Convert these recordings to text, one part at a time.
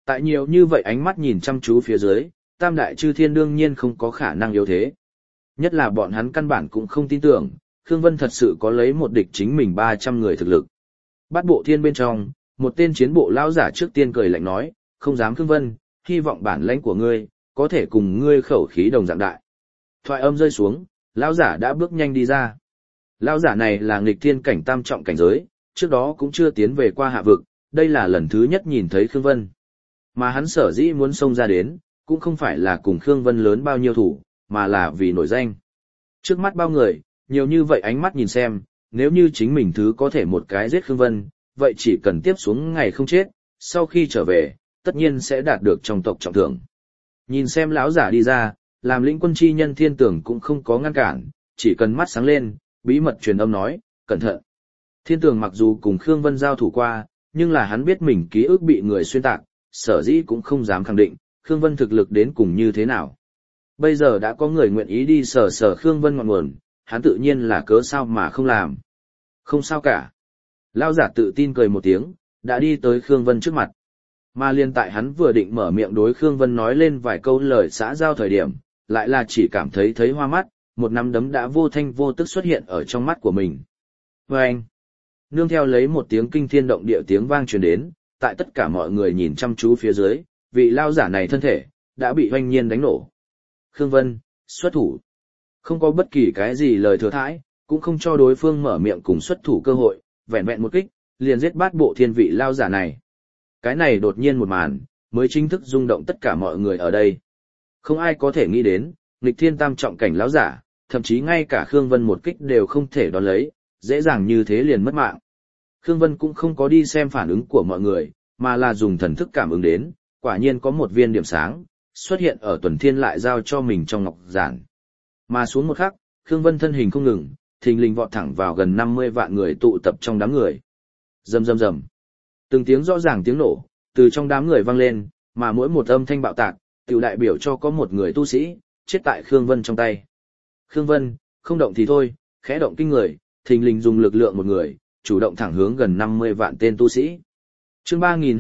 Tại nhiều như vậy ánh mắt nhìn chăm chú phía dưới, tam đại chư thiên đương nhiên không có khả năng yếu thế. Nhất là bọn hắn căn bản cũng không tin tưởng, Khương Vân thật sự có lấy một địch chính mình 300 người thực lực. Bát bộ thiên bên trong, một tên chiến bộ lão giả trước tiên cười lạnh nói, không dám Khương Vân, hy vọng bản lãnh của ngươi, có thể cùng ngươi khẩu khí đồng dạng đại. Thoại âm rơi xuống, lão giả đã bước nhanh đi ra. Lão giả này là nghịch thiên cảnh tam trọng cảnh giới, trước đó cũng chưa tiến về qua hạ vực, đây là lần thứ nhất nhìn thấy Khương Vân. Mà hắn sở dĩ muốn xông ra đến, cũng không phải là cùng Khương Vân lớn bao nhiêu thủ, mà là vì nổi danh. Trước mắt bao người, nhiều như vậy ánh mắt nhìn xem, nếu như chính mình thứ có thể một cái giết Khương Vân, vậy chỉ cần tiếp xuống ngày không chết, sau khi trở về, tất nhiên sẽ đạt được trong tộc trọng thưởng. Nhìn xem lão giả đi ra, làm lĩnh quân chi nhân Thiên Tưởng cũng không có ngăn cản, chỉ cần mắt sáng lên, bí mật truyền âm nói, cẩn thận. Thiên Tưởng mặc dù cùng Khương Vân giao thủ qua, nhưng là hắn biết mình ký ức bị người xuyên tạc, sở dĩ cũng không dám khẳng định, Khương Vân thực lực đến cùng như thế nào. Bây giờ đã có người nguyện ý đi sờ Khương Vân ngọn nguồn, hắn tự nhiên là cớ sao mà không làm. Không sao cả. Lão giả tự tin cười một tiếng, đã đi tới Khương Vân trước mặt. Mà liên tại hắn vừa định mở miệng đối Khương Vân nói lên vài câu lời xã giao thời điểm, lại là chỉ cảm thấy hoa mắt, một nắm đấm đã vô thanh vô tức xuất hiện ở trong mắt của mình. Và anh, nương theo lấy một tiếng kinh thiên động địa tiếng vang truyền đến, tại tất cả mọi người nhìn chăm chú phía dưới, vị lão giả này thân thể đã bị oanh nhiên đánh nổ. Khương Vân, xuất thủ. Không có bất kỳ cái gì lời thừa thãi, cũng không cho đối phương mở miệng cùng xuất thủ cơ hội, vẹn vẹn một kích, liền giết bát bộ thiên vị lão giả này. Cái này đột nhiên một màn, mới chính thức rung động tất cả mọi người ở đây. Không ai có thể nghĩ đến, nghịch thiên tam trọng cảnh lão giả, thậm chí ngay cả Khương Vân một kích đều không thể đón lấy, dễ dàng như thế liền mất mạng. Khương Vân cũng không có đi xem phản ứng của mọi người, mà là dùng thần thức cảm ứng đến, quả nhiên có một viên điểm sáng, xuất hiện ở tuần thiên lại giao cho mình trong ngọc giản. Mà xuống một khắc, Khương Vân thân hình không ngừng, thình lình vọt thẳng vào gần 50 vạn người tụ tập trong đám người. Rầm rầm rầm. Từng tiếng rõ ràng tiếng nổ, từ trong đám người vang lên, mà mỗi một âm thanh bạo tạc, tiểu đại biểu cho có một người tu sĩ, chết tại Khương Vân trong tay. Khương Vân, không động thì thôi, khẽ động kinh người, thình lình dùng lực lượng một người, chủ động thẳng hướng gần 50 vạn tên tu sĩ. Chương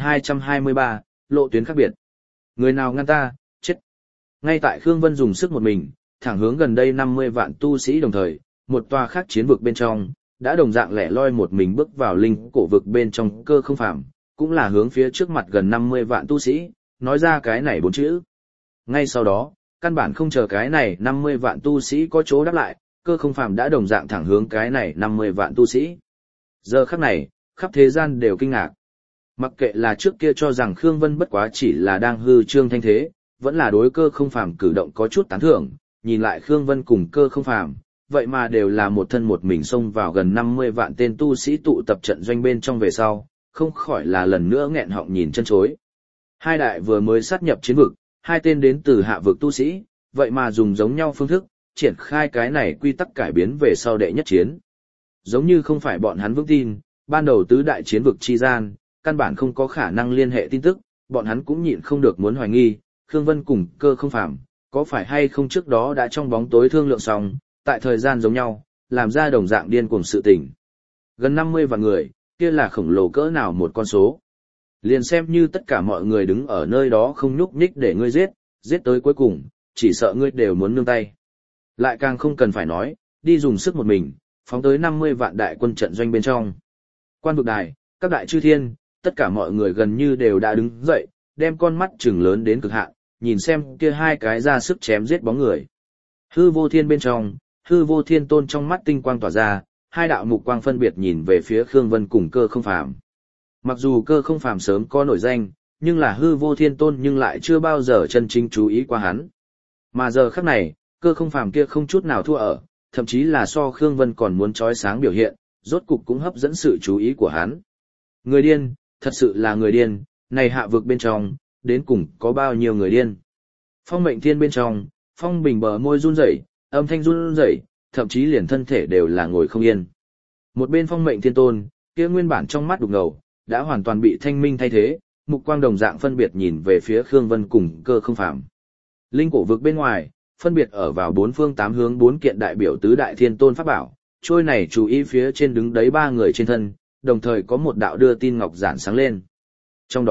3223, lộ tuyến khác biệt. Người nào ngăn ta, chết. Ngay tại Khương Vân dùng sức một mình, thẳng hướng gần đây 50 vạn tu sĩ đồng thời, một tòa khác chiến vực bên trong, đã đồng dạng lẻ loi một mình bước vào linh cổ vực bên trong Cơ Không Phàm, cũng là hướng phía trước mặt gần 50 vạn tu sĩ, nói ra cái này 4 chữ. Ngay sau đó, căn bản không chờ cái này 50 vạn tu sĩ có chỗ đáp lại, Cơ Không Phàm đã đồng dạng thẳng hướng cái này 50 vạn tu sĩ. Giờ khắc này, khắp thế gian đều kinh ngạc. Mặc kệ là trước kia cho rằng Khương Vân bất quá chỉ là đang hư trương thanh thế, vẫn là đối Cơ Không Phàm cử động có chút tán thưởng, nhìn lại Khương Vân cùng Cơ Không Phàm, vậy mà đều là một thân một mình xông vào gần 50 vạn tên tu sĩ tụ tập trận doanh bên trong về sau, không khỏi là lần nữa nghẹn họng nhìn chân chối. Hai đại vừa mới sát nhập chiến vực, hai tên đến từ hạ vực tu sĩ, vậy mà dùng giống nhau phương thức, triển khai cái này quy tắc cải biến về sau đệ nhất chiến. Giống như không phải bọn hắn vững tin, ban đầu tứ đại chiến vực chi gian, căn bản không có khả năng liên hệ tin tức, bọn hắn cũng nhịn không được muốn hoài nghi, Khương Vân cùng Cơ Không Phàm có phải hay không trước đó đã trong bóng tối thương lượng xong, tại thời gian giống nhau, làm ra đồng dạng điên cuồng sự tình. Gần 50 vạn người, kia là khổng lồ cỡ nào một con số. Liền xem như tất cả mọi người đứng ở nơi đó không nhúc nhích để ngươi giết tới cuối cùng, chỉ sợ ngươi đều muốn nương tay. Lại càng không cần phải nói, đi dùng sức một mình, phóng tới 50 vạn đại quân trận doanh bên trong. Quan vực đài, các đại chư thiên, tất cả mọi người gần như đều đã đứng dậy, đem con mắt trừng lớn đến cực hạn, nhìn xem kia hai cái ra sức chém giết bóng người. Hư vô thiên bên trong, Hư vô thiên tôn trong mắt tinh quang tỏa ra, hai đạo mục quang phân biệt nhìn về phía Khương Vân cùng Cơ Không Phàm. Mặc dù Cơ Không Phàm sớm có nổi danh, nhưng là hư vô thiên tôn nhưng lại chưa bao giờ chân chính chú ý qua hắn. Mà giờ khắc này, Cơ Không Phàm kia không chút nào thua ở, thậm chí là so Khương Vân còn muốn chói sáng biểu hiện, rốt cục cũng hấp dẫn sự chú ý của hắn. Người điên, thật sự là người điên, này hạ vực bên trong, đến cùng có bao nhiêu người điên. Phong mệnh thiên bên trong, Phong Bình bờ môi run rẩy, âm thanh run rẩy, thậm chí liền thân thể đều là ngồi không yên. Một bên Phong mệnh thiên tôn, kia nguyên bản trong mắt đục ngầu, đã hoàn toàn bị thanh minh thay thế, mục quang đồng dạng phân biệt nhìn về phía Khương Vân cùng Cơ Không Phàm. Linh cổ vực bên ngoài, phân biệt ở vào bốn phương tám hướng bốn kiện đại biểu tứ đại thiên tôn pháp bảo, trôi này chú ý phía trên đứng đấy ba người trên thân, đồng thời có một đạo đưa tin ngọc giản sáng lên. Trong đó,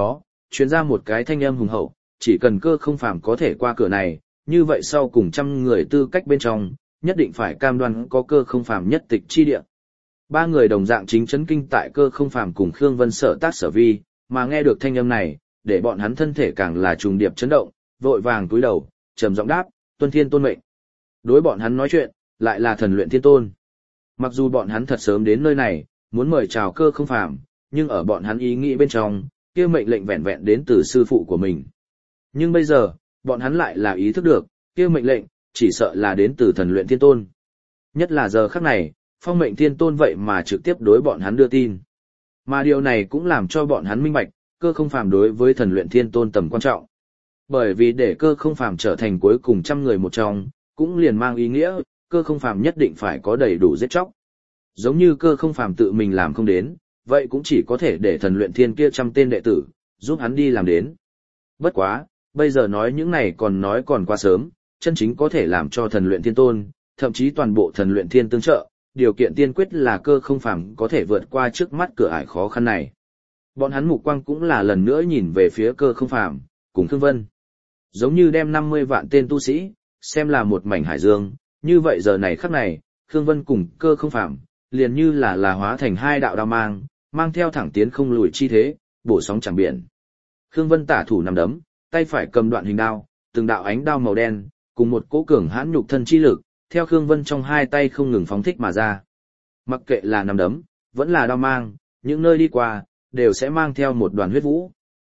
truyền ra một cái thanh âm hùng hậu, chỉ cần Cơ Không Phàm có thể qua cửa này, như vậy sau cùng trăm người tư cách bên trong, nhất định phải cam đoan có Cơ Không Phàm nhất tịch chi địa. Ba người đồng dạng chính chấn kinh tại Cơ Không Phàm cùng Khương Vân sở tác sở vi, mà nghe được thanh âm này, để bọn hắn thân thể càng là trùng điệp chấn động, vội vàng cúi đầu, trầm giọng đáp, tuân thiên tôn mệnh. Đối bọn hắn nói chuyện, lại là thần luyện thiên tôn. Mặc dù bọn hắn thật sớm đến nơi này, muốn mời chào Cơ Không Phàm, nhưng ở bọn hắn ý nghĩ bên trong, kia mệnh lệnh vẹn vẹn đến từ sư phụ của mình. Nhưng bây giờ, bọn hắn lại là ý thức được, kia mệnh lệnh, chỉ sợ là đến từ thần luyện thiên tôn. Nhất là giờ khắc này, phong mệnh thiên tôn vậy mà trực tiếp đối bọn hắn đưa tin. Mà điều này cũng làm cho bọn hắn minh bạch, Cơ Không Phàm đối với thần luyện thiên tôn tầm quan trọng. Bởi vì để Cơ Không Phàm trở thành cuối cùng trăm người một trong, cũng liền mang ý nghĩa, Cơ Không Phàm nhất định phải có đầy đủ giết chóc. Giống như Cơ Không Phàm tự mình làm không đến, vậy cũng chỉ có thể để thần luyện thiên kia 100 tên đệ tử, giúp hắn đi làm đến. Bất quá, bây giờ nói những này còn quá sớm, chân chính có thể làm cho thần luyện thiên tôn, thậm chí toàn bộ thần luyện thiên tương trợ, điều kiện tiên quyết là Cơ Không Phàm có thể vượt qua trước mắt cửa ải khó khăn này. Bọn hắn mục quang cũng là lần nữa nhìn về phía Cơ Không Phàm cùng Khương Vân. Giống như đem 50 vạn tên tu sĩ, xem là một mảnh hải dương, như vậy giờ này khắc này, Khương Vân cùng Cơ Không Phàm liền như là hóa thành hai đạo đao mang theo thẳng tiến không lùi chi thế, bổ sóng chẳng biển. Khương Vân tả thủ nắm đấm, tay phải cầm đoạn hình đao, từng đạo ánh đao màu đen, cùng một cỗ cường hãn nhục thân chi lực, theo Khương Vân trong hai tay không ngừng phóng thích mà ra. Mặc kệ là nắm đấm, vẫn là đao mang, những nơi đi qua, đều sẽ mang theo một đoàn huyết vũ.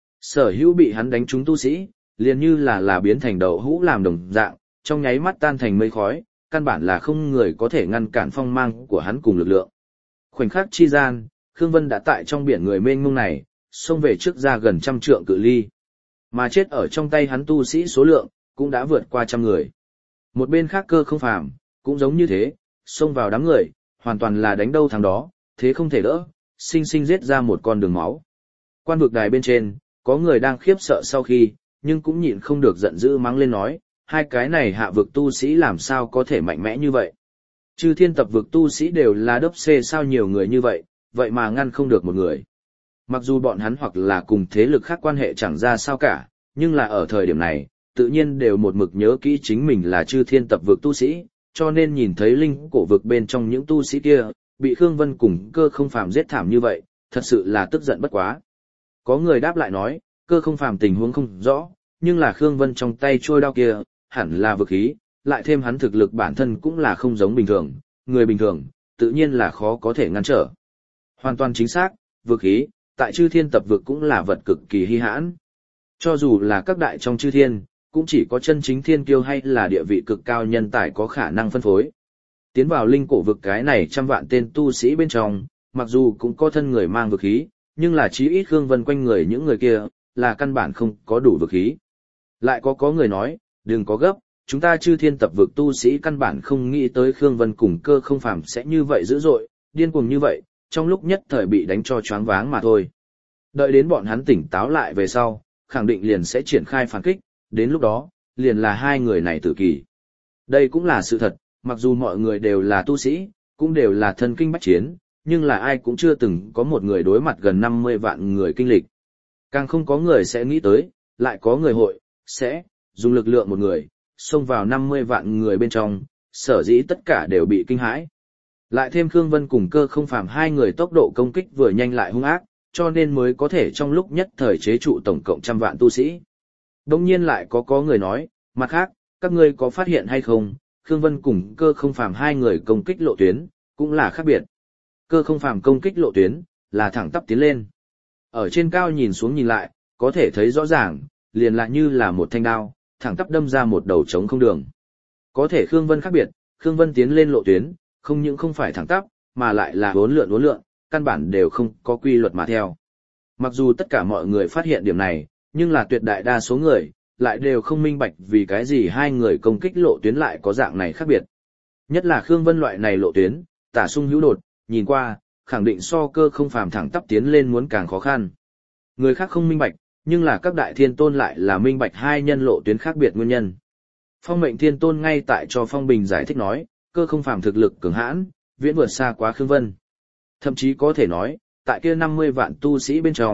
Sở hữu bị hắn đánh trúng tu sĩ, liền như là biến thành đậu hũ làm đồng dạng, trong nháy mắt tan thành mây khói, căn bản là không người có thể ngăn cản phong mang của hắn cùng lực lượng. Khoảnh khắc chi gian, Khương Vân đã tại trong biển người mênh mông này, xông về trước ra gần 100 trượng cự ly. Mà chết ở trong tay hắn tu sĩ số lượng, cũng đã vượt qua 100 người. Một bên khác Cơ Không Phàm cũng giống như thế, xông vào đám người, hoàn toàn là đánh đâu thắng đó, thế không thể đỡ, sinh sinh giết ra một con đường máu. Quan vực đài bên trên, có người đang khiếp sợ sau khi, nhưng cũng nhịn không được giận dữ mắng lên nói, hai cái này hạ vực tu sĩ làm sao có thể mạnh mẽ như vậy. Chư thiên tập vực tu sĩ đều là đốc xê sao nhiều người như vậy, vậy mà ngăn không được một người. Mặc dù bọn hắn hoặc là cùng thế lực khác quan hệ chẳng ra sao cả, nhưng là ở thời điểm này, tự nhiên đều một mực nhớ kỹ chính mình là chư thiên tập vực tu sĩ, cho nên nhìn thấy linh cổ vực bên trong những tu sĩ kia, bị Khương Vân cùng Cơ Không Phàm giết thảm như vậy, thật sự là tức giận bất quá. Có người đáp lại nói, Cơ Không Phàm tình huống không rõ, nhưng là Khương Vân trong tay trôi đao kia, hẳn là vực khí, lại thêm hắn thực lực bản thân cũng là không giống bình thường, người bình thường, tự nhiên là khó có thể ngăn trở. Hoàn toàn chính xác, vực khí, tại chư thiên tập vực cũng là vật cực kỳ hi hãn. Cho dù là các đại trong chư thiên, cũng chỉ có chân chính thiên kiêu hay là địa vị cực cao nhân tài có khả năng phân phối. Tiến vào linh cổ vực cái này 100 vạn tên tu sĩ bên trong, mặc dù cũng có thân người mang vực khí, nhưng là chí ít Khương Vân quanh người những người kia, là căn bản không có đủ vực khí. Lại có người nói, đừng có gấp, chúng ta chư thiên tập vực tu sĩ căn bản không nghĩ tới Khương Vân cùng Cơ Không Phàm sẽ như vậy dữ dội, điên cuồng như vậy, trong lúc nhất thời bị đánh cho choáng váng mà thôi. Đợi đến bọn hắn tỉnh táo lại về sau, khẳng định liền sẽ triển khai phản kích, đến lúc đó, liền là hai người này tử kỳ. Đây cũng là sự thật, mặc dù mọi người đều là tu sĩ, cũng đều là thân kinh bách chiến, nhưng là ai cũng chưa từng có một người đối mặt gần 50 vạn người kinh lịch. Càng không có người sẽ nghĩ tới, lại có người sẽ dùng lực lượng một người, xông vào 50 vạn người bên trong, sở dĩ tất cả đều bị kinh hãi. Lại thêm Khương Vân cùng Cơ Không Phàm hai người tốc độ công kích vừa nhanh lại hung ác, cho nên mới có thể trong lúc nhất thời chế trụ tổng cộng 100 vạn tu sĩ. Đồng nhiên lại có người nói, mặt khác, các ngươi có phát hiện hay không, Khương Vân cùng Cơ Không Phàm hai người công kích lộ tuyến, cũng là khác biệt. Cơ Không Phàm công kích lộ tuyến, là thẳng tắp tiến lên. Ở trên cao nhìn xuống nhìn lại, có thể thấy rõ ràng, liền lại như là một thanh đao, thẳng tắp đâm ra một đầu trống không đường. Có thể Khương Vân khác biệt, Khương Vân tiến lên lộ tuyến, không những không phải thẳng tắp, mà lại là uốn lượn, căn bản đều không có quy luật mà theo. Mặc dù tất cả mọi người phát hiện điểm này, nhưng là tuyệt đại đa số người, lại đều không minh bạch vì cái gì hai người công kích lộ tuyến lại có dạng này khác biệt. Nhất là Khương Vân loại này lộ tuyến, tả sung hữu đột, nhìn qua, khẳng định so Cơ Không Phàm thẳng tắp tiến lên muốn càng khó khăn. Người khác không minh bạch, nhưng là các đại thiên tôn lại là minh bạch hai nhân lộ tuyến khác biệt nguyên nhân. Phong Mệnh Thiên Tôn ngay tại cho Phong Bình giải thích nói, Cơ Không Phàm thực lực cường hãn, viễn vượt xa quá Khương Vân. Thậm chí có thể nói, tại kia 50 vạn tu sĩ bên trong,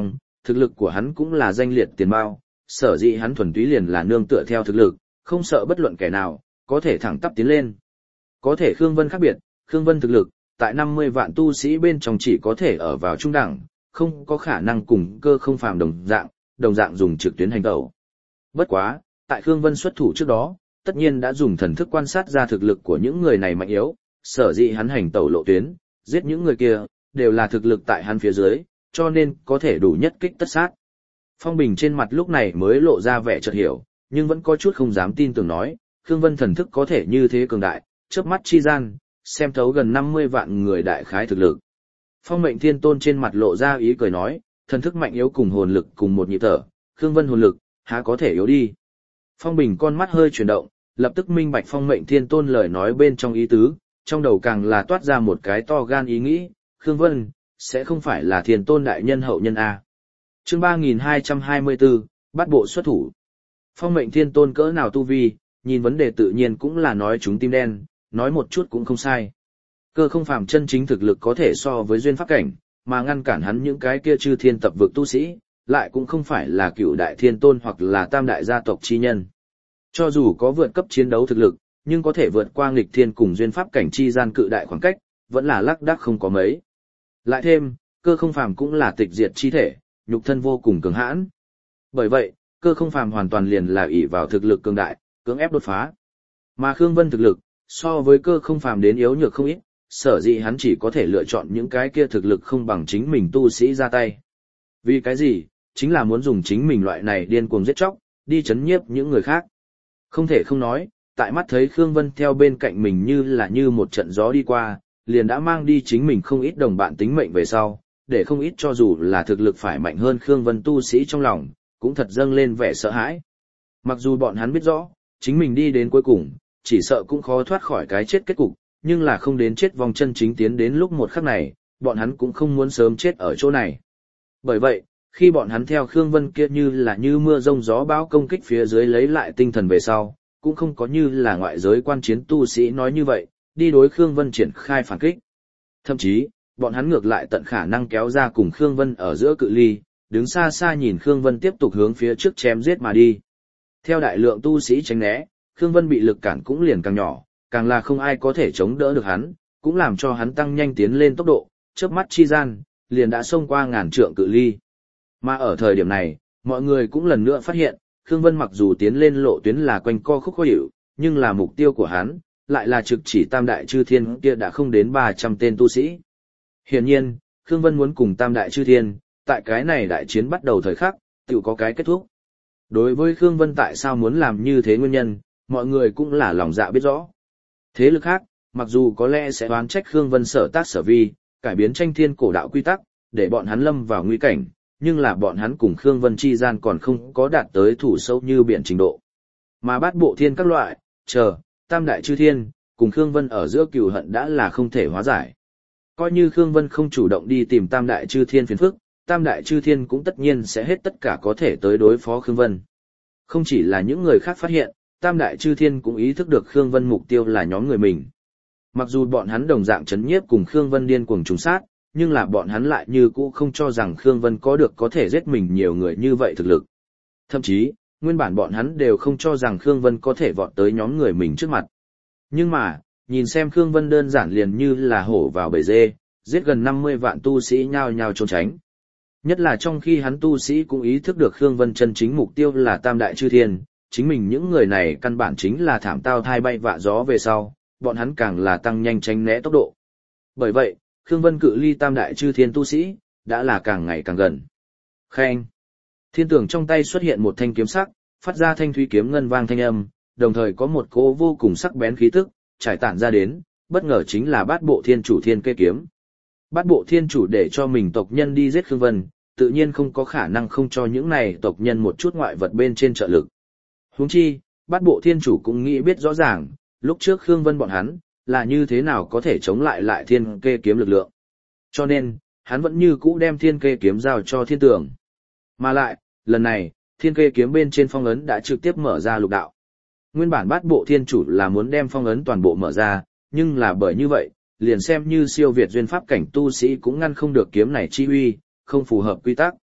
thực lực của hắn cũng là danh liệt tiền bao, sở dĩ hắn thuần túy liền là nương tựa theo thực lực, không sợ bất luận kẻ nào, có thể thẳng tắp tiến lên. Có thể Khương Vân khác biệt, Khương Vân thực lực, tại 50 vạn tu sĩ bên trong chỉ có thể ở vào trung đẳng, không có khả năng cùng Cơ Không Phàm đồng dạng dùng trực tuyến hành tẩu. Bất quá, tại Khương Vân xuất thủ trước đó, tất nhiên đã dùng thần thức quan sát ra thực lực của những người này mạnh yếu, sở dĩ hắn hành tẩu lộ tuyến, giết những người kia, đều là thực lực tại hắn phía dưới, cho nên có thể đủ nhất kích tất sát. Phong Bình trên mặt lúc này mới lộ ra vẻ chợt hiểu, nhưng vẫn có chút không dám tin tưởng nói, Khương Vân thần thức có thể như thế cường đại, chớp mắt chi gian, xem thấu gần 50 vạn người đại khái thực lực. Phong Mệnh Thiên Tôn trên mặt lộ ra ý cười nói, thần thức mạnh yếu cùng hồn lực cùng một nhịp thở, Khương Vân hồn lực, há có thể yếu đi. Phong Bình con mắt hơi chuyển động, lập tức minh bạch Phong Mệnh Thiên Tôn lời nói bên trong ý tứ, trong đầu càng là toát ra một cái to gan ý nghĩ, Khương Vân, sẽ không phải là Thiên Tôn đại nhân hậu nhân A. Chương 3224, bắt bộ xuất thủ. Phong Mệnh Thiên Tôn cỡ nào tu vi, nhìn vấn đề tự nhiên cũng là nói chúng tim đen, nói một chút cũng không sai. Cơ Không Phàm chân chính thực lực có thể so với duyên pháp cảnh, mà ngăn cản hắn những cái kia chư thiên tập vực tu sĩ, lại cũng không phải là cựu đại thiên tôn hoặc là tam đại gia tộc chi nhân. Cho dù có vượt cấp chiến đấu thực lực, nhưng có thể vượt qua nghịch thiên cùng duyên pháp cảnh chi gian cự đại khoảng cách, vẫn là lác đác không có mấy. Lại thêm, Cơ Không Phàm cũng là tịch diệt chi thể, nhục thân vô cùng cường hãn. Bởi vậy, Cơ Không Phàm hoàn toàn liền là ỷ vào thực lực cường đại, cưỡng ép đột phá. Mà Khương Vân thực lực, so với Cơ Không Phàm đến yếu nhược không ít, sở dĩ hắn chỉ có thể lựa chọn những cái kia thực lực không bằng chính mình tu sĩ ra tay. Vì cái gì? Chính là muốn dùng chính mình loại này điên cuồng giết chóc, đi chấn nhiếp những người khác. Không thể không nói, tại mắt thấy Khương Vân theo bên cạnh mình như một trận gió đi qua, liền đã mang đi chính mình không ít đồng bạn tính mệnh về sau, để không ít cho dù là thực lực phải mạnh hơn Khương Vân tu sĩ trong lòng, cũng thật dâng lên vẻ sợ hãi. Mặc dù bọn hắn biết rõ, chính mình đi đến cuối cùng, chỉ sợ cũng khó thoát khỏi cái chết kết cục, nhưng là không đến chết vòng chân chính tiến đến lúc một khắc này, bọn hắn cũng không muốn sớm chết ở chỗ này. Bởi vậy, khi bọn hắn theo Khương Vân kia như mưa rông gió bão công kích phía dưới lấy lại tinh thần về sau, cũng không có như là ngoại giới quan chiến tu sĩ nói như vậy, đi đối Khương Vân triển khai phản kích. Thậm chí, bọn hắn ngược lại tận khả năng kéo ra cùng Khương Vân ở giữa cự ly, đứng xa xa nhìn Khương Vân tiếp tục hướng phía trước chém giết mà đi. Theo đại lượng tu sĩ tránh né, Khương Vân bị lực cản cũng liền càng nhỏ, càng là không ai có thể chống đỡ được hắn, cũng làm cho hắn tăng nhanh tiến lên tốc độ, chớp mắt chi gian, liền đã xông qua ngàn trượng cự ly. Mà ở thời điểm này, mọi người cũng lần nữa phát hiện, Khương Vân mặc dù tiến lên lộ tuyến là quanh co khúc khó hiểu, nhưng là mục tiêu của hắn, lại là trực chỉ tam đại chư thiên kia đã không đến 300 tên tu sĩ. Hiển nhiên, Khương Vân muốn cùng tam đại chư thiên, tại cái này đại chiến bắt đầu thời khắc, tự có cái kết thúc. Đối với Khương Vân tại sao muốn làm như thế nguyên nhân, mọi người cũng là lòng dạ biết rõ. Thế lực khác, mặc dù có lẽ sẽ oán trách Khương Vân sở tác sở vi, cải biến tranh thiên cổ đạo quy tắc, để bọn hắn lâm vào nguy cảnh, nhưng là bọn hắn cùng Khương Vân chi gian còn không có đạt tới thủ sâu như biển trình độ. Mà bát bộ thiên các loại, tam đại chư thiên, cùng Khương Vân ở giữa cừu hận đã là không thể hóa giải. Coi như Khương Vân không chủ động đi tìm tam đại chư thiên phiền phức, tam đại chư thiên cũng tất nhiên sẽ hết tất cả có thể tới đối phó Khương Vân. Không chỉ là những người khác phát hiện, tam đại chư thiên cũng ý thức được Khương Vân mục tiêu là nhóm người mình. Mặc dù bọn hắn đồng dạng chấn nhiếp cùng Khương Vân điên cuồng trùng sát, nhưng là bọn hắn lại như cũ không cho rằng Khương Vân có thể giết mình nhiều người như vậy thực lực. Thậm chí, nguyên bản bọn hắn đều không cho rằng Khương Vân có thể vọt tới nhóm người mình trước mặt. Nhưng mà, nhìn xem Khương Vân đơn giản liền như là hổ vào bầy dê, giết gần 50 vạn tu sĩ nhao nhao trốn tránh. Nhất là trong khi hắn tu sĩ cũng ý thức được Khương Vân chân chính mục tiêu là tam đại chư thiên, chính mình những người này căn bản chính là thảm tao thai bay vạ gió về sau, bọn hắn càng là tăng nhanh tránh né tốc độ. Bởi vậy, Khương Vân cự ly tam đại chư thiên tu sĩ, đã là càng ngày càng gần. Khen! Thiên tưởng trong tay xuất hiện một thanh kiếm sắc, phát ra thanh thúy kiếm ngân vang thanh âm, đồng thời có một cỗ vô cùng sắc bén khí tức, trải tản ra đến, bất ngờ chính là bát bộ thiên chủ thiên kê kiếm. Bát bộ thiên chủ để cho mình tộc nhân đi giết Khương Vân, tự nhiên không có khả năng không cho những này tộc nhân một chút ngoại vật bên trên trợ lực. Huống chi, bát bộ thiên chủ cũng nghĩ biết rõ ràng, lúc trước Khương Vân bọn hắn, là như thế nào có thể chống lại thiên kê kiếm lực lượng. Cho nên, hắn vẫn như cũ đem thiên kê kiếm giao cho thiên tường. Mà lại, lần này, thiên kê kiếm bên trên phong ấn đã trực tiếp mở ra lục đạo. Nguyên bản bát bộ thiên chủ là muốn đem phong ấn toàn bộ mở ra, nhưng là bởi như vậy, liền xem như siêu việt duyên pháp cảnh tu sĩ cũng ngăn không được kiếm này chi uy, không phù hợp quy tắc.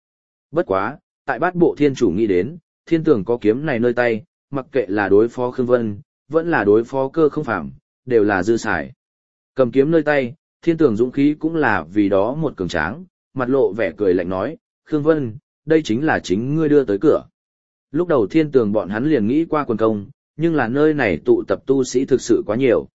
Bất quá, tại bát bộ thiên chủ nghĩ đến, thiên tường có kiếm này nơi tay, mặc kệ là đối phó Khương Vân, vẫn là đối phó Cơ Không Phàm, đều là dư xài. Cầm kiếm nơi tay, thiên tường dũng khí cũng là vì đó một cường tráng, mặt lộ vẻ cười lạnh nói, Khương Vân, đây chính là chính ngươi đưa tới cửa. Lúc đầu thiên tường bọn hắn liền nghĩ qua quần công, nhưng là nơi này tụ tập tu sĩ thực sự quá nhiều.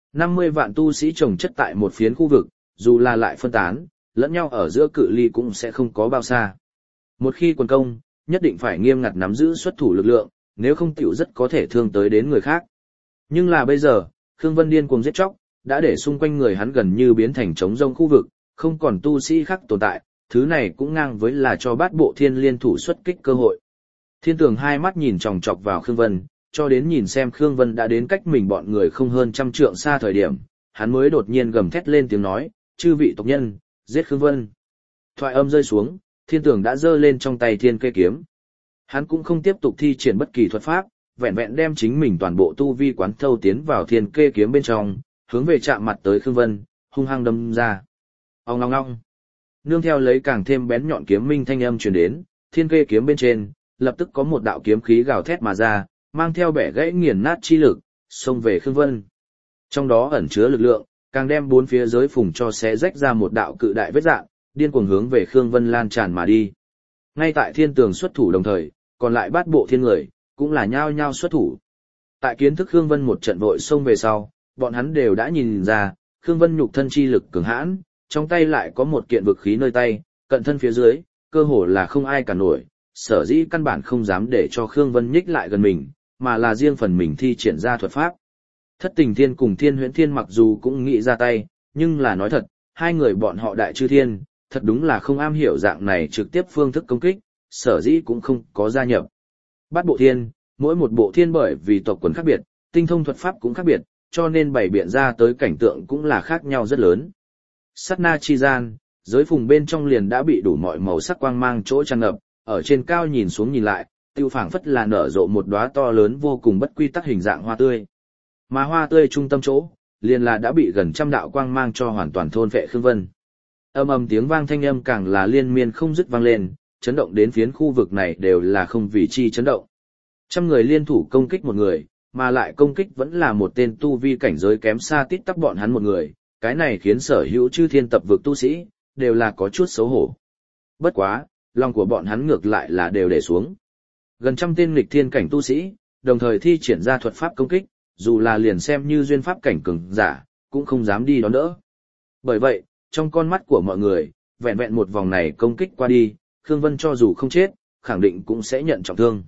50 vạn tu sĩ chồng chất tại một phiến khu vực, dù là lại phân tán, lẫn nhau ở giữa cự ly cũng sẽ không có bao xa. Một khi quần công, nhất định phải nghiêm ngặt nắm giữ xuất thủ lực lượng, nếu không tiểu rất có thể thương tới đến người khác. Nhưng là bây giờ, Khương Vân điên cuồng giết chóc, đã để xung quanh người hắn gần như biến thành trống rông khu vực, không còn tu sĩ khác tồn tại, thứ này cũng ngang với là cho bát bộ thiên liên thủ xuất kích cơ hội. Thiên tường hai mắt nhìn chòng chọc vào Khương Vân, cho đến nhìn xem Khương Vân đã đến cách mình bọn người không hơn trăm trượng xa thời điểm, hắn mới đột nhiên gầm thét lên tiếng nói, chư vị tộc nhân, giết Khương Vân. Thoại âm rơi xuống, thiên tường đã giơ lên trong tay thiên kê kiếm. Hắn cũng không tiếp tục thi triển bất kỳ thuật pháp, vẹn vẹn đem chính mình toàn bộ tu vi quán thâu tiến vào thiên kê kiếm bên trong, hướng về chạm mặt tới Khương Vân, hung hăng đâm ra. Ong ong ong. Nương theo lấy càng thêm bén nhọn kiếm minh thanh âm truyền đến, thiên kê kiếm bên trên, lập tức có một đạo kiếm khí gào thét mà ra, mang theo bẻ gãy nghiền nát chi lực, xông về Khương Vân. Trong đó ẩn chứa lực lượng, càng đem bốn phía giới phùng cho xé rách ra một đạo cự đại vết dạng, điên cuồng hướng về Khương Vân lan tràn mà đi. Ngay tại thiên tường xuất thủ đồng thời, còn lại bát bộ thiên người, cũng là nhao nhao xuất thủ. Tại kiến thức Khương Vân một trận vội xông về sau, bọn hắn đều đã nhìn ra, Khương Vân nhục thân chi lực cường hãn, trong tay lại có một kiện vực khí nơi tay, cận thân phía dưới, cơ hồ là không ai cả nổi, sở dĩ căn bản không dám để cho Khương Vân nhích lại gần mình, mà là riêng phần mình thi triển ra thuật pháp. Thất Tình Thiên cùng Thiên Huyễn Thiên mặc dù cũng nghĩ ra tay, nhưng là nói thật, hai người bọn họ đại chư thiên, thật đúng là không am hiểu dạng này trực tiếp phương thức công kích, sở dĩ cũng không có gia nhập. Bát bộ thiên, mỗi một bộ thiên bởi vì tộc quần khác biệt, tinh thông thuật pháp cũng khác biệt, cho nên bày biện ra tới cảnh tượng cũng là khác nhau rất lớn. Sát na chi gian, giới phùng bên trong liền đã bị đủ mọi màu sắc quang mang chỗ tràn ngập, ở trên cao nhìn xuống nhìn lại, tiêu phảng phất là nở rộ một đóa to lớn vô cùng bất quy tắc hình dạng hoa tươi. Mà hoa tươi trung tâm chỗ, liền là đã bị gần trăm đạo quang mang cho hoàn toàn thôn vệ Khương Vân. Âm ầm tiếng vang thanh âm càng là liên miên không dứt vang lên, chấn động đến phiến khu vực này đều là không vì chi chấn động. Trăm người liên thủ công kích một người, mà lại công kích vẫn là một tên tu vi cảnh giới kém xa tít tắc bọn hắn một người, cái này khiến sở hữu chư thiên tập vực tu sĩ, đều là có chút xấu hổ. Bất quá, lòng của bọn hắn ngược lại là đều để xuống. Gần trăm tên nghịch thiên cảnh tu sĩ, đồng thời thi triển ra thuật pháp công kích, dù là liền xem như duyên pháp cảnh cường giả, cũng không dám đi đón đỡ. Bởi vậy, trong con mắt của mọi người, vẹn vẹn một vòng này công kích qua đi, Khương Vân cho dù không chết, khẳng định cũng sẽ nhận trọng thương.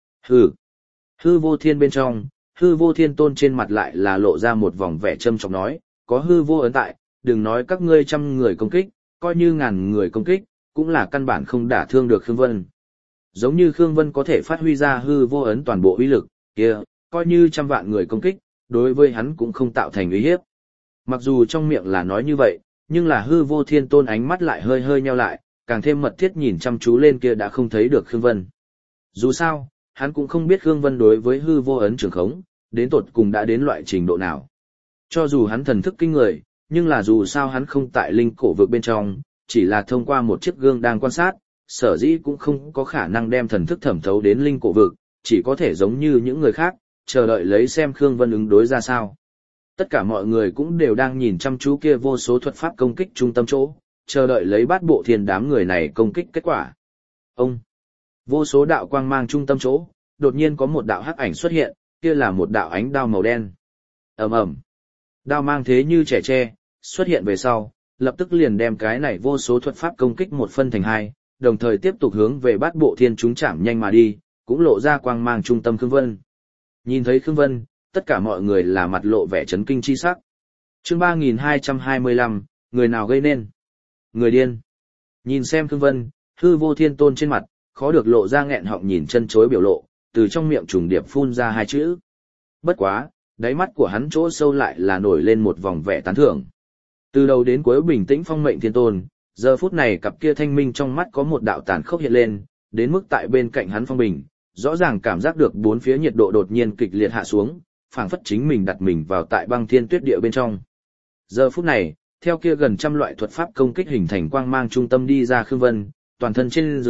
Hư vô thiên bên trong, hư vô thiên tôn trên mặt lại là lộ ra một vòng vẻ châm chọc nói, có hư vô ấn tại, đừng nói các ngươi trăm người công kích, coi như ngàn người công kích, cũng là căn bản không đả thương được Khương Vân. Giống như Khương Vân có thể phát huy ra hư vô ấn toàn bộ uy lực, kia, coi như trăm vạn người công kích, đối với hắn cũng không tạo thành uy hiếp. Mặc dù trong miệng là nói như vậy, nhưng là hư vô thiên tôn ánh mắt lại hơi hơi nheo lại, càng thêm mật thiết nhìn chăm chú lên kia đã không thấy được Khương Vân. Dù sao, hắn cũng không biết Khương Vân đối với hư vô ấn trường khống, đến tột cùng đã đến loại trình độ nào. Cho dù hắn thần thức kinh người, nhưng là dù sao hắn không tại linh cổ vực bên trong, chỉ là thông qua một chiếc gương đang quan sát, sở dĩ cũng không có khả năng đem thần thức thẩm thấu đến linh cổ vực, chỉ có thể giống như những người khác, chờ đợi lấy xem Khương Vân ứng đối ra sao. Tất cả mọi người cũng đều đang nhìn chăm chú kia vô số thuật pháp công kích trung tâm chỗ, chờ đợi lấy bát bộ thiên đám người này công kích kết quả. Vô số đạo quang mang trung tâm chỗ, đột nhiên có một đạo hắc ảnh xuất hiện, kia là một đạo ánh đao màu đen. Ầm ầm. Đao mang thế như trẻ tre, xuất hiện về sau, lập tức liền đem cái này vô số thuật pháp công kích một phân thành hai, đồng thời tiếp tục hướng về bát bộ thiên chúng chạm nhanh mà đi, cũng lộ ra quang mang trung tâm Khương Vân. Nhìn thấy Khương Vân, tất cả mọi người là mặt lộ vẻ chấn kinh chi sắc. Chương 3225, người nào gây nên? Người điên. Nhìn xem Khương Vân, hư vô thiên tôn trên mặt, khó được lộ ra nghẹn họng nhìn chân chối biểu lộ, từ trong miệng trùng điệp phun ra hai chữ. Bất quá, đáy mắt của hắn chỗ sâu lại là nổi lên một vòng vẻ tán thưởng. Từ đầu đến cuối bình tĩnh phong mệnh thiên tôn, giờ phút này cặp kia thanh minh trong mắt có một đạo tàn khốc hiện lên, đến mức tại bên cạnh hắn phong bình, rõ ràng cảm giác được bốn phía nhiệt độ đột nhiên kịch liệt hạ xuống, phảng phất chính mình đặt mình vào tại băng thiên tuyết địa bên trong. Giờ phút này, theo kia gần trăm loại thuật pháp công kích hình thành quang mang trung tâm đi ra Khương Vân, toàn thân trên dưới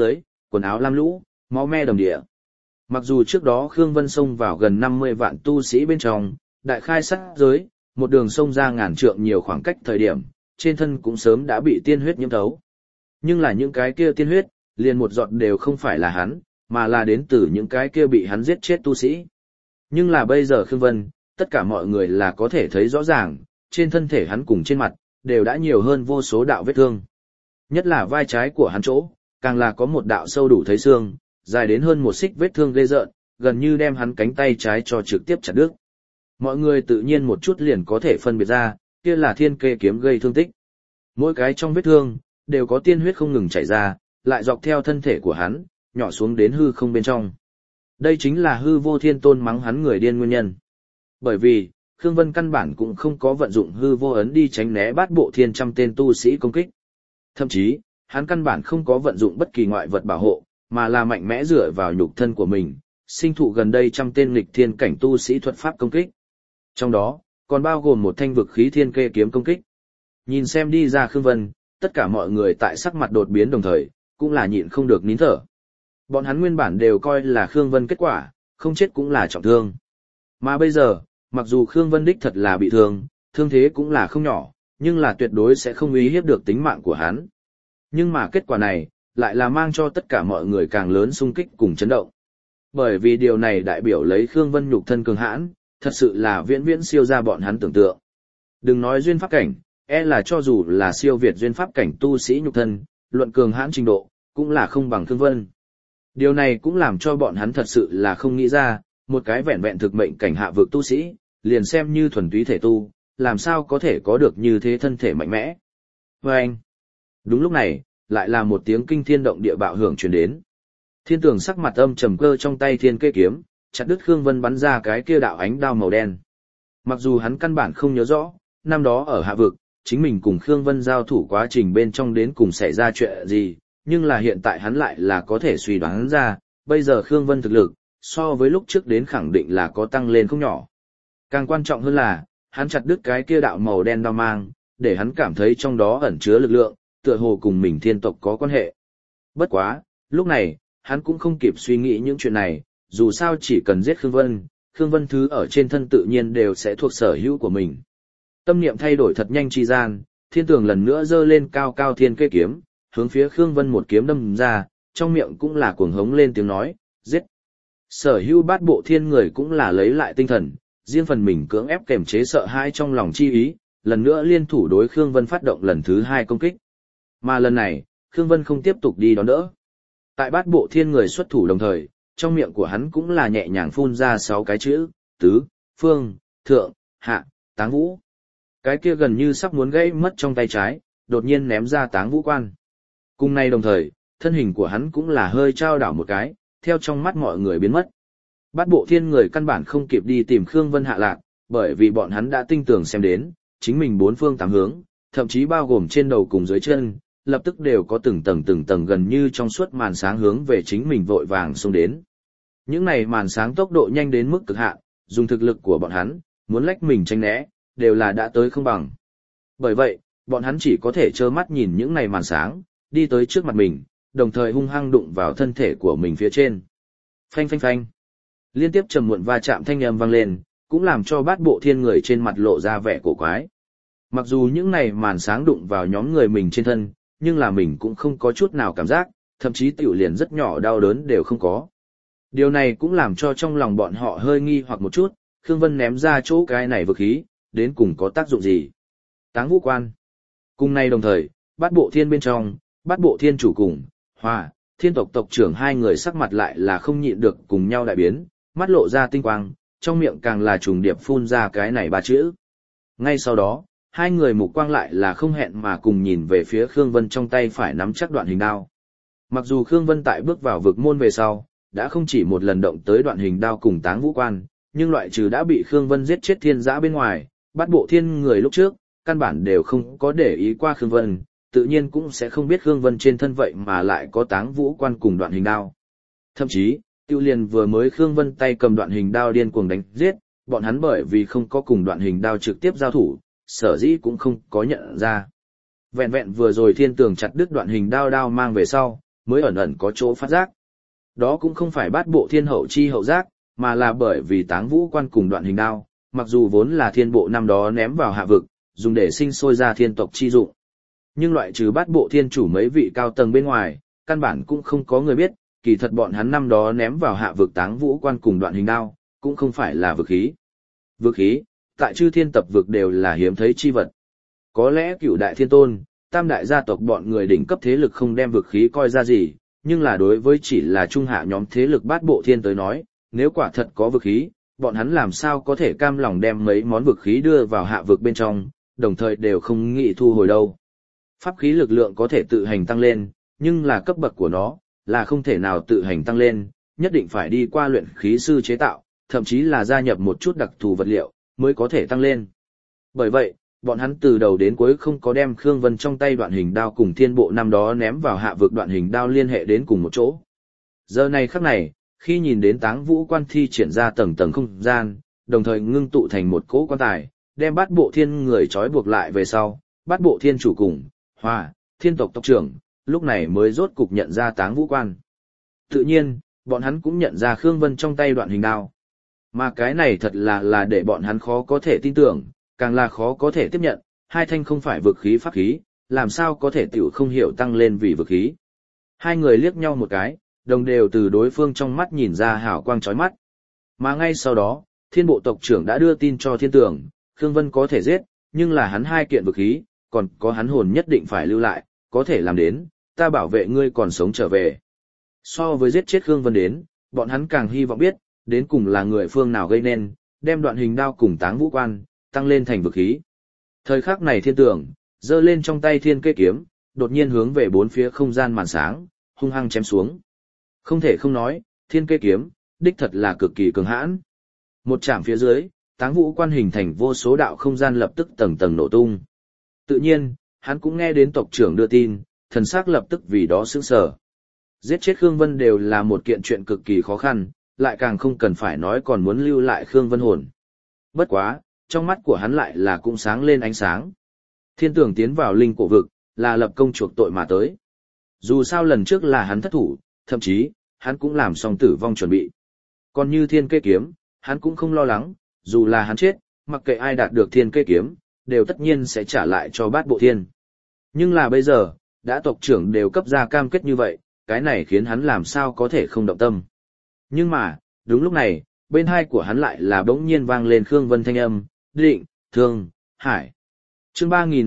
quần áo lam lũ, máu me đầm địa. Mặc dù trước đó Khương Vân xông vào gần 50 vạn tu sĩ bên trong, đại khai sát giới, một đường xông ra ngàn trượng nhiều khoảng cách thời điểm, trên thân cũng sớm đã bị tiên huyết nhiễm thấu. Nhưng là những cái kia tiên huyết, liền một giọt đều không phải là hắn, mà là đến từ những cái kia bị hắn giết chết tu sĩ. Nhưng là bây giờ Khương Vân, tất cả mọi người là có thể thấy rõ ràng, trên thân thể hắn cùng trên mặt, đều đã nhiều hơn vô số đạo vết thương. Nhất là vai trái của hắn chỗ, càng là có một đạo sâu đủ thấy xương, dài đến hơn một xích vết thương ghê rợn, gần như đem hắn cánh tay trái cho trực tiếp chặt đứt. Mọi người tự nhiên một chút liền có thể phân biệt ra, kia là thiên kê kiếm gây thương tích. Mỗi cái trong vết thương, đều có tiên huyết không ngừng chảy ra, lại dọc theo thân thể của hắn, nhỏ xuống đến hư không bên trong. Đây chính là hư vô thiên tôn mắng hắn người điên nguyên nhân. Bởi vì, Khương Vân căn bản cũng không có vận dụng hư vô ấn đi tránh né bát bộ thiên trăm tên tu sĩ công kích. Thậm chí, hắn căn bản không có vận dụng bất kỳ ngoại vật bảo hộ, mà là mạnh mẽ dựa vào nhục thân của mình, sinh thụ gần đây trăm tên nghịch thiên cảnh tu sĩ thuật pháp công kích. Trong đó, còn bao gồm một thanh vực khí thiên kê kiếm công kích. Nhìn xem đi ra Khương Vân, tất cả mọi người tại sắc mặt đột biến đồng thời, cũng là nhịn không được nín thở. Bọn hắn nguyên bản đều coi là Khương Vân kết quả, không chết cũng là trọng thương. Mà bây giờ, mặc dù Khương Vân đích thật là bị thương, thương thế cũng là không nhỏ, nhưng là tuyệt đối sẽ không uy hiếp được tính mạng của hắn. Nhưng mà kết quả này, lại là mang cho tất cả mọi người càng lớn xung kích cùng chấn động. Bởi vì điều này đại biểu lấy Khương Vân nhục thân cường hãn, thật sự là viễn viễn siêu ra bọn hắn tưởng tượng. Đừng nói duyên pháp cảnh, là cho dù là siêu việt duyên pháp cảnh tu sĩ nhục thân, luận cường hãn trình độ, cũng là không bằng Khương Vân. Điều này cũng làm cho bọn hắn thật sự là không nghĩ ra, một cái vẹn vẹn thực mệnh cảnh hạ vực tu sĩ, liền xem như thuần túy thể tu, làm sao có thể có được như thế thân thể mạnh mẽ. Và anh, đúng lúc này, lại là một tiếng kinh thiên động địa bạo hưởng truyền đến. Thiên Tường sắc mặt âm trầm cơ trong tay thiên kê kiếm, chặt đứt Khương Vân bắn ra cái kia đạo ánh đao màu đen. Mặc dù hắn căn bản không nhớ rõ, năm đó ở hạ vực, chính mình cùng Khương Vân giao thủ quá trình bên trong đến cùng xảy ra chuyện gì, nhưng là hiện tại hắn lại là có thể suy đoán ra, bây giờ Khương Vân thực lực, so với lúc trước đến khẳng định là có tăng lên không nhỏ. Càng quan trọng hơn là, hắn chặt đứt cái kia đạo màu đen đao mang, để hắn cảm thấy trong đó ẩn chứa lực lượng, tựa hồ cùng mình thiên tộc có quan hệ. Bất quá, lúc này, hắn cũng không kịp suy nghĩ những chuyện này, dù sao chỉ cần giết Khương Vân thứ ở trên thân tự nhiên đều sẽ thuộc sở hữu của mình. Tâm niệm thay đổi thật nhanh chi gian, Thiên Tường lần nữa giơ lên cao cao thiên kê kiếm, hướng phía Khương Vân một kiếm đâm ra, trong miệng cũng là cuồng hống lên tiếng nói, giết. Sở hữu bát bộ thiên người cũng là lấy lại tinh thần, riêng phần mình cưỡng ép kềm chế sợ hãi trong lòng chi ý, lần nữa liên thủ đối Khương Vân phát động lần thứ 2 công kích. Mà lần này, Khương Vân không tiếp tục đi đón đỡ. Tại bát bộ thiên người xuất thủ đồng thời, trong miệng của hắn cũng là nhẹ nhàng phun ra 6 cái chữ, tứ, phương, thượng, hạ, táng vũ. Cái kia gần như sắp muốn gãy mất trong tay trái, đột nhiên ném ra táng vũ quan. Cùng nay đồng thời, thân hình của hắn cũng là hơi trao đảo một cái, theo trong mắt mọi người biến mất. Bát bộ thiên người căn bản không kịp đi tìm Khương Vân hạ lạc, bởi vì bọn hắn đã tinh tường xem đến, chính mình bốn phương tám hướng, thậm chí bao gồm trên đầu cùng dưới chân, lập tức đều có từng tầng gần như trong suốt màn sáng hướng về chính mình vội vàng xông đến. Những này màn sáng tốc độ nhanh đến mức cực hạn, dùng thực lực của bọn hắn, muốn lách mình tránh né, đều là đã tới không bằng. Bởi vậy, bọn hắn chỉ có thể trơ mắt nhìn những này màn sáng, đi tới trước mặt mình, đồng thời hung hăng đụng vào thân thể của mình phía trên. Phanh phanh phanh. Liên tiếp trầm muộn va chạm thanh âm vang lên, cũng làm cho bát bộ thiên người trên mặt lộ ra vẻ cổ quái. Mặc dù những này màn sáng đụng vào nhóm người mình trên thân, nhưng là mình cũng không có chút nào cảm giác, thậm chí tiểu liền rất nhỏ đau đớn đều không có. Điều này cũng làm cho trong lòng bọn họ hơi nghi hoặc một chút, Khương Vân ném ra chỗ cái này vực khí, đến cùng có tác dụng gì. Táng vũ quan. Cùng nay đồng thời, bát bộ thiên bên trong, bát bộ thiên chủ cùng, Hòa, thiên tộc tộc trưởng hai người sắc mặt lại là không nhịn được cùng nhau đại biến, mắt lộ ra tinh quang, trong miệng càng là trùng điệp phun ra cái này ba chữ. Ngay sau đó, hai người mục quang lại là không hẹn mà cùng nhìn về phía Khương Vân trong tay phải nắm chắc đoạn hình đao. Mặc dù Khương Vân tại bước vào vực môn về sau, đã không chỉ một lần động tới đoạn hình đao cùng táng vũ quan, nhưng loại trừ đã bị Khương Vân giết chết thiên giã bên ngoài, bát bộ thiên người lúc trước, căn bản đều không có để ý qua Khương Vân, tự nhiên cũng sẽ không biết Khương Vân trên thân vậy mà lại có táng vũ quan cùng đoạn hình đao. Thậm chí, tiêu liền vừa mới Khương Vân tay cầm đoạn hình đao điên cuồng đánh giết, bọn hắn bởi vì không có cùng đoạn hình đao trực tiếp giao thủ, sở dĩ cũng không có nhận ra. Vẹn vẹn vừa rồi Thiên Tường chặt đứt đoạn hình đao mang về sau, mới ẩn ẩn có chỗ phát giác. Đó cũng không phải bát bộ thiên hậu chi hậu giác, mà là bởi vì Táng Vũ Quan cùng Đoạn Hình Đao, mặc dù vốn là thiên bộ năm đó ném vào hạ vực, dùng để sinh sôi ra thiên tộc chi dụng. Nhưng loại trừ bát bộ thiên chủ mấy vị cao tầng bên ngoài, căn bản cũng không có người biết, kỳ thật bọn hắn năm đó ném vào hạ vực Táng Vũ Quan cùng Đoạn Hình Đao, cũng không phải là vực khí. Vực khí, tại chư thiên tập vực đều là hiếm thấy chi vật. Có lẽ cựu đại thiên tôn, tam đại gia tộc bọn người đỉnh cấp thế lực không đem vực khí coi ra gì, nhưng là đối với chỉ là trung hạ nhóm thế lực bát bộ thiên tới nói, nếu quả thật có vực khí, bọn hắn làm sao có thể cam lòng đem mấy món vực khí đưa vào hạ vực bên trong, đồng thời đều không nghĩ thu hồi đâu. Pháp khí lực lượng có thể tự hành tăng lên, nhưng là cấp bậc của nó, là không thể nào tự hành tăng lên, nhất định phải đi qua luyện khí sư chế tạo, thậm chí là gia nhập một chút đặc thù vật liệu, mới có thể tăng lên. Bởi vậy, bọn hắn từ đầu đến cuối không có đem Khương Vân trong tay Đoạn Hình Đao cùng thiên bộ năm đó ném vào hạ vực Đoạn Hình Đao liên hệ đến cùng một chỗ. Giờ này khắc này, khi nhìn đến Táng Vũ Quan thi triển ra tầng tầng không gian, đồng thời ngưng tụ thành một cỗ quan tài, đem bát bộ thiên người trói buộc lại về sau, bát bộ thiên chủ cùng, Hoa, thiên tộc tộc trưởng, lúc này mới rốt cục nhận ra Táng Vũ Quan. Tự nhiên, bọn hắn cũng nhận ra Khương Vân trong tay Đoạn Hình Đao. Mà cái này thật là để bọn hắn khó có thể tin tưởng, càng là khó có thể tiếp nhận, hai thanh không phải vực khí pháp khí, làm sao có thể tiểu không hiểu tăng lên vì vực khí. Hai người liếc nhau một cái, đồng đều từ đối phương trong mắt nhìn ra hào quang chói mắt. Mà ngay sau đó, thiên bộ tộc trưởng đã đưa tin cho thiên tưởng, Khương Vân có thể giết, nhưng là hắn hai kiện vực khí, còn có hắn hồn nhất định phải lưu lại, có thể làm đến, ta bảo vệ ngươi còn sống trở về. So với giết chết Khương Vân đến, bọn hắn càng hy vọng biết, đến cùng là người phương nào gây nên, đem Đoạn Hình Đao cùng Táng Vũ Quan, tăng lên thành vực khí. Thời khắc này thiên tưởng, giơ lên trong tay thiên kê kiếm, đột nhiên hướng về bốn phía không gian màn sáng, hung hăng chém xuống. Không thể không nói, thiên kê kiếm, đích thật là cực kỳ cường hãn. Một chạm phía dưới, Táng Vũ Quan hình thành vô số đạo không gian lập tức tầng tầng nổ tung. Tự nhiên, hắn cũng nghe đến tộc trưởng đưa tin, thần sắc lập tức vì đó sững sờ. Giết chết Khương Vân đều là một kiện chuyện cực kỳ khó khăn, lại càng không cần phải nói còn muốn lưu lại Khương Vân hồn. Bất quá, trong mắt của hắn lại là cũng sáng lên ánh sáng. Thiên tưởng tiến vào linh cổ vực, là lập công chuộc tội mà tới. Dù sao lần trước là hắn thất thủ, thậm chí, hắn cũng làm xong tử vong chuẩn bị. Còn như thiên kê kiếm, hắn cũng không lo lắng, dù là hắn chết, mặc kệ ai đạt được thiên kê kiếm, đều tất nhiên sẽ trả lại cho bát bộ thiên. Nhưng là bây giờ, đã tộc trưởng đều cấp ra cam kết như vậy, cái này khiến hắn làm sao có thể không động tâm. Nhưng mà, đúng lúc này, bên hai của hắn lại là bỗng nhiên vang lên Khương Vân thanh âm, định, thương, hải. Chương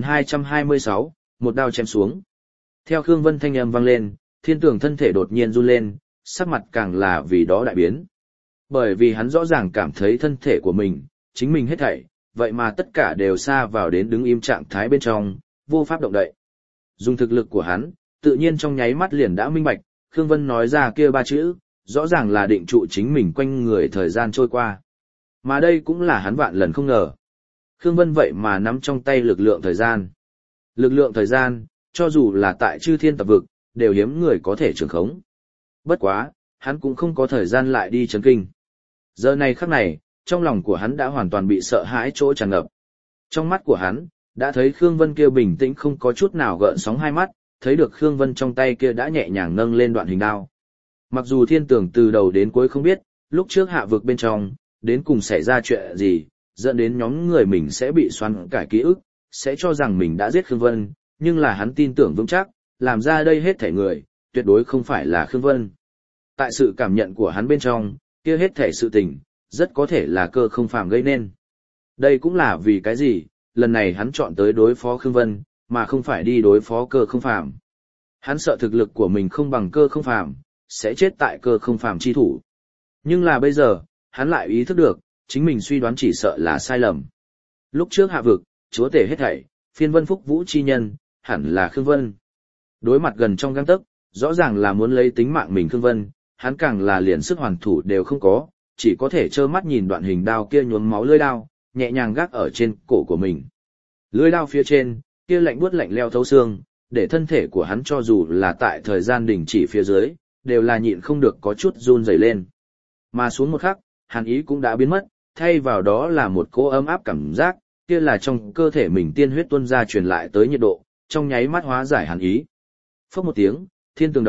3226, một đao chém xuống. Theo Khương Vân thanh âm vang lên, thiên tưởng thân thể đột nhiên run lên, sắc mặt càng là vì đó đại biến. Bởi vì hắn rõ ràng cảm thấy thân thể của mình, chính mình hết thảy, vậy mà tất cả đều xa vào đến đứng im trạng thái bên trong, vô pháp động đậy. Dùng thực lực của hắn, tự nhiên trong nháy mắt liền đã minh bạch, Khương Vân nói ra kia ba chữ, rõ ràng là định trụ chính mình quanh người thời gian trôi qua. Mà đây cũng là hắn vạn lần không ngờ. Khương Vân vậy mà nắm trong tay lực lượng thời gian. Lực lượng thời gian, cho dù là tại chư thiên tập vực, đều hiếm người có thể trường khống. Bất quá, hắn cũng không có thời gian lại đi chấn kinh. Giờ này khắc này, trong lòng của hắn đã hoàn toàn bị sợ hãi chỗ tràn ngập. Trong mắt của hắn, đã thấy Khương Vân kia bình tĩnh không có chút nào gợn sóng hai mắt, thấy được Khương Vân trong tay kia đã nhẹ nhàng nâng lên Đoạn Hình Đao. Mặc dù thiên tưởng từ đầu đến cuối không biết, lúc trước hạ vực bên trong, đến cùng xảy ra chuyện gì, dẫn đến nhóm người mình sẽ bị xoắn cải ký ức, sẽ cho rằng mình đã giết Khương Vân, nhưng là hắn tin tưởng vững chắc, làm ra đây hết thể người, tuyệt đối không phải là Khương Vân. Tại sự cảm nhận của hắn bên trong, kia hết thể sự tình, rất có thể là cơ không phàm gây nên. Đây cũng là vì cái gì, lần này hắn chọn tới đối phó Khương Vân, mà không phải đi đối phó cơ không phàm. Hắn sợ thực lực của mình không bằng cơ không phàm, sẽ chết tại cơ không phàm chi thủ. Nhưng là bây giờ, hắn lại ý thức được, chính mình suy đoán chỉ sợ là sai lầm. Lúc trước hạ vực, chúa tể hết thảy, phiên vân phúc vũ chi nhân, hẳn là Khương Vân. Đối mặt gần trong gang tấc, rõ ràng là muốn lấy tính mạng mình Khương Vân, hắn càng là liền sức hoàn thủ đều không có, chỉ có thể trơ mắt nhìn Đoạn Hình Đao kia nhuốm máu lưỡi đao, nhẹ nhàng gác ở trên cổ của mình. Lưỡi đao phía trên, kia lạnh buốt lạnh leo thấu xương, để thân thể của hắn cho dù là tại thời gian đình chỉ phía dưới, đều là nhịn không được có chút run rẩy lên. Mà xuống một khắc, hàn ý cũng đã biến mất, thay vào đó là một cỗ ấm áp cảm giác, kia là trong cơ thể mình tiên huyết tuôn ra truyền lại tới nhiệt độ, trong nháy mắt hóa giải hàn ý. Phốc một tiếng, thiên tường đầu,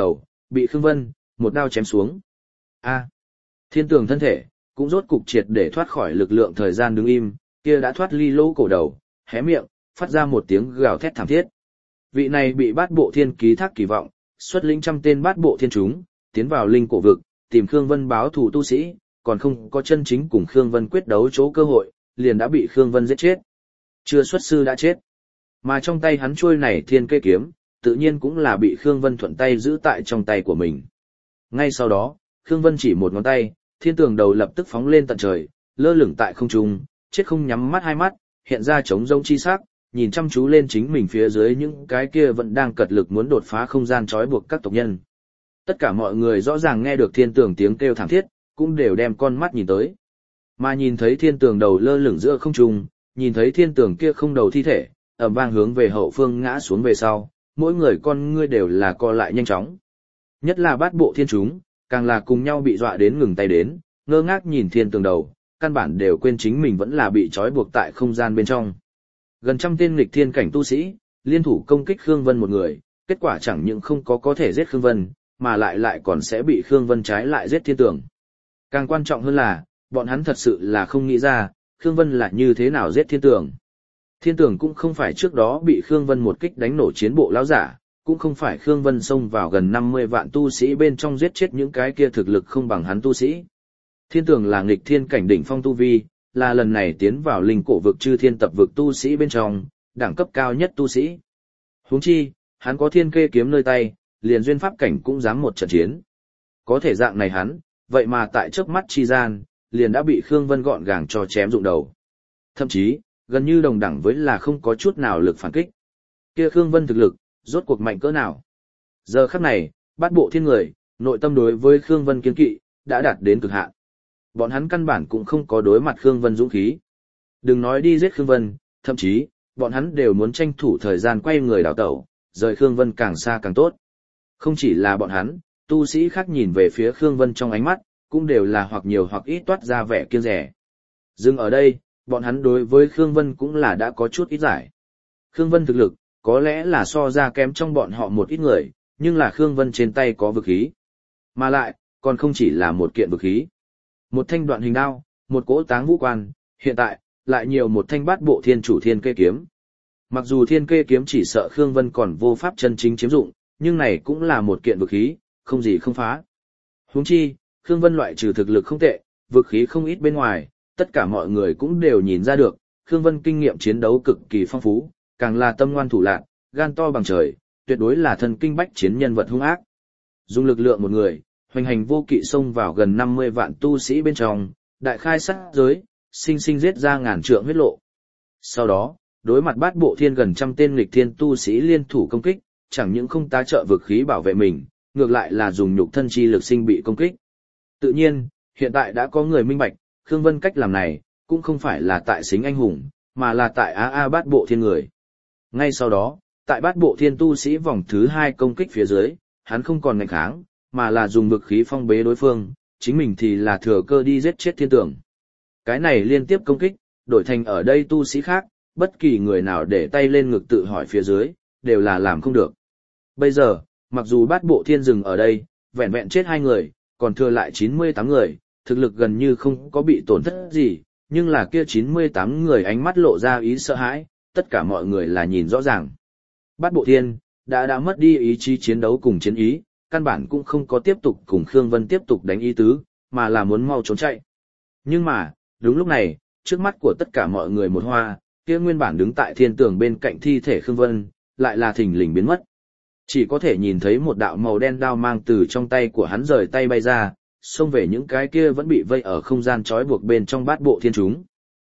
bị Khương Vân một đao chém xuống. A. Thiên tường thân thể cũng rốt cục triệt để thoát khỏi lực lượng thời gian đứng im, kia đã thoát ly lỗ cổ đầu, hé miệng, phát ra một tiếng gào thét thảm thiết. Vị này bị bát bộ thiên ký thác kỳ vọng, xuất lĩnh trăm tên bát bộ thiên chúng, tiến vào linh cổ vực, tìm Khương Vân báo thù tu sĩ, còn không có chân chính cùng Khương Vân quyết đấu chỗ cơ hội, liền đã bị Khương Vân giết chết. Chưa xuất sư đã chết. Mà trong tay hắn chuôi này thiên kê kiếm, tự nhiên cũng là bị Khương Vân thuận tay giữ tại trong tay của mình. Ngay sau đó, Khương Vân chỉ một ngón tay, thiên tường đầu lập tức phóng lên tận trời, lơ lửng tại không trung, chết không nhắm mắt hai mắt, hiện ra trống rỗng chi sắc, nhìn chăm chú lên chính mình phía dưới những cái kia vẫn đang cật lực muốn đột phá không gian trói buộc các tộc nhân. Tất cả mọi người rõ ràng nghe được thiên tường tiếng kêu thảm thiết, cũng đều đem con mắt nhìn tới. Mà nhìn thấy thiên tường đầu lơ lửng giữa không trung, nhìn thấy thiên tường kia không đầu thi thể, ầm vang hướng về hậu phương ngã xuống về sau, mỗi người con ngươi đều là co lại nhanh chóng. Nhất là bát bộ thiên chúng, càng là cùng nhau bị dọa đến ngừng tay đến, ngơ ngác nhìn thiên tường đầu, căn bản đều quên chính mình vẫn là bị trói buộc tại không gian bên trong. Gần trăm tên nghịch thiên cảnh tu sĩ, liên thủ công kích Khương Vân một người, kết quả chẳng những không có thể giết Khương Vân, mà lại còn sẽ bị Khương Vân trái lại giết thiên tường. Càng quan trọng hơn là, bọn hắn thật sự là không nghĩ ra, Khương Vân là như thế nào giết thiên tường. Thiên tường cũng không phải trước đó bị Khương Vân một kích đánh nổ chiến bộ lão giả, cũng không phải Khương Vân xông vào gần 50 vạn tu sĩ bên trong giết chết những cái kia thực lực không bằng hắn tu sĩ. Thiên tường là nghịch thiên cảnh đỉnh phong tu vi, là lần này tiến vào linh cổ vực chư thiên tập vực tu sĩ bên trong, đẳng cấp cao nhất tu sĩ. Huống chi, hắn có thiên kê kiếm nơi tay, liền duyên pháp cảnh cũng dám một trận chiến. Có thể dạng này hắn, vậy mà tại chớp mắt chi gian, liền đã bị Khương Vân gọn gàng cho chém rụng đầu. Thậm chí, gần như đồng đẳng với là không có chút nào lực phản kích. Kia Khương Vân thực lực, rốt cuộc mạnh cỡ nào? Giờ khắc này, bát bộ thiên người, nội tâm đối với Khương Vân kiên kỵ, đã đạt đến cực hạn. Bọn hắn căn bản cũng không có đối mặt Khương Vân dũng khí. Đừng nói đi giết Khương Vân, thậm chí, bọn hắn đều muốn tranh thủ thời gian quay người đào tẩu, rời Khương Vân càng xa càng tốt. Không chỉ là bọn hắn, tu sĩ khác nhìn về phía Khương Vân trong ánh mắt, cũng đều là hoặc nhiều hoặc ít toát ra vẻ kiêng dè. Dừng ở đây, bọn hắn đối với Khương Vân cũng là đã có chút ít giải. Khương Vân thực lực, có lẽ là so ra kém trong bọn họ một ít người, nhưng là Khương Vân trên tay có vực khí. Mà lại, còn không chỉ là một kiện vực khí. Một thanh đoạn hình đao, một cỗ táng vũ quan, hiện tại, lại nhiều một thanh bát bộ thiên chủ thiên kê kiếm. Mặc dù thiên kê kiếm chỉ sợ Khương Vân còn vô pháp chân chính chiếm dụng, nhưng này cũng là một kiện vực khí, không gì không phá. Huống chi, Khương Vân loại trừ thực lực không tệ, vực khí không ít bên ngoài, tất cả mọi người cũng đều nhìn ra được, Khương Vân kinh nghiệm chiến đấu cực kỳ phong phú, càng là tâm ngoan thủ lạn, gan to bằng trời, tuyệt đối là thần kinh bách chiến nhân vật hung ác. Dùng lực lượng một người, hoành hành vô kỵ xông vào gần 50 vạn tu sĩ bên trong, đại khai sát giới, sinh sinh giết ra ngàn trượng huyết lộ. Sau đó, đối mặt bát bộ thiên gần trăm tên nghịch thiên tu sĩ liên thủ công kích, chẳng những không tá trợ vực khí bảo vệ mình, ngược lại là dùng nhục thân chi lực sinh bị công kích. Tự nhiên, hiện tại đã có người minh bạch, Khương Vân cách làm này, cũng không phải là tại xính anh hùng, mà là tại bát bộ thiên người. Ngay sau đó, tại bát bộ thiên tu sĩ vòng thứ 2 công kích phía dưới, hắn không còn ngạnh kháng, mà là dùng vực khí phong bế đối phương, chính mình thì là thừa cơ đi giết chết thiên tường. Cái này liên tiếp công kích, đổi thành ở đây tu sĩ khác, bất kỳ người nào để tay lên ngực tự hỏi phía dưới, đều là làm không được. Bây giờ, mặc dù bát bộ thiên dừng ở đây, vẹn vẹn chết 2 người, còn thừa lại 98 người, thực lực gần như không có bị tổn thất gì, nhưng là kia 98 người ánh mắt lộ ra ý sợ hãi, tất cả mọi người là nhìn rõ ràng. Bát bộ thiên, đã mất đi ý chí chiến đấu cùng chiến ý, căn bản cũng không có tiếp tục cùng Khương Vân tiếp tục đánh ý tứ, mà là muốn mau trốn chạy. Nhưng mà, đúng lúc này, trước mắt của tất cả mọi người một hoa, kia nguyên bản đứng tại thiên tường bên cạnh thi thể Khương Vân, lại là thình lình biến mất. Chỉ có thể nhìn thấy một đạo màu đen đao mang từ trong tay của hắn rời tay bay ra, xông về những cái kia vẫn bị vây ở không gian trói buộc bên trong bát bộ thiên chúng.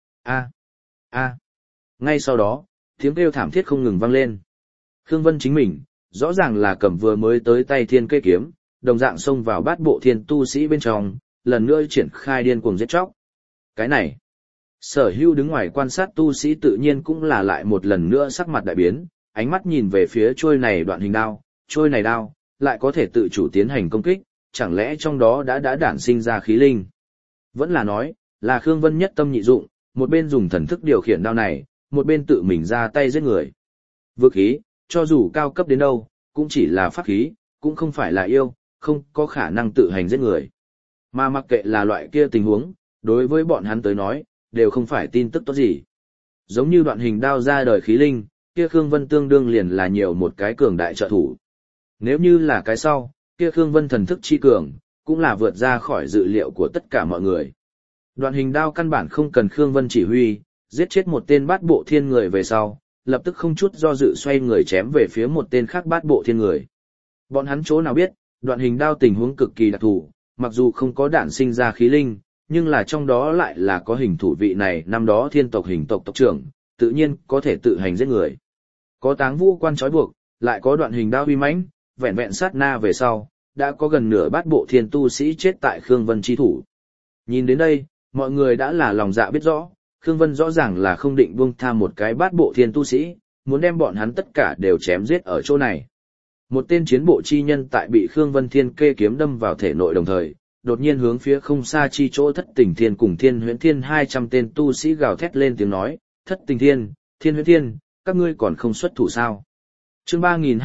A. Ngay sau đó, tiếng kêu thảm thiết không ngừng vang lên. Khương Vân chính mình, rõ ràng là cầm vừa mới tới tay thiên kê kiếm, đồng dạng xông vào bát bộ thiên tu sĩ bên trong, lần nữa triển khai điên cuồng giết chóc. Cái này, Sở Hưu đứng ngoài quan sát tu sĩ tự nhiên cũng là lại một lần nữa sắc mặt đại biến, ánh mắt nhìn về phía trôi này đoạn hình đao, trôi này đao, lại có thể tự chủ tiến hành công kích, chẳng lẽ trong đó đã đản sinh ra khí linh. Vẫn là nói, là Khương Vân nhất tâm nhị dụng, một bên dùng thần thức điều khiển đao này, một bên tự mình ra tay giết người. Vực khí, cho dù cao cấp đến đâu, cũng chỉ là pháp khí, cũng không phải là yêu, không có khả năng tự hành giết người. Mà mặc kệ là loại kia tình huống, đối với bọn hắn tới nói, đều không phải tin tức tốt gì. Giống như đoạn hình đao ra đời khí linh, kia Khương Vân tương đương liền là nhiều một cái cường đại trợ thủ. Nếu như là cái sau, kia Khương Vân thần thức chi cường, cũng là vượt ra khỏi dự liệu của tất cả mọi người. Đoạn hình đao căn bản không cần Khương Vân chỉ huy, giết chết một tên bát bộ thiên người về sau, lập tức không chút do dự xoay người chém về phía một tên khác bát bộ thiên người. Bọn hắn chỗ nào biết, đoạn hình đao tình huống cực kỳ đặc thù, mặc dù không có đạn sinh ra khí linh, nhưng là trong đó lại là có hình thủ vị này năm đó thiên tộc hình tộc tộc trưởng, tự nhiên có thể tự hành giết người. Có táng vũ quan trói buộc, lại có đoạn hình đao uy mãnh, vẹn vẹn sát na về sau, đã có gần nửa bát bộ thiên tu sĩ chết tại Khương Vân chi thủ. Nhìn đến đây, mọi người đã là lòng dạ biết rõ, Khương Vân rõ ràng là không định buông tha một cái bát bộ thiên tu sĩ, muốn đem bọn hắn tất cả đều chém giết ở chỗ này. Một tên chiến bộ chi nhân tại bị Khương Vân Thiên kê kiếm đâm vào thể nội đồng thời, đột nhiên hướng phía không xa chi chỗ Thất Tình Thiên cùng Thiên Huyễn Thiên 200 tên tu sĩ gào thét lên tiếng nói, Thất Tình Thiên, Thiên Huyễn Thiên, các ngươi còn không xuất thủ sao? Chương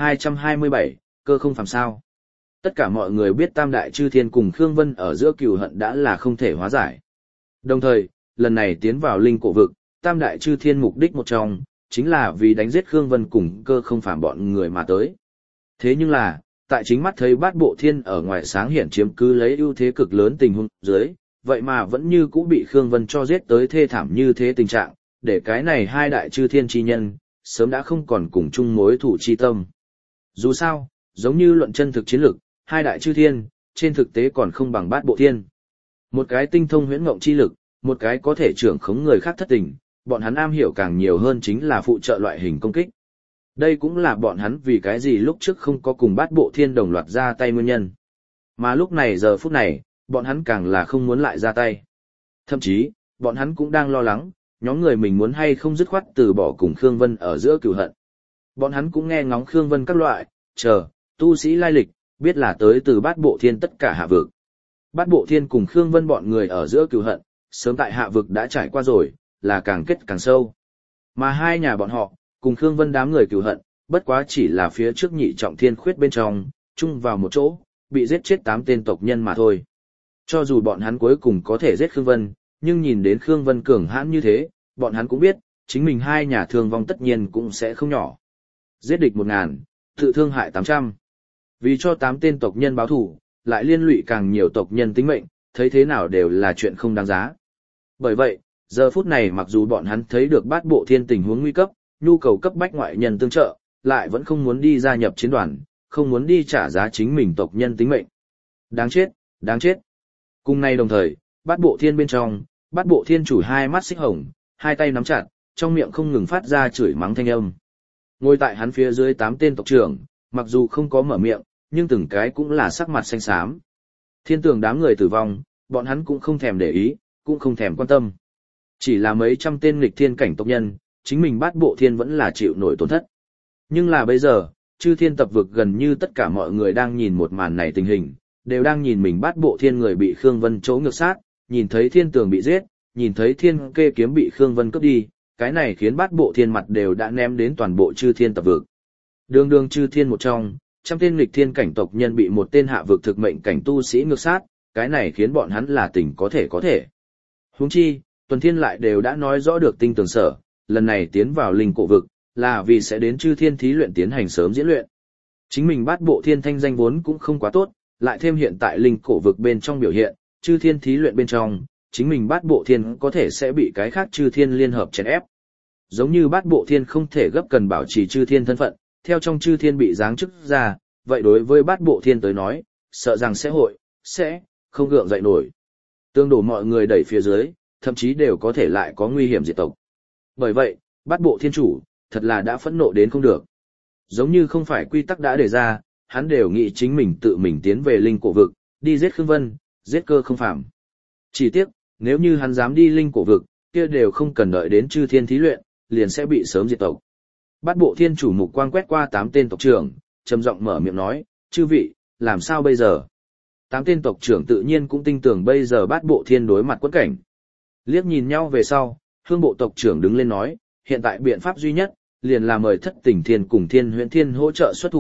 3227, cơ không phàm sao? Tất cả mọi người biết Tam Đại Chư Thiên cùng Khương Vân ở giữa cừu hận đã là không thể hóa giải. Đồng thời, lần này tiến vào linh cổ vực, Tam Đại Chư Thiên mục đích một trong, chính là vì đánh giết Khương Vân cùng cơ không phàm bọn người mà tới. Thế nhưng là, tại chính mắt thấy bát bộ thiên ở ngoài sáng hiển chiếm cứ lấy ưu thế cực lớn tình huống dưới, vậy mà vẫn như cũ bị Khương Vân cho giết tới thê thảm như thế tình trạng, để cái này hai đại chư thiên chi nhân, sớm đã không còn cùng chung mối thủ chi tâm. Dù sao, giống như luận chân thực chiến lực, hai đại chư thiên, trên thực tế còn không bằng bát bộ thiên. Một cái tinh thông huyễn ngộng chi lực, một cái có thể trưởng khống người khác thất tình, bọn hắn am hiểu càng nhiều hơn chính là phụ trợ loại hình công kích. Đây cũng là bọn hắn vì cái gì lúc trước không có cùng bát bộ thiên đồng loạt ra tay nguyên nhân. Mà lúc này giờ phút này, bọn hắn càng là không muốn lại ra tay. Thậm chí, bọn hắn cũng đang lo lắng, nhóm người mình muốn hay không dứt khoát từ bỏ cùng Khương Vân ở giữa cửu hận. Bọn hắn cũng nghe ngóng Khương Vân các loại, tu sĩ lai lịch, biết là tới từ bát bộ thiên tất cả hạ vực. Bát bộ thiên cùng Khương Vân bọn người ở giữa cửu hận, sớm tại hạ vực đã trải qua rồi, là càng kết càng sâu. Mà hai nhà bọn họ, cùng Khương Vân đám người cửu hận, bất quá chỉ là phía trước nhị trọng thiên khuyết bên trong, chung vào một chỗ, bị giết chết 8 tên tộc nhân mà thôi. Cho dù bọn hắn cuối cùng có thể giết Khương Vân, nhưng nhìn đến Khương Vân cường hãn như thế, bọn hắn cũng biết, chính mình hai nhà thương vong tất nhiên cũng sẽ không nhỏ. Giết địch 1000, tự thương hại 800. Vì cho 8 tên tộc nhân báo thù, lại liên lụy càng nhiều tộc nhân tính mệnh, thấy thế nào đều là chuyện không đáng giá. Bởi vậy, giờ phút này mặc dù bọn hắn thấy được bát bộ thiên tình huống nguy cấp, nhu cầu cấp bách ngoại nhân tương trợ, lại vẫn không muốn đi gia nhập chiến đoàn, không muốn đi trả giá chính mình tộc nhân tính mệnh. Đáng chết, đáng chết. Cùng nay đồng thời, bát bộ thiên bên trong, bát bộ thiên chủ hai mắt xích hồng, hai tay nắm chặt, trong miệng không ngừng phát ra chửi mắng thanh âm. Ngồi tại hắn phía dưới 8 tên tộc trưởng, mặc dù không có mở miệng, nhưng từng cái cũng là sắc mặt xanh xám. Thiên tường đám người tử vong, bọn hắn cũng không thèm để ý, cũng không thèm quan tâm. Chỉ là mấy trăm tên nghịch thiên cảnh tộc nhân, chính mình bát bộ thiên vẫn là chịu nổi tổn thất. Nhưng là bây giờ, chư thiên tập vực gần như tất cả mọi người đang nhìn một màn này tình hình, đều đang nhìn mình bát bộ thiên người bị Khương Vân chỗ ngược sát, nhìn thấy thiên tường bị giết, nhìn thấy thiên kê kiếm bị Khương Vân cướp đi, cái này khiến bát bộ thiên mặt đều đã ném đến toàn bộ chư thiên tập vực. Đường đường chư thiên một trong, trăm tên nghịch thiên cảnh tộc nhân bị một tên hạ vực thực mệnh cảnh tu sĩ ngược sát, cái này khiến bọn hắn là tình có thể. Huống chi, Tuần Thiên lại đều đã nói rõ được tinh tường sở, lần này tiến vào linh cổ vực, là vì sẽ đến chư thiên thí luyện tiến hành sớm diễn luyện. Chính mình bát bộ thiên thanh danh vốn cũng không quá tốt, lại thêm hiện tại linh cổ vực bên trong biểu hiện, chư thiên thí luyện bên trong, chính mình bát bộ thiên có thể sẽ bị cái khác chư thiên liên hợp chèn ép. Giống như bát bộ thiên không thể gấp cần bảo trì chư thiên thân phận, theo trong chư thiên bị giáng chức ra, vậy đối với bát bộ thiên tới nói, sợ rằng sẽ không gượng dậy nổi. Tương đổ mọi người đẩy phía dưới, thậm chí đều có thể lại có nguy hiểm diệt tộc. Bởi vậy, bát bộ thiên chủ, thật là đã phẫn nộ đến không được. Giống như không phải quy tắc đã đề ra, hắn đều nghĩ chính mình tự mình tiến về linh cổ vực, đi giết Khương Vân, giết cơ không phạm. Chỉ tiếc, nếu như hắn dám đi linh cổ vực, kia đều không cần đợi đến chư thiên thí luyện, liền sẽ bị sớm diệt tộc. Bát bộ thiên chủ mục quang quét qua 8 tên tộc trưởng, trầm giọng mở miệng nói, chư vị, làm sao bây giờ? 8 tên tộc trưởng tự nhiên cũng tin tưởng bây giờ bát bộ thiên đối mặt quẫn cảnh. Liếc nhìn nhau về sau, hương bộ tộc trưởng đứng lên nói, hiện tại biện pháp duy nhất, liền là mời Thất Tình Thiên cùng Thiên Huyễn Thiên hỗ trợ xuất thủ,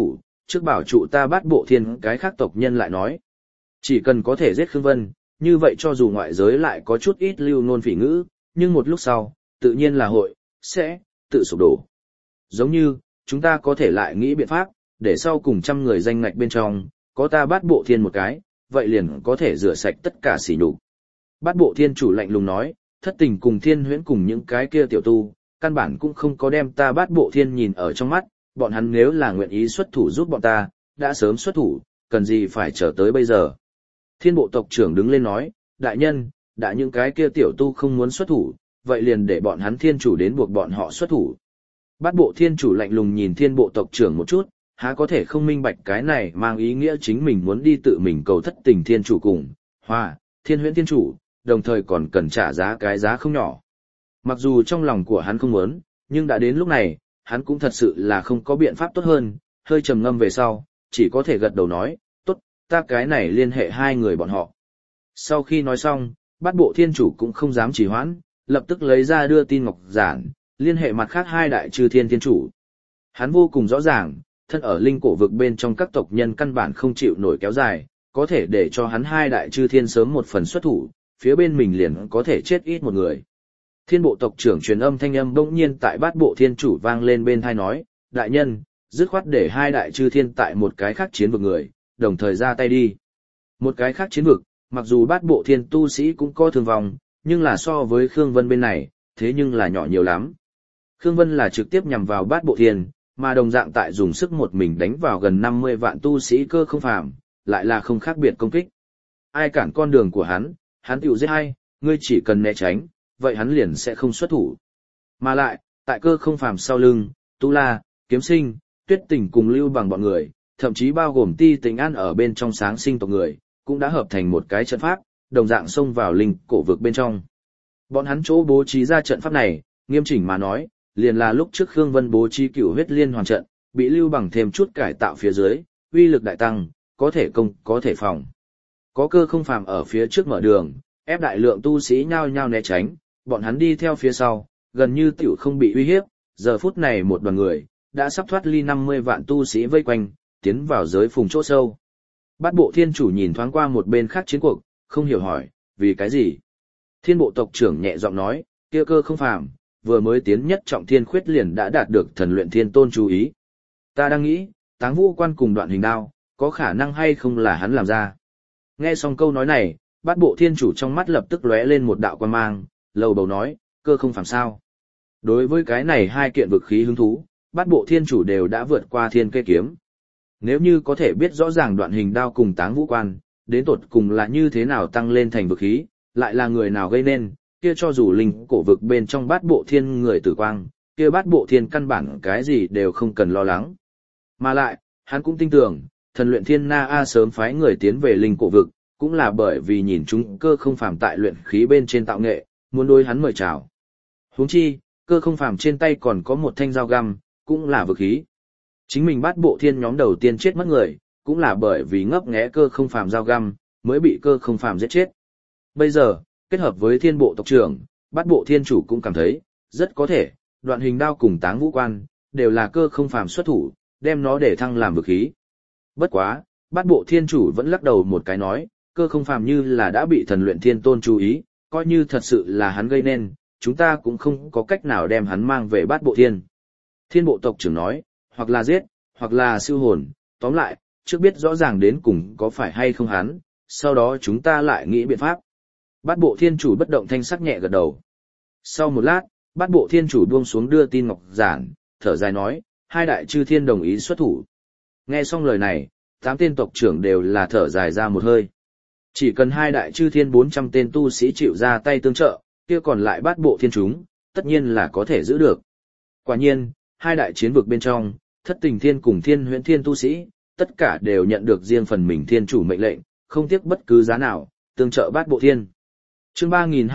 trước bảo trụ ta Bát Bộ Thiên cái khác tộc nhân lại nói. Chỉ cần có thể giết Khương Vân, như vậy cho dù ngoại giới lại có chút ít lưu nôn phỉ ngữ, nhưng một lúc sau, tự nhiên là sẽ tự sụp đổ. Giống như, chúng ta có thể lại nghĩ biện pháp, để sau cùng 100 người danh ngạch bên trong, có ta Bát Bộ Thiên một cái, vậy liền có thể rửa sạch tất cả sỉ nhục. Bát Bộ Thiên chủ lạnh lùng nói, Thất Tình cùng Thiên Huyễn cùng những cái kia tiểu tu, căn bản cũng không có đem ta Bát Bộ Thiên nhìn ở trong mắt, bọn hắn nếu là nguyện ý xuất thủ giúp bọn ta, đã sớm xuất thủ, cần gì phải chờ tới bây giờ. Thiên bộ tộc trưởng đứng lên nói, đại nhân, đã những cái kia tiểu tu không muốn xuất thủ, vậy liền để bọn hắn thiên chủ đến buộc bọn họ xuất thủ. Bát Bộ Thiên chủ lạnh lùng nhìn thiên bộ tộc trưởng một chút, há có thể không minh bạch cái này mang ý nghĩa chính mình muốn đi tự mình cầu Thất Tình thiên chủ cùng Thiên Huyễn thiên chủ, đồng thời còn cần trả giá cái giá không nhỏ. Mặc dù trong lòng của hắn không muốn, nhưng đã đến lúc này, hắn cũng thật sự là không có biện pháp tốt hơn, hơi trầm ngâm về sau, chỉ có thể gật đầu nói, tốt, ta cái này liên hệ hai người bọn họ. Sau khi nói xong, Bát Bộ Thiên chủ cũng không dám trì hoãn, lập tức lấy ra đưa tin ngọc giản, liên hệ mặt khác hai đại chư thiên thiên chủ. Hắn vô cùng rõ ràng, thân ở linh cổ vực bên trong các tộc nhân căn bản không chịu nổi kéo dài, có thể để cho hắn hai đại chư thiên sớm một phần xuất thủ, phía bên mình liền có thể chết ít một người. Thiên bộ tộc trưởng truyền âm thanh âm bỗng nhiên tại Bát Bộ Thiên chủ vang lên bên tai nói, đại nhân, dứt khoát để hai đại chư thiên tại một cái khác chiến vực người, đồng thời ra tay đi. Một cái khác chiến vực, mặc dù Bát Bộ Thiên tu sĩ cũng có thương vong, nhưng là so với Khương Vân bên này, thế nhưng là nhỏ nhiều lắm. Khương Vân là trực tiếp nhằm vào Bát Bộ Thiên, mà đồng dạng tại dùng sức một mình đánh vào gần 50 vạn tu sĩ cơ không phàm, lại là không khác biệt công kích. Ai cản con đường của hắn tiểu giết hay, ngươi chỉ cần né tránh, vậy hắn liền sẽ không xuất thủ. Mà lại, tại cơ không phàm sau lưng, Tu La, Kiếm Sinh, Tuyết Tình cùng Lưu Bằng bọn người, thậm chí bao gồm Ti Tình An ở bên trong Sáng Sinh tộc người, cũng đã hợp thành một cái trận pháp, đồng dạng xông vào linh cổ vực bên trong. Bọn hắn chỗ bố trí ra trận pháp này, nghiêm chỉnh mà nói, liền là lúc trước Khương Vân bố trí Cửu Huyết Liên Hoàn trận, bị Lưu Bằng thêm chút cải tạo phía dưới, uy lực đại tăng, có thể công, có thể phòng. Có cơ không phàm ở phía trước mở đường, ép đại lượng tu sĩ nhao nhao né tránh, bọn hắn đi theo phía sau, gần như tiểu không bị uy hiếp, giờ phút này một đoàn người, đã sắp thoát ly 50 vạn tu sĩ vây quanh, tiến vào giới phùng chỗ sâu. Bát Bộ Thiên chủ nhìn thoáng qua một bên khác chiến cuộc, không hiểu hỏi, vì cái gì? Thiên bộ tộc trưởng nhẹ giọng nói, kia cơ không phàm, vừa mới tiến nhất trọng thiên khuyết liền đã đạt được thần luyện thiên tôn chú ý. Ta đang nghĩ, Táng Vũ Quan cùng Đoạn Hình Đao, có khả năng hay không là hắn làm ra. Nghe xong câu nói này, Bát Bộ Thiên chủ trong mắt lập tức lóe lên một đạo quan mang, lầu bầu nói, cơ không phàm sao. Đối với cái này hai kiện vực khí hứng thú, Bát Bộ Thiên chủ đều đã vượt qua thiên kê kiếm. Nếu như có thể biết rõ ràng Đoạn Hình Đao cùng Táng Vũ Quan, đến tột cùng là như thế nào tăng lên thành vực khí, lại là người nào gây nên, kia cho dù linh cổ vực bên trong Bát Bộ Thiên người tử quang, kia Bát Bộ Thiên căn bản cái gì đều không cần lo lắng. Mà lại, hắn cũng tin tưởng, thần luyện thiên na A sớm phái người tiến về linh cổ vực, cũng là bởi vì nhìn chúng cơ không phàm tại luyện khí bên trên tạo nghệ, muốn đối hắn mời chào. Huống chi, cơ không phàm trên tay còn có một thanh dao găm, cũng là vực khí. Chính mình Bát Bộ Thiên nhóm đầu tiên chết mất người, cũng là bởi vì ngấp nghé cơ không phàm dao găm, mới bị cơ không phàm giết chết. Bây giờ, kết hợp với thiên bộ tộc trưởng, Bát Bộ Thiên chủ cũng cảm thấy, rất có thể, Đoạn Hình Đao cùng Táng Vũ Quan, đều là cơ không phàm xuất thủ, đem nó để thăng làm vực khí. Bất quá, Bát Bộ Thiên chủ vẫn lắc đầu một cái nói, cơ không phàm như là đã bị thần luyện thiên tôn chú ý, coi như thật sự là hắn gây nên, chúng ta cũng không có cách nào đem hắn mang về Bát Bộ Thiên. Thiên bộ tộc trưởng nói, hoặc là giết, hoặc là siêu hồn, tóm lại, trước biết rõ ràng đến cùng có phải hay không hắn, sau đó chúng ta lại nghĩ biện pháp. Bát Bộ Thiên chủ bất động thanh sắc nhẹ gật đầu. Sau một lát, Bát Bộ Thiên chủ buông xuống đưa tin ngọc giản, thở dài nói, hai đại chư thiên đồng ý xuất thủ. Nghe xong lời này, 8 tên tộc trưởng đều là thở dài ra một hơi. Chỉ cần hai đại chư thiên 400 tên tu sĩ chịu ra tay tương trợ, kia còn lại Bát Bộ Thiên chúng, tất nhiên là có thể giữ được. Quả nhiên, hai đại chiến vực bên trong, Thất Tình Thiên cùng Thiên Huyễn Thiên tu sĩ, tất cả đều nhận được riêng phần mình thiên chủ mệnh lệnh, không tiếc bất cứ giá nào, tương trợ Bát Bộ Thiên. Chương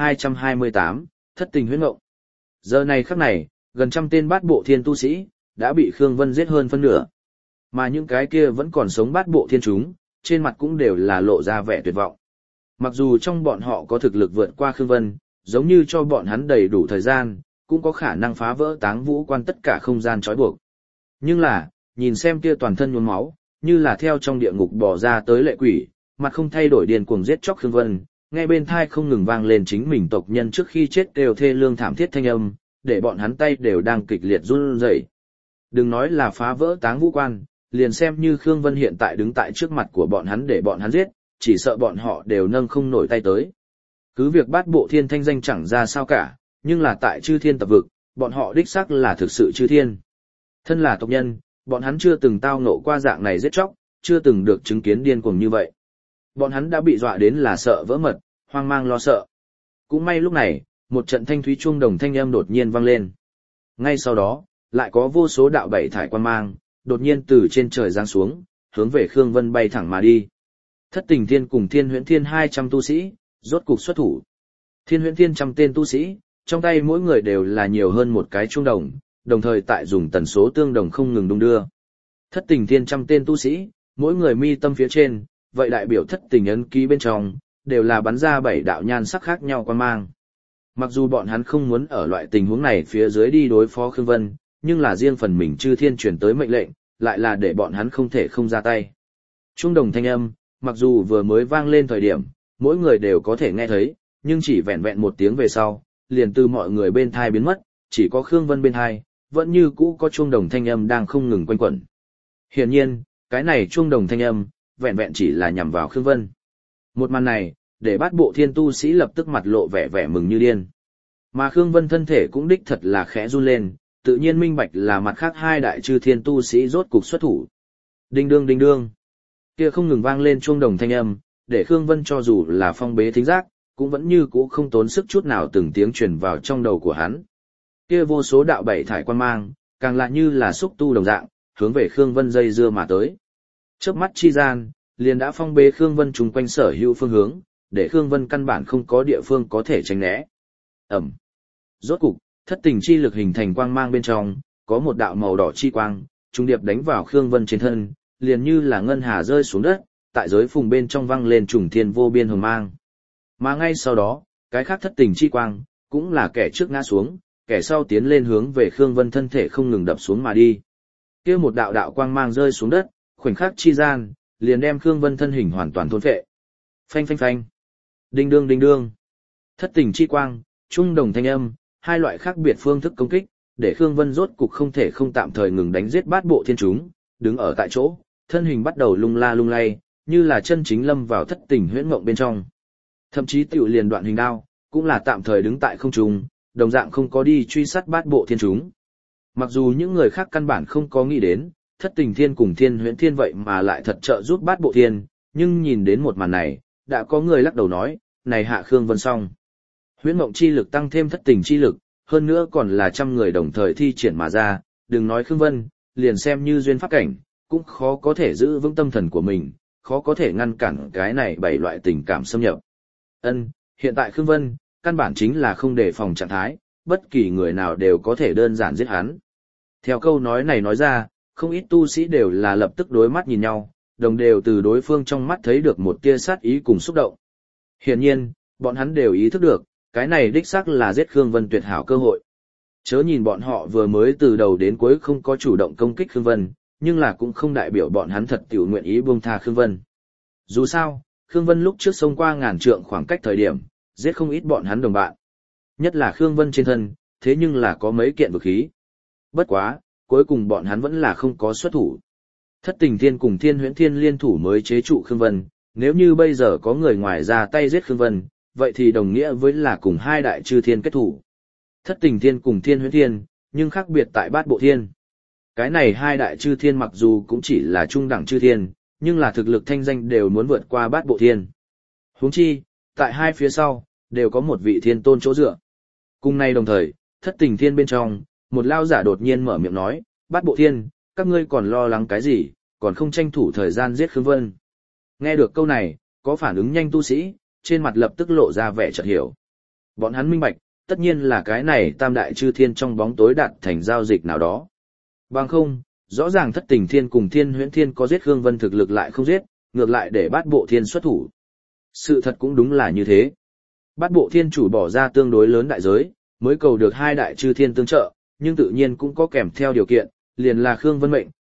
3228, Thất Tình Huyễn Ngộng. Giờ này khắc này, gần trăm tên Bát Bộ Thiên tu sĩ đã bị Khương Vân giết hơn phân nửa. Mà những cái kia vẫn còn sống Bát Bộ Thiên chúng, trên mặt cũng đều là lộ ra vẻ tuyệt vọng. Mặc dù trong bọn họ có thực lực vượt qua Khương Vân, giống như cho bọn hắn đầy đủ thời gian, cũng có khả năng phá vỡ Táng Vũ Quan tất cả không gian trói buộc. Nhưng là, nhìn xem kia toàn thân nhuốm máu, như là theo trong địa ngục bò ra tới lệ quỷ, mặt không thay đổi điên cuồng giết chóc Khương Vân, nghe bên thai không ngừng vang lên chính mình tộc nhân trước khi chết đều thê lương thảm thiết thanh âm, để bọn hắn tay đều đang kịch liệt run rẩy. Đừng nói là phá vỡ Táng Vũ Quan, liền xem như Khương Vân hiện tại đứng tại trước mặt của bọn hắn để bọn hắn giết, chỉ sợ bọn họ đều nâng không nổi tay tới. Cứ việc Bát Bộ Thiên thanh danh chẳng ra sao cả, nhưng là tại Chư Thiên tập vực, bọn họ đích xác là thực sự chư thiên. Thân là tộc nhân, bọn hắn chưa từng tao ngộ qua dạng này giết chóc, chưa từng được chứng kiến điên cuồng như vậy. Bọn hắn đã bị dọa đến là sợ vỡ mật, hoang mang lo sợ. Cũng may lúc này, một trận thanh thúy chuông đồng thanh âm đột nhiên vang lên. Ngay sau đó, lại có vô số đạo bảy thải quang mang, đột nhiên từ trên trời giáng xuống, hướng về Khương Vân bay thẳng mà đi. Thất Tình Thiên cùng Thiên Huyễn Thiên 200 tu sĩ, rốt cục xuất thủ. Thiên Huyễn Thiên 100 tên tu sĩ, trong tay mỗi người đều là nhiều hơn một cái chuông đồng, đồng thời tại dùng tần số tương đồng không ngừng đung đưa. Thất Tình Thiên 100 tên tu sĩ, mỗi người mi tâm phía trên, vậy đại biểu thất tình ấn ký bên trong, đều là bắn ra 7 đạo nhan sắc khác nhau quan mang. Mặc dù bọn hắn không muốn ở loại tình huống này phía dưới đi đối phó Khương Vân, nhưng là riêng phần mình Chư Thiên truyền tới mệnh lệnh, lại là để bọn hắn không thể không ra tay. Chuông đồng thanh âm, mặc dù vừa mới vang lên thời điểm, mỗi người đều có thể nghe thấy, nhưng chỉ vẹn vẹn một tiếng về sau, liền từ mọi người bên thai biến mất, chỉ có Khương Vân bên thai, vẫn như cũ có chuông đồng thanh âm đang không ngừng quanh quẩn. Hiển nhiên, cái này chuông đồng thanh âm, vẹn vẹn chỉ là nhằm vào Khương Vân. Một màn này, để Bát Bộ Thiên tu sĩ lập tức mặt lộ vẻ mừng như điên. Mà Khương Vân thân thể cũng đích thật là khẽ run lên, tự nhiên minh bạch là mặt khác hai đại chư thiên tu sĩ rốt cục xuất thủ. Đinh đương đinh đương. Kia không ngừng vang lên chuông đồng thanh âm, để Khương Vân cho dù là phong bế thính giác, cũng vẫn như cũ không tốn sức chút nào từng tiếng truyền vào trong đầu của hắn. Kia vô số đạo bảy thải quan mang, càng lại như là xúc tu đồng dạng, hướng về Khương Vân dây dưa mà tới. Chớp mắt chi gian, liền đã phong bế Khương Vân chung quanh sở hữu phương hướng, để Khương Vân căn bản không có địa phương có thể tránh né. Ẩm. Rốt cục, thất tình chi lực hình thành quang mang bên trong, có một đạo màu đỏ chi quang, trung điệp đánh vào Khương Vân trên thân, liền như là ngân hà rơi xuống đất, tại giới phùng bên trong văng lên trùng thiên vô biên hồng mang. Mà ngay sau đó, cái khác thất tình chi quang, cũng là kẻ trước ngã xuống, kẻ sau tiến lên hướng về Khương Vân thân thể không ngừng đập xuống mà đi. Kia một đạo đạo quang mang rơi xuống đất, khoảnh khắc chi gian, liền đem Khương Vân thân hình hoàn toàn thôn phệ. Phanh phanh phanh. Đinh đương đinh đương. Thất tình chi quang, trung đồng thanh âm, hai loại khác biệt phương thức công kích, để Khương Vân rốt cục không thể không tạm thời ngừng đánh giết Bát Bộ Thiên chúng, đứng ở tại chỗ, thân hình bắt đầu lung la lung lay, như là chân chính lâm vào thất tình huyễn mộng bên trong. Thậm chí tiểu liền đoạn hình đao, cũng là tạm thời đứng tại không trung, đồng dạng không có đi truy sát Bát Bộ Thiên chúng. Mặc dù những người khác căn bản không có nghĩ đến, Thất Tình Thiên cùng Thiên Huyễn Thiên vậy mà lại thật trợ giúp Bát Bộ Thiên, nhưng nhìn đến một màn này, đã có người lắc đầu nói, này hạ Khương Vân xong. Huyễn mộng chi lực tăng thêm thất tình chi lực, hơn nữa còn là 100 người đồng thời thi triển mà ra, đừng nói Khương Vân, liền xem như duyên pháp cảnh, cũng khó có thể giữ vững tâm thần của mình, khó có thể ngăn cản cái này 7 loại tình cảm xâm nhập. Hiện tại Khương Vân, căn bản chính là không đề phòng trạng thái, bất kỳ người nào đều có thể đơn giản giết hắn. Theo câu nói này nói ra, không ít tu sĩ đều là lập tức đối mắt nhìn nhau, đồng đều từ đối phương trong mắt thấy được một tia sát ý cùng xúc động. Hiển nhiên, bọn hắn đều ý thức được, cái này đích xác là giết Khương Vân tuyệt hảo cơ hội. Chớ nhìn bọn họ vừa mới từ đầu đến cuối không có chủ động công kích Khương Vân, nhưng là cũng không đại biểu bọn hắn thật tiểu nguyện ý buông tha Khương Vân. Dù sao, Khương Vân lúc trước xông qua ngàn trượng khoảng cách thời điểm, giết không ít bọn hắn đồng bạn. Nhất là Khương Vân trên thân, thế nhưng là có mấy kiện vũ khí. Bất quá, cuối cùng bọn hắn vẫn là không có xuất thủ. Thất Tình Thiên cùng Thiên Huyễn Thiên liên thủ mới chế trụ Khương Vân, nếu như bây giờ có người ngoài ra tay giết Khương Vân, vậy thì đồng nghĩa với là cùng hai đại chư thiên kết thủ. Thất Tình Thiên cùng Thiên Huyễn Thiên, nhưng khác biệt tại Bát Bộ Thiên. Cái này hai đại chư thiên mặc dù cũng chỉ là trung đẳng chư thiên, nhưng là thực lực thanh danh đều muốn vượt qua Bát Bộ Thiên. Huống chi, tại hai phía sau, đều có một vị thiên tôn chỗ dựa. Cùng nay đồng thời, Thất Tình Thiên bên trong, một lao giả đột nhiên mở miệng nói, Bát Bộ Thiên, các ngươi còn lo lắng cái gì, còn không tranh thủ thời gian giết Khương Vân. Nghe được câu này, có phản ứng nhanh tu sĩ, trên mặt lập tức lộ ra vẻ chợt hiểu. Bọn hắn minh bạch, tất nhiên là cái này tam đại chư thiên trong bóng tối đạt thành giao dịch nào đó. Bằng không, rõ ràng Thất Tình Thiên cùng Thiên Huyễn Thiên có giết Khương Vân thực lực lại không giết, ngược lại để Bát Bộ Thiên xuất thủ. Sự thật cũng đúng là như thế. Bát Bộ Thiên chủ bỏ ra tương đối lớn đại giới, mới cầu được hai đại chư thiên tương trợ, nhưng tự nhiên cũng có kèm theo điều kiện, liền là Khương Vân mệnh,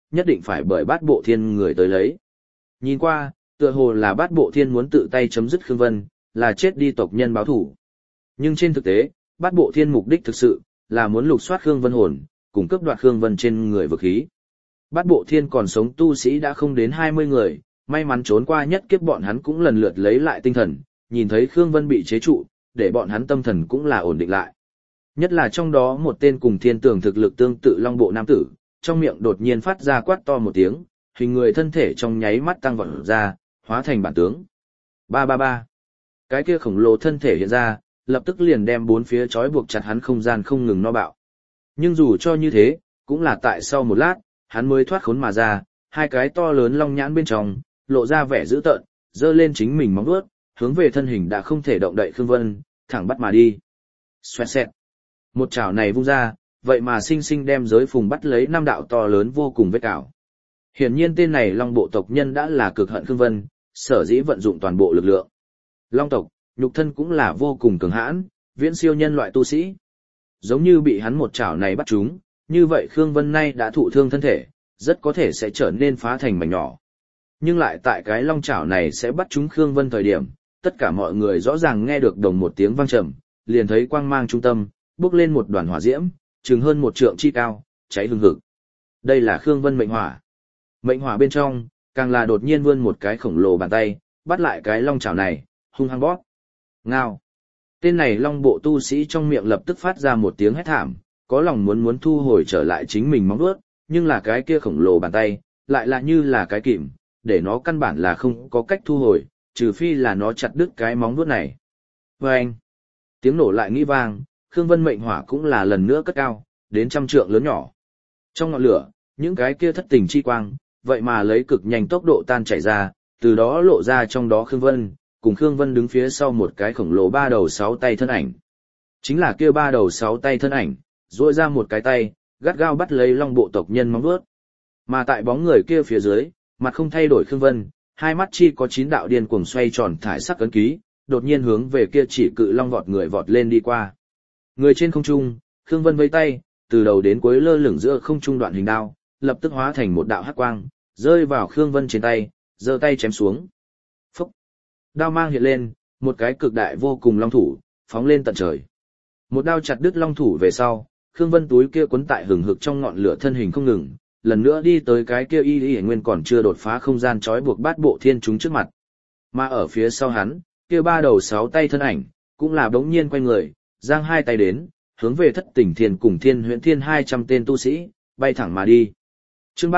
nhất định phải bởi Bát Bộ Thiên người tới lấy. Nhìn qua, tựa hồ là Bát Bộ Thiên muốn tự tay chấm dứt Khương Vân, là chết đi tộc nhân báo thủ. Nhưng trên thực tế, Bát Bộ Thiên mục đích thực sự là muốn lục soát Khương Vân hồn, cùng cướp đoạt Khương Vân trên người vực khí. Bát Bộ Thiên còn sống tu sĩ đã không đến 20 người, may mắn trốn qua nhất kiếp bọn hắn cũng lần lượt lấy lại tinh thần, nhìn thấy Khương Vân bị chế trụ, để bọn hắn tâm thần cũng là ổn định lại. Nhất là trong đó một tên cùng Thiên Tường thực lực tương tự Long Bộ nam tử, trong miệng đột nhiên phát ra quát to một tiếng, hình người thân thể trong nháy mắt tăng vọt ra, hóa thành bản tướng. Ba ba ba. Cái kia khổng lồ thân thể hiện ra, lập tức liền đem bốn phía trói buộc chặt hắn không gian không ngừng no bạo. Nhưng dù cho như thế, cũng là tại sau một lát, hắn mới thoát khốn mà ra, hai cái to lớn long nhãn bên trong, lộ ra vẻ dữ tợn, giơ lên chính mình móng vuốt, hướng về thân hình đã không thể động đậy Khương Vân, thẳng bắt mà đi. Xoẹt xẹt. Một chảo này vung ra, vậy mà sinh sinh đem giới phùng bắt lấy năm đạo to lớn vô cùng vết cào. Hiển nhiên tên này Long bộ tộc nhân đã là cực hận Khương Vân, sở dĩ vận dụng toàn bộ lực lượng. Long tộc, nhục thân cũng là vô cùng cường hãn, viễn siêu nhân loại tu sĩ. Giống như bị hắn một chảo này bắt trúng, như vậy Khương Vân nay đã thụ thương thân thể, rất có thể sẽ trở nên phá thành mảnh nhỏ. Nhưng lại tại cái long chảo này sẽ bắt trúng Khương Vân thời điểm, tất cả mọi người rõ ràng nghe được đồng một tiếng vang trầm, liền thấy quang mang trung tâm, bốc lên một đoàn hỏa diễm, chừng hơn một trượng chi cao, cháy hừng hực. Đây là Khương Vân mệnh hỏa. Mệnh hỏa bên trong, càng là đột nhiên vươn một cái khổng lồ bàn tay, bắt lại cái long chảo này, hung hăng bóp. Ngao. Tên này long bộ tu sĩ trong miệng lập tức phát ra một tiếng hét thảm, có lòng muốn thu hồi trở lại chính mình móng vuốt, nhưng là cái kia khổng lồ bàn tay, lại là như là cái kìm, để nó căn bản là không có cách thu hồi, trừ phi là nó chặt đứt cái móng vuốt này. Vâng! Tiếng nổ lại nghĩ vang, Khương Vân mệnh hỏa cũng là lần nữa cất cao, đến 100 trượng lớn nhỏ. Trong ngọn lửa, những cái kia thất tình chi quang, vậy mà lấy cực nhanh tốc độ tan chảy ra, từ đó lộ ra trong đó Khương Vân, cùng Khương Vân đứng phía sau một cái khổng lồ 3 đầu 6 tay thân ảnh. Chính là kia 3 đầu 6 tay thân ảnh, duỗi ra một cái tay, gắt gao bắt lấy long bộ tộc nhân móng vuốt. Mà tại bóng người kia phía dưới, mặt không thay đổi Khương Vân, hai mắt chi có 9 đạo điên cuồng xoay tròn thải sắc ấn ký, đột nhiên hướng về kia chỉ cự long vọt người vọt lên đi qua. Người trên không trung, Khương Vân vẫy tay, từ đầu đến cuối lơ lửng giữa không trung đoạn hình đao, lập tức hóa thành một đạo hắc quang, rơi vào Khương Vân trên tay, giơ tay chém xuống. Phốc. Đao mang hiện lên, một cái cực đại vô cùng long thủ, phóng lên tận trời. Một đao chặt đứt long thủ về sau, Khương Vân túi kia quấn tại hừng hực trong ngọn lửa thân hình không ngừng, lần nữa đi tới cái kia y nguyên còn chưa đột phá không gian trói buộc Bát Bộ Thiên chúng trước mặt. Mà ở phía sau hắn, kia 3 đầu 6 tay thân ảnh, cũng là bỗng nhiên quay người, giang hai tay đến, hướng về Thất Tình Thiên cùng Thiên Huyễn Thiên 200 tên tu sĩ, bay thẳng mà đi. Chương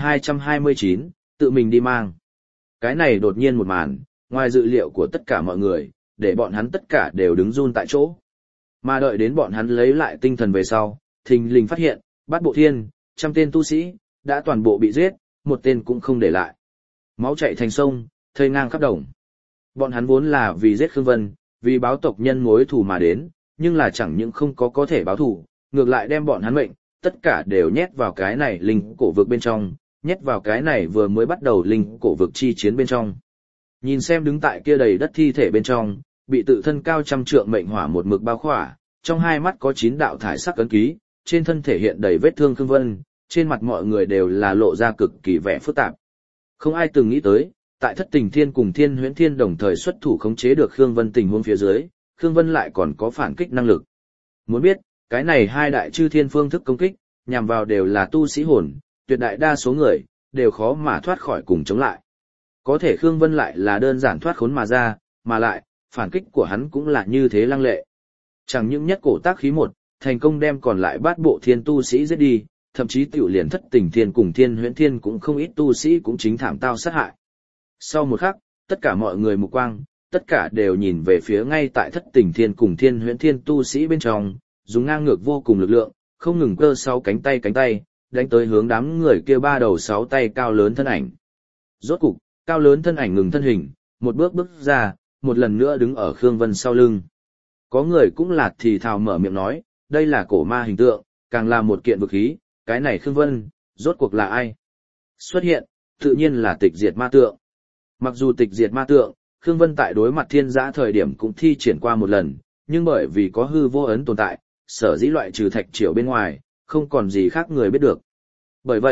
3229, tự mình đi mang. Cái này đột nhiên một màn, ngoài dự liệu của tất cả mọi người, để bọn hắn tất cả đều đứng run tại chỗ. Mà đợi đến bọn hắn lấy lại tinh thần về sau, thình lình phát hiện, Bát Bộ Thiên, 100 tên tu sĩ, đã toàn bộ bị giết, một tên cũng không để lại. Máu chảy thành sông, thây ngang khắp đồng. Bọn hắn vốn là vì giết Khương Vân, vì báo tộc nhân mối thù mà đến, nhưng là chẳng những không có thể báo thù, ngược lại đem bọn hắn mệnh, tất cả đều nhét vào cái này linh cổ vực bên trong, nhét vào cái này vừa mới bắt đầu linh cổ vực chi chiến bên trong. Nhìn xem đứng tại kia đầy đất thi thể bên trong, bị tự thân cao 100 trượng mệnh hỏa một mực bao khỏa, trong hai mắt có 9 đạo thải sắc ấn ký, trên thân thể hiện đầy vết thương Khương Vân, trên mặt mọi người đều là lộ ra cực kỳ vẻ phức tạp. Không ai từng nghĩ tới, tại Thất Tình Thiên cùng Thiên Huyễn Thiên đồng thời xuất thủ khống chế được Khương Vân tình huống phía dưới, Khương Vân lại còn có phản kích năng lực. Muốn biết, cái này hai đại chư thiên phương thức công kích, nhằm vào đều là tu sĩ hồn, tuyệt đại đa số người, đều khó mà thoát khỏi cùng chống lại. Có thể Khương Vân lại là đơn giản thoát khốn mà ra, mà lại, phản kích của hắn cũng là như thế lăng lệ. Chẳng những nhất cổ tác khí một, thành công đem còn lại Bát Bộ Thiên tu sĩ giết đi, thậm chí tiểu liền Thất Tình Thiên cùng Thiên Huyễn Thiên cũng không ít tu sĩ cũng chính thảm tao sát hại. Sau một khắc, tất cả mọi người mục quang, tất cả đều nhìn về phía ngay tại Thất Tình Thiên cùng Thiên Huyễn Thiên tu sĩ bên trong, dùng ngang ngược vô cùng lực lượng, không ngừng cơ sau cánh tay, đánh tới hướng đám người kia 3 đầu 6 tay cao lớn thân ảnh. Rốt cục, cao lớn thân ảnh ngừng thân hình, một bước ra, một lần nữa đứng ở Khương Vân sau lưng. Có người cũng là thì thào mở miệng nói, đây là cổ ma hình tượng, càng là một kiện vực khí, cái này Khương Vân, rốt cuộc là ai? Xuất hiện, tự nhiên là Tịch Diệt Ma Tượng. Mặc dù Tịch Diệt Ma Tượng, Khương Vân tại đối mặt thiên giã thời điểm cũng thi triển qua một lần, nhưng bởi vì có hư vô ấn tồn tại, sở dĩ loại trừ thạch triều bên ngoài, không còn gì khác người biết được. Bởi vậy,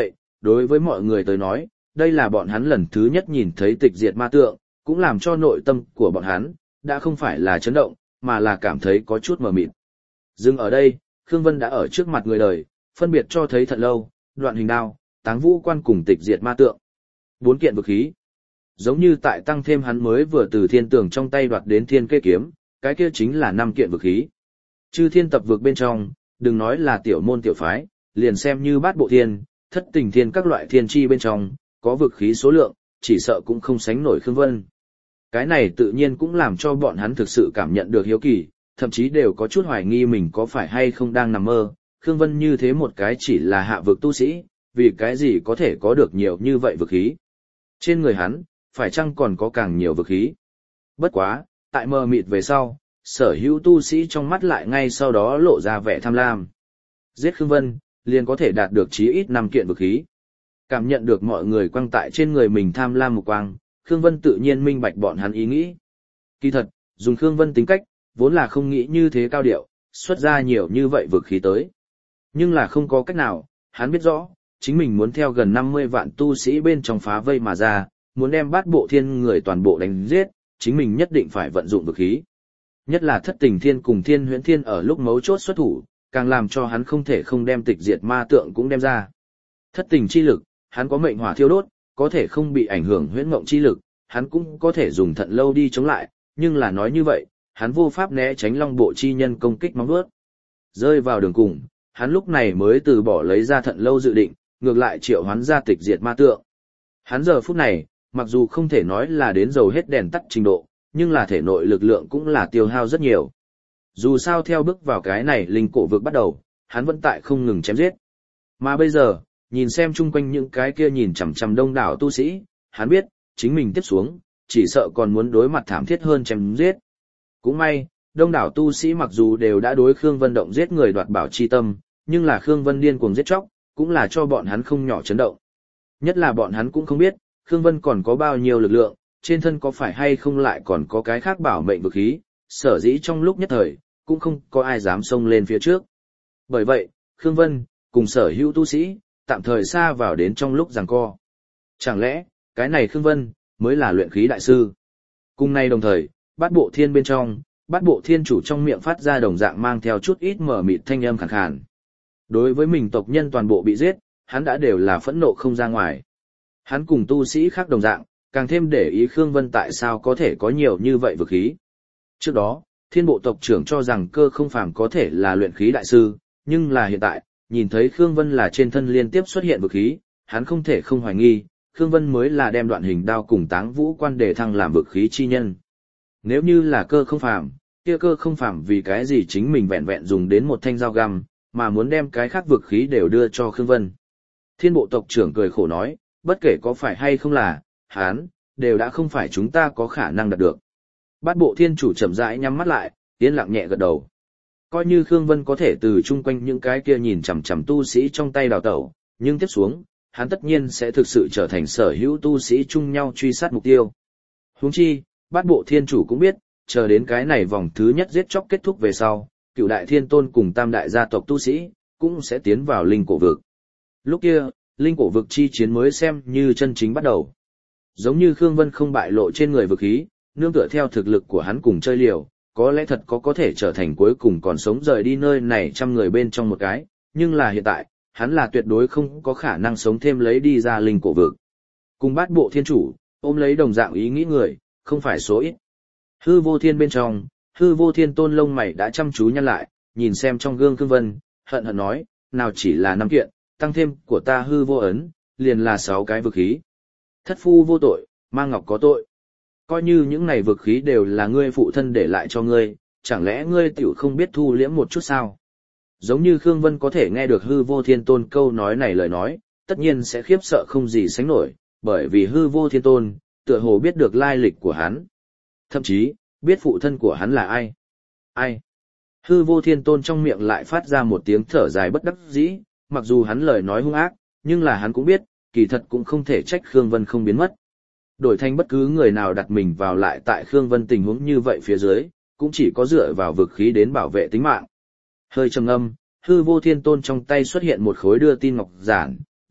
đối với mọi người tới nói, đây là bọn hắn lần thứ nhất nhìn thấy tịch diệt ma tượng, cũng làm cho nội tâm của bọn hắn, đã không phải là chấn động, mà là cảm thấy có chút mờ mịt. Dừng ở đây, Khương Vân đã ở trước mặt người đời, phân biệt cho thấy Thận Lâu, Đoạn Hình Đao, Táng Vũ Quan cùng tịch diệt ma tượng. 4 kiện vực khí. Giống như tại tăng thêm hắn mới vừa từ thiên tường trong tay đoạt đến thiên kê kiếm, cái kia chính là 5 kiện vực khí. Chư thiên tập vực bên trong, đừng nói là tiểu môn tiểu phái, liền xem như bát bộ thiên, thất tình thiên các loại thiên chi bên trong, có vực khí số lượng, chỉ sợ cũng không sánh nổi Khương Vân. Cái này tự nhiên cũng làm cho bọn hắn thực sự cảm nhận được hiếu kỳ, thậm chí đều có chút hoài nghi mình có phải hay không đang nằm mơ. Khương Vân như thế một cái chỉ là hạ vực tu sĩ, vì cái gì có thể có được nhiều như vậy vực khí. Trên người hắn, phải chăng còn có càng nhiều vực khí. Bất quá, tại mờ mịt về sau, sở hữu tu sĩ trong mắt lại ngay sau đó lộ ra vẻ tham lam. Giết Khương Vân, liền có thể đạt được chí ít 5 kiện vực khí. Cảm nhận được mọi người quăng tại trên người mình tham lam một quang, Khương Vân tự nhiên minh bạch bọn hắn ý nghĩ. Kỳ thật, dùng Khương Vân tính cách, vốn là không nghĩ như thế cao điệu, xuất ra nhiều như vậy vực khí tới. Nhưng là không có cách nào, hắn biết rõ, chính mình muốn theo gần 50 vạn tu sĩ bên trong phá vây mà ra, muốn đem bát bộ thiên người toàn bộ đánh giết, chính mình nhất định phải vận dụng vực khí. Nhất là thất tình thiên cùng thiên huyễn thiên ở lúc mấu chốt xuất thủ, càng làm cho hắn không thể không đem tịch diệt ma tượng cũng đem ra. Thất tình chi lực, hắn có mệnh hỏa thiêu đốt, có thể không bị ảnh hưởng huyễn ngộng chi lực, hắn cũng có thể dùng Thận Lâu đi chống lại, nhưng là nói như vậy, hắn vô pháp né tránh long bộ chi nhân công kích móng vuốt. Rơi vào đường cùng, hắn lúc này mới từ bỏ lấy ra Thận Lâu dự định, ngược lại triệu hoán ra tịch diệt ma tượng. Hắn giờ phút này, mặc dù không thể nói là đến dầu hết đèn tắt trình độ, nhưng là thể nội lực lượng cũng là tiêu hao rất nhiều. Dù sao theo bước vào cái này linh cổ vực bắt đầu, hắn vẫn tại không ngừng chém giết. Mà bây giờ, nhìn xem chung quanh những cái kia nhìn chằm chằm đông đảo tu sĩ, hắn biết, chính mình tiếp xuống, chỉ sợ còn muốn đối mặt thảm thiết hơn chém giết. Cũng may, đông đảo tu sĩ mặc dù đều đã đối Khương Vân động giết người đoạt bảo chi tâm, nhưng là Khương Vân điên cuồng giết chóc, cũng là cho bọn hắn không nhỏ chấn động. Nhất là bọn hắn cũng không biết, Khương Vân còn có bao nhiêu lực lượng, trên thân có phải hay không lại còn có cái khác bảo mệnh vực khí, sở dĩ trong lúc nhất thời, cũng không có ai dám xông lên phía trước. Bởi vậy, Khương Vân, cùng sở hữu tu sĩ, tạm thời xa vào đến trong lúc giằng co. Chẳng lẽ, cái này Khương Vân, mới là luyện khí đại sư? Cùng nay đồng thời, bát bộ thiên bên trong, bát bộ thiên chủ trong miệng phát ra đồng dạng mang theo chút ít mở mịt thanh âm khàn khàn. Đối với mình tộc nhân toàn bộ bị giết, hắn đã đều là phẫn nộ không ra ngoài. Hắn cùng tu sĩ khác đồng dạng, càng thêm để ý Khương Vân tại sao có thể có nhiều như vậy vực khí. Trước đó, thiên bộ tộc trưởng cho rằng Cơ Không Phàm có thể là luyện khí đại sư, nhưng là hiện tại, nhìn thấy Khương Vân là trên thân liên tiếp xuất hiện vực khí, hắn không thể không hoài nghi, Khương Vân mới là đem Đoạn Hình Đao cùng Táng Vũ Quan để thăng làm vực khí chi nhân. Nếu như là Cơ Không Phàm, kia Cơ Không Phàm vì cái gì chính mình vẹn vẹn dùng đến một thanh dao găm, mà muốn đem cái khác vực khí đều đưa cho Khương Vân. Thiên bộ tộc trưởng cười khổ nói, bất kể có phải hay không là, hắn, đều đã không phải chúng ta có khả năng đạt được. Bát bộ thiên chủ chậm rãi nhắm mắt lại, yên lặng nhẹ gật đầu. Coi như Khương Vân có thể từ chung quanh những cái kia nhìn chằm chằm tu sĩ trong tay đào tẩu, nhưng tiếp xuống, hắn tất nhiên sẽ thực sự trở thành sở hữu tu sĩ chung nhau truy sát mục tiêu. Huống chi, bát bộ thiên chủ cũng biết, chờ đến cái này vòng thứ nhất giết chóc kết thúc về sau, Cửu đại thiên tôn cùng tam đại gia tộc tu sĩ, cũng sẽ tiến vào linh cổ vực. Lúc kia, linh cổ vực chi chiến mới xem như chân chính bắt đầu. Giống như Khương Vân không bại lộ trên người vực khí, nương tựa theo thực lực của hắn cùng chơi liều, có lẽ thật có thể trở thành cuối cùng còn sống rời đi nơi này trăm người bên trong một cái, nhưng là hiện tại, hắn là tuyệt đối không có khả năng sống thêm lấy đi ra linh cổ vực. Cùng bát bộ thiên chủ, ôm lấy đồng dạng ý nghĩ người, không phải số ít. Hư vô thiên bên trong, hư vô thiên tôn lông mày đã chăm chú nhăn lại, nhìn xem trong gương Khương Vân, hận hận nói, nào chỉ là 5 kiện, tăng thêm của ta hư vô ấn, liền là 6 cái vực khí. Thất phu vô tội, mang ngọc có tội. Coi như những này vực khí đều là ngươi phụ thân để lại cho ngươi, chẳng lẽ ngươi tiểu không biết thu liễm một chút sao? Giống như Khương Vân có thể nghe được hư vô thiên tôn câu nói này lời nói, tất nhiên sẽ khiếp sợ không gì sánh nổi, bởi vì hư vô thiên tôn, tựa hồ biết được lai lịch của hắn. Thậm chí, biết phụ thân của hắn là ai. Ai? Hư vô thiên tôn trong miệng lại phát ra một tiếng thở dài bất đắc dĩ, mặc dù hắn lời nói hung ác, nhưng là hắn cũng biết, kỳ thật cũng không thể trách Khương Vân không biến mất. Đổi thành bất cứ người nào đặt mình vào lại tại Khương Vân tình huống như vậy phía dưới, cũng chỉ có dựa vào vực khí đến bảo vệ tính mạng. Hơi trầm ngâm, hư vô thiên tôn trong tay xuất hiện một khối đưa tin ngọc giản,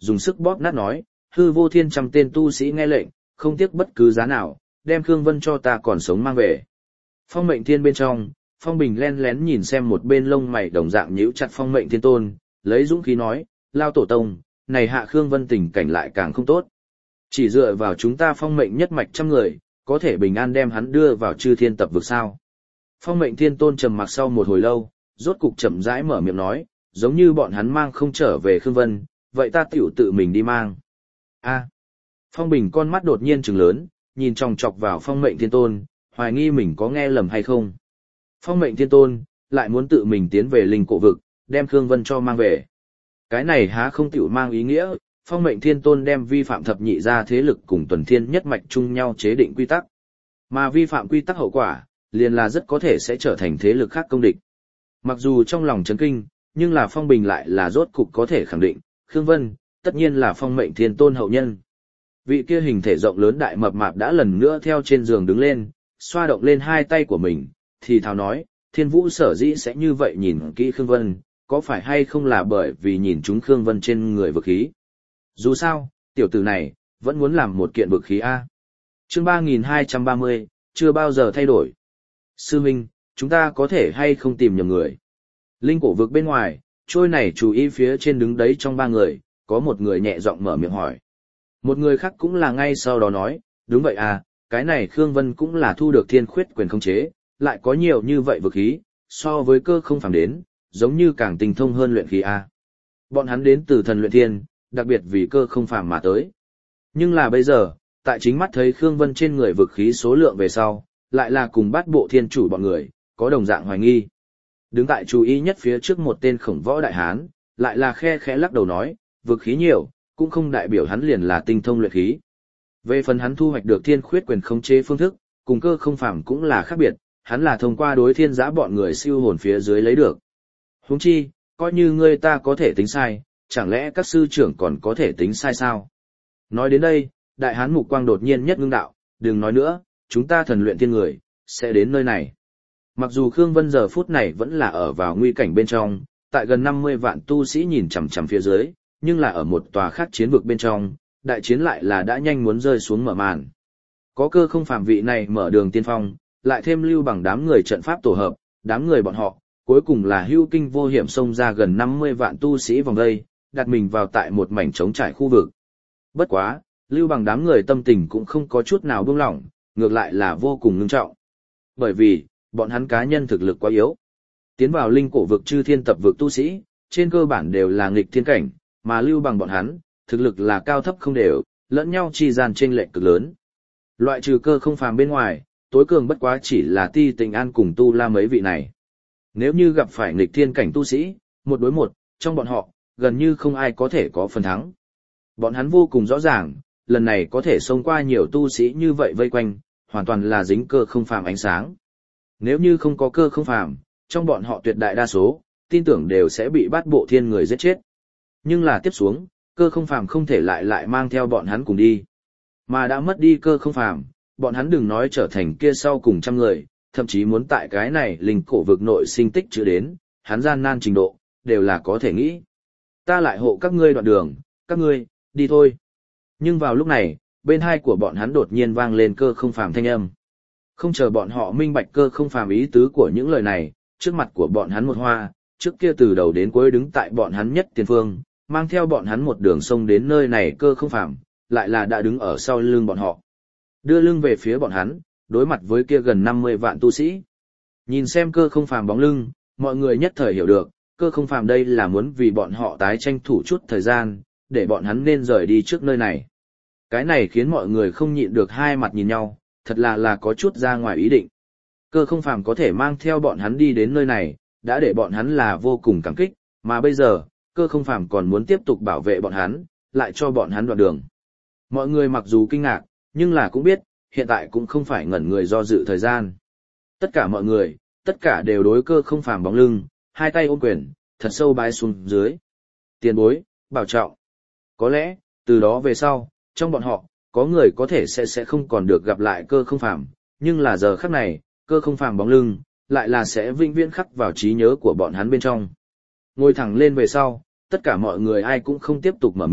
dùng sức bóp nát nói, hư vô thiên trăm tên tu sĩ nghe lệnh, không tiếc bất cứ giá nào, đem Khương Vân cho ta còn sống mang về. Phong Mệnh Thiên bên trong, Phong Bình len lén nhìn xem một bên lông mày đồng dạng nhíu chặt Phong Mệnh Thiên Tôn, lấy dũng khí nói, lao tổ tông, này hạ Khương Vân tình cảnh lại càng không tốt. Chỉ dựa vào chúng ta Phong Mệnh nhất mạch trăm người, có thể bình an đem hắn đưa vào chư thiên tập vực sao. Phong Mệnh Thiên Tôn trầm mặc sau một hồi lâu, rốt cục chậm rãi mở miệng nói, giống như bọn hắn mang không trở về Khương Vân, vậy ta tiểu tự mình đi mang. A. Phong Bình con mắt đột nhiên trừng lớn, nhìn chòng chọc vào Phong Mệnh Thiên Tôn, hoài nghi mình có nghe lầm hay không. Phong Mệnh Thiên Tôn lại muốn tự mình tiến về linh cổ vực, đem Khương Vân cho mang về. Cái này há không tiểu mang ý nghĩa, Phong Mệnh Thiên Tôn đem vi phạm thập nhị gia thế lực cùng tuần thiên nhất mạch chung nhau chế định quy tắc. Mà vi phạm quy tắc hậu quả, liền là rất có thể sẽ trở thành thế lực khác công địch. Mặc dù trong lòng chấn kinh, nhưng là Phong Bình lại là rốt cục có thể khẳng định, Khương Vân, tất nhiên là Phong Mệnh Thiên Tôn hậu nhân. Vị kia hình thể rộng lớn đại mập mạp đã lần nữa theo trên giường đứng lên, xoa động lên hai tay của mình, thì thào nói, Thiên Vũ sở dĩ sẽ như vậy nhìn kỹ Khương Vân, có phải hay không là bởi vì nhìn chúng Khương Vân trên người vực khí. Dù sao, tiểu tử này, vẫn muốn làm một kiện vực khí A. Chương 3230, chưa bao giờ thay đổi. Sư Minh, chúng ta có thể hay không tìm nhầm người. Linh cổ vực bên ngoài, trôi này chú ý phía trên đứng đấy trong ba người, có một người nhẹ giọng mở miệng hỏi. Một người khác cũng là ngay sau đó nói, đúng vậy à, cái này Khương Vân cũng là thu được thiên khuyết quyền khống chế, lại có nhiều như vậy vực khí, so với cơ không phàm đến, giống như càng tinh thông hơn luyện khí a. Bọn hắn đến từ thần luyện thiên, đặc biệt vì cơ không phàm mà tới. Nhưng là bây giờ, tại chính mắt thấy Khương Vân trên người vực khí số lượng về sau, lại là cùng bát bộ thiên chủ bọn người, có đồng dạng hoài nghi. Đứng tại chú ý nhất phía trước một tên khổng võ đại hán, lại là khe khẽ lắc đầu nói, vực khí nhiều, cũng không đại biểu hắn liền là tinh thông luyện khí. Về phần hắn thu hoạch được thiên khuyết quyền khống chế phương thức, cùng cơ không phàm cũng là khác biệt, hắn là thông qua đối thiên giã bọn người siêu hồn phía dưới lấy được. Huống chi, coi như ngươi ta có thể tính sai, chẳng lẽ các sư trưởng còn có thể tính sai sao? Nói đến đây, đại hán mục quang đột nhiên nhất ngưng đạo, đừng nói nữa, chúng ta thần luyện thiên người, sẽ đến nơi này. Mặc dù Khương Vân giờ phút này vẫn là ở vào nguy cảnh bên trong, tại gần 50 vạn tu sĩ nhìn chằm chằm phía dưới, nhưng là ở một tòa khác chiến vực bên trong, đại chiến lại là đã nhanh muốn rơi xuống mở màn. Có cơ không phàm vị này mở đường tiên phong, lại thêm lưu bằng đám người trận pháp tổ hợp, đám người bọn họ, cuối cùng là hưu kinh vô hiểm xông ra gần 50 vạn tu sĩ vòng đây, đặt mình vào tại một mảnh trống trải khu vực. Bất quá, lưu bằng đám người tâm tình cũng không có chút nào buông lỏng, ngược lại là vô cùng ngưng trọng. Bởi vì, bọn hắn cá nhân thực lực quá yếu. Tiến vào linh cổ vực chư thiên tập vực tu sĩ, trên cơ bản đều là nghịch thiên cảnh, mà lưu bằng bọn hắn, thực lực là cao thấp không đều, lẫn nhau chi gian chênh lệch cực lớn. Loại trừ cơ không phàm bên ngoài, tối cường bất quá chỉ là Ti Tình An cùng Tu La mấy vị này. Nếu như gặp phải nghịch thiên cảnh tu sĩ, một đối một, trong bọn họ, gần như không ai có thể có phần thắng. Bọn hắn vô cùng rõ ràng, lần này có thể xông qua nhiều tu sĩ như vậy vây quanh, hoàn toàn là dính cơ không phàm ánh sáng. Nếu như không có cơ không phàm, trong bọn họ tuyệt đại đa số, tin tưởng đều sẽ bị bát bộ thiên người giết chết. Nhưng là tiếp xuống, cơ không phàm không thể lại mang theo bọn hắn cùng đi. Mà đã mất đi cơ không phàm, bọn hắn đừng nói trở thành kia sau cùng trăm người, thậm chí muốn tại cái này linh cổ vực nội sinh tích chưa đến, hắn gian nan trình độ, đều là có thể nghĩ. Ta lại hộ các ngươi đoạn đường, các ngươi, đi thôi. Nhưng vào lúc này, bên hai của bọn hắn đột nhiên vang lên cơ không phàm thanh âm. Không chờ bọn họ minh bạch cơ không phàm ý tứ của những lời này, trước mặt của bọn hắn một hoa, trước kia từ đầu đến cuối đứng tại bọn hắn nhất tiền phương, mang theo bọn hắn một đường sông đến nơi này cơ không phàm, lại là đã đứng ở sau lưng bọn họ. Đưa lưng về phía bọn hắn, đối mặt với kia gần 50 vạn tu sĩ. Nhìn xem cơ không phàm bóng lưng, mọi người nhất thời hiểu được, cơ không phàm đây là muốn vì bọn họ tái tranh thủ chút thời gian, để bọn hắn nên rời đi trước nơi này. Cái này khiến mọi người không nhịn được hai mặt nhìn nhau, thật là có chút ra ngoài ý định. Cơ không phàm có thể mang theo bọn hắn đi đến nơi này, đã để bọn hắn là vô cùng cảm kích, mà bây giờ, cơ không phàm còn muốn tiếp tục bảo vệ bọn hắn, lại cho bọn hắn đoạn đường. Mọi người mặc dù kinh ngạc, nhưng là cũng biết, hiện tại cũng không phải ngẩn người do dự thời gian. Tất cả mọi người, tất cả đều đối cơ không phàm bóng lưng, hai tay ôm quyền, thật sâu bái xuống dưới. Tiền bối, bảo trọng. Có lẽ, từ đó về sau, trong bọn họ, có người có thể sẽ không còn được gặp lại cơ không phàm, nhưng là giờ khắc này, cơ không phàm bóng lưng, lại là sẽ vĩnh viễn khắc vào trí nhớ của bọn hắn bên trong. Ngồi thẳng lên về sau, tất cả mọi người ai cũng không tiếp tục mở miệng,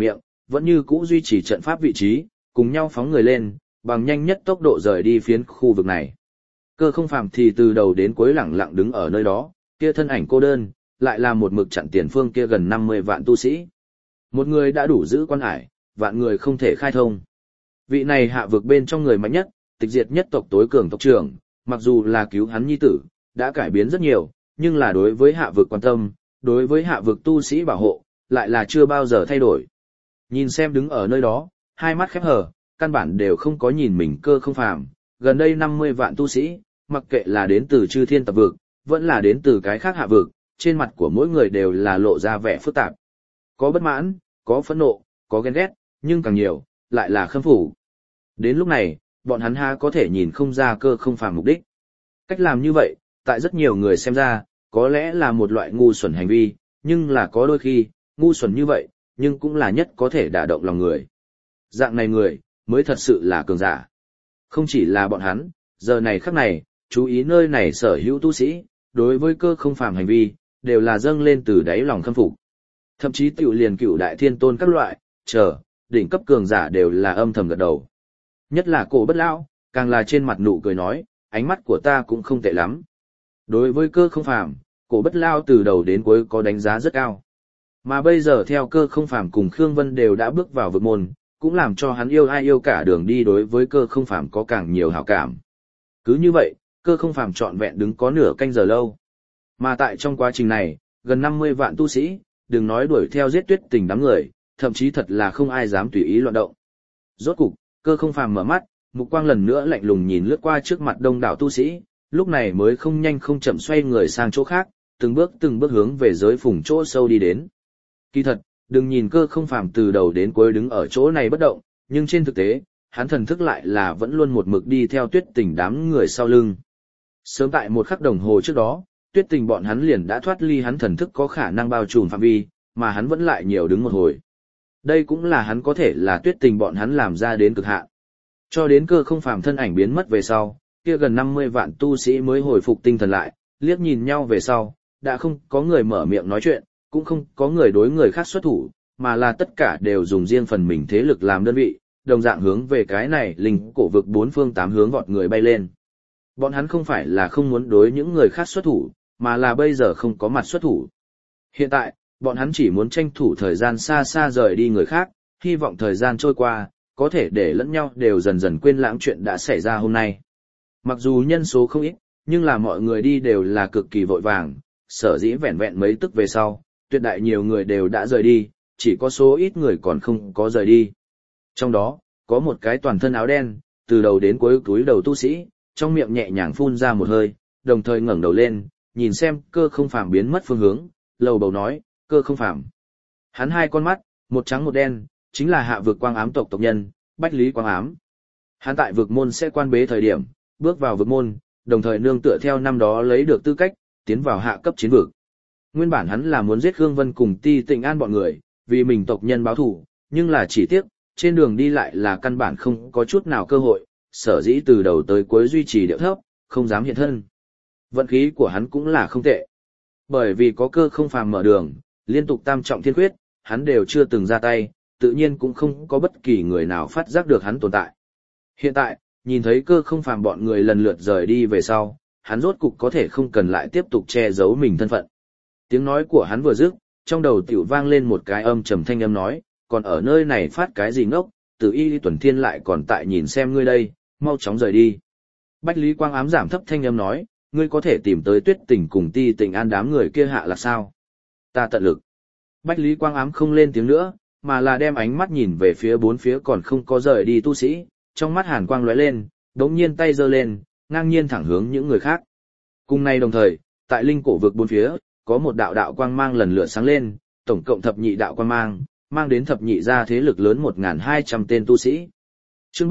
vẫn như cũ duy trì trận pháp vị trí, cùng nhau phóng người lên, bằng nhanh nhất tốc độ rời đi phiến khu vực này. Cơ không phàm thì từ đầu đến cuối lẳng lặng đứng ở nơi đó, kia thân ảnh cô đơn, lại là một mực chặn tiền phương kia gần 50 vạn tu sĩ. Một người đã đủ giữ quan hải, vạn người không thể khai thông. Vị này hạ vực bên trong người mạnh nhất, tịch diệt nhất tộc tối cường tộc trưởng, mặc dù là cứu hắn nhi tử, đã cải biến rất nhiều, nhưng là đối với hạ vực quan tâm, đối với hạ vực tu sĩ bảo hộ, lại là chưa bao giờ thay đổi. Nhìn xem đứng ở nơi đó, hai mắt khép hờ, căn bản đều không có nhìn mình cơ không phàm, gần đây 50 vạn tu sĩ, mặc kệ là đến từ chư thiên tập vực, vẫn là đến từ cái khác hạ vực, trên mặt của mỗi người đều là lộ ra vẻ phức tạp. Có bất mãn, có phẫn nộ, có ghen ghét, nhưng càng nhiều, lại là khâm phục. Đến lúc này, bọn hắn ha có thể nhìn không ra cơ không phàm mục đích. Cách làm như vậy, tại rất nhiều người xem ra, có lẽ là một loại ngu xuẩn hành vi, nhưng là có đôi khi, ngu xuẩn như vậy, nhưng cũng là nhất có thể đả động lòng người. Dạng này người, mới thật sự là cường giả. Không chỉ là bọn hắn, giờ này khắc này, chú ý nơi này sở hữu tu sĩ, đối với cơ không phàm hành vi, đều là dâng lên từ đáy lòng khâm phục. Thậm chí tiểu liền cựu đại thiên tôn các loại, đỉnh cấp cường giả đều là âm thầm gật đầu. Nhất là cổ bất lão, càng là trên mặt nụ cười nói, ánh mắt của ta cũng không tệ lắm. Đối với cơ không phàm, cổ bất lão từ đầu đến cuối có đánh giá rất cao. Mà bây giờ theo cơ không phàm cùng Khương Vân đều đã bước vào vực môn, cũng làm cho hắn yêu ai yêu cả đường đi đối với cơ không phàm có càng nhiều hảo cảm. Cứ như vậy, cơ không phàm trọn vẹn đứng có nửa canh giờ lâu. Mà tại trong quá trình này, gần 50 vạn tu sĩ, đừng nói đuổi theo giết Tuyết Tình đám người, thậm chí thật là không ai dám tùy ý loạn động. Rốt cục, cơ không phàm mở mắt, mục quang lần nữa lạnh lùng nhìn lướt qua trước mặt đông đảo tu sĩ, lúc này mới không nhanh không chậm xoay người sang chỗ khác, từng bước hướng về giới phùng chỗ sâu đi đến. Kỳ thật, đừng nhìn cơ không phàm từ đầu đến cuối đứng ở chỗ này bất động, nhưng trên thực tế, hắn thần thức lại là vẫn luôn một mực đi theo Tuyết Tình đám người sau lưng. Sớm tại một khắc đồng hồ trước đó, Tuyết Tình bọn hắn liền đã thoát ly hắn thần thức có khả năng bao trùm phạm vi, mà hắn vẫn lại nhiều đứng một hồi. Đây cũng là hắn có thể là Tuyết Tình bọn hắn làm ra đến cực hạn. Cho đến cơ không phàm thân ảnh biến mất về sau, kia gần 50 vạn tu sĩ mới hồi phục tinh thần lại, liếc nhìn nhau về sau, đã không có người mở miệng nói chuyện, cũng không có người đối người khác xuất thủ, mà là tất cả đều dùng riêng phần mình thế lực làm đơn vị, đồng dạng hướng về cái này linh cổ vực bốn phương tám hướng vọt người bay lên. Bọn hắn không phải là không muốn đối những người khác xuất thủ, mà là bây giờ không có mặt xuất thủ. Hiện tại, bọn hắn chỉ muốn tranh thủ thời gian xa xa rời đi người khác, hy vọng thời gian trôi qua, có thể để lẫn nhau đều dần dần quên lãng chuyện đã xảy ra hôm nay. Mặc dù nhân số không ít, nhưng là mọi người đi đều là cực kỳ vội vàng, sở dĩ vẹn vẹn mấy tức về sau, tuyệt đại nhiều người đều đã rời đi, chỉ có số ít người còn không có rời đi. Trong đó, có một cái toàn thân áo đen, từ đầu đến cuối túi đầu tu sĩ, trong miệng nhẹ nhàng phun ra một hơi, đồng thời ngẩng đầu lên, nhìn xem cơ không phàm biến mất phương hướng, lầu bầu nói, cơ không phàm. Hắn hai con mắt, một trắng một đen, chính là hạ vực quang ám tộc tộc nhân, Bách Lý Quang Ám. Hắn tại vực môn sẽ quan bế thời điểm, bước vào vực môn, đồng thời nương tựa theo năm đó lấy được tư cách, tiến vào hạ cấp chiến vực. Nguyên bản hắn là muốn giết Khương Vân cùng Ti Tịnh An bọn người, vì mình tộc nhân báo thù, nhưng là chỉ tiếc, trên đường đi lại là căn bản không có chút nào cơ hội, sở dĩ từ đầu tới cuối duy trì điệu thấp, không dám hiện thân. Vận khí của hắn cũng là không tệ. Bởi vì có cơ không phàm mở đường, liên tục tam trọng thiên quyết, hắn đều chưa từng ra tay, tự nhiên cũng không có bất kỳ người nào phát giác được hắn tồn tại. Hiện tại, nhìn thấy cơ không phàm bọn người lần lượt rời đi về sau, hắn rốt cục có thể không cần lại tiếp tục che giấu mình thân phận. Tiếng nói của hắn vừa dứt, trong đầu tiểu vang lên một cái âm trầm thanh âm nói, còn ở nơi này phát cái gì ngốc, Tử Y Tuần Thiên lại còn tại nhìn xem ngươi đây, mau chóng rời đi. Bách Lý Quang Ám giảm thấp thanh âm nói, ngươi có thể tìm tới Tuyết Tình cùng Ti Tịnh An đám người kia hạ là sao? Ta tận lực. Bách Lý Quang Ám không lên tiếng nữa, mà là đem ánh mắt nhìn về phía bốn phía còn không có rời đi tu sĩ, trong mắt hàn quang lóe lên, đống nhiên tay giơ lên, ngang nhiên thẳng hướng những người khác. Cùng nay đồng thời, tại linh cổ vực bốn phía, có một đạo đạo quang mang lần lượt sáng lên, tổng cộng thập nhị đạo quang mang, mang đến thập nhị gia thế lực lớn 1.200 tên tu sĩ. Chương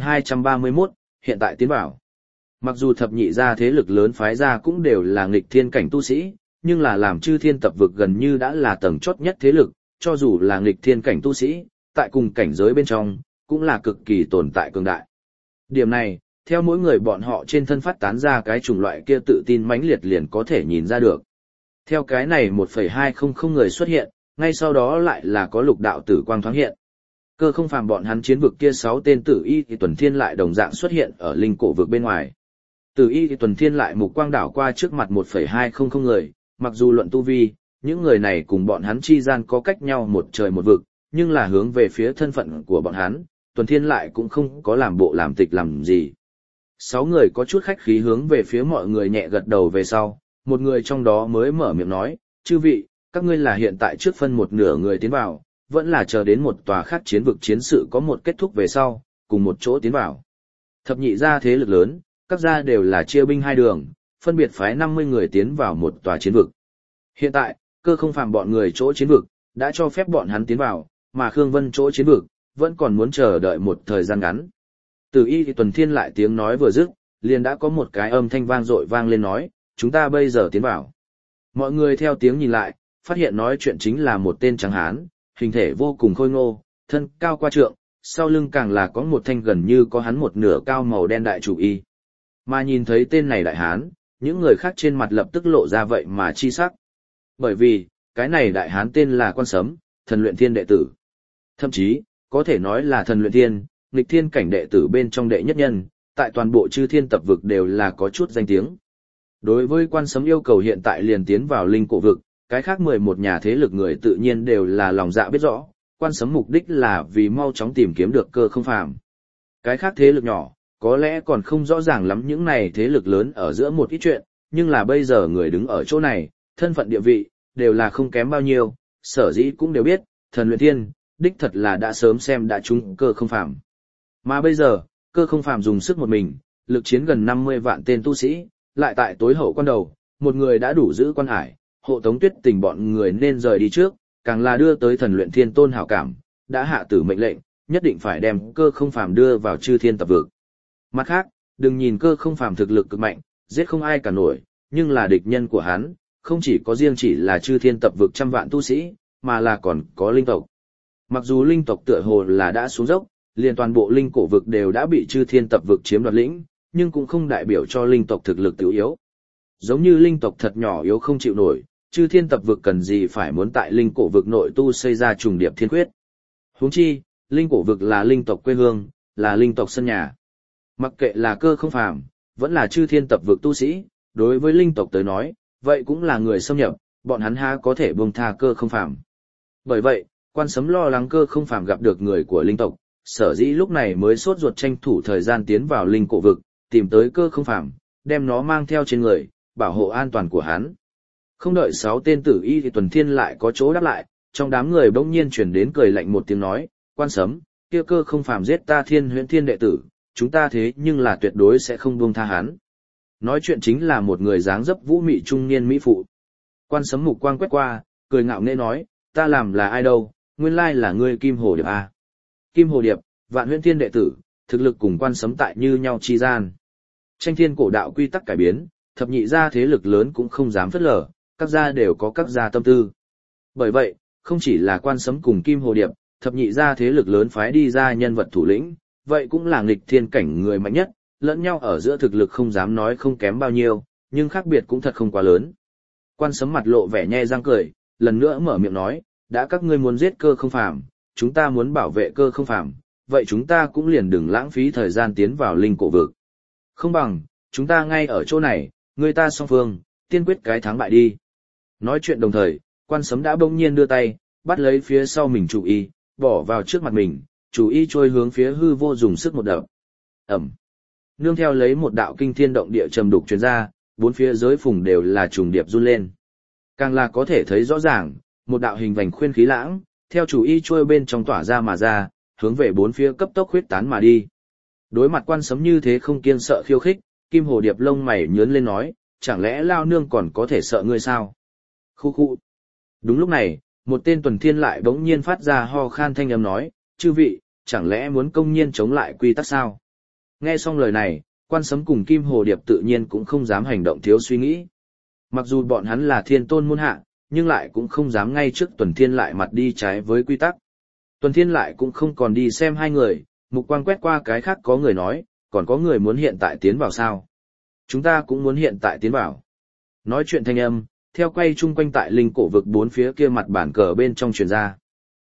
3231, hiện tại tiến vào. Mặc dù thập nhị gia thế lực lớn phái ra cũng đều là nghịch thiên cảnh tu sĩ, nhưng là làm chư thiên tập vực gần như đã là tầng chót nhất thế lực, cho dù là nghịch thiên cảnh tu sĩ, tại cùng cảnh giới bên trong, cũng là cực kỳ tồn tại cường đại. Điểm này, theo mỗi người bọn họ trên thân phát tán ra cái chủng loại kia tự tin mãnh liệt liền có thể nhìn ra được. Theo cái này 1,200 người xuất hiện, ngay sau đó lại là có lục đạo tử quang thoáng hiện. Cơ không phàm bọn hắn chiến vực kia 6 tên tử y thì tuần thiên lại đồng dạng xuất hiện ở linh cổ vực bên ngoài. Tử y thì tuần thiên lại mục quang đảo qua trước mặt 1,200 người, mặc dù luận tu vi, những người này cùng bọn hắn chi gian có cách nhau một trời một vực, nhưng là hướng về phía thân phận của bọn hắn, tuần thiên lại cũng không có làm bộ làm tịch làm gì. 6 người có chút khách khí hướng về phía mọi người nhẹ gật đầu về sau, một người trong đó mới mở miệng nói, chư vị, các ngươi là hiện tại trước phân một nửa người tiến vào, vẫn là chờ đến một tòa khác chiến vực chiến sự có một kết thúc về sau, cùng một chỗ tiến vào. Thập nhị gia thế lực lớn, các gia đều là chia binh hai đường, phân biệt phái 50 người tiến vào một tòa chiến vực. Hiện tại, Cơ không phàm bọn người chỗ chiến vực, đã cho phép bọn hắn tiến vào, mà Khương Vân chỗ chiến vực, vẫn còn muốn chờ đợi một thời gian ngắn. Từ y thì tuần thiên lại tiếng nói vừa dứt, liền đã có một cái âm thanh vang dội vang lên nói, chúng ta bây giờ tiến vào. Mọi người theo tiếng nhìn lại, phát hiện nói chuyện chính là một tên trắng hán, hình thể vô cùng khôi ngô, thân cao qua trượng, sau lưng càng là có một thanh gần như có hắn một nửa cao màu đen đại chủ y. Mà nhìn thấy tên này đại hán, những người khác trên mặt lập tức lộ ra vậy mà chi sắc. Bởi vì, cái này đại hán tên là Quan Sấm, thần luyện thiên đệ tử. Thậm chí, có thể nói là thần luyện thiên, nghịch thiên cảnh đệ tử bên trong đệ nhất nhân, tại toàn bộ chư thiên tập vực đều là có chút danh tiếng. Đối với Quan Sấm yêu cầu hiện tại liền tiến vào linh cổ vực, cái khác 11 nhà thế lực người tự nhiên đều là lòng dạ biết rõ, Quan Sấm mục đích là vì mau chóng tìm kiếm được Cơ không phàm. Cái khác thế lực nhỏ, có lẽ còn không rõ ràng lắm những này thế lực lớn ở giữa một ít chuyện, nhưng là bây giờ người đứng ở chỗ này, thân phận địa vị, đều là không kém bao nhiêu, sở dĩ cũng đều biết, thần luyện thiên, đích thật là đã sớm xem đã trúng Cơ không phàm. Mà bây giờ, Cơ không phàm dùng sức một mình, lực chiến gần 50 vạn tên tu sĩ, lại tại tối hậu quan đầu, một người đã đủ giữ quan hải, hộ tống Tuyết Tình bọn người nên rời đi trước, càng là đưa tới thần luyện thiên tôn hảo cảm, đã hạ tử mệnh lệnh, nhất định phải đem Cơ không phàm đưa vào chư thiên tập vực. Mặt khác, đừng nhìn Cơ không phàm thực lực cực mạnh, giết không ai cả nổi, nhưng là địch nhân của hắn, không chỉ có riêng chỉ là chư thiên tập vực trăm vạn tu sĩ, mà là còn có linh tộc. Mặc dù linh tộc tựa hồ là đã xuống dốc, liền toàn bộ linh cổ vực đều đã bị chư thiên tập vực chiếm đoạt lĩnh, nhưng cũng không đại biểu cho linh tộc thực lực tiểu yếu. Giống như linh tộc thật nhỏ yếu không chịu nổi, chư thiên tập vực cần gì phải muốn tại linh cổ vực nội tu xây ra trùng điệp thiên quyết. Huống chi, linh cổ vực là linh tộc quê hương, là linh tộc sân nhà. Mặc kệ là Cơ không phàm, vẫn là chư thiên tập vực tu sĩ, đối với linh tộc tới nói, vậy cũng là người xâm nhập, bọn hắn há có thể buông tha Cơ không phàm. Bởi vậy, Quan Sấm lo lắng Cơ không phàm gặp được người của linh tộc, sở dĩ lúc này mới sốt ruột tranh thủ thời gian tiến vào linh cổ vực, tìm tới Cơ không phàm, đem nó mang theo trên người, bảo hộ an toàn của hắn. Không đợi 6 tên tử y thì tuần thiên lại có chỗ đáp lại, trong đám người bỗng nhiên truyền đến cười lạnh một tiếng nói, Quan Sấm, kia Cơ không phàm giết ta Thiên Huyễn Thiên đệ tử, chúng ta thế nhưng là tuyệt đối sẽ không buông tha hắn. Nói chuyện chính là một người dáng dấp vũ mị trung niên mỹ phụ. Quan Sấm mục quang quét qua, cười ngạo nghễ nói, ta làm là ai đâu, nguyên lai là ngươi Kim Hồ Điệp à. Kim Hồ Điệp, Vạn Huyễn Thiên đệ tử, thực lực cùng Quan Sấm tại như nhau chi gian. Tranh thiên cổ đạo quy tắc cải biến, thập nhị gia thế lực lớn cũng không dám phớt lờ, các gia đều có các gia tâm tư. Bởi vậy, không chỉ là Quan Sấm cùng Kim Hồ Điệp, thập nhị gia thế lực lớn phái đi ra nhân vật thủ lĩnh, vậy cũng là nghịch thiên cảnh người mạnh nhất, lẫn nhau ở giữa thực lực không dám nói không kém bao nhiêu, nhưng khác biệt cũng thật không quá lớn. Quan Sấm mặt lộ vẻ nhe răng cười, lần nữa mở miệng nói, đã các ngươi muốn giết Cơ không phàm, chúng ta muốn bảo vệ Cơ không phàm, vậy chúng ta cũng liền đừng lãng phí thời gian tiến vào linh cổ vực. Không bằng, chúng ta ngay ở chỗ này, người ta song phương, tiên quyết cái thắng bại đi. Nói chuyện đồng thời, Quan Sấm đã bỗng nhiên đưa tay, bắt lấy phía sau mình chủ y, bỏ vào trước mặt mình, chủ y trôi hướng phía hư vô dùng sức một đập. Ẩm. Nương theo lấy một đạo kinh thiên động địa trầm đục truyền ra, bốn phía giới phùng đều là trùng điệp run lên. Càng là có thể thấy rõ ràng, một đạo hình vành khuyên khí lãng, theo chủ y trôi bên trong tỏa ra mà ra, hướng về bốn phía cấp tốc huyết tán mà đi. Đối mặt Quan Sấm như thế không kiêng sợ khiêu khích, Kim Hồ Điệp lông mày nhướng lên nói, chẳng lẽ lao nương còn có thể sợ ngươi sao? Khu khu. Đúng lúc này, một tên tuần thiên lại bỗng nhiên phát ra ho khan thanh âm nói, chư vị, chẳng lẽ muốn công nhiên chống lại quy tắc sao? Nghe xong lời này, Quan Sấm cùng Kim Hồ Điệp tự nhiên cũng không dám hành động thiếu suy nghĩ. Mặc dù bọn hắn là thiên tôn môn hạ, nhưng lại cũng không dám ngay trước tuần thiên lại mặt đi trái với quy tắc. Tuần thiên lại cũng không còn đi xem hai người, mục quang quét qua cái khác có người nói, còn có người muốn hiện tại tiến vào sao? Chúng ta cũng muốn hiện tại tiến vào. Nói chuyện thanh âm, theo quay chung quanh tại linh cổ vực bốn phía kia mặt bản cờ bên trong truyền ra.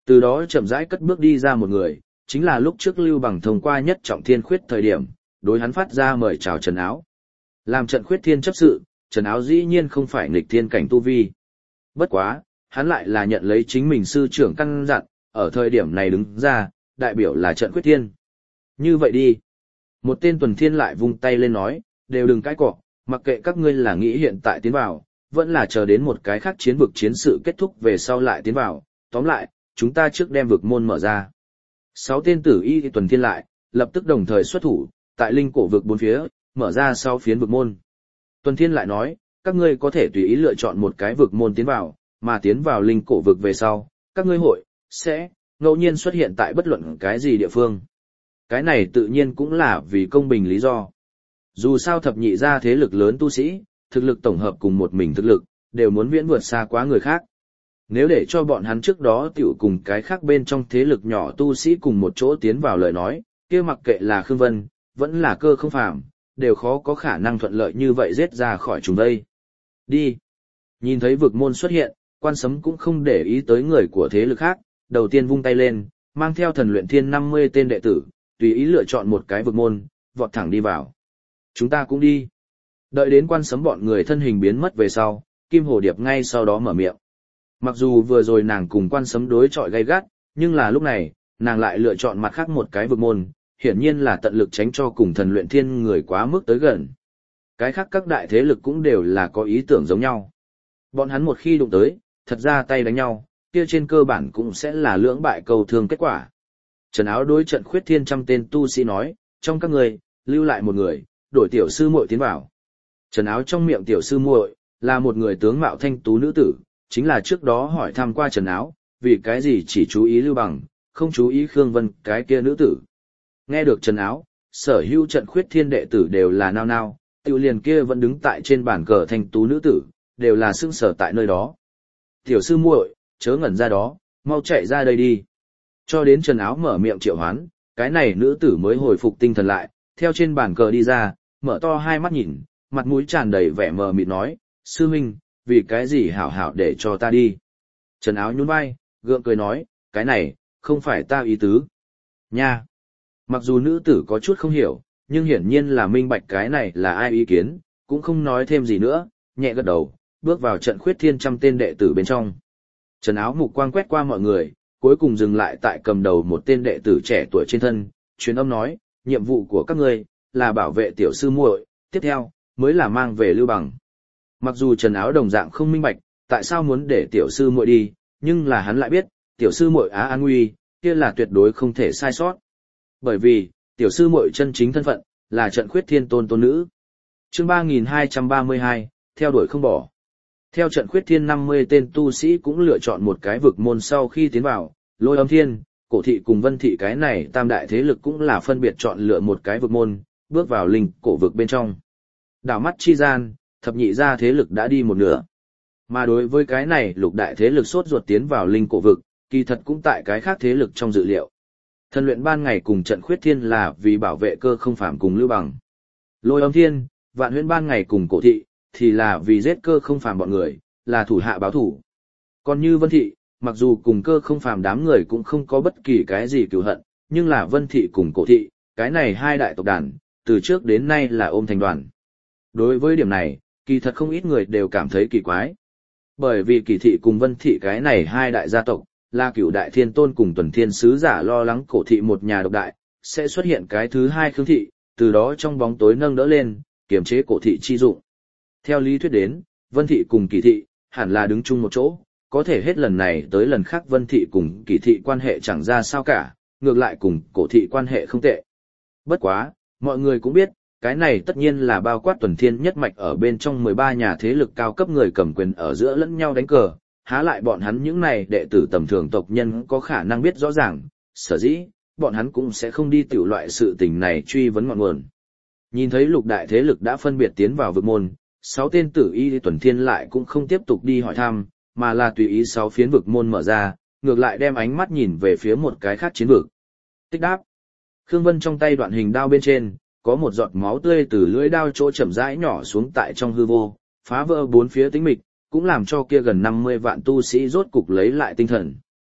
Từ đó chậm rãi cất bước đi ra một người, chính là lúc trước Lưu Bằng thông qua nhất trọng thiên khuyết thời điểm, đối hắn phát ra mời chào Trần Áo. Làm trận khuyết thiên chấp sự, Trần Áo dĩ nhiên không phải nghịch thiên cảnh tu vi. Bất quá, hắn lại là nhận lấy chính mình sư trưởng căn dặn, ở thời điểm này đứng ra, đại biểu là trận khuyết thiên. Như vậy đi. Một tên tuần thiên lại vung tay lên nói, đều đừng cãi cọ, mặc kệ các ngươi là nghĩ hiện tại tiến vào, vẫn là chờ đến một cái khác chiến vực chiến sự kết thúc về sau lại tiến vào, tóm lại, chúng ta trước đem vực môn mở ra. 6 tên tử y tuần thiên lại, lập tức đồng thời xuất thủ, tại linh cổ vực 4 phía, mở ra sau phiến vực môn. Tuần thiên lại nói, các ngươi có thể tùy ý lựa chọn một cái vực môn tiến vào, mà tiến vào linh cổ vực về sau, các ngươi hội, sẽ, ngẫu nhiên xuất hiện tại bất luận cái gì địa phương. Cái này tự nhiên cũng là vì công bình lý do. Dù sao thập nhị gia thế lực lớn tu sĩ, thực lực tổng hợp cùng một mình thực lực, đều muốn viễn vượt xa quá người khác. Nếu để cho bọn hắn trước đó tiểu cùng cái khác bên trong thế lực nhỏ tu sĩ cùng một chỗ tiến vào lời nói, kia mặc kệ là Khương Vân, vẫn là Cơ Không Phàm, đều khó có khả năng thuận lợi như vậy giết ra khỏi chúng đây. Đi. Nhìn thấy vực môn xuất hiện, Quan Sấm cũng không để ý tới người của thế lực khác, đầu tiên vung tay lên, mang theo thần luyện thiên 50 tên đệ tử, tùy ý lựa chọn một cái vực môn, vọt thẳng đi vào. Chúng ta cũng đi. Đợi đến Quan Sấm bọn người thân hình biến mất về sau, Kim Hồ Điệp ngay sau đó mở miệng. Mặc dù vừa rồi nàng cùng Quan Sấm đối chọi gay gắt, nhưng là lúc này, nàng lại lựa chọn mặt khác một cái vực môn, hiển nhiên là tận lực tránh cho cùng thần luyện thiên người quá mức tới gần. Cái khác các đại thế lực cũng đều là có ý tưởng giống nhau. Bọn hắn một khi đụng tới, thật ra tay đánh nhau, kia trên cơ bản cũng sẽ là lưỡng bại cầu thương kết quả. Trần Áo đối trận khuyết thiên 100 tên tu sĩ nói, trong các người, lưu lại một người, đổi tiểu sư muội tiến vào. Trần Áo trong miệng tiểu sư muội là một người tướng mạo thanh tú nữ tử, chính là trước đó hỏi thăm qua Trần Áo, vì cái gì chỉ chú ý Lưu Bằng, không chú ý Khương Vân cái kia nữ tử. Nghe được Trần Áo, sở hữu trận khuyết thiên đệ tử đều là nao nao, tiểu liền kia vẫn đứng tại trên bàn cờ thanh tú nữ tử, đều là sững sờ tại nơi đó. Tiểu sư muội, chớ ngẩn ra đó, mau chạy ra đây đi. Cho đến Trần Áo mở miệng triệu hoán, cái này nữ tử mới hồi phục tinh thần lại, theo trên bàn cờ đi ra, mở to hai mắt nhìn, mặt mũi tràn đầy vẻ mờ mịt nói, sư huynh, vì cái gì hảo hảo để cho ta đi. Trần Áo nhún vai, gượng cười nói, cái này, không phải ta ý tứ. Nha! Mặc dù nữ tử có chút không hiểu, nhưng hiển nhiên là minh bạch cái này là ai ý kiến, cũng không nói thêm gì nữa, nhẹ gật đầu, bước vào trận khuyết thiên 100 tên đệ tử bên trong. Trần Áo mục quang quét qua mọi người, cuối cùng dừng lại tại cầm đầu một tên đệ tử trẻ tuổi trên thân, truyền âm nói, nhiệm vụ của các ngươi là bảo vệ tiểu sư muội, tiếp theo mới là mang về Lưu Bằng. Mặc dù Trần Áo đồng dạng không minh bạch, tại sao muốn để tiểu sư muội đi, nhưng là hắn lại biết, tiểu sư muội an nguy, kia là tuyệt đối không thể sai sót. Bởi vì, tiểu sư muội chân chính thân phận là trận khuyết thiên tôn tôn nữ. Chương 3232, theo đuổi không bỏ. Theo trận khuyết thiên 50 tên tu sĩ cũng lựa chọn một cái vực môn sau khi tiến vào, Lôi Âm Thiên, Cổ Thị cùng Vân Thị cái này tam đại thế lực cũng là phân biệt chọn lựa một cái vực môn, bước vào linh cổ vực bên trong. Đảo mắt chi gian, thập nhị gia thế lực đã đi một nửa. Mà đối với cái này lục đại thế lực sốt ruột tiến vào linh cổ vực, kỳ thật cũng tại cái khác thế lực trong dự liệu. Thần luyện ban ngày cùng trận khuyết thiên là vì bảo vệ Cơ Không Phàm cùng Lưu Bằng. Lôi Âm Thiên, Vạn Huyễn ban ngày cùng Cổ Thị, thì là vì giết Cơ Không Phàm bọn người, là thủ hạ báo thủ. Còn như Vân Thị, mặc dù cùng Cơ Không Phàm đám người cũng không có bất kỳ cái gì cừu hận, nhưng là Vân Thị cùng Cổ Thị, cái này hai đại tộc đàn, từ trước đến nay là ôm thành đoàn. Đối với điểm này, kỳ thật không ít người đều cảm thấy kỳ quái. Bởi vì Kỳ Thị cùng Vân Thị cái này hai đại gia tộc, là Cửu Đại Thiên Tôn cùng Tuần Thiên Sứ Giả lo lắng Cổ Thị một nhà độc đại, sẽ xuất hiện cái thứ hai Khương Thị, từ đó trong bóng tối nâng đỡ lên, kiềm chế Cổ Thị chi dụng. Theo lý thuyết đến, Vân Thị cùng Kỳ Thị, hẳn là đứng chung một chỗ, có thể hết lần này tới lần khác Vân Thị cùng Kỳ Thị quan hệ chẳng ra sao cả, ngược lại cùng Cổ Thị quan hệ không tệ. Bất quá, mọi người cũng biết, cái này tất nhiên là bao quát Tuần Thiên nhất mạch ở bên trong 13 nhà thế lực cao cấp người cầm quyền ở giữa lẫn nhau đánh cờ, há lại bọn hắn những này đệ tử tầm thường tộc nhân có khả năng biết rõ ràng, sở dĩ, bọn hắn cũng sẽ không đi tiểu loại sự tình này truy vấn ngọn nguồn. Nhìn thấy lục đại thế lực đã phân biệt tiến vào vực môn, 6 tên tử y Tuần Thiên lại cũng không tiếp tục đi hỏi thăm, mà là tùy ý 6 phiến vực môn mở ra, ngược lại đem ánh mắt nhìn về phía một cái khác chiến vực. Tích đáp. Khương Vân trong tay đoạn hình đao bên trên, có một giọt máu tươi từ lưỡi đao chỗ chậm rãi nhỏ xuống tại trong hư vô, phá vỡ bốn phía tĩnh mịch, cũng làm cho kia gần 50 vạn tu sĩ rốt cục lấy lại tinh thần.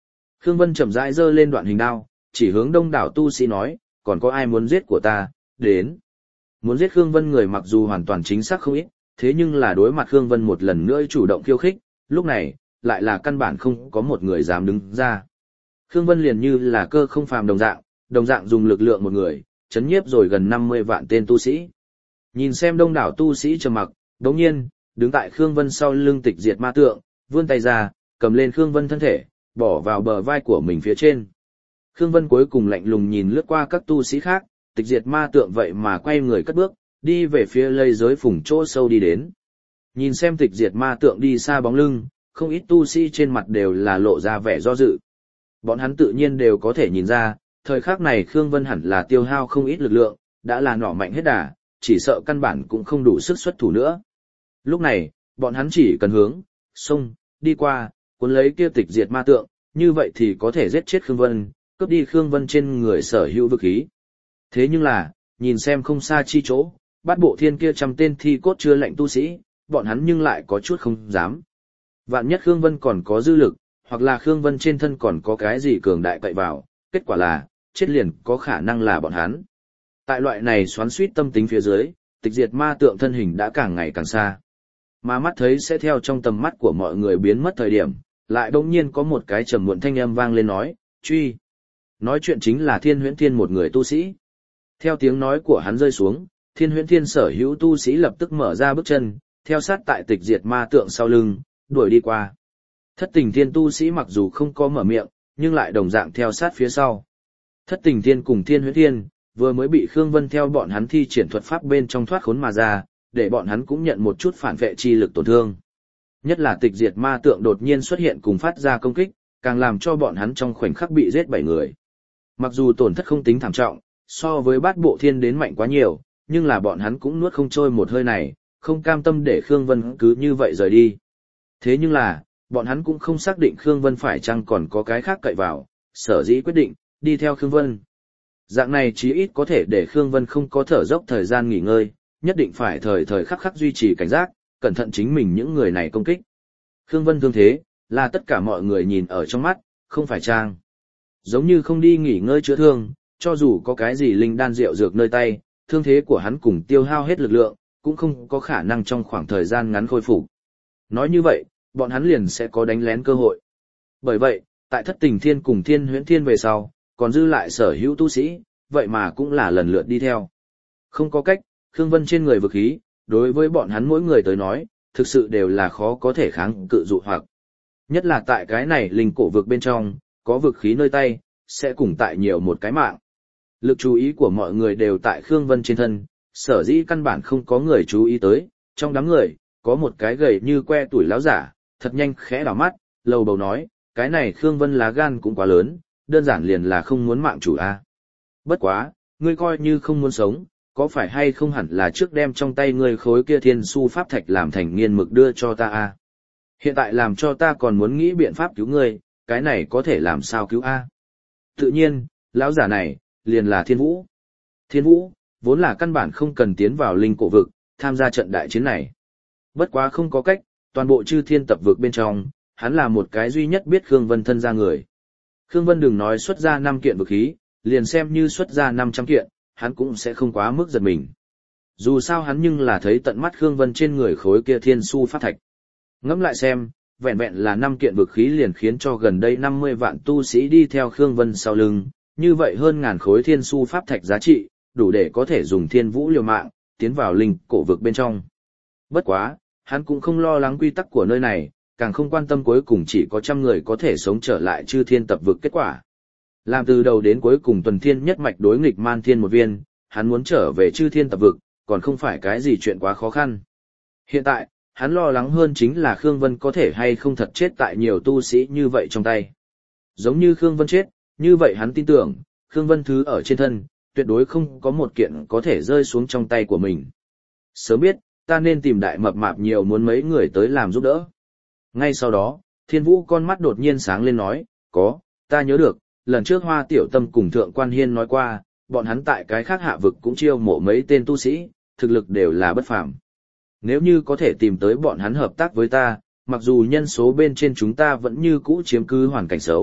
Khương Vân chậm rãi giơ lên đoạn hình đao, chỉ hướng đông đảo tu sĩ nói, còn có ai muốn giết của ta, đến. Muốn giết Khương Vân người mặc dù hoàn toàn chính xác không ít, thế nhưng là đối mặt Khương Vân một lần nữa chủ động khiêu khích, lúc này, lại là căn bản không có một người dám đứng ra. Khương Vân liền như là cơ không phàm đồng dạng dùng lực lượng một người, chấn nhiếp rồi gần 50 vạn tên tu sĩ. Nhìn xem đông đảo tu sĩ trầm mặc, đống nhiên, đứng tại Khương Vân sau lưng Tịch Diệt Ma Tượng, vươn tay ra, cầm lên Khương Vân thân thể, bỏ vào bờ vai của mình phía trên. Khương Vân cuối cùng lạnh lùng nhìn lướt qua các tu sĩ khác, Tịch Diệt Ma Tượng vậy mà quay người cất bước, đi về phía lây giới phùng chỗ sâu đi đến. Nhìn xem Tịch Diệt Ma Tượng đi xa bóng lưng, không ít tu sĩ trên mặt đều là lộ ra vẻ do dự. Bọn hắn tự nhiên đều có thể nhìn ra, thời khắc này Khương Vân hẳn là tiêu hao không ít lực lượng, đã là nỏ mạnh hết đà, chỉ sợ căn bản cũng không đủ sức xuất thủ nữa. Lúc này, bọn hắn chỉ cần hướng, xông, đi qua, cuốn lấy kia Tịch Diệt Ma Tượng, như vậy thì có thể giết chết Khương Vân, cướp đi Khương Vân trên người sở hữu vực khí. Thế nhưng là, nhìn xem không xa chi chỗ, Bát Bộ Thiên kia 100 tên thi cốt chưa lạnh tu sĩ, bọn hắn nhưng lại có chút không dám. Vạn nhất Khương Vân còn có dư lực, hoặc là Khương Vân trên thân còn có cái gì cường đại cậy vào, kết quả là, chết liền có khả năng là bọn hắn. Tại loại này xoắn xuýt tâm tính phía dưới, Tịch Diệt Ma Tượng thân hình đã càng ngày càng xa. Mà mắt thấy sẽ theo trong tầm mắt của mọi người biến mất thời điểm, lại đột nhiên có một cái trầm muộn thanh âm vang lên nói, truy. Nói chuyện chính là Thiên Huyễn Thiên một người tu sĩ. Theo tiếng nói của hắn rơi xuống, Thiên Huyễn Thiên sở hữu tu sĩ lập tức mở ra bước chân, theo sát tại Tịch Diệt Ma Tượng sau lưng, đuổi đi qua. Thất Tình Thiên tu sĩ mặc dù không có mở miệng, nhưng lại đồng dạng theo sát phía sau. Thất Tình Thiên cùng Thiên Huyễn Thiên vừa mới bị Khương Vân theo bọn hắn thi triển thuật pháp bên trong thoát khốn mà ra, để bọn hắn cũng nhận một chút phản vệ chi lực tổn thương. Nhất là Tịch Diệt Ma Tượng đột nhiên xuất hiện cùng phát ra công kích, càng làm cho bọn hắn trong khoảnh khắc bị giết 7 người. Mặc dù tổn thất không tính thảm trọng, so với Bát Bộ Thiên đến mạnh quá nhiều, nhưng là bọn hắn cũng nuốt không trôi một hơi này, không cam tâm để Khương Vân cứ như vậy rời đi. Thế nhưng là, bọn hắn cũng không xác định Khương Vân phải chăng còn có cái khác cậy vào, sở dĩ quyết định, đi theo Khương Vân. Dạng này chí ít có thể để Khương Vân không có thở dốc thời gian nghỉ ngơi, nhất định phải thời thời khắc khắc duy trì cảnh giác, cẩn thận chính mình những người này công kích. Khương Vân thương thế, là tất cả mọi người nhìn ở trong mắt, không phải trang. Giống như không đi nghỉ ngơi chữa thương, cho dù có cái gì linh đan rượu dược nơi tay, thương thế của hắn cùng tiêu hao hết lực lượng, cũng không có khả năng trong khoảng thời gian ngắn khôi phục. Nói như vậy, bọn hắn liền sẽ có đánh lén cơ hội. Bởi vậy, tại Thất Tình Thiên cùng Thiên Huyễn Thiên về sau, còn dư lại sở hữu tu sĩ, vậy mà cũng là lần lượt đi theo. Không có cách, Khương Vân trên người vực khí, đối với bọn hắn mỗi người tới nói, thực sự đều là khó có thể kháng cự dụ hoặc. Nhất là tại cái này linh cổ vực bên trong, có vực khí nơi tay, sẽ cùng tại nhiều một cái mạng. Lực chú ý của mọi người đều tại Khương Vân trên thân, sở dĩ căn bản không có người chú ý tới, trong đám người, có một cái gầy như que tuổi láo giả, thật nhanh khẽ đảo mắt, lầu bầu nói, cái này Khương Vân lá gan cũng quá lớn, đơn giản liền là không muốn mạng chủ a. Bất quá, ngươi coi như không muốn sống, có phải hay không hẳn là trước đem trong tay ngươi khối kia thiên su pháp thạch làm thành nghiên mực đưa cho ta a. Hiện tại làm cho ta còn muốn nghĩ biện pháp cứu ngươi, cái này có thể làm sao cứu a? Tự nhiên, lão giả này, liền là Thiên Vũ. Thiên Vũ, vốn là căn bản không cần tiến vào linh cổ vực, tham gia trận đại chiến này. Bất quá không có cách, toàn bộ chư thiên tập vực bên trong, hắn là một cái duy nhất biết Khương Vân thân ra người. Khương Vân đừng nói xuất ra 5 kiện vực khí, liền xem như xuất ra 500 kiện, hắn cũng sẽ không quá mức giật mình. Dù sao hắn nhưng là thấy tận mắt Khương Vân trên người khối kia thiên su pháp thạch. Ngẫm lại xem, vẹn vẹn là 5 kiện vực khí liền khiến cho gần đây 50 vạn tu sĩ đi theo Khương Vân sau lưng, như vậy hơn ngàn khối thiên su pháp thạch giá trị, đủ để có thể dùng Thiên Vũ liều mạng, tiến vào linh cổ vực bên trong. Bất quá, hắn cũng không lo lắng quy tắc của nơi này, càng không quan tâm cuối cùng chỉ có 100 người có thể sống trở lại chư thiên tập vực kết quả. Làm từ đầu đến cuối cùng tuần thiên nhất mạch đối nghịch man thiên một viên, hắn muốn trở về chư thiên tập vực, còn không phải cái gì chuyện quá khó khăn. Hiện tại, hắn lo lắng hơn chính là Khương Vân có thể hay không thật chết tại nhiều tu sĩ như vậy trong tay. Giống như Khương Vân chết, như vậy hắn tin tưởng, Khương Vân thứ ở trên thân, tuyệt đối không có một kiện có thể rơi xuống trong tay của mình. Sớm biết, ta nên tìm đại mập mạp nhiều muốn mấy người tới làm giúp đỡ. Ngay sau đó, Thiên Vũ con mắt đột nhiên sáng lên nói, có, ta nhớ được, lần trước Hoa Tiểu Tâm cùng Thượng Quan Hiên nói qua, bọn hắn tại cái khác hạ vực cũng chiêu mộ mấy tên tu sĩ, thực lực đều là bất phàm. Nếu như có thể tìm tới bọn hắn hợp tác với ta, mặc dù nhân số bên trên chúng ta vẫn như cũ chiếm cứ hoàn cảnh xấu,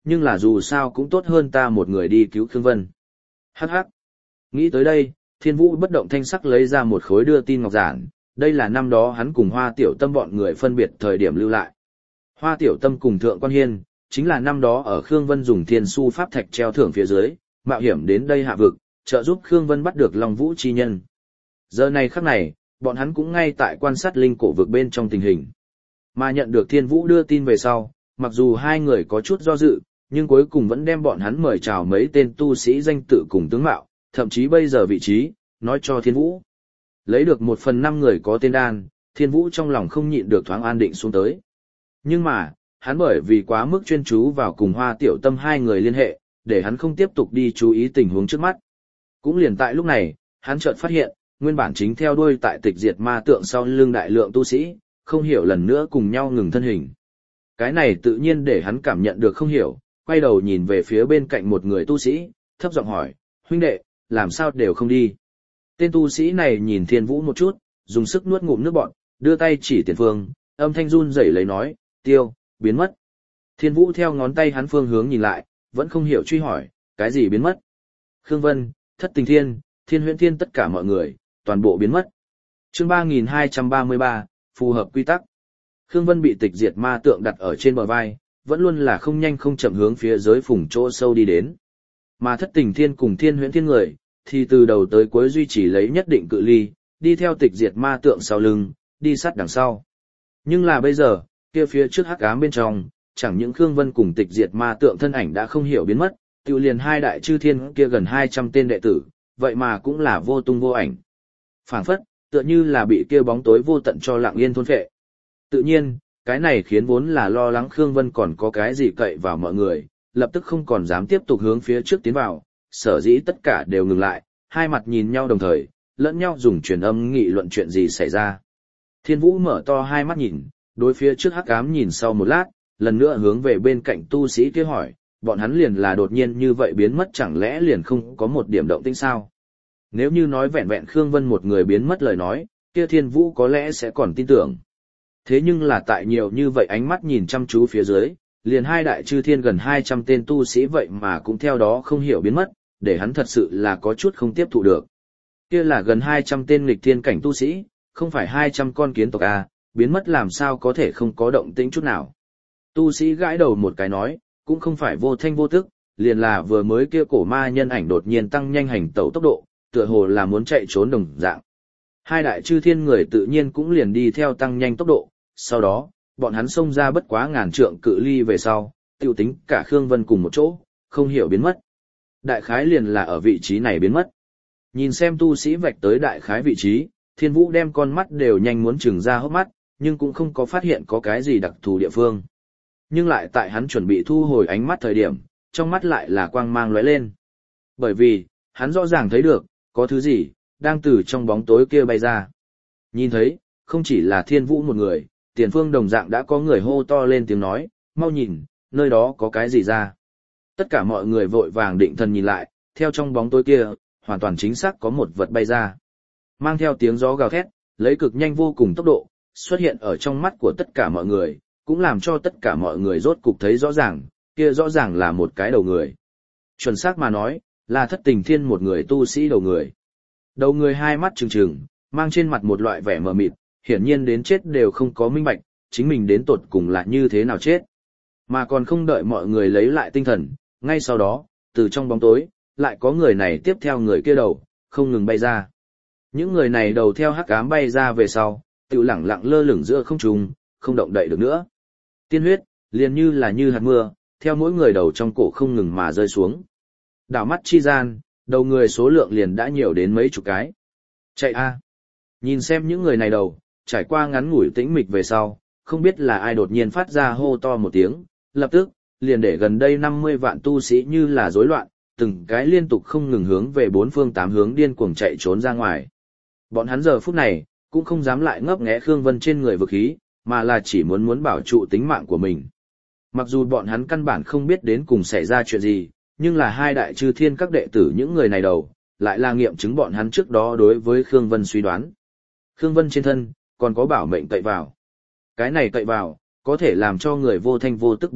nhưng là dù sao cũng tốt hơn ta một người đi cứu Khương Vân. Hắc hắc. Nghĩ tới đây, Thiên Vũ bất động thanh sắc lấy ra một khối đưa tin ngọc giản, đây là năm đó hắn cùng Hoa Tiểu Tâm bọn người phân biệt thời điểm lưu lại. Hoa Tiểu Tâm cùng Thượng Quan Hiên, chính là năm đó ở Khương Vân dùng thiên su pháp thạch treo thưởng phía dưới, mạo hiểm đến đây hạ vực, trợ giúp Khương Vân bắt được Long Vũ chi nhân. Giờ này khắc này, bọn hắn cũng ngay tại quan sát linh cổ vực bên trong tình hình. Mà nhận được Thiên Vũ đưa tin về sau, mặc dù hai người có chút do dự, nhưng cuối cùng vẫn đem bọn hắn mời chào mấy tên tu sĩ danh tự cùng tướng mạo, thậm chí bây giờ vị trí, nói cho Thiên Vũ. Lấy được 1/5 người có tên đan, Thiên Vũ trong lòng không nhịn được thoáng an định xuống tới. Nhưng mà, hắn bởi vì quá mức chuyên chú vào cùng Hoa Tiểu Tâm hai người liên hệ, để hắn không tiếp tục đi chú ý tình huống trước mắt. Cũng liền tại lúc này, hắn chợt phát hiện, nguyên bản chính theo đuôi tại tịch diệt ma tượng sau lưng đại lượng tu sĩ, không hiểu lần nữa cùng nhau ngừng thân hình. Cái này tự nhiên để hắn cảm nhận được không hiểu, quay đầu nhìn về phía bên cạnh một người tu sĩ, thấp giọng hỏi, huynh đệ, làm sao đều không đi. Tên tu sĩ này nhìn Thiên Vũ một chút, dùng sức nuốt ngụm nước bọt, đưa tay chỉ tiền phương, âm thanh run rẩy lấy nói, tiêu, biến mất. Thiên Vũ theo ngón tay hắn phương hướng nhìn lại, vẫn không hiểu truy hỏi, cái gì biến mất. Khương Vân, Thất Tình Thiên, Thiên Huyễn Thiên tất cả mọi người, toàn bộ biến mất. Chương 3233, phù hợp quy tắc. Khương Vân bị tịch diệt ma tượng đặt ở trên bờ vai, vẫn luôn là không nhanh không chậm hướng phía giới phùng chỗ sâu đi đến. Mà Thất Tình Thiên cùng Thiên Huyễn Thiên người, thì từ đầu tới cuối duy trì lấy nhất định cự ly, đi theo tịch diệt ma tượng sau lưng, đi sát đằng sau. Nhưng là bây giờ, kia phía trước hắc ám bên trong, chẳng những Khương Vân cùng tịch diệt ma tượng thân ảnh đã không hiểu biến mất, tiêu liền hai đại chư thiên kia gần 200 tên đệ tử, vậy mà cũng là vô tung vô ảnh. Phảng phất, tựa như là bị kia bóng tối vô tận cho lặng yên thôn phệ. Tự nhiên, cái này khiến vốn là lo lắng Khương Vân còn có cái gì cậy vào mọi người, lập tức không còn dám tiếp tục hướng phía trước tiến vào, sở dĩ tất cả đều ngừng lại, hai mặt nhìn nhau đồng thời, lẫn nhau dùng truyền âm nghị luận chuyện gì xảy ra. Thiên Vũ mở to hai mắt nhìn, đối phía trước hắc ám nhìn sau một lát, lần nữa hướng về bên cạnh tu sĩ kia hỏi, bọn hắn liền là đột nhiên như vậy biến mất chẳng lẽ liền không có một điểm động tĩnh sao? Nếu như nói vẹn vẹn Khương Vân một người biến mất lời nói, kia Thiên Vũ có lẽ sẽ còn tin tưởng. Thế nhưng là tại nhiều như vậy ánh mắt nhìn chăm chú phía dưới, liền hai đại chư thiên gần 200 tên tu sĩ vậy mà cũng theo đó không hiểu biến mất, để hắn thật sự là có chút không tiếp thụ được. Kia là gần 200 tên nghịch thiên cảnh tu sĩ, không phải 200 con kiến tộc A, biến mất làm sao có thể không có động tĩnh chút nào. Tu sĩ gãi đầu một cái nói, cũng không phải vô thanh vô tức, liền là vừa mới kia cổ ma nhân ảnh đột nhiên tăng nhanh hành tẩu tốc độ, tựa hồ là muốn chạy trốn đồng dạng. Hai đại chư thiên người tự nhiên cũng liền đi theo tăng nhanh tốc độ, sau đó, bọn hắn xông ra bất quá ngàn trượng cự ly về sau, tiêu tính cả Khương Vân cùng một chỗ, không hiểu biến mất. Đại khái liền là ở vị trí này biến mất. Nhìn xem tu sĩ vạch tới đại khái vị trí, Thiên Vũ đem con mắt đều nhanh muốn trừng ra hốc mắt, nhưng cũng không có phát hiện có cái gì đặc thù địa phương. Nhưng lại tại hắn chuẩn bị thu hồi ánh mắt thời điểm, trong mắt lại là quang mang lóe lên. Bởi vì, hắn rõ ràng thấy được, có thứ gì, đang từ trong bóng tối kia bay ra. Nhìn thấy, không chỉ là Thiên Vũ một người, tiền phương đồng dạng đã có người hô to lên tiếng nói, mau nhìn, nơi đó có cái gì ra. Tất cả mọi người vội vàng định thần nhìn lại, theo trong bóng tối kia, hoàn toàn chính xác có một vật bay ra. Mang theo tiếng gió gào thét, lấy cực nhanh vô cùng tốc độ, xuất hiện ở trong mắt của tất cả mọi người, cũng làm cho tất cả mọi người rốt cục thấy rõ ràng, kia rõ ràng là một cái đầu người. Chuẩn xác mà nói, là Thất Tình Thiên một người tu sĩ đầu người. Đầu người hai mắt trừng trừng, mang trên mặt một loại vẻ mờ mịt, hiển nhiên đến chết đều không có minh bạch, chính mình đến tột cùng là như thế nào chết. Mà còn không đợi mọi người lấy lại tinh thần, ngay sau đó, từ trong bóng tối, lại có người này tiếp theo người kia đầu, không ngừng bay ra. Những người này đầu theo hắc ám bay ra về sau, tự lẳng lặng lơ lửng giữa không trung, không động đậy được nữa. Tiên huyết, liền như là như hạt mưa, theo mỗi người đầu trong cổ không ngừng mà rơi xuống. Đảo mắt chi gian, đầu người số lượng liền đã nhiều đến mấy chục cái. Chạy a! Nhìn xem những người này đầu, trải qua ngắn ngủi tĩnh mịch về sau, không biết là ai đột nhiên phát ra hô to một tiếng, lập tức, liền để gần đây 50 vạn tu sĩ như là rối loạn, từng cái liên tục không ngừng hướng về bốn phương tám hướng điên cuồng chạy trốn ra ngoài. Bọn hắn giờ phút này, cũng không dám lại ngấp nghé Khương Vân trên người vực khí, mà là chỉ muốn bảo trụ tính mạng của mình. Mặc dù bọn hắn căn bản không biết đến cùng xảy ra chuyện gì, nhưng là hai đại chư thiên các đệ tử những người này đầu, lại là nghiệm chứng bọn hắn trước đó đối với Khương Vân suy đoán. Khương Vân trên thân, còn có bảo mệnh cậy vào. Cái này cậy vào, có thể làm cho người vô thanh vô tức biến mất,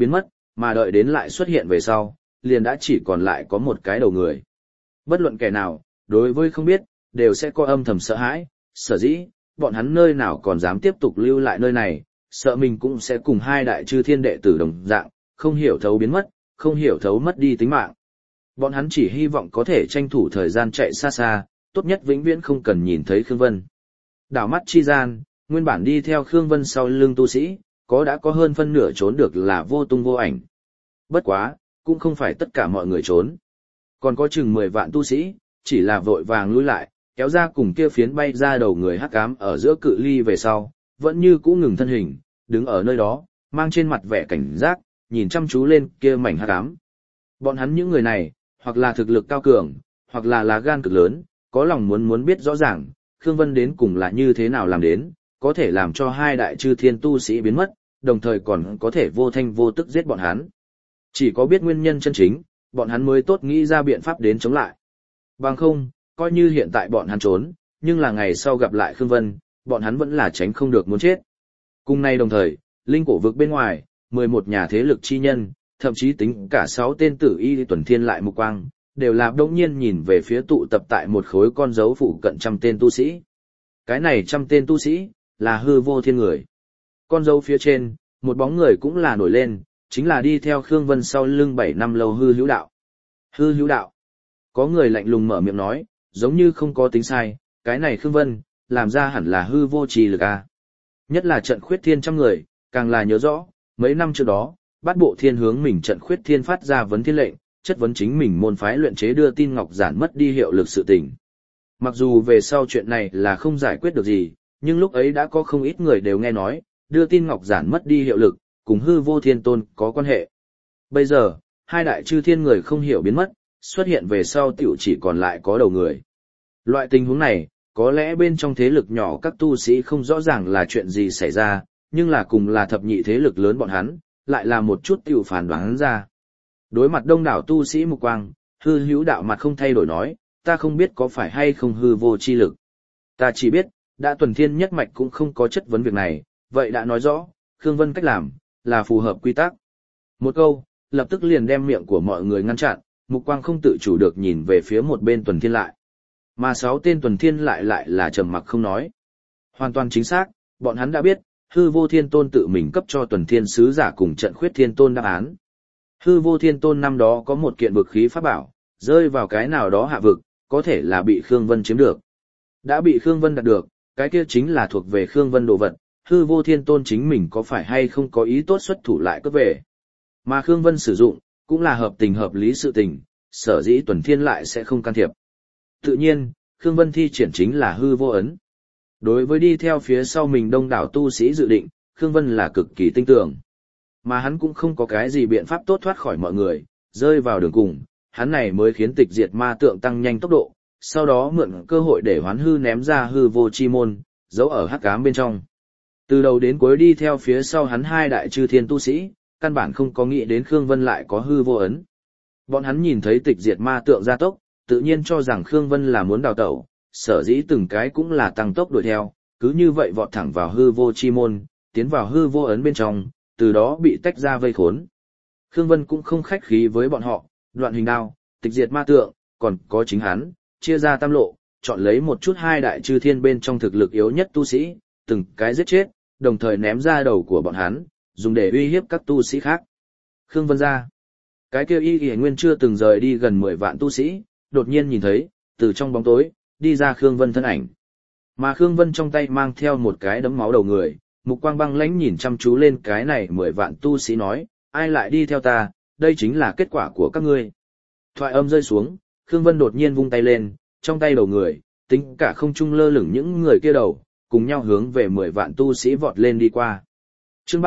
mà đợi đến lại xuất hiện về sau, liền đã chỉ còn lại có một cái đầu người. Bất luận kẻ nào, đối với không biết, đều sẽ có âm thầm sợ hãi, sở dĩ, bọn hắn nơi nào còn dám tiếp tục lưu lại nơi này, sợ mình cũng sẽ cùng hai đại chư thiên đệ tử đồng dạng, không hiểu thấu biến mất, không hiểu thấu mất đi tính mạng. Bọn hắn chỉ hy vọng có thể tranh thủ thời gian chạy xa xa, tốt nhất vĩnh viễn không cần nhìn thấy Khương Vân. Đảo mắt chi gian, nguyên bản đi theo Khương Vân sau lưng tu sĩ, đã có hơn phân nửa trốn được là vô tung vô ảnh. Bất quá, cũng không phải tất cả mọi người trốn. Còn có chừng 10 vạn tu sĩ, chỉ là vội vàng lui lại, kéo ra cùng kia phiến bay ra đầu người hắc ám ở giữa cự ly về sau, vẫn như cũ ngừng thân hình, đứng ở nơi đó, mang trên mặt vẻ cảnh giác, nhìn chăm chú lên kia mảnh hắc ám. Bọn hắn những người này, hoặc là thực lực cao cường, hoặc là lá gan cực lớn, có lòng muốn biết rõ ràng, Khương Vân đến cùng là như thế nào làm đến, có thể làm cho hai đại chư thiên tu sĩ biến mất, đồng thời còn có thể vô thanh vô tức giết bọn hắn. Chỉ có biết nguyên nhân chân chính, bọn hắn mới tốt nghĩ ra biện pháp đến chống lại. Bằng không, coi như hiện tại bọn hắn trốn, nhưng là ngày sau gặp lại Khương Vân, bọn hắn vẫn là tránh không được muốn chết. Cùng nay đồng thời, linh cổ vực bên ngoài, 11 nhà thế lực chi nhân, thậm chí tính cả 6 tên tử y tuần thiên lại mục quang, đều là đống nhiên nhìn về phía tụ tập tại một khối con dấu phụ cận 100 tên tu sĩ. Cái này 100 tên tu sĩ, là hư vô thiên người. Con dấu phía trên, một bóng người cũng là nổi lên, chính là đi theo Khương Vân sau lưng 7 năm lâu hư hữu đạo. Hư hữu đạo. Có người lạnh lùng mở miệng nói, giống như không có tính sai, cái này Khương Vân, làm ra hẳn là hư vô trì lực a. Nhất là trận khuyết thiên trăm người, càng là nhớ rõ, mấy năm trước đó, bát bộ thiên hướng mình trận khuyết thiên phát ra vấn thiên lệnh, chất vấn chính mình môn phái luyện chế đưa tin ngọc giản mất đi hiệu lực sự tình. Mặc dù về sau chuyện này là không giải quyết được gì, nhưng lúc ấy đã có không ít người đều nghe nói, đưa tin ngọc giản mất đi hiệu lực, cùng hư vô thiên tôn có quan hệ. Bây giờ, hai đại chư thiên người không hiểu biến mất, xuất hiện về sau tiểu chỉ còn lại có đầu người. Loại tình huống này, có lẽ bên trong thế lực nhỏ các tu sĩ không rõ ràng là chuyện gì xảy ra, nhưng là cùng là thập nhị thế lực lớn bọn hắn, lại là một chút tiểu phản đoán ra. Đối mặt đông đảo tu sĩ mục quang, hư hữu đạo mặt không thay đổi nói, ta không biết có phải hay không hư vô chi lực. Ta chỉ biết, đã tuần thiên nhất mạch cũng không có chất vấn việc này, vậy đã nói rõ, Khương Vân cách làm, là phù hợp quy tắc. Một câu, lập tức liền đem miệng của mọi người ngăn chặn, mục quang không tự chủ được nhìn về phía một bên tuần thiên lại. Mà 6 tên tuần thiên lại là trầm mặc không nói. Hoàn toàn chính xác, bọn hắn đã biết, hư vô thiên tôn tự mình cấp cho tuần thiên sứ giả cùng trận khuyết thiên tôn đáp án. Hư vô thiên tôn năm đó có một kiện vực khí pháp bảo, rơi vào cái nào đó hạ vực, có thể là bị Khương Vân chiếm được. Đã bị Khương Vân đạt được, cái kia chính là thuộc về Khương Vân đồ vật, hư vô thiên tôn chính mình có phải hay không có ý tốt xuất thủ lại cướp về. Mà Khương Vân sử dụng, cũng là hợp tình hợp lý sự tình, sở dĩ tuần thiên lại sẽ không can thiệp. Tự nhiên, Khương Vân thi triển chính là hư vô ấn. Đối với đi theo phía sau mình đông đảo tu sĩ dự định, Khương Vân là cực kỳ tinh tường. Mà hắn cũng không có cái gì biện pháp tốt thoát khỏi mọi người, rơi vào đường cùng, hắn này mới khiến tịch diệt ma tượng tăng nhanh tốc độ, sau đó mượn cơ hội để hoán hư ném ra hư vô chi môn, giấu ở hắc ám bên trong. Từ đầu đến cuối đi theo phía sau hắn hai đại chư thiên tu sĩ, căn bản không có nghĩ đến Khương Vân lại có hư vô ấn. Bọn hắn nhìn thấy tịch diệt ma tượng gia tốc, tự nhiên cho rằng Khương Vân là muốn đào tẩu, sở dĩ từng cái cũng là tăng tốc đuổi theo, cứ như vậy vọt thẳng vào hư vô chi môn, tiến vào hư vô ấn bên trong, từ đó bị tách ra vây khốn. Khương Vân cũng không khách khí với bọn họ, đoạn hình đao, tịch diệt ma tượng, còn có chính hắn, chia ra tam lộ, chọn lấy một chút hai đại chư thiên bên trong thực lực yếu nhất tu sĩ, từng cái giết chết, đồng thời ném ra đầu của bọn hắn, dùng để uy hiếp các tu sĩ khác. Khương Vân ra. Cái kia y nguyên chưa từng rời đi gần 10 vạn tu sĩ, đột nhiên nhìn thấy, từ trong bóng tối, đi ra Khương Vân thân ảnh. Mà Khương Vân trong tay mang theo một cái đấm máu đầu người, mục quang băng lãnh nhìn chăm chú lên cái này 10 vạn tu sĩ nói, ai lại đi theo ta, đây chính là kết quả của các ngươi. Thoại âm rơi xuống, Khương Vân đột nhiên vung tay lên, trong tay đầu người, tính cả không trung lơ lửng những người kia đầu, cùng nhau hướng về 10 vạn tu sĩ vọt lên đi qua. Chương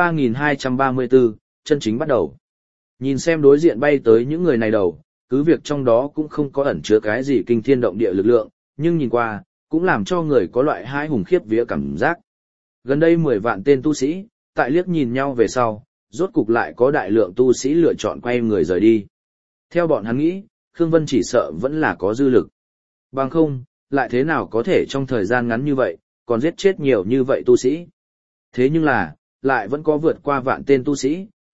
3234, chân chính bắt đầu. Nhìn xem đối diện bay tới những người này đầu, cứ việc trong đó cũng không có ẩn chứa cái gì kinh thiên động địa lực lượng, nhưng nhìn qua, cũng làm cho người có loại hai hùng khiếp vía cảm giác. Gần đây 10 vạn tên tu sĩ, tại liếc nhìn nhau về sau, rốt cục lại có đại lượng tu sĩ lựa chọn quay người rời đi. Theo bọn hắn nghĩ, Khương Vân chỉ sợ vẫn là có dư lực. Bằng không, lại thế nào có thể trong thời gian ngắn như vậy, còn giết chết nhiều như vậy tu sĩ. Thế nhưng là, lại vẫn có vượt qua vạn tên tu sĩ,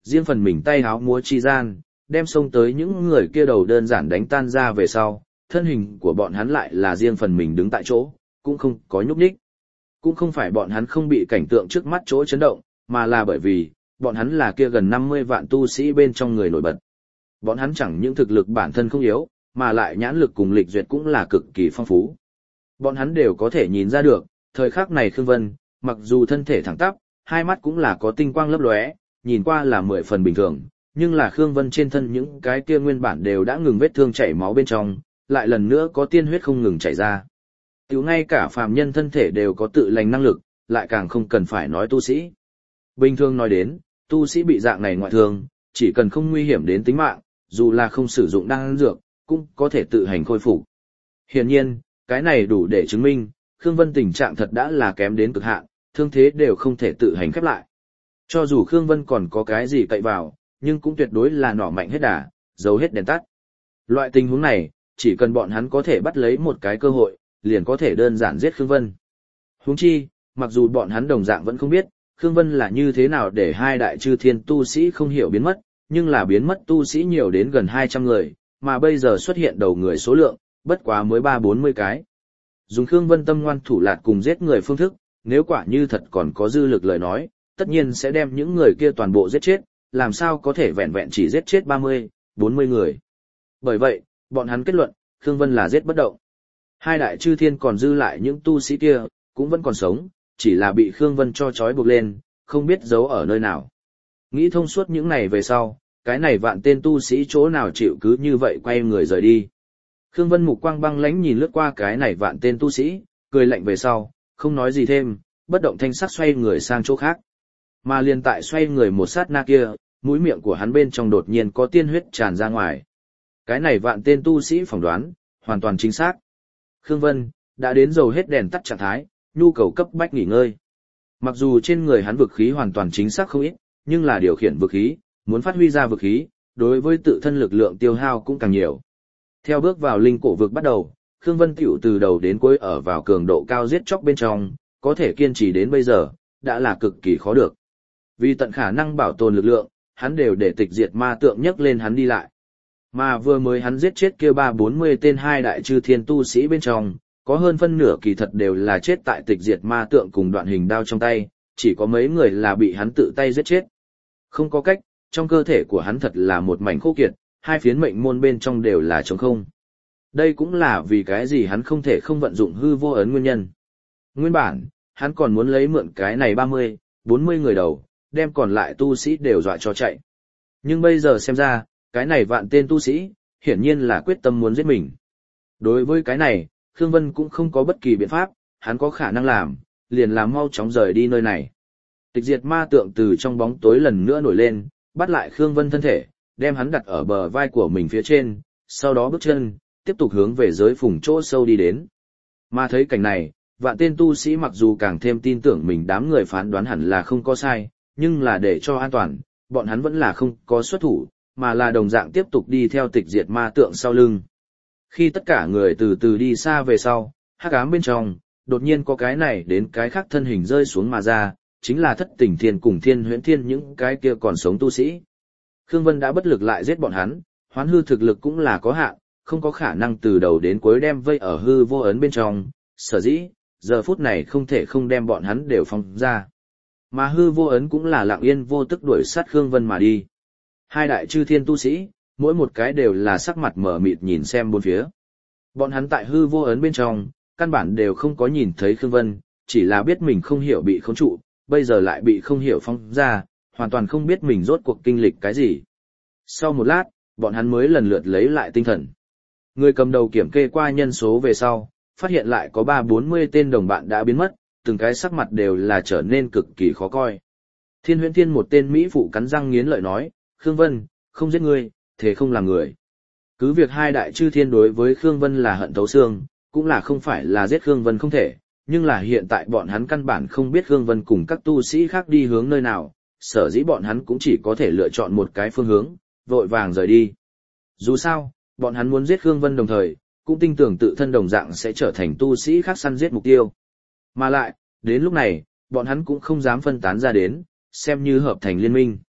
riêng phần mình tay háo múa chi gian, đem xông tới những người kia đầu đơn giản đánh tan ra về sau, thân hình của bọn hắn lại là riêng phần mình đứng tại chỗ, cũng không có nhúc nhích. Cũng không phải bọn hắn không bị cảnh tượng trước mắt chỗ chấn động, mà là bởi vì, bọn hắn là kia gần 50 vạn tu sĩ bên trong người nổi bật. Bọn hắn chẳng những thực lực bản thân không yếu, mà lại nhãn lực cùng lịch duyệt cũng là cực kỳ phong phú. Bọn hắn đều có thể nhìn ra được, thời khắc này Khương Vân, mặc dù thân thể thẳng tắp, hai mắt cũng là có tinh quang lấp lóe, nhìn qua là 10 phần bình thường, nhưng là Khương Vân trên thân những cái kia nguyên bản đều đã ngừng vết thương chảy máu bên trong, lại lần nữa có tiên huyết không ngừng chảy ra. Tiểu ngay cả phàm nhân thân thể đều có tự lành năng lực, lại càng không cần phải nói tu sĩ. Bình thường nói đến, tu sĩ bị dạng này ngoại thương, chỉ cần không nguy hiểm đến tính mạng, dù là không sử dụng đan dược, cũng có thể tự hành khôi phục. Hiển nhiên, cái này đủ để chứng minh, Khương Vân tình trạng thật đã là kém đến cực hạn, thương thế đều không thể tự hành khép lại. Cho dù Khương Vân còn có cái gì cậy vào, nhưng cũng tuyệt đối là nỏ mạnh hết đà, giấu hết đèn tắt. Loại tình huống này, chỉ cần bọn hắn có thể bắt lấy một cái cơ hội, liền có thể đơn giản giết Khương Vân. Huống chi, mặc dù bọn hắn đồng dạng vẫn không biết, Khương Vân là như thế nào để hai đại chư thiên tu sĩ không hiểu biến mất, nhưng là biến mất tu sĩ nhiều đến gần 200 người, mà bây giờ xuất hiện đầu người số lượng, bất quá mới 3-40 cái. Dùng Khương Vân tâm ngoan thủ lạt cùng giết người phương thức, nếu quả như thật còn có dư lực lời nói, tất nhiên sẽ đem những người kia toàn bộ giết chết, làm sao có thể vẹn vẹn chỉ giết chết 30-40 người. Bởi vậy, bọn hắn kết luận, Khương Vân là giết bất động. Hai đại chư thiên còn dư lại những tu sĩ kia, cũng vẫn còn sống, chỉ là bị Khương Vân cho trói buộc lên, không biết giấu ở nơi nào. Nghĩ thông suốt những này về sau, cái này vạn tên tu sĩ chỗ nào chịu cứ như vậy quay người rời đi. Khương Vân mục quang băng lãnh nhìn lướt qua cái này vạn tên tu sĩ, cười lạnh về sau, không nói gì thêm, bất động thanh sắc xoay người sang chỗ khác. Mà liền tại xoay người một sát na kia, mũi miệng của hắn bên trong đột nhiên có tiên huyết tràn ra ngoài. Cái này vạn tên tu sĩ phỏng đoán, hoàn toàn chính xác. Khương Vân, đã đến dầu hết đèn tắt trạng thái, nhu cầu cấp bách nghỉ ngơi. Mặc dù trên người hắn vực khí hoàn toàn chính xác không ít, nhưng là điều khiển vực khí, muốn phát huy ra vực khí, đối với tự thân lực lượng tiêu hao cũng càng nhiều. Theo bước vào linh cổ vực bắt đầu, Khương Vân tiểu từ đầu đến cuối ở vào cường độ cao giết chóc bên trong, có thể kiên trì đến bây giờ, đã là cực kỳ khó được. Vì tận khả năng bảo tồn lực lượng, hắn đều để tịch diệt ma tượng nhấc lên hắn đi lại. Mà vừa mới hắn giết chết kia 340 tên hai đại chư thiên tu sĩ bên trong, có hơn phân nửa kỳ thật đều là chết tại tịch diệt ma tượng cùng đoạn hình đao trong tay, chỉ có mấy người là bị hắn tự tay giết chết. Không có cách, trong cơ thể của hắn thật là một mảnh khô kiệt, hai phiến mệnh môn bên trong đều là trống không. Đây cũng là vì cái gì hắn không thể không vận dụng hư vô ấn nguyên nhân. Nguyên bản, hắn còn muốn lấy mượn cái này 30-40 người đầu, đem còn lại tu sĩ đều dọa cho chạy. Nhưng bây giờ xem ra, cái này vạn tên tu sĩ, hiển nhiên là quyết tâm muốn giết mình. Đối với cái này, Khương Vân cũng không có bất kỳ biện pháp, hắn có khả năng làm, liền làm mau chóng rời đi nơi này. Tịch diệt ma tượng từ trong bóng tối lần nữa nổi lên, bắt lại Khương Vân thân thể, đem hắn đặt ở bờ vai của mình phía trên, sau đó bước chân, tiếp tục hướng về giới phùng chỗ sâu đi đến. Mà thấy cảnh này, vạn tên tu sĩ mặc dù càng thêm tin tưởng mình đám người phán đoán hẳn là không có sai, nhưng là để cho an toàn, bọn hắn vẫn là không có xuất thủ, mà là đồng dạng tiếp tục đi theo tịch diệt ma tượng sau lưng. Khi tất cả người từ từ đi xa về sau, hắc ám bên trong, đột nhiên có cái này đến cái khác thân hình rơi xuống mà ra, chính là Thất Tình Thiên cùng Thiên Huyễn Thiên những cái kia còn sống tu sĩ. Khương Vân đã bất lực lại giết bọn hắn, hoán hư thực lực cũng là có hạn, không có khả năng từ đầu đến cuối đem vây ở hư vô ấn bên trong, sở dĩ, giờ phút này không thể không đem bọn hắn đều phóng ra. Mà hư vô ấn cũng là lặng yên vô tức đuổi sát Khương Vân mà đi. Hai đại chư thiên tu sĩ, mỗi một cái đều là sắc mặt mở mịt nhìn xem bốn phía. Bọn hắn tại hư vô ấn bên trong, căn bản đều không có nhìn thấy Khương Vân, chỉ là biết mình không hiểu bị khống trụ, bây giờ lại bị không hiểu phóng ra, hoàn toàn không biết mình rốt cuộc kinh lịch cái gì. Sau một lát, bọn hắn mới lần lượt lấy lại tinh thần. Người cầm đầu kiểm kê qua nhân số về sau, phát hiện lại có 340 tên đồng bạn đã biến mất, từng cái sắc mặt đều là trở nên cực kỳ khó coi. Thiên Huyễn Thiên một tên mỹ phụ cắn răng nghiến lợi nói, Khương Vân, không giết ngươi, thế không làm người. Cứ việc hai đại chư thiên đối với Khương Vân là hận thấu xương, cũng là không phải là giết Khương Vân không thể, nhưng là hiện tại bọn hắn căn bản không biết Khương Vân cùng các tu sĩ khác đi hướng nơi nào, sở dĩ bọn hắn cũng chỉ có thể lựa chọn một cái phương hướng, vội vàng rời đi. Dù sao, bọn hắn muốn giết Khương Vân đồng thời, cũng tin tưởng tự thân đồng dạng sẽ trở thành tu sĩ khác săn giết mục tiêu. Mà lại, đến lúc này, bọn hắn cũng không dám phân tán ra đến, xem như hợp thành liên minh.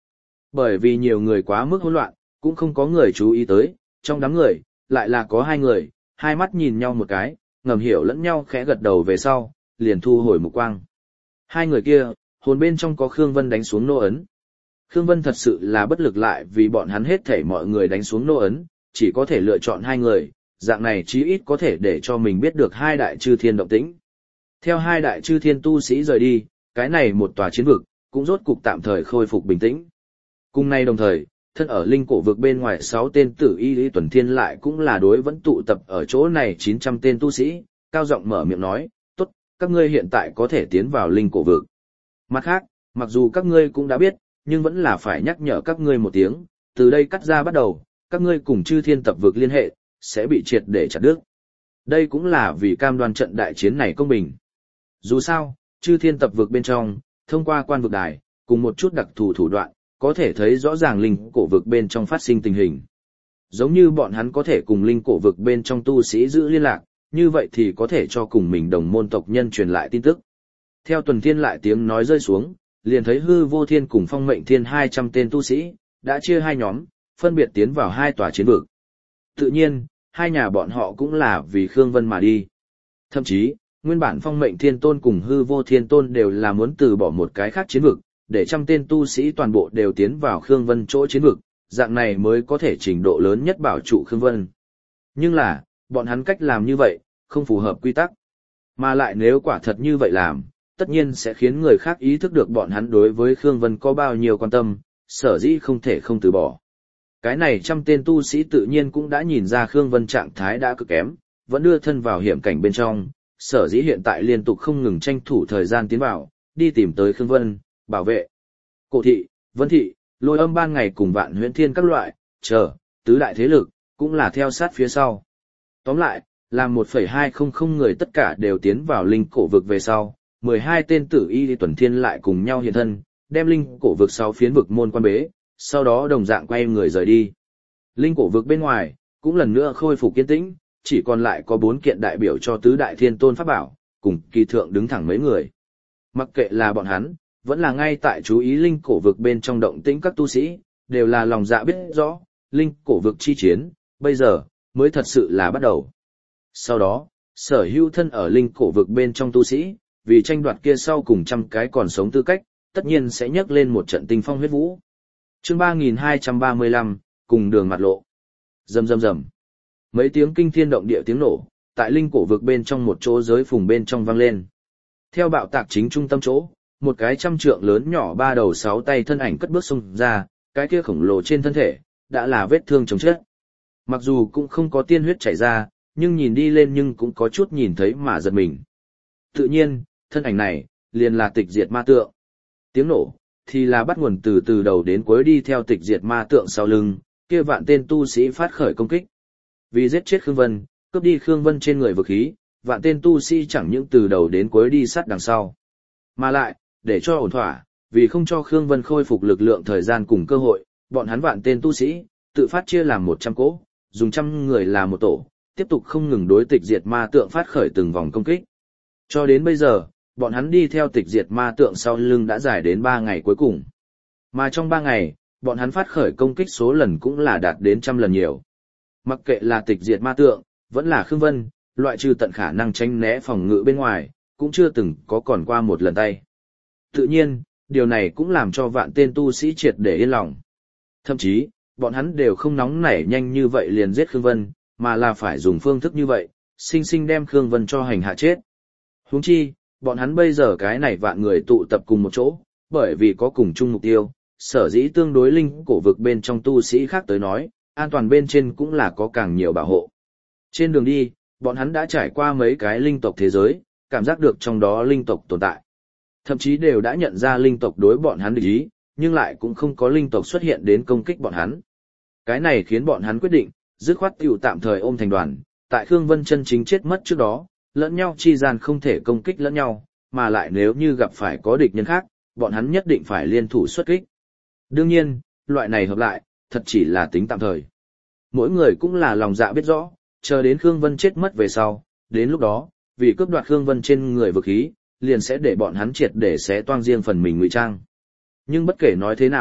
Bởi vì nhiều người quá mức hỗn loạn, cũng không có người chú ý tới, trong đám người, lại là có hai người, hai mắt nhìn nhau một cái, ngầm hiểu lẫn nhau khẽ gật đầu về sau, liền thu hồi mục quang. Hai người kia, hồn bên trong có Khương Vân đánh xuống nô ấn. Khương Vân thật sự là bất lực lại vì bọn hắn hết thảy mọi người đánh xuống nô ấn, chỉ có thể lựa chọn hai người, dạng này chí ít có thể để cho mình biết được hai đại chư thiên động tĩnh. Theo hai đại chư thiên tu sĩ rời đi, cái này một tòa chiến vực, cũng rốt cục tạm thời khôi phục bình tĩnh. Cùng nay đồng thời, thân ở linh cổ vực bên ngoài 6 tên tử y lý tuần thiên lại cũng là đối vẫn tụ tập ở chỗ này 900 tên tu sĩ, cao giọng mở miệng nói, tốt, các ngươi hiện tại có thể tiến vào linh cổ vực. Mặt khác, mặc dù các ngươi cũng đã biết, nhưng vẫn là phải nhắc nhở các ngươi một tiếng, từ đây cắt ra bắt đầu, các ngươi cùng chư thiên tập vực liên hệ, sẽ bị triệt để chặt đứt. Đây cũng là vì cam đoan trận đại chiến này công bình. Dù sao, chư thiên tập vực bên trong, thông qua quan vực đài, cùng một chút đặc thù thủ đoạn, có thể thấy rõ ràng linh cổ vực bên trong phát sinh tình hình. Giống như bọn hắn có thể cùng linh cổ vực bên trong tu sĩ giữ liên lạc, như vậy thì có thể cho cùng mình đồng môn tộc nhân truyền lại tin tức. Theo tuần thiên lại tiếng nói rơi xuống, liền thấy hư vô thiên cùng phong mệnh thiên 200 tên tu sĩ, đã chia hai nhóm, phân biệt tiến vào hai tòa chiến vực. Tự nhiên, hai nhà bọn họ cũng là vì Khương Vân mà đi. Thậm chí, nguyên bản phong mệnh thiên tôn cùng hư vô thiên tôn đều là muốn từ bỏ một cái khác chiến vực, để trăm tên tu sĩ toàn bộ đều tiến vào Khương Vân chỗ chiến vực, dạng này mới có thể trình độ lớn nhất bảo trụ Khương Vân. Nhưng là, bọn hắn cách làm như vậy, không phù hợp quy tắc. Mà lại nếu quả thật như vậy làm, tất nhiên sẽ khiến người khác ý thức được bọn hắn đối với Khương Vân có bao nhiêu quan tâm, sở dĩ không thể không từ bỏ. Cái này trăm tên tu sĩ tự nhiên cũng đã nhìn ra Khương Vân trạng thái đã cực kém, vẫn đưa thân vào hiểm cảnh bên trong, sở dĩ hiện tại liên tục không ngừng tranh thủ thời gian tiến vào, đi tìm tới Khương Vân, bảo vệ. Cổ thị, Vân thị, Lôi Âm ban ngày cùng Vạn Huyễn Thiên các loại, tứ đại thế lực, cũng là theo sát phía sau. Tóm lại, làm 1,200 người tất cả đều tiến vào linh cổ vực về sau, 12 tên tử y tuần thiên lại cùng nhau hiện thân, đem linh cổ vực 6 phiến vực môn quan bế, sau đó đồng dạng quay người rời đi. Linh cổ vực bên ngoài, cũng lần nữa khôi phục kiên tĩnh, chỉ còn lại có 4 kiện đại biểu cho tứ đại thiên tôn pháp bảo, cùng kỳ thượng đứng thẳng mấy người. Mặc kệ là bọn hắn, vẫn là ngay tại chú ý linh cổ vực bên trong động tĩnh các tu sĩ, đều là lòng dạ biết rõ, linh cổ vực chi chiến, bây giờ, mới thật sự là bắt đầu. Sau đó, sở hữu thân ở linh cổ vực bên trong tu sĩ, vì tranh đoạt kia sau cùng trăm cái còn sống tư cách, tất nhiên sẽ nhấc lên một trận tinh phong huyết vũ. Chương 3235, cùng đường mặt lộ. Rầm rầm rầm. Mấy tiếng kinh thiên động địa tiếng nổ, tại linh cổ vực bên trong một chỗ giới phùng bên trong vang lên. Theo bạo tạc chính trung tâm chỗ, một cái trăm trượng lớn nhỏ 3 đầu 6 tay thân ảnh cất bước xông ra, cái kia khổng lồ trên thân thể, đã là vết thương chồng chết. Mặc dù cũng không có tiên huyết chảy ra, nhưng nhìn đi lên nhưng cũng có chút nhìn thấy mà giật mình. Tự nhiên, thân ảnh này, liền là tịch diệt ma tượng. Tiếng nổ, thì là bắt nguồn từ đầu đến cuối đi theo tịch diệt ma tượng sau lưng, kia vạn tên tu sĩ phát khởi công kích. Vì giết chết Khương Vân, cướp đi Khương Vân trên người vực khí, vạn tên tu sĩ chẳng những từ đầu đến cuối đi sát đằng sau. Mà lại, để cho ổn thỏa, vì không cho Khương Vân khôi phục lực lượng thời gian cùng cơ hội, bọn hắn vạn tên tu sĩ, tự phát chia làm 100 cỗ, dùng 100 người làm một tổ, tiếp tục không ngừng đối tịch diệt ma tượng phát khởi từng vòng công kích. Cho đến bây giờ, bọn hắn đi theo tịch diệt ma tượng sau lưng đã dài đến 3 ngày cuối cùng. Mà trong 3 ngày, bọn hắn phát khởi công kích số lần cũng là đạt đến 100 lần nhiều. Mặc kệ là tịch diệt ma tượng, vẫn là Khương Vân, loại trừ tận khả năng tránh né phòng ngự bên ngoài, cũng chưa từng có còn qua một lần tay. Tự nhiên, điều này cũng làm cho vạn tên tu sĩ triệt để yên lòng. Thậm chí, bọn hắn đều không nóng nảy nhanh như vậy liền giết Khương Vân, mà là phải dùng phương thức như vậy, sinh sinh đem Khương Vân cho hành hạ chết. Huống chi, bọn hắn bây giờ cái này vạn người tụ tập cùng một chỗ, bởi vì có cùng chung mục tiêu, sở dĩ tương đối linh cổ vực bên trong tu sĩ khác tới nói, an toàn bên trên cũng là có càng nhiều bảo hộ. Trên đường đi, bọn hắn đã trải qua mấy cái linh tộc thế giới, cảm giác được trong đó linh tộc tồn tại. Thậm chí đều đã nhận ra linh tộc đối bọn hắn địch ý, nhưng lại cũng không có linh tộc xuất hiện đến công kích bọn hắn. Cái này khiến bọn hắn quyết định, dứt khoát tiểu tạm thời ôm thành đoàn, tại Khương Vân chân chính chết mất trước đó, lẫn nhau chi gian không thể công kích lẫn nhau, mà lại nếu như gặp phải có địch nhân khác, bọn hắn nhất định phải liên thủ xuất kích. Đương nhiên, loại này hợp lại, thật chỉ là tính tạm thời. Mỗi người cũng là lòng dạ biết rõ, chờ đến Khương Vân chết mất về sau, đến lúc đó, vì cướp đoạt Khương Vân trên người vực khí, liền sẽ để bọn hắn triệt để xé toang riêng phần mình ngụy trang. Nhưng bất kể nói thế nào,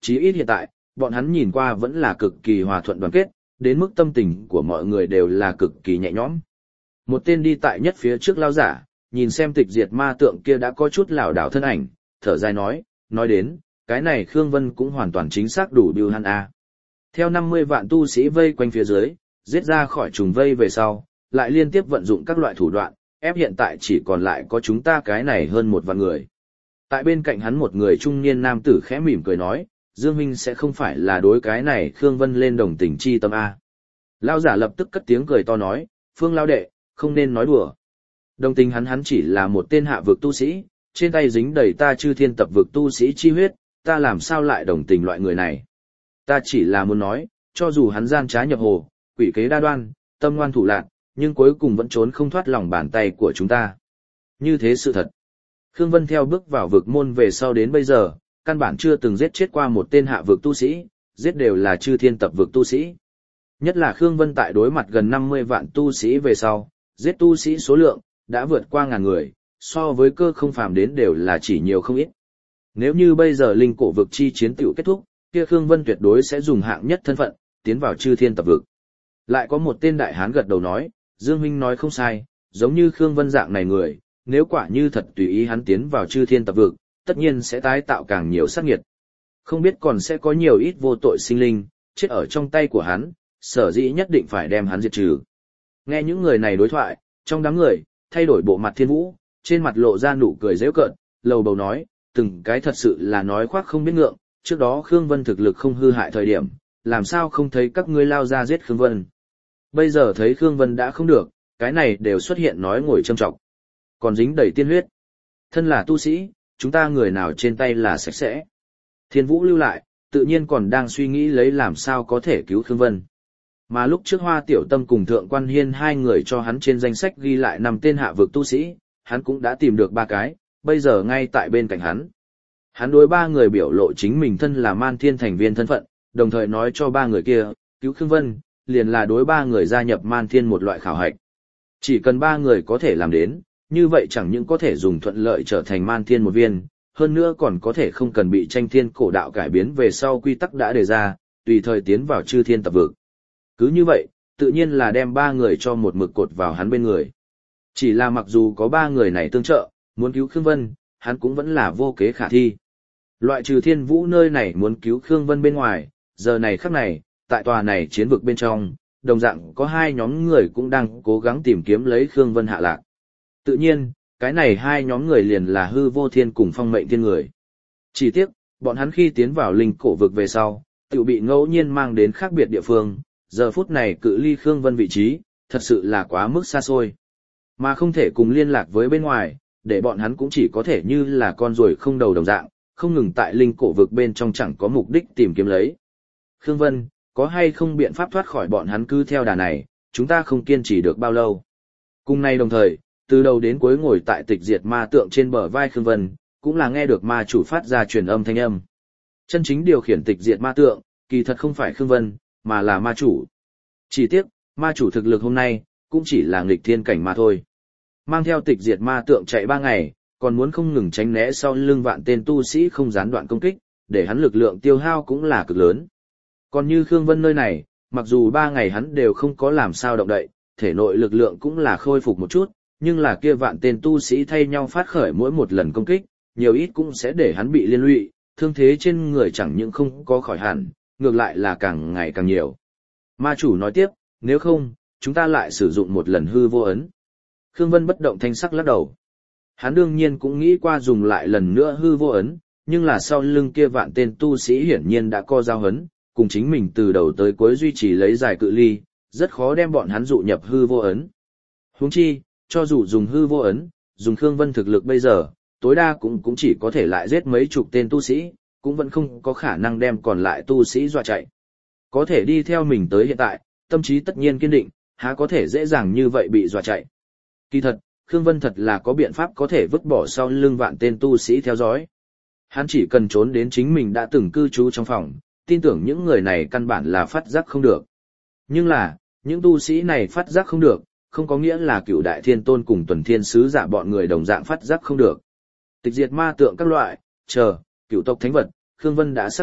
chí ít hiện tại, bọn hắn nhìn qua vẫn là cực kỳ hòa thuận đoàn kết, đến mức tâm tình của mọi người đều là cực kỳ nhẹ nhõm. Một tên đi tại nhất phía trước lao giả, nhìn xem tịch diệt ma tượng kia đã có chút lảo đảo thân ảnh, thở dài nói đến, cái này Khương Vân cũng hoàn toàn chính xác đủ biêu hắn a. Theo 50 vạn tu sĩ vây quanh phía dưới, giết ra khỏi trùng vây về sau, lại liên tiếp vận dụng các loại thủ đoạn, ép hiện tại chỉ còn lại có chúng ta cái này hơn 1 vạn người. Tại bên cạnh hắn một người trung niên nam tử khẽ mỉm cười nói, Dương Minh sẽ không phải là đối cái này Khương Vân lên đồng tình chi tâm a. Lao giả lập tức cất tiếng cười to nói, Phương Lao đệ, không nên nói đùa. Đồng tình hắn chỉ là một tên hạ vực tu sĩ, trên tay dính đầy ta chư thiên tập vực tu sĩ chi huyết, ta làm sao lại đồng tình loại người này. Ta chỉ là muốn nói, cho dù hắn gian trá nhập hồ, quỷ kế đa đoan, tâm ngoan thủ lạn, nhưng cuối cùng vẫn trốn không thoát lòng bàn tay của chúng ta. Như thế sự thật. Khương Vân theo bước vào vực môn về sau đến bây giờ, căn bản chưa từng giết chết qua một tên hạ vực tu sĩ, giết đều là chư thiên tập vực tu sĩ. Nhất là Khương Vân tại đối mặt gần 50 vạn tu sĩ về sau, giết tu sĩ số lượng, đã vượt qua ngàn người, so với cơ không phàm đến đều là chỉ nhiều không ít. Nếu như bây giờ linh cổ vực chi chiến tiểu kết thúc, kia Khương Vân tuyệt đối sẽ dùng hạng nhất thân phận, tiến vào chư thiên tập vực. Lại có một tên đại hán gật đầu nói, Dương huynh nói không sai, giống như Khương Vân dạng này người, nếu quả như thật tùy ý hắn tiến vào chư thiên tập vực, tất nhiên sẽ tái tạo càng nhiều sát nghiệt. Không biết còn sẽ có nhiều ít vô tội sinh linh, chết ở trong tay của hắn, sở dĩ nhất định phải đem hắn diệt trừ. Nghe những người này đối thoại, trong đám người, thay đổi bộ mặt Thiên Vũ, trên mặt lộ ra nụ cười giễu cợt, lầu bầu nói, từng cái thật sự là nói khoác không biết ngượng, trước đó Khương Vân thực lực không hư hại thời điểm, làm sao không thấy các ngươi lao ra giết Khương Vân. Bây giờ thấy Khương Vân đã không được, cái này đều xuất hiện nói ngồi châm trọng. Còn dính đầy tiên huyết. Thân là tu sĩ, chúng ta người nào trên tay là sạch sẽ. Thiên Vũ lưu lại, tự nhiên còn đang suy nghĩ lấy làm sao có thể cứu Khương Vân. Mà lúc trước Hoa Tiểu Tâm cùng Thượng Quan Hiên hai người cho hắn trên danh sách ghi lại 5 tên hạ vực tu sĩ, hắn cũng đã tìm được 3 cái, bây giờ ngay tại bên cạnh hắn. Hắn đối 3 người biểu lộ chính mình thân là Man Thiên thành viên thân phận, đồng thời nói cho 3 người kia, cứu Khương Vân, liền là đối 3 người gia nhập Man Thiên một loại khảo hạch. Chỉ cần 3 người có thể làm đến, như vậy chẳng những có thể dùng thuận lợi trở thành Man Thiên một viên, hơn nữa còn có thể không cần bị tranh thiên cổ đạo cải biến về sau quy tắc đã đề ra, tùy thời tiến vào chư thiên tập vực. Cứ như vậy, tự nhiên là đem 3 người cho một mực cột vào hắn bên người. Chỉ là mặc dù có 3 người này tương trợ, muốn cứu Khương Vân, hắn cũng vẫn là vô kế khả thi. Loại trừ Thiên Vũ nơi này muốn cứu Khương Vân bên ngoài, giờ này khắc này, tại tòa này chiến vực bên trong, đồng dạng có 2 nhóm người cũng đang cố gắng tìm kiếm lấy Khương Vân hạ lạc. Tự nhiên, cái này 2 nhóm người liền là Hư Vô Thiên cùng Phong Mệnh Thiên người. Chỉ tiếc, bọn hắn khi tiến vào linh cổ vực về sau, tự bị ngẫu nhiên mang đến khác biệt địa phương, giờ phút này cự ly Khương Vân vị trí, thật sự là quá mức xa xôi. Mà không thể cùng liên lạc với bên ngoài, để bọn hắn cũng chỉ có thể như là con ruồi không đầu đồng dạng, không ngừng tại linh cổ vực bên trong chẳng có mục đích tìm kiếm lấy. Khương Vân, có hay không biện pháp thoát khỏi bọn hắn cứ theo đà này, chúng ta không kiên trì được bao lâu. Cùng nay đồng thời, từ đầu đến cuối ngồi tại tịch diệt ma tượng trên bờ vai Khương Vân, cũng là nghe được ma chủ phát ra truyền âm thanh âm. Chân chính điều khiển tịch diệt ma tượng, kỳ thật không phải Khương Vân, mà là ma chủ. Chỉ tiếc, ma chủ thực lực hôm nay, cũng chỉ là nghịch thiên cảnh mà thôi. Mang theo tịch diệt ma tượng chạy 3 ngày, còn muốn không ngừng tránh né sau lưng vạn tên tu sĩ không gián đoạn công kích, để hắn lực lượng tiêu hao cũng là cực lớn. Còn như Khương Vân nơi này, mặc dù 3 ngày hắn đều không có làm sao động đậy, thể nội lực lượng cũng là khôi phục một chút, nhưng là kia vạn tên tu sĩ thay nhau phát khởi mỗi một lần công kích, nhiều ít cũng sẽ để hắn bị liên lụy, thương thế trên người chẳng những không có khỏi hẳn, ngược lại là càng ngày càng nhiều. Ma chủ nói tiếp, nếu không, chúng ta lại sử dụng một lần hư vô ấn. Khương Vân bất động thanh sắc lắc đầu. Hắn đương nhiên cũng nghĩ qua dùng lại lần nữa hư vô ấn, nhưng là sau lưng kia vạn tên tu sĩ hiển nhiên đã co giao hấn, cùng chính mình từ đầu tới cuối duy trì lấy dài cự ly, rất khó đem bọn hắn dụ nhập hư vô ấn. Huống chi, cho dù dùng hư vô ấn, dùng Khương Vân thực lực bây giờ, tối đa cũng chỉ có thể lại giết mấy chục tên tu sĩ, cũng vẫn không có khả năng đem còn lại tu sĩ dọa chạy. Có thể đi theo mình tới hiện tại, tâm trí tất nhiên kiên định, há có thể dễ dàng như vậy bị dọa chạy. Kỳ thật, Khương Vân thật là có biện pháp có thể vứt bỏ sau lưng vạn tên tu sĩ theo dõi. Hắn chỉ cần trốn đến chính mình đã từng cư trú trong phòng, tin tưởng những người này căn bản là phát giác không được. Nhưng là, những tu sĩ này phát giác không được, không có nghĩa là Cửu Đại Thiên Tôn cùng Tuần Thiên Sứ Giả bọn người đồng dạng phát giác không được. Tịch diệt ma tượng các loại, Cửu tộc thánh vật, Khương Vân đã xác định,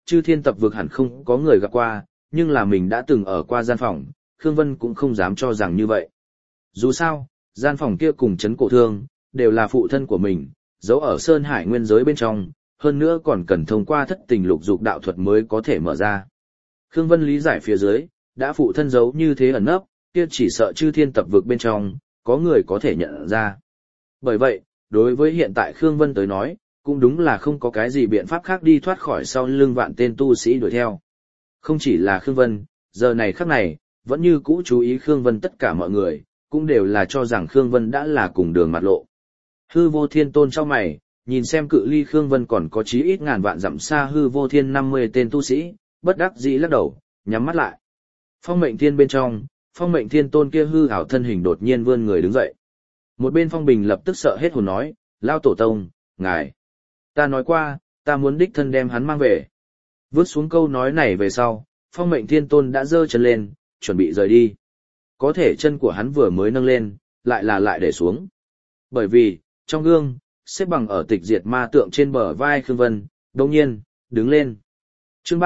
chư thiên tập vực hẳn không có người gặp qua, nhưng là mình đã từng ở qua gian phòng, Khương Vân cũng không dám cho rằng như vậy. Dù sao, gian phòng kia cùng Trấn Cổ Thương, đều là phụ thân của mình, giấu ở Sơn Hải nguyên giới bên trong, hơn nữa còn cần thông qua thất tình lục dục đạo thuật mới có thể mở ra. Khương Vân lý giải phía dưới, đã phụ thân giấu như thế ẩn nấp, kia chỉ sợ chư thiên tập vực bên trong, có người có thể nhận ra. Bởi vậy, đối với hiện tại Khương Vân tới nói, cũng đúng là không có cái gì biện pháp khác đi thoát khỏi sau lưng vạn tên tu sĩ đuổi theo. Không chỉ là Khương Vân, giờ này khắc này, vẫn như cũ chú ý Khương Vân tất cả mọi người, cũng đều là cho rằng Khương Vân đã là cùng đường mặt lộ. Hư Vô Thiên Tôn trong mày, nhìn xem cự ly Khương Vân còn có chí ít ngàn vạn dặm xa Hư Vô Thiên 50 tên tu sĩ, bất đắc dĩ lắc đầu, nhắm mắt lại. Phong Mệnh Thiên bên trong, Phong Mệnh Thiên Tôn kia hư ảo thân hình đột nhiên vươn người đứng dậy. Một bên Phong Bình lập tức sợ hết hồn nói, Lao Tổ Tông, ngài. Ta nói qua, ta muốn đích thân đem hắn mang về. Vứt xuống câu nói này về sau, Phong Mệnh Thiên Tôn đã giơ chân lên, chuẩn bị rời đi. Có thể chân của hắn vừa mới nâng lên, lại để xuống. Bởi vì, trong gương, xếp bằng ở tịch diệt ma tượng trên bờ vai Khương Vân, đồng nhiên, đứng lên. Chương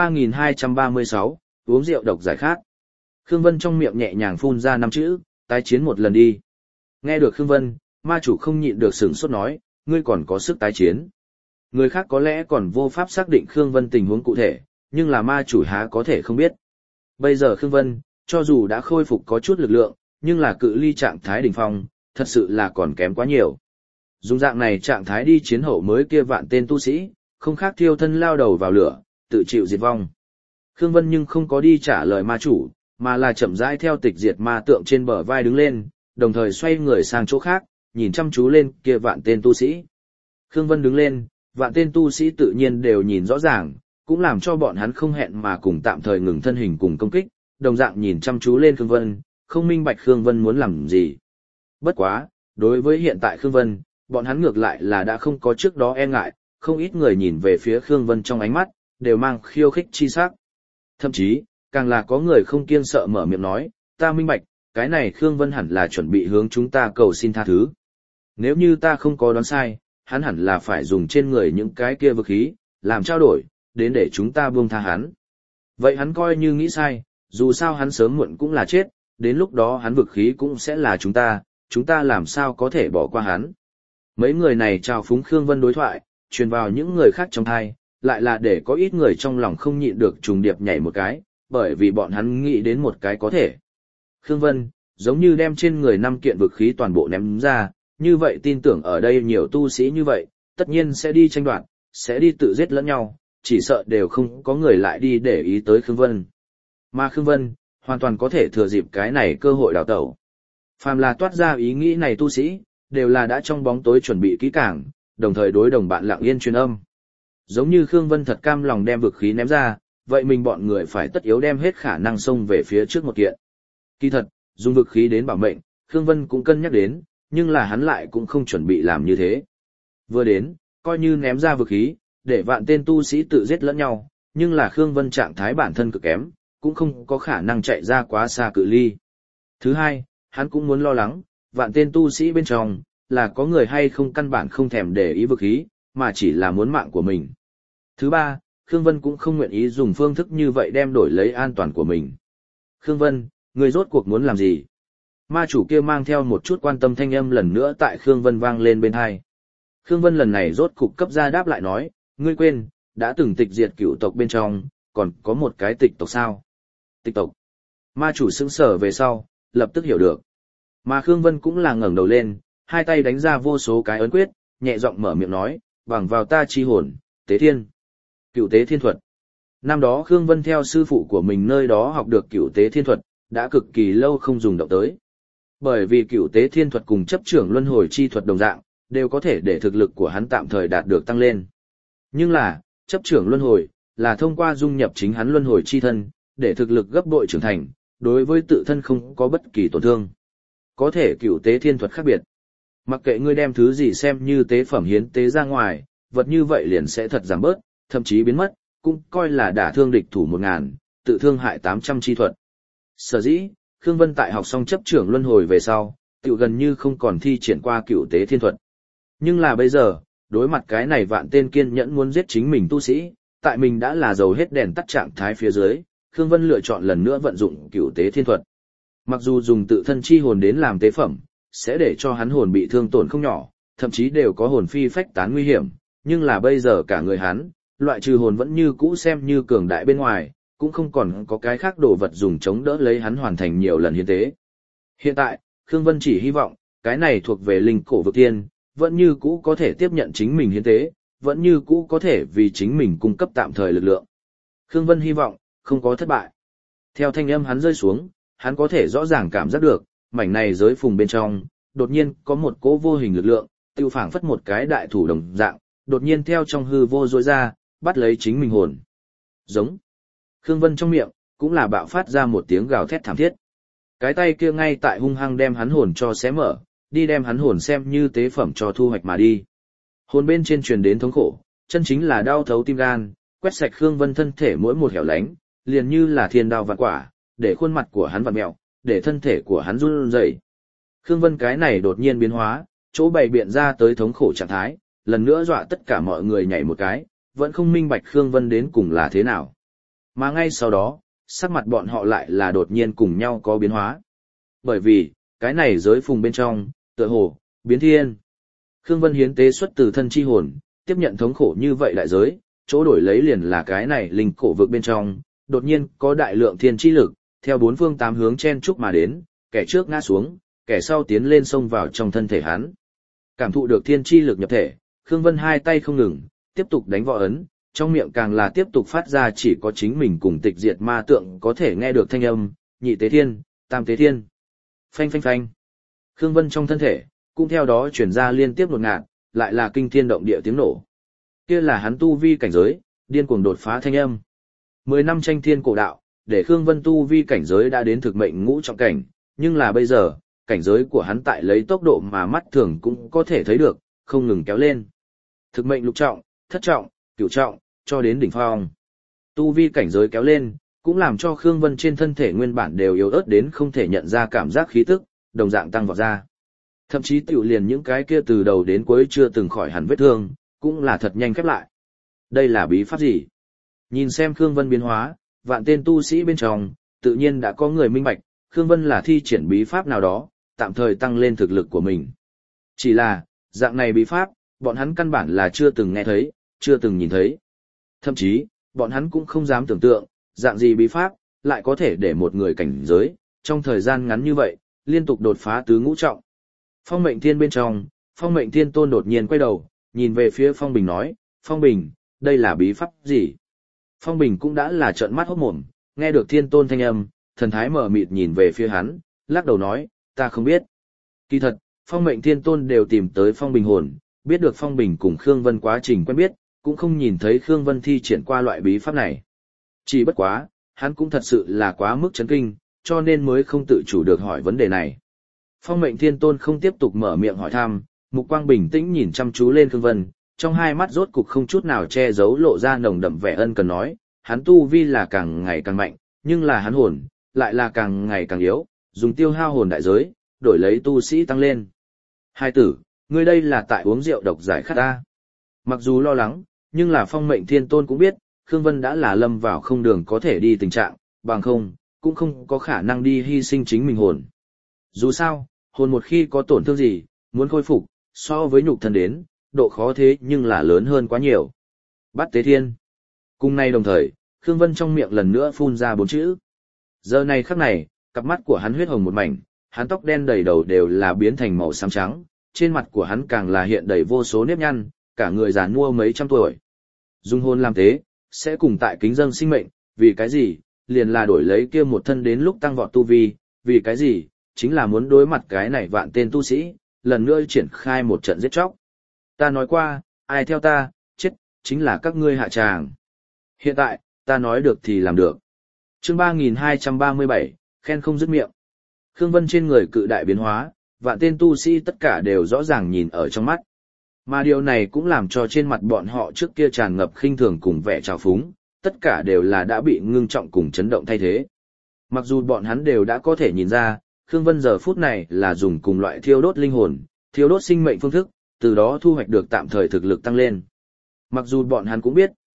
3236, uống rượu độc giải khát. Khương Vân trong miệng nhẹ nhàng phun ra 5 chữ, tái chiến một lần đi. Nghe được Khương Vân, ma chủ không nhịn được sửng sốt nói, ngươi còn có sức tái chiến. Người khác có lẽ còn vô pháp xác định Khương Vân tình huống cụ thể, nhưng là ma chủ há có thể không biết. Bây giờ Khương Vân, cho dù đã khôi phục có chút lực lượng, nhưng là cự ly trạng thái đỉnh phong, thật sự là còn kém quá nhiều. Dùng dạng này trạng thái đi chiến hậu mới kia vạn tên tu sĩ, không khác thiêu thân lao đầu vào lửa, tự chịu diệt vong. Khương Vân nhưng không có đi trả lời ma chủ, mà là chậm rãi theo tịch diệt ma tượng trên bờ vai đứng lên, đồng thời xoay người sang chỗ khác, nhìn chăm chú lên kia vạn tên tu sĩ. Khương Vân đứng lên, vạn tên tu sĩ tự nhiên đều nhìn rõ ràng, cũng làm cho bọn hắn không hẹn mà cùng tạm thời ngừng thân hình cùng công kích, đồng dạng nhìn chăm chú lên Khương Vân, không minh bạch Khương Vân muốn làm gì. Bất quá, đối với hiện tại Khương Vân, bọn hắn ngược lại là đã không có trước đó e ngại, không ít người nhìn về phía Khương Vân trong ánh mắt, đều mang khiêu khích chi sắc. Thậm chí, càng là có người không kiêng sợ mở miệng nói, ta minh bạch, cái này Khương Vân hẳn là chuẩn bị hướng chúng ta cầu xin tha thứ. Nếu như ta không có đoán sai, hắn hẳn là phải dùng trên người những cái kia vực khí, làm trao đổi, đến để chúng ta buông tha hắn. Vậy hắn coi như nghĩ sai, dù sao hắn sớm muộn cũng là chết, đến lúc đó hắn vực khí cũng sẽ là chúng ta làm sao có thể bỏ qua hắn. Mấy người này trao phúng Khương Vân đối thoại, truyền vào những người khác trong thai, lại là để có ít người trong lòng không nhịn được trùng điệp nhảy một cái, bởi vì bọn hắn nghĩ đến một cái có thể. Khương Vân, giống như đem trên người 5 kiện vực khí toàn bộ ném ra, như vậy tin tưởng ở đây nhiều tu sĩ như vậy, tất nhiên sẽ đi tranh đoạt, sẽ đi tự giết lẫn nhau, chỉ sợ đều không có người lại đi để ý tới Khương Vân. Mà Khương Vân, hoàn toàn có thể thừa dịp cái này cơ hội đào tẩu. Phàm là toát ra ý nghĩ này tu sĩ, đều là đã trong bóng tối chuẩn bị kỹ càng, đồng thời đối đồng bạn lặng yên truyền âm. Giống như Khương Vân thật cam lòng đem vực khí ném ra, vậy mình bọn người phải tất yếu đem hết khả năng xông về phía trước một kiện. Kỳ thật, dùng vực khí đến bảo mệnh, Khương Vân cũng cân nhắc đến, nhưng là hắn lại cũng không chuẩn bị làm như thế. Vừa đến, coi như ném ra vực khí, để vạn tên tu sĩ tự giết lẫn nhau, nhưng là Khương Vân trạng thái bản thân cực kém, cũng không có khả năng chạy ra quá xa cự ly. Thứ hai, hắn cũng muốn lo lắng, vạn tên tu sĩ bên trong, là có người hay không căn bản không thèm để ý vực khí, mà chỉ là muốn mạng của mình. Thứ ba, Khương Vân cũng không nguyện ý dùng phương thức như vậy đem đổi lấy an toàn của mình. Khương Vân, người rốt cuộc muốn làm gì? Ma chủ kia mang theo một chút quan tâm thanh âm lần nữa tại Khương Vân vang lên bên tai. Khương Vân lần này rốt cục cấp ra đáp lại nói, ngươi quên, đã từng tịch diệt cửu tộc bên trong, còn có một cái tịch tộc sao? Tịch tộc. Ma chủ sững sờ về sau, lập tức hiểu được. Mà Khương Vân cũng là ngẩng đầu lên, hai tay đánh ra vô số cái ấn quyết, nhẹ giọng mở miệng nói, bằng vào ta chi hồn, tế thiên. Cửu tế thiên thuật. Năm đó Khương Vân theo sư phụ của mình nơi đó học được cửu tế thiên thuật, đã cực kỳ lâu không dùng động tới. Bởi vì cửu tế thiên thuật cùng chấp trưởng luân hồi chi thuật đồng dạng, đều có thể để thực lực của hắn tạm thời đạt được tăng lên. Nhưng là, chấp trưởng luân hồi, là thông qua dung nhập chính hắn luân hồi chi thân, để thực lực gấp bội trưởng thành, đối với tự thân không có bất kỳ tổn thương. Có thể cửu tế thiên thuật khác biệt. Mặc kệ ngươi đem thứ gì xem như tế phẩm hiến tế ra ngoài, vật như vậy liền sẽ thật giảm bớt, thậm chí biến mất, cũng coi là đả thương địch thủ 1000, tự thương hại 800 chi thuật. Sở dĩ, Khương Vân tại học xong chấp trưởng luân hồi về sau, tiểu gần như không còn thi triển qua cửu tế thiên thuật. Nhưng là bây giờ, đối mặt cái này vạn tên kiên nhẫn muốn giết chính mình tu sĩ, tại mình đã là dầu hết đèn tắt trạng thái phía dưới, Khương Vân lựa chọn lần nữa vận dụng Cửu Tế Thiên Thuật. Mặc dù dùng tự thân chi hồn đến làm tế phẩm, sẽ để cho hắn hồn bị thương tổn không nhỏ, thậm chí đều có hồn phi phách tán nguy hiểm, nhưng là bây giờ cả người hắn, loại trừ hồn vẫn như cũ xem như cường đại bên ngoài, cũng không còn có cái khác đồ vật dùng chống đỡ lấy hắn hoàn thành nhiều lần hiến tế. Hiện tại, Khương Vân chỉ hy vọng, cái này thuộc về linh cổ vực tiên, vẫn như cũ có thể tiếp nhận chính mình hiến tế, vẫn như cũ có thể vì chính mình cung cấp tạm thời lực lượng. Khương Vân hy vọng, không có thất bại. Theo thanh âm hắn rơi xuống, hắn có thể rõ ràng cảm giác được, mảnh này giới phùng bên trong, đột nhiên có một cỗ vô hình lực lượng, tiêu phảng phất một cái đại thủ đồng dạng, đột nhiên theo trong hư vô rỗi ra, bắt lấy chính mình hồn. Giống. Khương Vân trong miệng, cũng là bạo phát ra một tiếng gào thét thảm thiết. Cái tay kia ngay tại hung hăng đem hắn hồn cho xé mở, đi đem hắn hồn xem như tế phẩm cho thu hoạch mà đi. Hồn bên trên truyền đến thống khổ, chân chính là đau thấu tim gan, quét sạch Khương Vân thân thể mỗi một hẻo lánh, liền như là thiên đao vạn quả, để khuôn mặt của hắn vặn mèo, để thân thể của hắn run rẩy. Khương Vân cái này đột nhiên biến hóa, chỗ bày biện ra tới thống khổ trạng thái, lần nữa dọa tất cả mọi người nhảy một cái, vẫn không minh bạch Khương Vân đến cùng là thế nào. Mà ngay sau đó, sắc mặt bọn họ lại là đột nhiên cùng nhau có biến hóa. Bởi vì, cái này giới phùng bên trong, tựa hồ, biến thiên. Khương Vân hiến tế xuất từ thân chi hồn, tiếp nhận thống khổ như vậy đại giới, chỗ đổi lấy liền là cái này linh cổ vực bên trong, đột nhiên có đại lượng thiên chi lực, theo bốn phương tám hướng chen chúc mà đến, kẻ trước ngã xuống, kẻ sau tiến lên xông vào trong thân thể hắn. Cảm thụ được thiên chi lực nhập thể, Khương Vân hai tay không ngừng, tiếp tục đánh võ ấn, trong miệng càng là tiếp tục phát ra chỉ có chính mình cùng tịch diệt ma tượng có thể nghe được thanh âm, nhị tế thiên, tam tế thiên. Phanh phanh phanh. Khương Vân trong thân thể, cũng theo đó chuyển ra liên tiếp đột ngạt, lại là kinh thiên động địa tiếng nổ. Kia là hắn tu vi cảnh giới, điên cuồng đột phá thanh âm. 10 năm tranh thiên cổ đạo, để Khương Vân tu vi cảnh giới đã đến thực mệnh ngũ trọng cảnh, nhưng là bây giờ, cảnh giới của hắn tại lấy tốc độ mà mắt thường cũng có thể thấy được, không ngừng kéo lên. Thực mệnh lục trọng, thất trọng, cửu trọng, cho đến đỉnh phong. Tu vi cảnh giới kéo lên, cũng làm cho Khương Vân trên thân thể nguyên bản đều yếu ớt đến không thể nhận ra cảm giác khí tức, đồng dạng tăng vọt ra. Thậm chí tiểu liền những cái kia từ đầu đến cuối chưa từng khỏi hẳn vết thương, cũng là thật nhanh khép lại. Đây là bí pháp gì? Nhìn xem Khương Vân biến hóa, vạn tên tu sĩ bên trong, tự nhiên đã có người minh bạch, Khương Vân là thi triển bí pháp nào đó, tạm thời tăng lên thực lực của mình. Chỉ là, dạng này bí pháp, bọn hắn căn bản là chưa từng nghe thấy, chưa từng nhìn thấy. Thậm chí, bọn hắn cũng không dám tưởng tượng, dạng gì bí pháp, lại có thể để một người cảnh giới, trong thời gian ngắn như vậy, liên tục đột phá tứ ngũ trọng. Phong Mệnh Thiên bên trong, Phong Mệnh Thiên Tôn đột nhiên quay đầu, nhìn về phía Phong Bình nói, Phong Bình, đây là bí pháp gì? Phong Bình cũng đã là trợn mắt hốt mồm, nghe được Thiên Tôn thanh âm, thần thái mở mịt nhìn về phía hắn, lắc đầu nói, ta không biết. Kỳ thật, Phong Mệnh Thiên Tôn đều tìm tới Phong Bình hồn, biết được Phong Bình cùng Khương Vân quá trình quen biết, cũng không nhìn thấy Khương Vân thi triển qua loại bí pháp này. Chỉ bất quá, hắn cũng thật sự là quá mức chấn kinh, cho nên mới không tự chủ được hỏi vấn đề này. Phong Mệnh Thiên Tôn không tiếp tục mở miệng hỏi thăm, mục quang bình tĩnh nhìn chăm chú lên Khương Vân, trong hai mắt rốt cục không chút nào che giấu lộ ra nồng đậm vẻ ân cần nói, hắn tu vi là càng ngày càng mạnh, nhưng là hắn hồn, lại là càng ngày càng yếu, dùng tiêu hao hồn đại giới, đổi lấy tu sĩ tăng lên. Hai tử, ngươi đây là tại uống rượu độc giải khát ta. Mặc dù lo lắng, nhưng là Phong Mệnh Thiên Tôn cũng biết, Khương Vân đã là lâm vào không đường có thể đi tình trạng, bằng không, cũng không có khả năng đi hy sinh chính mình hồn. Dù sao, hồn một khi có tổn thương gì, muốn khôi phục, so với nhục thân đến, độ khó thế nhưng là lớn hơn quá nhiều. Bát Tế Thiên. Cùng nay đồng thời, Khương Vân trong miệng lần nữa phun ra 4 chữ. Giờ này khắc này, cặp mắt của hắn huyết hồng một mảnh, hắn tóc đen đầy đầu đều là biến thành màu xám trắng, trên mặt của hắn càng là hiện đầy vô số nếp nhăn, cả người già nua mấy trăm tuổi. Dung hồn làm tế, sẽ cùng tại kính dâng sinh mệnh, vì cái gì, liền là đổi lấy kia một thân đến lúc tăng vọt tu vi, vì cái gì, chính là muốn đối mặt cái này vạn tên tu sĩ, lần nữa triển khai một trận giết chóc. Ta nói qua, ai theo ta, chết, chính là các ngươi hạ tràng. Hiện tại, ta nói được thì làm được. Chương 3237, khen không dứt miệng. Khương Vân trên người cự đại biến hóa, vạn tên tu sĩ tất cả đều rõ ràng nhìn ở trong mắt. Mà điều này cũng làm cho trên mặt bọn họ trước kia tràn ngập khinh thường cùng vẻ trào phúng, tất cả đều là đã bị ngưng trọng cùng chấn động thay thế. Mặc dù bọn hắn đều đã có thể nhìn ra, Khương Vân giờ phút này là dùng cùng loại thiêu đốt linh hồn, thiêu đốt sinh mệnh phương thức, từ đó thu hoạch được tạm thời thực lực tăng lên. Mặc dù bọn hắn cũng biết,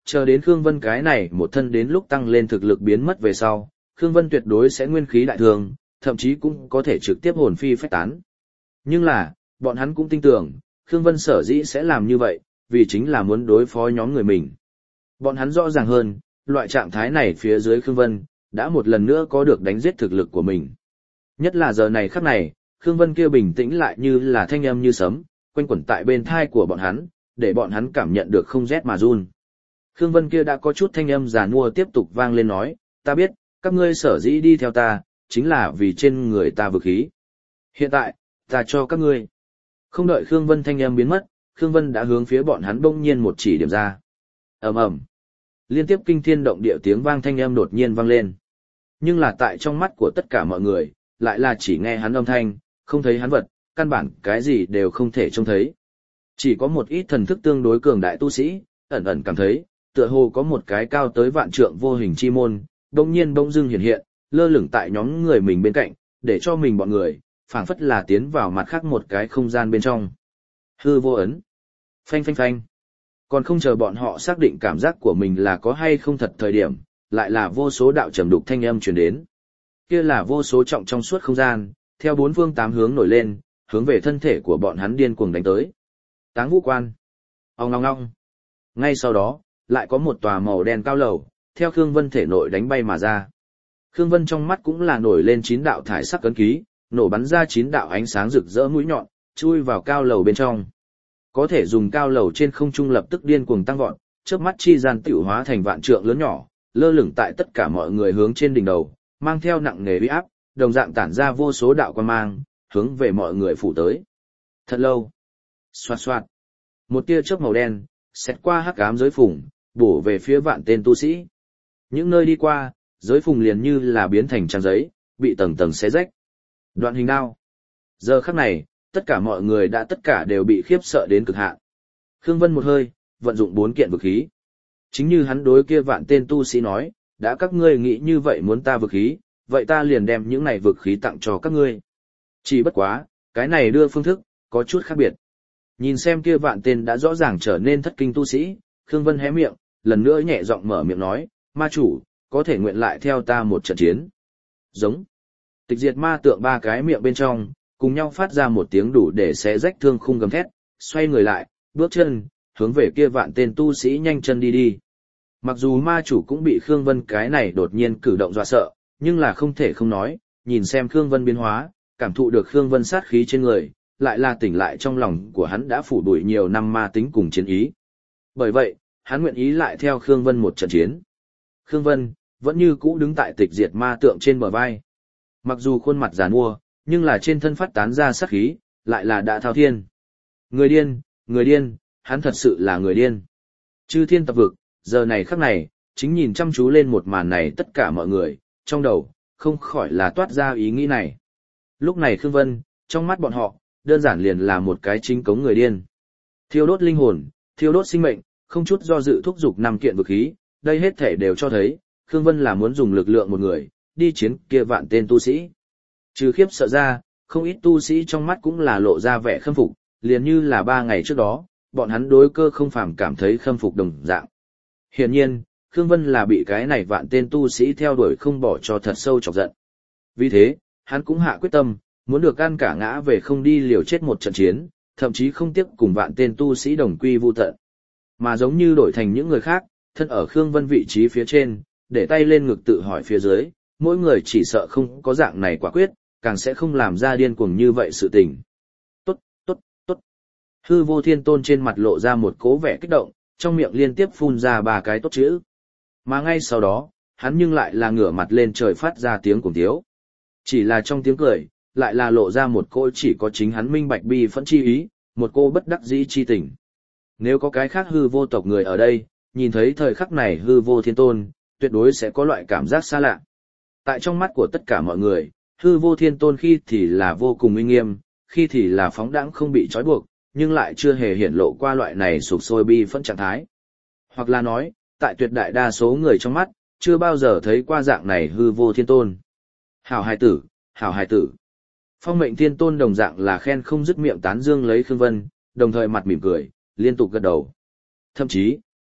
chờ đến Khương Vân cái này một thân đến lúc tăng lên thực lực biến mất về sau, Khương Vân tuyệt đối sẽ nguyên khí đại thương, thậm chí cũng có thể trực tiếp hồn phi phách tán. Nhưng là, bọn hắn cũng tin tưởng, Khương Vân sở dĩ sẽ làm như vậy, vì chính là muốn đối phó nhóm người mình. Bọn hắn rõ ràng hơn, loại trạng thái này phía dưới Khương Vân, đã một lần nữa có được đánh giết thực lực của mình. Nhất là giờ này khắc này, Khương Vân kia bình tĩnh lại như là thanh âm như sấm, quanh quẩn tại bên thai của bọn hắn, để bọn hắn cảm nhận được không rét mà run. Khương Vân kia đã có chút thanh âm già nua tiếp tục vang lên nói, ta biết, các ngươi sở dĩ đi theo ta, chính là vì trên người ta vực khí. Hiện tại, ta cho các ngươi. Không đợi Khương Vân thanh âm biến mất, Khương Vân đã hướng phía bọn hắn bỗng nhiên một chỉ điểm ra. Ầm ầm. Liên tiếp kinh thiên động địa tiếng vang thanh âm đột nhiên vang lên. Nhưng là tại trong mắt của tất cả mọi người, lại là chỉ nghe hắn âm thanh, không thấy hắn vật, căn bản cái gì đều không thể trông thấy. Chỉ có một ít thần thức tương đối cường đại tu sĩ, ẩn ẩn cảm thấy, tựa hồ có một cái cao tới vạn trượng vô hình chi môn, bỗng nhiên bỗng dưng hiện hiện, lơ lửng tại nhóm người mình bên cạnh, để cho mình bọn người, phảng phất là tiến vào mặt khác một cái không gian bên trong. Hư vô ấn. Phanh phanh phanh. Còn không chờ bọn họ xác định cảm giác của mình là có hay không thật thời điểm, lại là vô số đạo trầm đục thanh âm truyền đến. Kia là vô số trọng trong suốt không gian, theo bốn phương tám hướng nổi lên, hướng về thân thể của bọn hắn điên cuồng đánh tới. Táng Vũ Quan. Ong ong ong. Ngay sau đó, lại có một tòa màu đen cao lầu, theo Khương Vân thể nội đánh bay mà ra. Khương Vân trong mắt cũng là nổi lên 9 đạo thải sắc ấn ký, nổ bắn ra 9 đạo ánh sáng rực rỡ mũi nhọn, chui vào cao lầu bên trong. Có thể dùng cao lầu trên không trung lập tức điên cuồng tăng vọt, chớp mắt chi gian tiểu hóa thành vạn trượng lớn nhỏ, lơ lửng tại tất cả mọi người hướng trên đỉnh đầu, mang theo nặng nề uy áp, đồng dạng tản ra vô số đạo quang mang, hướng về mọi người phủ tới. Thật lâu. Xoạt xoạt. Một tia chớp màu đen, xẹt qua hắc ám giới phùng, bổ về phía vạn tên tu sĩ. Những nơi đi qua, giới phùng liền như là biến thành trang giấy, bị tầng tầng xé rách. Đoạn hình đao. Giờ khắc này, tất cả mọi người đã tất cả đều bị khiếp sợ đến cực hạn. Khương Vân một hơi, vận dụng 4 kiện vực khí. Chính như hắn đối kia vạn tên tu sĩ nói, đã các ngươi nghĩ như vậy muốn ta vực khí, vậy ta liền đem những này vực khí tặng cho các ngươi. Chỉ bất quá, cái này đưa phương thức, có chút khác biệt. Nhìn xem kia vạn tên đã rõ ràng trở nên thất kinh tu sĩ, Khương Vân hé miệng, lần nữa nhẹ giọng mở miệng nói, ma chủ, có thể nguyện lại theo ta một trận chiến. Giống. Tịch diệt ma tượng 3 cái miệng bên trong, cùng nhau phát ra một tiếng đủ để xé rách thương khung gầm thét, xoay người lại, bước chân, hướng về kia vạn tên tu sĩ nhanh chân đi đi. Mặc dù ma chủ cũng bị Khương Vân cái này đột nhiên cử động dọa sợ, nhưng là không thể không nói, nhìn xem Khương Vân biến hóa, cảm thụ được Khương Vân sát khí trên người, lại là tỉnh lại trong lòng của hắn đã phủ bụi nhiều năm ma tính cùng chiến ý. Bởi vậy, hắn nguyện ý lại theo Khương Vân một trận chiến. Khương Vân, vẫn như cũ đứng tại tịch diệt ma tượng trên bờ vai. Mặc dù khuôn mặt giàn mua, nhưng là trên thân phát tán ra sát khí, lại là đã thao thiên. Người điên, hắn thật sự là người điên. Chư thiên tập vực, giờ này khắc này, chính nhìn chăm chú lên một màn này tất cả mọi người, trong đầu, không khỏi là toát ra ý nghĩ này. Lúc này Khương Vân, trong mắt bọn họ, đơn giản liền là một cái chính cống người điên. Thiêu đốt linh hồn, thiêu đốt sinh mệnh, không chút do dự thúc giục 5 kiện vực khí, đây hết thể đều cho thấy, Khương Vân là muốn dùng lực lượng một người, đi chiến kia vạn tên tu sĩ. Trừ khiếp sợ ra, không ít tu sĩ trong mắt cũng là lộ ra vẻ khâm phục, liền như là 3 ngày trước đó, bọn hắn đối Cơ Không Phàm cảm thấy khâm phục đồng dạng. Hiển nhiên, Khương Vân là bị cái này vạn tên tu sĩ theo đuổi không bỏ cho thật sâu chọc giận. Vì thế, hắn cũng hạ quyết tâm, muốn được ăn cả ngã về không đi liều chết một trận chiến, thậm chí không tiếc cùng vạn tên tu sĩ đồng quy vu tận. Mà giống như đổi thành những người khác, thân ở Khương Vân vị trí phía trên, để tay lên ngực tự hỏi phía dưới, mỗi người chỉ sợ không có dạng này quả quyết, càng sẽ không làm ra điên cuồng như vậy sự tình. Tốt, tốt, tốt. Hư Vô Thiên Tôn trên mặt lộ ra một cố vẻ kích động, trong miệng liên tiếp phun ra 3 cái tốt chữ. Mà ngay sau đó, hắn nhưng lại là ngửa mặt lên trời phát ra tiếng cuồng tiếu. Chỉ là trong tiếng cười, lại là lộ ra một cô chỉ có chính hắn minh bạch bi phẫn chi ý, một cô bất đắc dĩ chi tình. Nếu có cái khác hư vô tộc người ở đây, nhìn thấy thời khắc này Hư Vô Thiên Tôn, tuyệt đối sẽ có loại cảm giác xa lạ. Tại trong mắt của tất cả mọi người, Hư Vô Thiên Tôn khi thì là vô cùng uy nghiêm, khi thì là phóng đãng không bị trói buộc, nhưng lại chưa hề hiển lộ qua loại này sục sôi bi phẫn trạng thái. Hoặc là nói, tại tuyệt đại đa số người trong mắt, chưa bao giờ thấy qua dạng này Hư Vô Thiên Tôn. Hảo hài tử, hảo hài tử. Phong Mệnh Thiên Tôn đồng dạng là khen không dứt miệng tán dương lấy Khương Vân, đồng thời mặt mỉm cười, liên tục gật đầu. Thậm chí,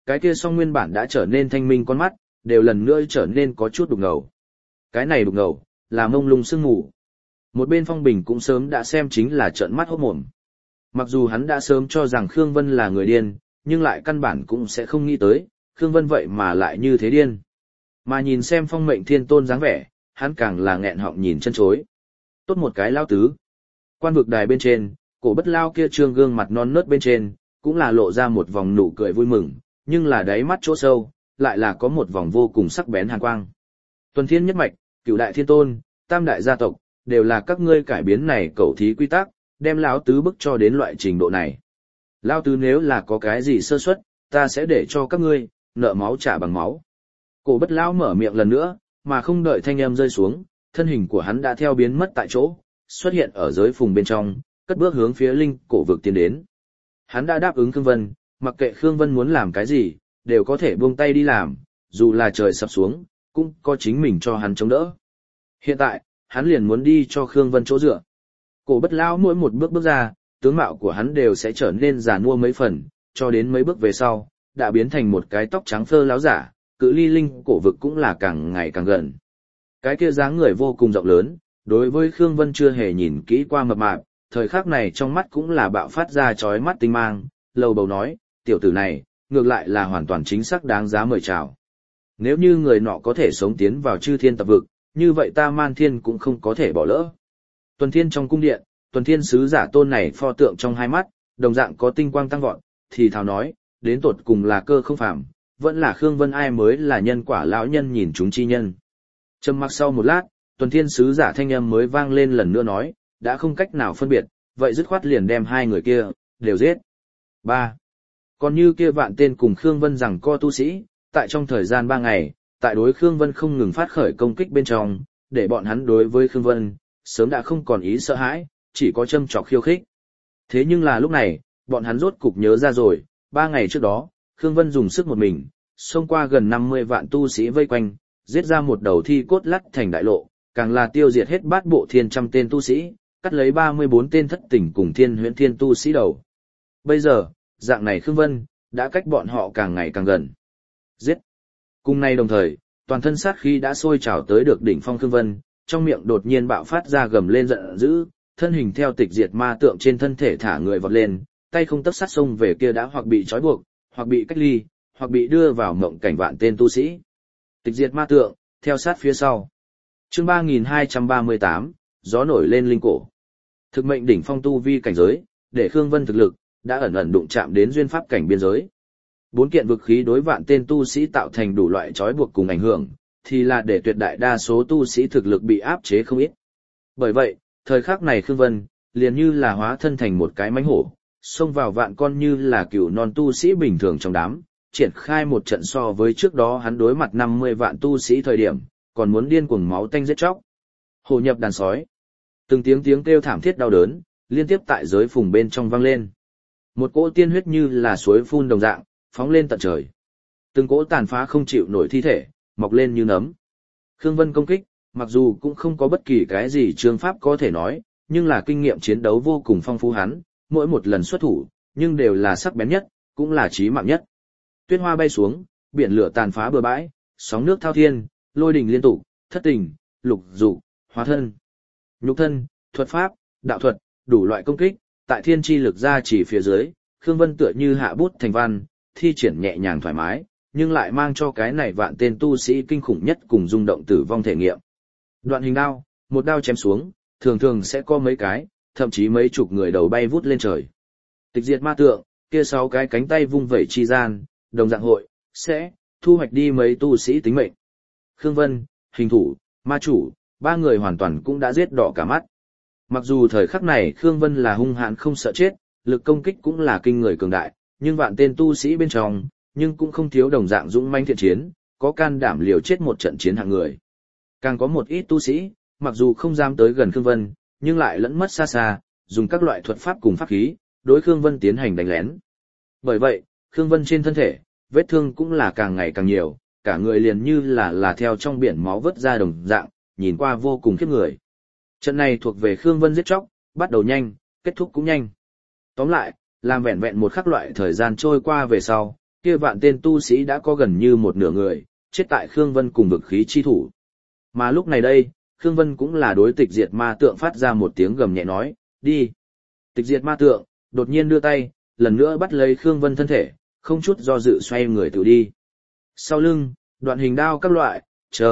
Cái kia song nguyên bản đã trở nên thanh minh con mắt, đều lần nữa trở nên có chút đục ngầu. Cái này đục ngầu, là mông lung sương mù. Một bên Phong Bình cũng sớm đã xem chính là trợn mắt hốt mồm. Mặc dù hắn đã sớm cho rằng Khương Vân là người điên, nhưng lại căn bản cũng sẽ không nghĩ tới, Khương Vân vậy mà lại như thế điên. Mà nhìn xem Phong Mệnh Thiên Tôn dáng vẻ, hắn càng là nghẹn họng nhìn chân chối. Tốt một cái lao tứ. Quan vực đài bên trên, cổ bất lao kia trương gương mặt non nớt bên trên, cũng là lộ ra một vòng nụ cười vui mừng, nhưng là đáy mắt chỗ sâu, lại là có một vòng vô cùng sắc bén hàn quang. Tuần Thiên nhất mạch, Cửu đại thiên tôn, Tam đại gia tộc, đều là các ngươi cải biến này cẩu thí quy tắc, đem lão tứ bức cho đến loại trình độ này. Lão tứ nếu là có cái gì sơ suất, ta sẽ để cho các ngươi nợ máu trả bằng máu. Cổ bất lão mở miệng lần nữa, mà không đợi thanh âm rơi xuống, thân hình của hắn đã theo biến mất tại chỗ, xuất hiện ở giới phùng bên trong, cất bước hướng phía linh cổ vực tiến đến. Hắn đã đáp ứng Khương Vân, mặc kệ Khương Vân muốn làm cái gì, đều có thể buông tay đi làm, dù là trời sập xuống, cũng có chính mình cho hắn chống đỡ. Hiện tại, hắn liền muốn đi cho Khương Vân chỗ dựa. Cổ bất lão mỗi một bước bước ra, tướng mạo của hắn đều sẽ trở nên già nua mấy phần, cho đến mấy bước về sau, đã biến thành một cái tóc trắng phơ láo giả, cự ly linh cổ vực cũng là càng ngày càng gần. Cái kia dáng người vô cùng rộng lớn, đối với Khương Vân chưa hề nhìn kỹ qua mập mạp, thời khắc này trong mắt cũng là bạo phát ra chói mắt tinh mang, lầu bầu nói, tiểu tử này, ngược lại là hoàn toàn chính xác đáng giá mời chào. Nếu như người nọ có thể sống tiến vào chư thiên tập vực, như vậy ta Man Thiên cũng không có thể bỏ lỡ. Tuần Thiên trong cung điện, Tuần Thiên sứ giả tôn này pho tượng trong hai mắt, đồng dạng có tinh quang tăng vọt, thì thào nói, đến tột cùng là cơ không phàm, vẫn là Khương Vân ai mới là nhân quả lão nhân nhìn chúng chi nhân. Trầm mặc sau một lát, Tuần Thiên sứ giả thanh âm mới vang lên lần nữa nói, đã không cách nào phân biệt, vậy dứt khoát liền đem hai người kia đều giết. 3. Còn như kia vạn tên cùng Khương Vân rằng co tu sĩ, tại trong thời gian 3 ngày, tại đối Khương Vân không ngừng phát khởi công kích bên trong, để bọn hắn đối với Khương Vân, sớm đã không còn ý sợ hãi, chỉ có châm chọc khiêu khích. Thế nhưng là lúc này, bọn hắn rốt cục nhớ ra rồi, 3 ngày trước đó, Khương Vân dùng sức một mình, xông qua gần 50 vạn tu sĩ vây quanh, giết ra một đầu thi cốt lắt thành đại lộ, càng là tiêu diệt hết bát bộ thiên trăm tên tu sĩ, cắt lấy 34 tên thất tỉnh cùng thiên huyễn thiên tu sĩ đầu. Bây giờ, dạng này Khương Vân, đã cách bọn họ càng ngày càng gần. Giết! Cùng nay đồng thời, toàn thân sát khí đã sôi trào tới được đỉnh phong Khương Vân, trong miệng đột nhiên bạo phát ra gầm lên giận dữ, thân hình theo tịch diệt ma tượng trên thân thể thả người vọt lên, tay không tấc sát xông về kia đã hoặc bị trói buộc, hoặc bị cách ly, hoặc bị đưa vào mộng cảnh vạn tên tu sĩ. Tịch diệt ma tượng, theo sát phía sau. Chương 3238, gió nổi lên linh cổ. Thực mệnh đỉnh phong tu vi cảnh giới, để Khương Vân thực lực đã ẩn ẩn đụng chạm đến duyên pháp cảnh biên giới. 4 kiện vực khí đối vạn tên tu sĩ tạo thành đủ loại trói buộc cùng ảnh hưởng, thì là để tuyệt đại đa số tu sĩ thực lực bị áp chế không ít. Bởi vậy, thời khắc này Khương Vân, liền như là hóa thân thành một cái mãnh hổ, xông vào vạn con như là cừu non tu sĩ bình thường trong đám, triển khai một trận so với trước đó hắn đối mặt 50 vạn tu sĩ thời điểm, còn muốn điên cuồng máu tanh giết chóc. Hổ nhập đàn sói. Từng tiếng kêu thảm thiết đau đớn, liên tiếp tại giới phùng bên trong vang lên. Một cỗ tiên huyết như là suối phun đồng dạng, phóng lên tận trời. Từng cỗ tàn phá không chịu nổi thi thể, mọc lên như nấm. Khương Vân công kích, mặc dù cũng không có bất kỳ cái gì chương pháp có thể nói, nhưng là kinh nghiệm chiến đấu vô cùng phong phú hắn, mỗi một lần xuất thủ, nhưng đều là sắc bén nhất, cũng là chí mạng nhất. Tuyết hoa bay xuống, biển lửa tàn phá bờ bãi, sóng nước thao thiên, lôi đình liên tục, thất tình, lục dục, hóa thân, nhục thân, thuật pháp, đạo thuật, đủ loại công kích, tại thiên chi lực ra chỉ phía dưới, Khương Vân tựa như hạ bút thành văn, thi triển nhẹ nhàng thoải mái, nhưng lại mang cho cái này vạn tên tu sĩ kinh khủng nhất cùng rung động tử vong thể nghiệm. Đoạn hình đao, một đao chém xuống, thường thường sẽ có mấy cái, thậm chí mấy chục người đầu bay vút lên trời. Tịch diệt ma tượng, kia 6 cái cánh tay vung vẩy chi gian, đồng dạng hội, sẽ thu hoạch đi mấy tu sĩ tính mệnh. Khương Vân, hình thủ, ma chủ, 3 người hoàn toàn cũng đã giết đỏ cả mắt. Mặc dù thời khắc này Khương Vân là hung hãn không sợ chết, lực công kích cũng là kinh người cường đại, nhưng vạn tên tu sĩ bên trong, nhưng cũng không thiếu đồng dạng dũng manh thiện chiến, có can đảm liều chết một trận chiến hạng người. Càng có một ít tu sĩ, mặc dù không dám tới gần Khương Vân, nhưng lại lẫn mất xa xa, dùng các loại thuật pháp cùng pháp khí, đối Khương Vân tiến hành đánh lén. Bởi vậy, Khương Vân trên thân thể, vết thương cũng là càng ngày càng nhiều, cả người liền như là theo trong biển máu vớt ra đồng dạng, nhìn qua vô cùng khiếp người. Trận này thuộc về Khương Vân giết chóc, bắt đầu nhanh, kết thúc cũng nhanh. Tóm lại, làm vẹn vẹn một khắc loại thời gian trôi qua về sau, kia vạn tên tu sĩ đã có gần như một nửa người, chết tại Khương Vân cùng vực khí chi thủ. Mà lúc này đây, Khương Vân cũng là đối tịch diệt ma tượng phát ra một tiếng gầm nhẹ nói, đi. Tịch diệt ma tượng, đột nhiên đưa tay, lần nữa bắt lấy Khương Vân thân thể, không chút do dự xoay người tự đi. Sau lưng, đoạn hình đao các loại,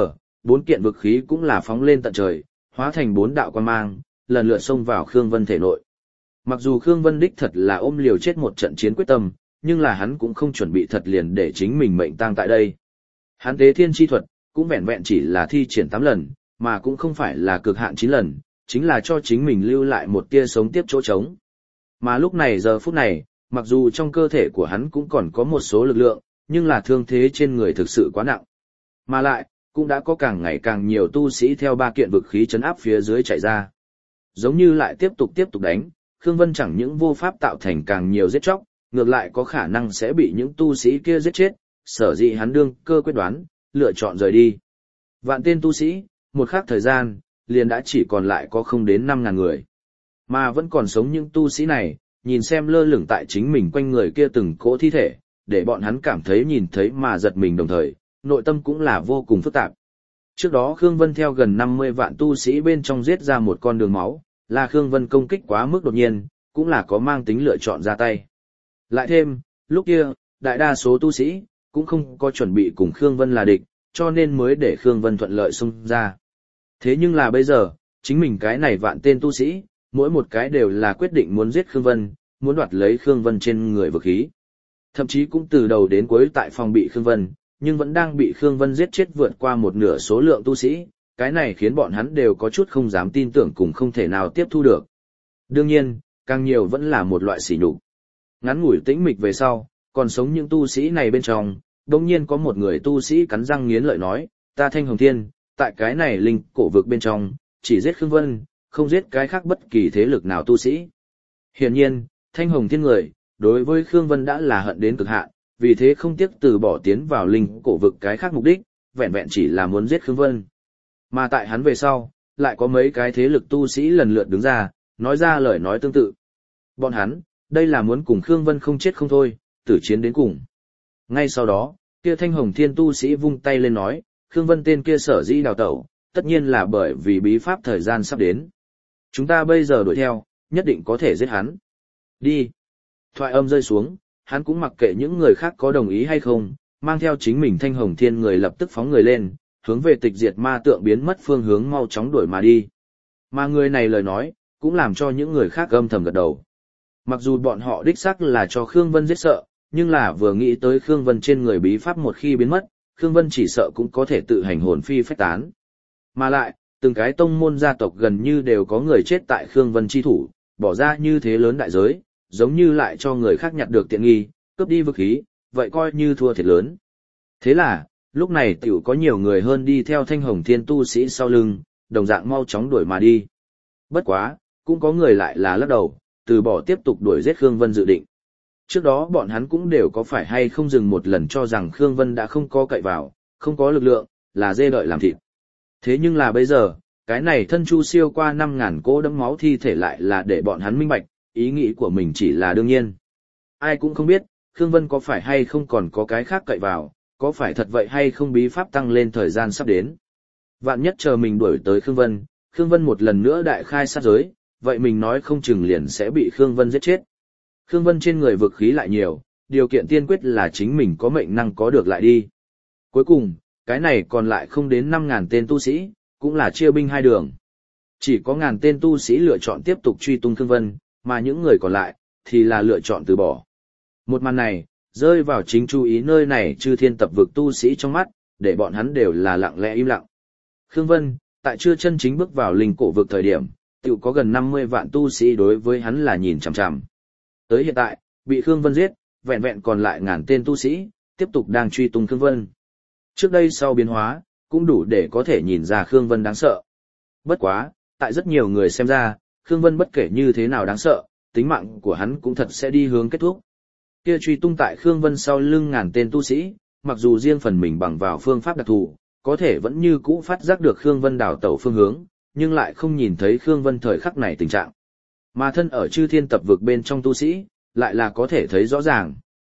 bốn kiện vực khí cũng là phóng lên tận trời, hóa thành 4 đạo quang mang, lần lượt xông vào Khương Vân thể nội. Mặc dù Khương Vân đích thật là ôm liều chết một trận chiến quyết tâm, nhưng là hắn cũng không chuẩn bị thật liền để chính mình mệnh tang tại đây. Hắn tế thiên chi thuật, cũng vẹn vẹn chỉ là thi triển 8 lần, mà cũng không phải là cực hạn 9 lần, chính là cho chính mình lưu lại một tia sống tiếp chỗ trống. Mà lúc này giờ phút này, mặc dù trong cơ thể của hắn cũng còn có một số lực lượng, nhưng là thương thế trên người thực sự quá nặng. Mà lại, cũng đã có càng ngày càng nhiều tu sĩ theo 3 kiện vực khí chấn áp phía dưới chạy ra. Giống như lại tiếp tục đánh, Khương Vân chẳng những vô pháp tạo thành càng nhiều giết chóc, ngược lại có khả năng sẽ bị những tu sĩ kia giết chết, sở dĩ hắn đương cơ quyết đoán, lựa chọn rời đi. Vạn tên tu sĩ, một khắc thời gian, liền đã chỉ còn lại có không đến 5.000 người. Mà vẫn còn sống những tu sĩ này, nhìn xem lơ lửng tại chính mình quanh người kia từng cỗ thi thể, để bọn hắn cảm thấy nhìn thấy mà giật mình đồng thời, nội tâm cũng là vô cùng phức tạp. Trước đó Khương Vân theo gần 50 vạn tu sĩ bên trong giết ra một con đường máu, là Khương Vân công kích quá mức đột nhiên, cũng là có mang tính lựa chọn ra tay. Lại thêm, lúc kia, đại đa số tu sĩ, cũng không có chuẩn bị cùng Khương Vân là địch, cho nên mới để Khương Vân thuận lợi xông ra. Thế nhưng là bây giờ, chính mình cái này vạn tên tu sĩ, mỗi một cái đều là quyết định muốn giết Khương Vân, muốn đoạt lấy Khương Vân trên người vực khí. Thậm chí cũng từ đầu đến cuối tại phòng bị Khương Vân, nhưng vẫn đang bị Khương Vân giết chết vượt qua một nửa số lượng tu sĩ, cái này khiến bọn hắn đều có chút không dám tin tưởng cùng không thể nào tiếp thu được. Đương nhiên, càng nhiều vẫn là một loại sỉ nhục. Ngắn ngủi tĩnh mịch về sau, còn sống những tu sĩ này bên trong, đột nhiên có một người tu sĩ cắn răng nghiến lợi nói, ta Thanh Hồng Thiên, tại cái này linh cổ vực bên trong, chỉ giết Khương Vân, không giết cái khác bất kỳ thế lực nào tu sĩ. Hiển nhiên, Thanh Hồng Thiên người, đối với Khương Vân đã là hận đến cực hạn, vì thế không tiếc từ bỏ tiến vào linh cổ vực cái khác mục đích, vẹn vẹn chỉ là muốn giết Khương Vân. Mà tại hắn về sau, lại có mấy cái thế lực tu sĩ lần lượt đứng ra, nói ra lời nói tương tự. Bọn hắn, đây là muốn cùng Khương Vân không chết không thôi, tử chiến đến cùng. Ngay sau đó, kia Thanh Hồng Thiên tu sĩ vung tay lên nói, Khương Vân tên kia sở dĩ đào tẩu, tất nhiên là bởi vì bí pháp thời gian sắp đến. Chúng ta bây giờ đuổi theo, nhất định có thể giết hắn. Đi. Thoại âm rơi xuống, hắn cũng mặc kệ những người khác có đồng ý hay không, mang theo chính mình Thanh Hồng Thiên người lập tức phóng người lên, hướng về tịch diệt ma tượng biến mất phương hướng mau chóng đuổi mà đi. Mà người này lời nói, cũng làm cho những người khác âm thầm gật đầu. Mặc dù bọn họ đích xác là cho Khương Vân giết sợ, nhưng là vừa nghĩ tới Khương Vân trên người bí pháp một khi biến mất, Khương Vân chỉ sợ cũng có thể tự hành hồn phi phách tán. Mà lại, từng cái tông môn gia tộc gần như đều có người chết tại Khương Vân chi thủ, bỏ ra như thế lớn đại giới, giống như lại cho người khác nhặt được tiện nghi, cướp đi vực khí, vậy coi như thua thiệt lớn. Thế là, lúc này tiểu có nhiều người hơn đi theo Thanh Hồng Thiên tu sĩ sau lưng, đồng dạng mau chóng đuổi mà đi. Bất quá, cũng có người lại là lắc đầu, từ bỏ tiếp tục đuổi giết Khương Vân dự định. Trước đó bọn hắn cũng đều có phải hay không dừng một lần cho rằng Khương Vân đã không có cậy vào, không có lực lượng, là dê đợi làm thịt. Thế nhưng là bây giờ, cái này thân chu siêu qua 5.000 cỗ đẫm máu thi thể lại là để bọn hắn minh bạch, ý nghĩ của mình chỉ là đương nhiên. Ai cũng không biết, Khương Vân có phải hay không còn có cái khác cậy vào, có phải thật vậy hay không bí pháp tăng lên thời gian sắp đến. Vạn nhất chờ mình đuổi tới Khương Vân một lần nữa đại khai sát giới, vậy mình nói không chừng liền sẽ bị Khương Vân giết chết. Khương Vân trên người vực khí lại nhiều, điều kiện tiên quyết là chính mình có mệnh năng có được lại đi. Cuối cùng, cái này còn lại không đến 5.000 tên tu sĩ, cũng là chia binh hai đường. Chỉ có 1.000 tên tu sĩ lựa chọn tiếp tục truy tung Khương Vân, mà những người còn lại, thì là lựa chọn từ bỏ. Một màn này, rơi vào chính chú ý nơi này chư thiên tập vực tu sĩ trong mắt, để bọn hắn đều là lặng lẽ im lặng. Khương Vân, tại chưa chân chính bước vào linh cổ vực thời điểm, tự có gần 50 vạn tu sĩ đối với hắn là nhìn chằm chằm. Tới hiện tại, bị Khương Vân giết, vẹn vẹn còn lại 1.000 tên tu sĩ, tiếp tục đang truy tung Khương Vân. Trước đây sau biến hóa, cũng đủ để có thể nhìn ra Khương Vân đáng sợ. Bất quá, tại rất nhiều người xem ra, Khương Vân bất kể như thế nào đáng sợ, tính mạng của hắn cũng thật sẽ đi hướng kết thúc. Kia truy tung tại Khương Vân sau lưng 1.000 tên tu sĩ, mặc dù riêng phần mình bằng vào phương pháp đặc thù, có thể vẫn như cũ phát giác được Khương Vân đảo tẩu phương hướng, nhưng lại không nhìn thấy Khương Vân thời khắc này tình trạng. Mà thân ở chư thiên tập vực bên trong tu sĩ, lại là có thể thấy rõ ràng.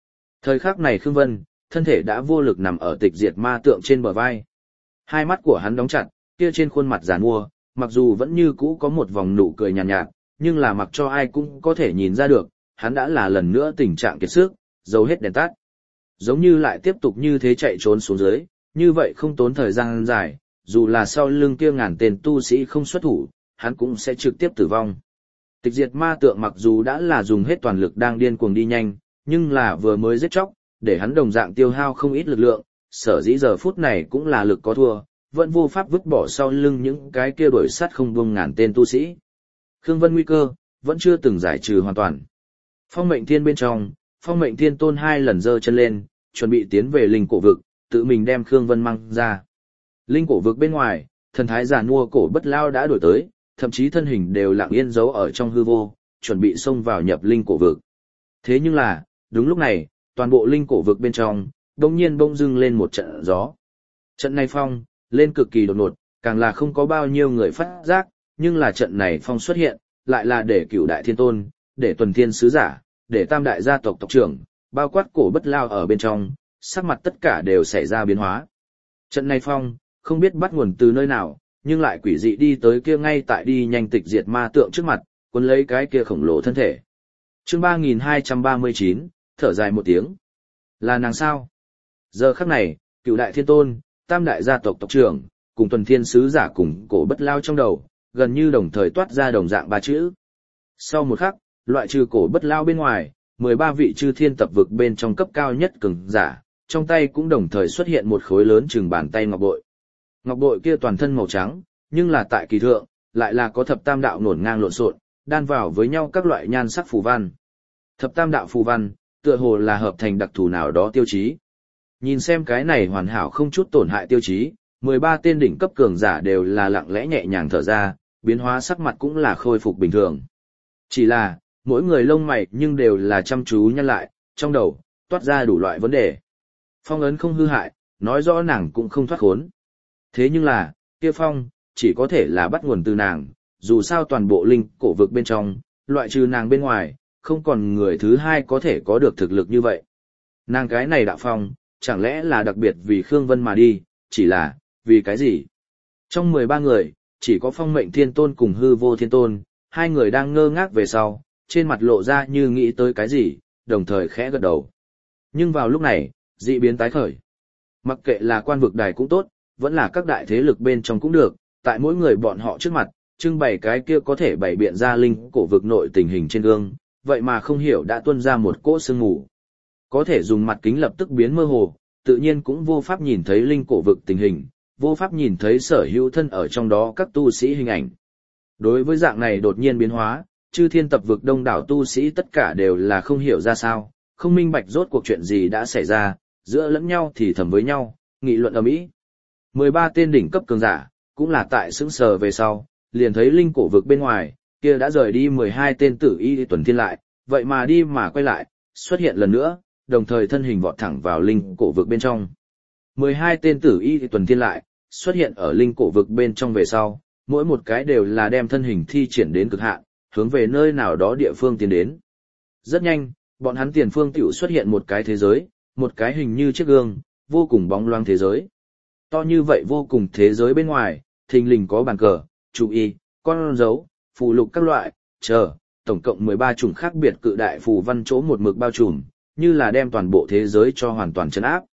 Thời khắc này Khương Vân, thân thể đã vô lực nằm ở tịch diệt ma tượng trên bờ vai. Hai mắt của hắn đóng chặt, kia trên khuôn mặt giàn mua, mặc dù vẫn như cũ có một vòng nụ cười nhàn nhạt, nhưng là mặc cho ai cũng có thể nhìn ra được, hắn đã là lần nữa tình trạng kiệt sức, dầu hết đèn tắt. Giống như lại tiếp tục như thế chạy trốn xuống dưới, như vậy không tốn thời gian dài, dù là sau lưng kia ngàn tên tu sĩ không xuất thủ, hắn cũng sẽ trực tiếp tử vong. Tịch diệt ma tượng mặc dù đã là dùng hết toàn lực đang điên cuồng đi nhanh, nhưng là vừa mới giết chóc, để hắn đồng dạng tiêu hao không ít lực lượng, sở dĩ giờ phút này cũng là lực có thua, vẫn vô pháp vứt bỏ sau lưng những cái kia đuổi sát không buông ngàn tên tu sĩ. Khương Vân nguy cơ, vẫn chưa từng giải trừ hoàn toàn. Phong mệnh thiên bên trong, phong mệnh thiên tôn hai lần giơ chân lên, chuẩn bị tiến về linh cổ vực, tự mình đem Khương Vân mang ra. Linh cổ vực bên ngoài, thần thái già nua cổ bất lao đã đổi tới, thậm chí thân hình đều lặng yên giấu ở trong hư vô, chuẩn bị xông vào nhập linh cổ vực. Thế nhưng là, đúng lúc này, toàn bộ linh cổ vực bên trong, đột nhiên bỗng dưng lên một trận gió. Trận này phong, lên cực kỳ đột ngột, càng là không có bao nhiêu người phát giác, nhưng là trận này phong xuất hiện, lại là để cửu đại thiên tôn, để tuần thiên sứ giả, để tam đại gia tộc tộc trưởng, bao quát cổ bất lao ở bên trong, sắc mặt tất cả đều xảy ra biến hóa. Trận này phong, không biết bắt nguồn từ nơi nào, nhưng lại quỷ dị đi tới kia ngay tại đi nhanh tịch diệt ma tượng trước mặt, cuốn lấy cái kia khổng lồ thân thể. Chương 3239, thở dài một tiếng. Là nàng sao? Giờ khắc này, cửu đại thiên tôn, tam đại gia tộc tộc trưởng, cùng tuần thiên sứ giả cùng cổ bất lao trong đầu, gần như đồng thời toát ra đồng dạng ba chữ. Sau một khắc, loại trừ cổ bất lao bên ngoài, 13 vị chư thiên tập vực bên trong cấp cao nhất cường giả, trong tay cũng đồng thời xuất hiện một khối lớn chừng bàn tay ngọc bội. Ngọc bội kia toàn thân màu trắng, nhưng là tại kỳ thượng, lại là có thập tam đạo nổn ngang lộn xộn, đan vào với nhau các loại nhan sắc phù văn. Thập tam đạo phù văn, tựa hồ là hợp thành đặc thù nào đó tiêu chí. Nhìn xem cái này hoàn hảo không chút tổn hại tiêu chí, 13 tên đỉnh cấp cường giả đều là lặng lẽ nhẹ nhàng thở ra, biến hóa sắc mặt cũng là khôi phục bình thường. Chỉ là, mỗi người lông mày nhưng đều là chăm chú nhăn lại, trong đầu, toát ra đủ loại vấn đề. Phong ấn không hư hại, nói rõ nàng cũng không thoát khốn. Thế nhưng là, kia phong, chỉ có thể là bắt nguồn từ nàng, dù sao toàn bộ linh cổ vực bên trong, loại trừ nàng bên ngoài, không còn người thứ hai có thể có được thực lực như vậy. Nàng cái này đạo phong, chẳng lẽ là đặc biệt vì Khương Vân mà đi, chỉ là, vì cái gì? Trong 13 người, chỉ có phong mệnh thiên tôn cùng hư vô thiên tôn, hai người đang ngơ ngác về sau, trên mặt lộ ra như nghĩ tới cái gì, đồng thời khẽ gật đầu. Nhưng vào lúc này, dị biến tái khởi. Mặc kệ là quan vực đài cũng tốt, vẫn là các đại thế lực bên trong cũng được, tại mỗi người bọn họ trước mặt, trưng bày cái kia có thể bày biện ra linh cổ vực nội tình hình trên gương, vậy mà không hiểu đã tuôn ra một cỗ sương mù. Có thể dùng mặt kính lập tức biến mơ hồ, tự nhiên cũng vô pháp nhìn thấy linh cổ vực tình hình, vô pháp nhìn thấy sở hữu thân ở trong đó các tu sĩ hình ảnh. Đối với dạng này đột nhiên biến hóa, chư thiên tập vực đông đảo tu sĩ tất cả đều là không hiểu ra sao, không minh bạch rốt cuộc chuyện gì đã xảy ra, giữa lẫn nhau thì thầm với nhau, nghị luận ầm ĩ. 13 tên đỉnh cấp cường giả, cũng là tại sững sờ về sau, liền thấy linh cổ vực bên ngoài, kia đã rời đi 12 tên tử y tuần thiên lại, vậy mà đi mà quay lại, xuất hiện lần nữa, đồng thời thân hình vọt thẳng vào linh cổ vực bên trong. 12 tên tử y tuần thiên lại, xuất hiện ở linh cổ vực bên trong về sau, mỗi một cái đều là đem thân hình thi triển đến cực hạn, hướng về nơi nào đó địa phương tiến đến. Rất nhanh, bọn hắn tiền phương tiểu xuất hiện một cái thế giới, một cái hình như chiếc gương, vô cùng bóng loáng thế giới. To như vậy vô cùng thế giới bên ngoài, thình lình có bàn cờ, chú y, con dấu, phù lục các loại, tổng cộng 13 chủng khác biệt cự đại phù văn chỗ một mực bao trùm, như là đem toàn bộ thế giới cho hoàn toàn trấn áp.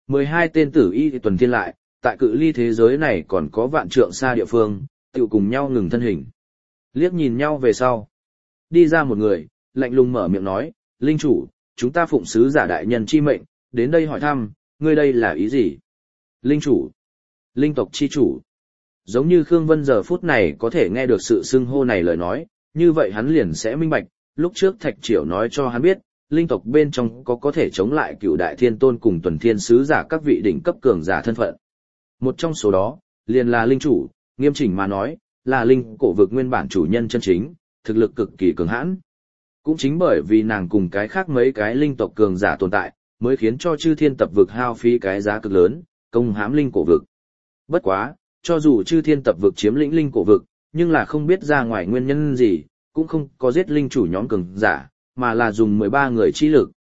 12 tên tử y tuần thiên lại, tại cự ly thế giới này còn có vạn trượng xa địa phương, tự cùng nhau ngừng thân hình. Liếc nhìn nhau về sau. Đi ra một người, lạnh lùng mở miệng nói, linh chủ, chúng ta phụng sứ giả đại nhân chi mệnh, đến đây hỏi thăm, ngươi đây là ý gì? Linh chủ, linh tộc chi chủ. Giống như Khương Vân giờ phút này có thể nghe được sự xưng hô này lời nói, như vậy hắn liền sẽ minh bạch, lúc trước Thạch Triểu nói cho hắn biết, linh tộc bên trong có thể chống lại cửu đại thiên tôn cùng tuần thiên sứ giả các vị đỉnh cấp cường giả thân phận. Một trong số đó, liền là linh chủ, nghiêm chỉnh mà nói, là linh cổ vực nguyên bản chủ nhân chân chính, thực lực cực kỳ cường hãn. Cũng chính bởi vì nàng cùng cái khác mấy cái linh tộc cường giả tồn tại, mới khiến cho chư thiên tập vực hao phí cái giá cực lớn, công hãm linh cổ vực. Bất quá, cho dù chư thiên tập vực chiếm lĩnh linh cổ vực, nhưng là không biết ra ngoài nguyên nhân gì, cũng không có giết linh chủ nhóm cường giả, mà là dùng 13 người chi lực,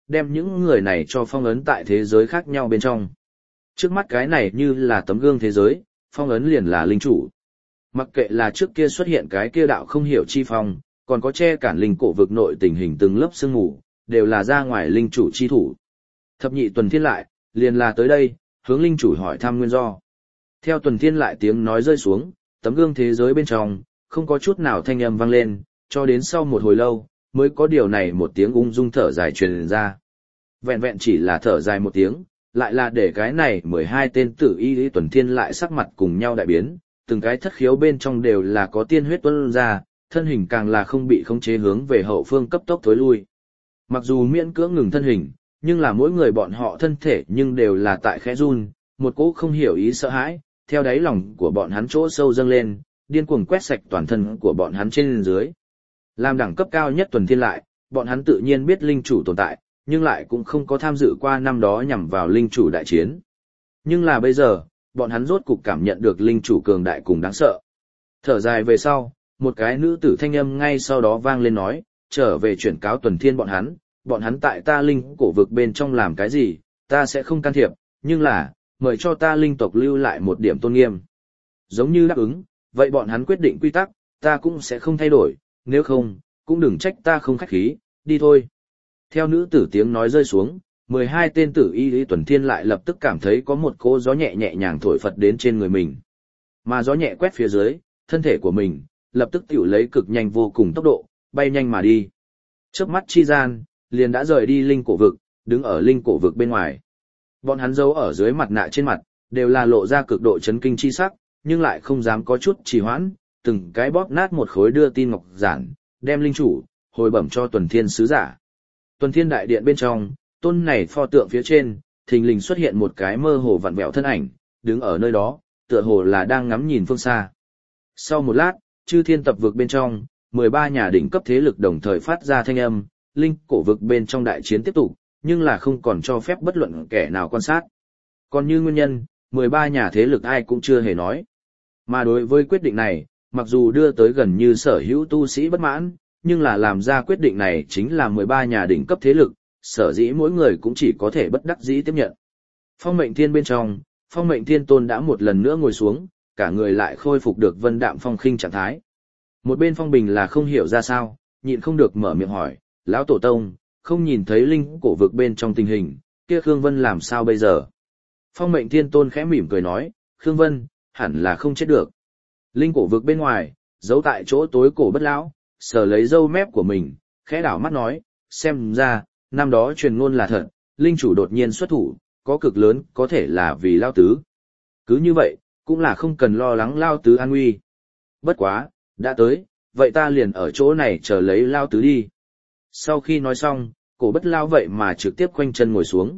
đem những người này cho phong ấn tại thế giới khác nhau bên trong. Trước mắt cái này như là tấm gương thế giới, phong ấn liền là linh chủ. Mặc kệ là trước kia xuất hiện cái kia đạo không hiểu chi phong, còn có che cản linh cổ vực nội tình hình từng lớp sương mù, đều là ra ngoài linh chủ chi thủ. Thập nhị tuần thiên lại, liền là tới đây, hướng linh chủ hỏi thăm nguyên do. Theo tuần thiên lại tiếng nói rơi xuống, tấm gương thế giới bên trong, không có chút nào thanh âm vang lên, cho đến sau một hồi lâu, mới có điều này một tiếng ung dung thở dài truyền ra. Vẹn vẹn chỉ là thở dài một tiếng, lại là để cái này 12 tên tử y lý tuần thiên lại sắc mặt cùng nhau đại biến, từng cái thất khiếu bên trong đều là có tiên huyết tuôn ra, thân hình càng là không bị khống chế hướng về hậu phương cấp tốc thối lui. Mặc dù miễn cưỡng ngừng thân hình, nhưng là mỗi người bọn họ thân thể nhưng đều là tại khẽ run, một cỗ không hiểu ý sợ hãi, theo đáy lòng của bọn hắn chỗ sâu dâng lên, điên cuồng quét sạch toàn thân của bọn hắn trên dưới. Làm đẳng cấp cao nhất tuần thiên lại, bọn hắn tự nhiên biết linh chủ tồn tại, nhưng lại cũng không có tham dự qua năm đó nhằm vào linh chủ đại chiến. Nhưng là bây giờ, bọn hắn rốt cục cảm nhận được linh chủ cường đại cùng đáng sợ. Thở dài về sau, một cái nữ tử thanh âm ngay sau đó vang lên nói, trở về chuyển cáo tuần thiên bọn hắn tại ta linh cổ vực bên trong làm cái gì, ta sẽ không can thiệp, nhưng là, mời cho ta linh tộc lưu lại một điểm tôn nghiêm. Giống như đáp ứng, vậy bọn hắn quyết định quy tắc, ta cũng sẽ không thay đổi, nếu không, cũng đừng trách ta không khách khí, đi thôi. Theo nữ tử tiếng nói rơi xuống, 12 tên tử y lý tuần thiên lại lập tức cảm thấy có một cỗ gió nhẹ nhẹ nhàng thổi phật đến trên người mình. Mà gió nhẹ quét phía dưới, thân thể của mình, lập tức tiểu lấy cực nhanh vô cùng tốc độ, bay nhanh mà đi. Chớp mắt chi gian, liền đã rời đi linh cổ vực, đứng ở linh cổ vực bên ngoài. Bọn hắn giấu ở dưới mặt nạ trên mặt, đều là lộ ra cực độ chấn kinh chi sắc, nhưng lại không dám có chút trì hoãn, từng cái bóp nát một khối đưa tin ngọc giản, đem linh chủ, hồi bẩm cho tuần thiên sứ giả. Tuần thiên đại điện bên trong, tôn này pho tượng phía trên, thình lình xuất hiện một cái mơ hồ vặn vẹo thân ảnh, đứng ở nơi đó, tựa hồ là đang ngắm nhìn phương xa. Sau một lát, chư thiên tập vực bên trong, 13 nhà đỉnh cấp thế lực đồng thời phát ra thanh âm, linh cổ vực bên trong đại chiến tiếp tục, nhưng là không còn cho phép bất luận kẻ nào quan sát. Còn như nguyên nhân, 13 nhà thế lực ai cũng chưa hề nói. Mà đối với quyết định này, mặc dù đưa tới gần như sở hữu tu sĩ bất mãn, nhưng là làm ra quyết định này chính là 13 nhà đỉnh cấp thế lực, sở dĩ mỗi người cũng chỉ có thể bất đắc dĩ tiếp nhận. Phong mệnh thiên bên trong, phong mệnh thiên tôn đã một lần nữa ngồi xuống, cả người lại khôi phục được vân đạm phong khinh trạng thái. Một bên phong bình là không hiểu ra sao, nhịn không được mở miệng hỏi, lão tổ tông, không nhìn thấy linh cổ vực bên trong tình hình, kia Khương Vân làm sao bây giờ? Phong mệnh thiên tôn khẽ mỉm cười nói, Khương Vân, hẳn là không chết được. Linh cổ vực bên ngoài, giấu tại chỗ tối cổ bất lão, sờ lấy râu mép của mình, khẽ đảo mắt nói, xem ra, năm đó truyền ngôn là thật, linh chủ đột nhiên xuất thủ, có cực lớn, có thể là vì lao tứ. Cứ như vậy, cũng là không cần lo lắng lao tứ an nguy. Bất quá, đã tới, vậy ta liền ở chỗ này chờ lấy lao tứ đi. Sau khi nói xong, cổ bất lao vậy mà trực tiếp khoanh chân ngồi xuống.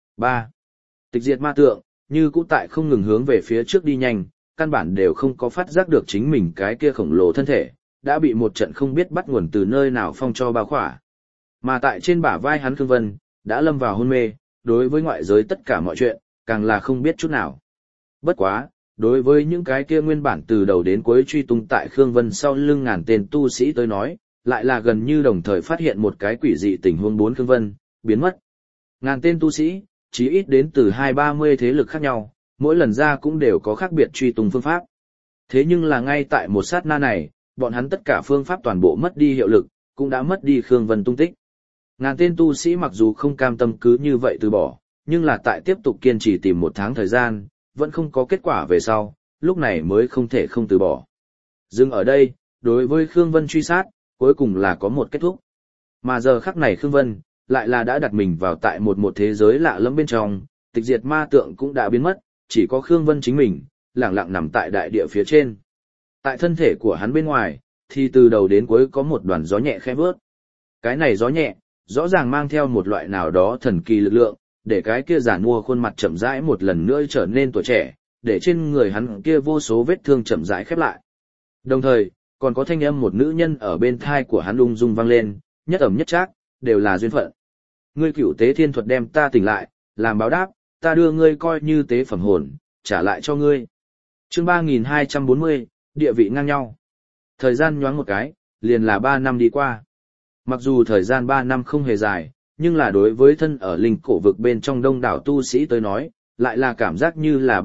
3. Tịch diệt ma tượng, như cũ tại không ngừng hướng về phía trước đi nhanh, căn bản đều không có phát giác được chính mình cái kia khổng lồ thân thể, đã bị một trận không biết bắt nguồn từ nơi nào phong cho bao khỏa. Mà tại trên bả vai hắn Khương Vân, đã lâm vào hôn mê, đối với ngoại giới tất cả mọi chuyện, càng là không biết chút nào. Bất quá, đối với những cái kia nguyên bản từ đầu đến cuối truy tung tại Khương Vân sau lưng ngàn tên tu sĩ tới nói, lại là gần như đồng thời phát hiện một cái quỷ dị tình huống bốn Khương Vân, biến mất. Ngàn tên tu sĩ, chí ít đến từ 20-30 thế lực khác nhau, mỗi lần ra cũng đều có khác biệt truy tung phương pháp. Thế nhưng là ngay tại một sát na này, bọn hắn tất cả phương pháp toàn bộ mất đi hiệu lực, cũng đã mất đi Khương Vân tung tích. Ngàn tên tu sĩ mặc dù không cam tâm cứ như vậy từ bỏ, nhưng là tại tiếp tục kiên trì tìm 1 tháng thời gian, vẫn không có kết quả về sau, lúc này mới không thể không từ bỏ. Dừng ở đây, đối với Khương Vân truy sát, cuối cùng là có một kết thúc. Mà giờ khắc này Khương Vân, lại là đã đặt mình vào tại một thế giới lạ lẫm bên trong, tịch diệt ma tượng cũng đã biến mất, chỉ có Khương Vân chính mình, lặng lặng nằm tại đại địa phía trên. Tại thân thể của hắn bên ngoài, thì từ đầu đến cuối có một đoàn gió nhẹ khẽ vớt. Cái này gió nhẹ, rõ ràng mang theo một loại nào đó thần kỳ lực lượng, để cái kia giản mua khuôn mặt chậm rãi một lần nữa trở nên tuổi trẻ, để trên người hắn kia vô số vết thương chậm rãi khép lại. Đồng thời, còn có thanh âm một nữ nhân ở bên thai của hắn ung dung vang lên, nhất ẩm nhất trác, đều là duyên phận. Ngươi cửu tế thiên thuật đem ta tỉnh lại, làm báo đáp, ta đưa ngươi coi như tế phẩm hồn, trả lại cho ngươi. Chương 3240, địa vị ngang nhau. Thời gian nhoáng một cái, liền là 3 năm đi qua. Mặc dù thời gian 3 năm không hề dài, nhưng là đối với thân ở linh cổ vực bên trong đông đảo tu sĩ tới nói, lại là cảm giác như là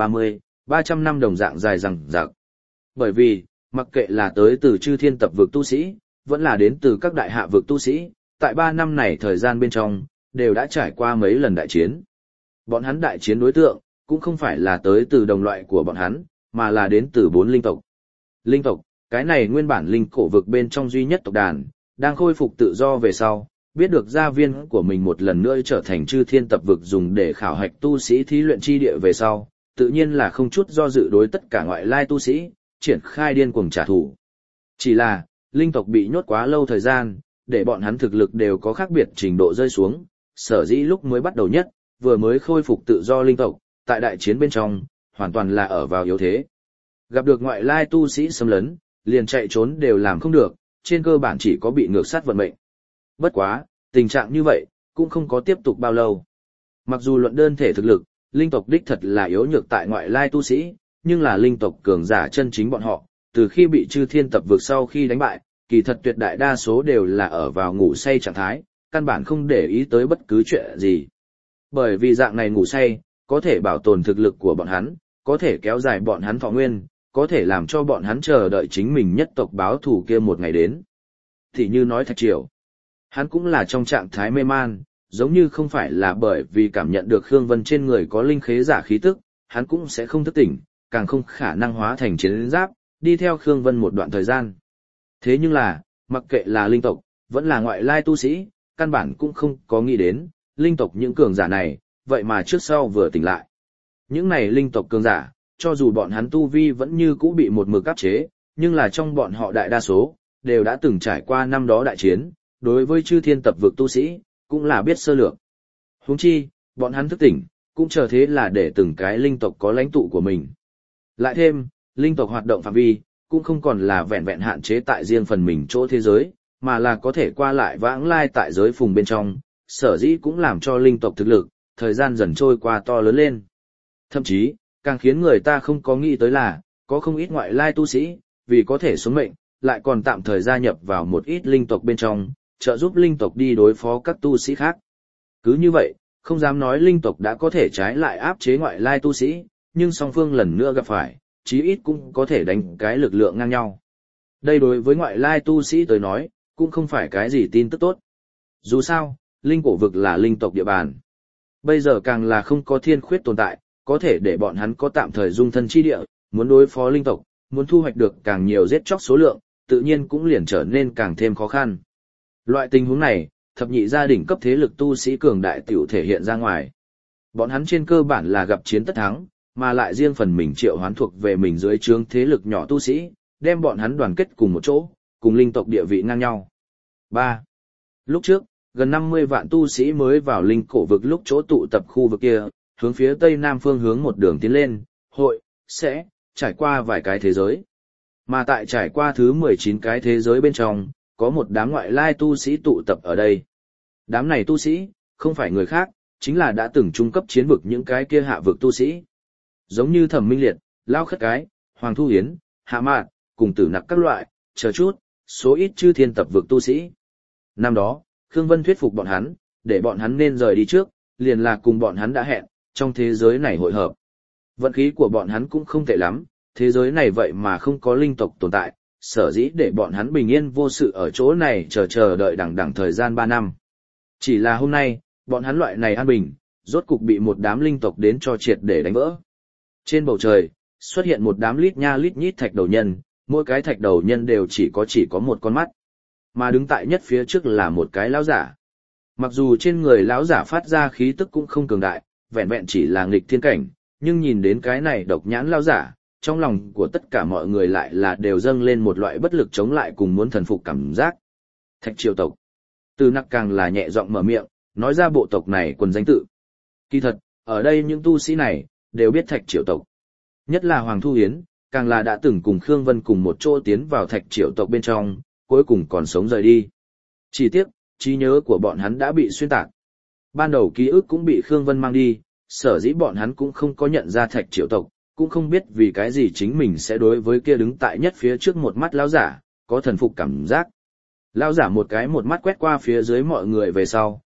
300 năm đồng dạng dài dằng dặc. Bởi vì, mặc kệ là tới từ chư thiên tập vực tu sĩ, vẫn là đến từ các đại hạ vực tu sĩ, tại 3 năm này thời gian bên trong, đều đã trải qua mấy lần đại chiến. Bọn hắn đại chiến đối tượng, cũng không phải là tới từ đồng loại của bọn hắn, mà là đến từ 4 linh tộc. Linh tộc, cái này nguyên bản linh cổ vực bên trong duy nhất tộc đàn, đang khôi phục tự do về sau, biết được gia viên của mình một lần nữa trở thành chư thiên tập vực dùng để khảo hạch tu sĩ thí luyện chi địa về sau, tự nhiên là không chút do dự đối tất cả ngoại lai tu sĩ, triển khai điên cuồng trả thù. Chỉ là, linh tộc bị nhốt quá lâu thời gian, để bọn hắn thực lực đều có khác biệt trình độ rơi xuống, sở dĩ lúc mới bắt đầu nhất, vừa mới khôi phục tự do linh tộc, tại đại chiến bên trong, hoàn toàn là ở vào yếu thế. Gặp được ngoại lai tu sĩ xâm lấn, liền chạy trốn đều làm không được, trên cơ bản chỉ có bị ngược sát vận mệnh. Bất quá, tình trạng như vậy, cũng không có tiếp tục bao lâu. Mặc dù luận đơn thể thực lực, linh tộc đích thật là yếu nhược tại ngoại lai tu sĩ, nhưng là linh tộc cường giả chân chính bọn họ, từ khi bị chư thiên tập vực sau khi đánh bại, kỳ thật tuyệt đại đa số đều là ở vào ngủ say trạng thái, căn bản không để ý tới bất cứ chuyện gì. Bởi vì dạng này ngủ say, có thể bảo tồn thực lực của bọn hắn, có thể kéo dài bọn hắn thọ nguyên, có thể làm cho bọn hắn chờ đợi chính mình nhất tộc báo thù kia một ngày đến. Thì như nói Thạch Triều, hắn cũng là trong trạng thái mê man, giống như không phải là bởi vì cảm nhận được Khương Vân trên người có linh khế giả khí tức, hắn cũng sẽ không thức tỉnh, càng không khả năng hóa thành chiến giáp, đi theo Khương Vân một đoạn thời gian. Thế nhưng là, mặc kệ là linh tộc, vẫn là ngoại lai tu sĩ, căn bản cũng không có nghĩ đến, linh tộc những cường giả này, vậy mà trước sau vừa tỉnh lại. Những này linh tộc cường giả, cho dù bọn hắn tu vi vẫn như cũ bị một mực áp chế, nhưng là trong bọn họ đại đa số, đều đã từng trải qua năm đó đại chiến, đối với chư thiên tập vực tu sĩ, cũng là biết sơ lược. Huống chi, bọn hắn thức tỉnh, cũng chờ thế là để từng cái linh tộc có lãnh tụ của mình. Lại thêm, linh tộc hoạt động phạm vi, cũng không còn là vẹn vẹn hạn chế tại riêng phần mình chỗ thế giới, mà là có thể qua lại vãng lai tại giới phùng bên trong, sở dĩ cũng làm cho linh tộc thực lực, thời gian dần trôi qua to lớn lên. Thậm chí, càng khiến người ta không có nghĩ tới là, có không ít ngoại lai tu sĩ, vì có thể sống mệnh, lại còn tạm thời gia nhập vào một ít linh tộc bên trong, trợ giúp linh tộc đi đối phó các tu sĩ khác. Cứ như vậy, không dám nói linh tộc đã có thể trái lại áp chế ngoại lai tu sĩ, nhưng song phương lần nữa gặp phải, chí ít cũng có thể đánh cái lực lượng ngang nhau. Đây đối với ngoại lai tu sĩ tới nói, cũng không phải cái gì tin tức tốt. Dù sao, linh cổ vực là linh tộc địa bàn. Bây giờ càng là không có thiên khuyết tồn tại, có thể để bọn hắn có tạm thời dung thân chi địa, muốn đối phó linh tộc, muốn thu hoạch được càng nhiều giết chóc số lượng, tự nhiên cũng liền trở nên càng thêm khó khăn. Loại tình huống này, thập nhị gia đình cấp thế lực tu sĩ cường đại tiểu thể hiện ra ngoài. Bọn hắn trên cơ bản là gặp chiến tất thắng, mà lại riêng phần mình triệu hoán thuộc về mình dưới trướng thế lực nhỏ tu sĩ, đem bọn hắn đoàn kết cùng một chỗ, cùng linh tộc địa vị ngang nhau. 3. Lúc trước, gần 50 vạn tu sĩ mới vào linh cổ vực lúc chỗ tụ tập khu vực kia, hướng phía tây nam phương hướng một đường tiến lên, sẽ trải qua vài cái thế giới. Mà tại trải qua thứ 19 cái thế giới bên trong, có một đám ngoại lai tu sĩ tụ tập ở đây. Đám này tu sĩ, không phải người khác, chính là đã từng trung cấp chiến vực những cái kia hạ vực tu sĩ. Giống như Thẩm Minh Liệt, Lao Khất Cái, Hoàng Thu Hiến, Hạ Mạn, cùng Tử Nặc các loại, chờ chút, số ít chư thiên tập vực tu sĩ. Năm đó, Khương Vân thuyết phục bọn hắn, để bọn hắn nên rời đi trước, liền là cùng bọn hắn đã hẹn, trong thế giới này hội hợp. Vận khí của bọn hắn cũng không tệ lắm, thế giới này vậy mà không có linh tộc tồn tại, sở dĩ để bọn hắn bình yên vô sự ở chỗ này chờ đợi đằng thời gian 3 năm. Chỉ là hôm nay, bọn hắn loại này an bình, rốt cục bị một đám linh tộc đến cho triệt để đánh vỡ. Trên bầu trời, xuất hiện một đám lít nha lít nhít thạch đầu nhân, mỗi cái thạch đầu nhân đều chỉ có một con mắt. Mà đứng tại nhất phía trước là một cái lão giả. Mặc dù trên người lão giả phát ra khí tức cũng không cường đại, vẹn vẹn chỉ là nghịch thiên cảnh, nhưng nhìn đến cái này độc nhãn lão giả, trong lòng của tất cả mọi người lại là đều dâng lên một loại bất lực chống lại cùng muốn thần phục cảm giác. Thạch Triều tộc. Từ Nặc càng là nhẹ giọng mở miệng, nói ra bộ tộc này quần danh tự. Kỳ thật, ở đây những tu sĩ này, đều biết Thạch Triều tộc. Nhất là Hoàng Thu Hiến, càng là đã từng cùng Khương Vân cùng một chỗ tiến vào Thạch Triều tộc bên trong, cuối cùng còn sống rời đi. Chỉ tiếc, trí nhớ của bọn hắn đã bị xuyên tạc. Ban đầu ký ức cũng bị Khương Vân mang đi, sở dĩ bọn hắn cũng không có nhận ra Thạch Triều tộc, cũng không biết vì cái gì chính mình sẽ đối với kia đứng tại nhất phía trước một mắt lão giả, có thần phục cảm giác. Lão giả một mắt quét qua phía dưới mọi người về sau,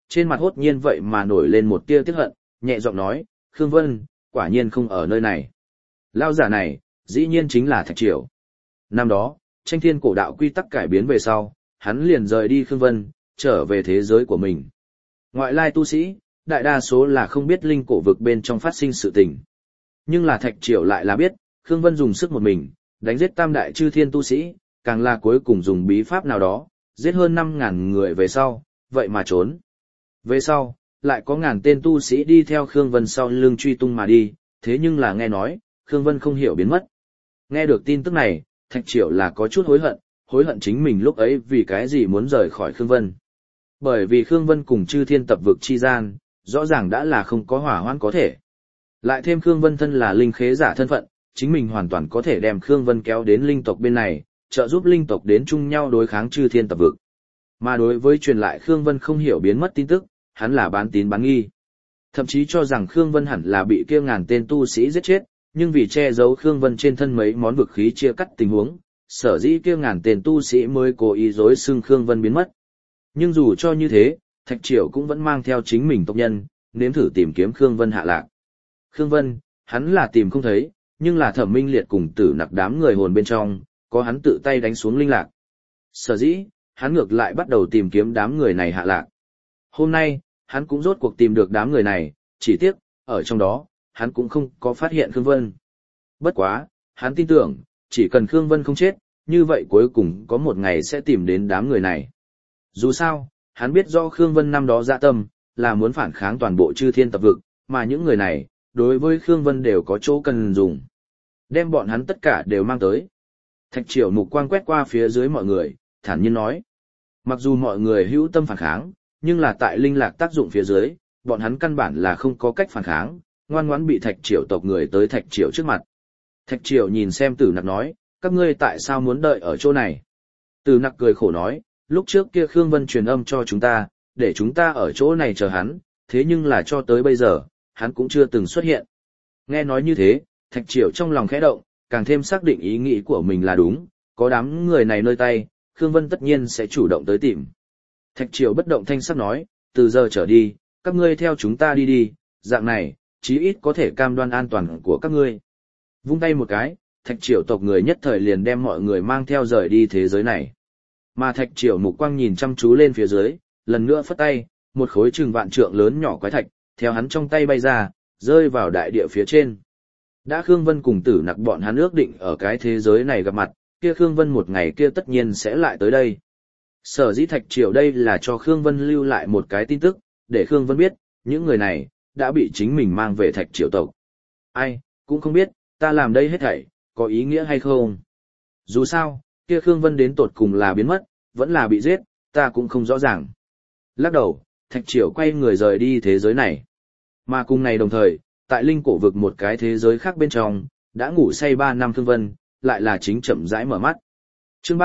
trên mặt hốt nhiên vậy mà nổi lên một tia tiếc hận, nhẹ giọng nói, Khương Vân, quả nhiên không ở nơi này. Lao giả này, dĩ nhiên chính là Thạch Triều. Năm đó, tranh thiên cổ đạo quy tắc cải biến về sau, hắn liền rời đi Khương Vân, trở về thế giới của mình. Ngoại lai tu sĩ, đại đa số là không biết linh cổ vực bên trong phát sinh sự tình. Nhưng là Thạch Triều lại là biết, Khương Vân dùng sức một mình, đánh giết tam đại chư thiên tu sĩ, càng là cuối cùng dùng bí pháp nào đó, giết hơn 5.000 người về sau, vậy mà trốn. Về sau, lại có ngàn tên tu sĩ đi theo Khương Vân sau lưng truy tung mà đi, thế nhưng là nghe nói, Khương Vân không hiểu biến mất. Nghe được tin tức này, Thạch Triều là có chút hối hận chính mình lúc ấy vì cái gì muốn rời khỏi Khương Vân. Bởi vì Khương Vân cùng chư thiên tập vực chi gian, rõ ràng đã là không có hỏa hoãn có thể. Lại thêm Khương Vân thân là linh khế giả thân phận, chính mình hoàn toàn có thể đem Khương Vân kéo đến linh tộc bên này, trợ giúp linh tộc đến chung nhau đối kháng chư thiên tập vực. Mà đối với truyền lại Khương Vân không hiểu biến mất tin tức, hắn là bán tín bán nghi. Thậm chí cho rằng Khương Vân hẳn là bị kia ngàn tên tu sĩ giết chết, nhưng vì che giấu Khương Vân trên thân mấy món vực khí chia cắt tình huống, sở dĩ kia ngàn tên tu sĩ mới cố ý dối xưng Khương Vân biến mất. Nhưng dù cho như thế, Thạch Triều cũng vẫn mang theo chính mình tộc nhân, nếm thử tìm kiếm Khương Vân hạ lạc. Khương Vân, hắn là tìm không thấy, nhưng là Thẩm Minh Liệt cùng Tử Nặc đám người hồn bên trong, có hắn tự tay đánh xuống linh lạc. Sở dĩ, hắn ngược lại bắt đầu tìm kiếm đám người này hạ lạc. Hôm nay, hắn cũng rốt cuộc tìm được đám người này, chỉ tiếc, ở trong đó, hắn cũng không có phát hiện Khương Vân. Bất quá, hắn tin tưởng, chỉ cần Khương Vân không chết, như vậy cuối cùng có một ngày sẽ tìm đến đám người này. Dù sao, hắn biết do Khương Vân năm đó dạ tâm, là muốn phản kháng toàn bộ chư thiên tập vực, mà những người này, đối với Khương Vân đều có chỗ cần dùng. Đem bọn hắn tất cả đều mang tới. Thạch Triều mục quang quét qua phía dưới mọi người, thản nhiên nói. Mặc dù mọi người hữu tâm phản kháng, nhưng là tại linh lạc tác dụng phía dưới, bọn hắn căn bản là không có cách phản kháng, ngoan ngoãn bị Thạch Triều tộc người tới Thạch Triều trước mặt. Thạch Triều nhìn xem Tử Nặc nói, các ngươi tại sao muốn đợi ở chỗ này? Tử Nặc cười khổ nói, lúc trước kia Khương Vân truyền âm cho chúng ta, để chúng ta ở chỗ này chờ hắn, thế nhưng là cho tới bây giờ, hắn cũng chưa từng xuất hiện. Nghe nói như thế, Thạch Triều trong lòng khẽ động, càng thêm xác định ý nghĩ của mình là đúng, có đám người này nơi tay, Khương Vân tất nhiên sẽ chủ động tới tìm. Thạch Triều bất động thanh sắc nói, từ giờ trở đi, các ngươi theo chúng ta đi đi, dạng này, chí ít có thể cam đoan an toàn của các ngươi. Vung tay một cái, Thạch Triều tộc người nhất thời liền đem mọi người mang theo rời đi thế giới này. Mà Thạch Triều mục quang nhìn chăm chú lên phía dưới, lần nữa phất tay, một khối chừng vạn trượng lớn nhỏ quái thạch, theo hắn trong tay bay ra, rơi vào đại địa phía trên. Đã Khương Vân cùng Tử Nặc bọn hắn ước định ở cái thế giới này gặp mặt, kia Khương Vân một ngày kia tất nhiên sẽ lại tới đây. Sở dĩ Thạch Triều đây là cho Khương Vân lưu lại một cái tin tức, để Khương Vân biết, những người này, đã bị chính mình mang về Thạch Triều tộc. Ai, cũng không biết, ta làm đây hết thảy, có ý nghĩa hay không. Dù sao, kia Khương Vân đến tột cùng là biến mất, vẫn là bị giết, ta cũng không rõ ràng. Lắc đầu, Thạch Triều quay người rời đi thế giới này. Mà cùng ngày đồng thời, tại linh cổ vực một cái thế giới khác bên trong, đã ngủ say 3 năm Khương Vân, lại là chính chậm rãi mở mắt. Chương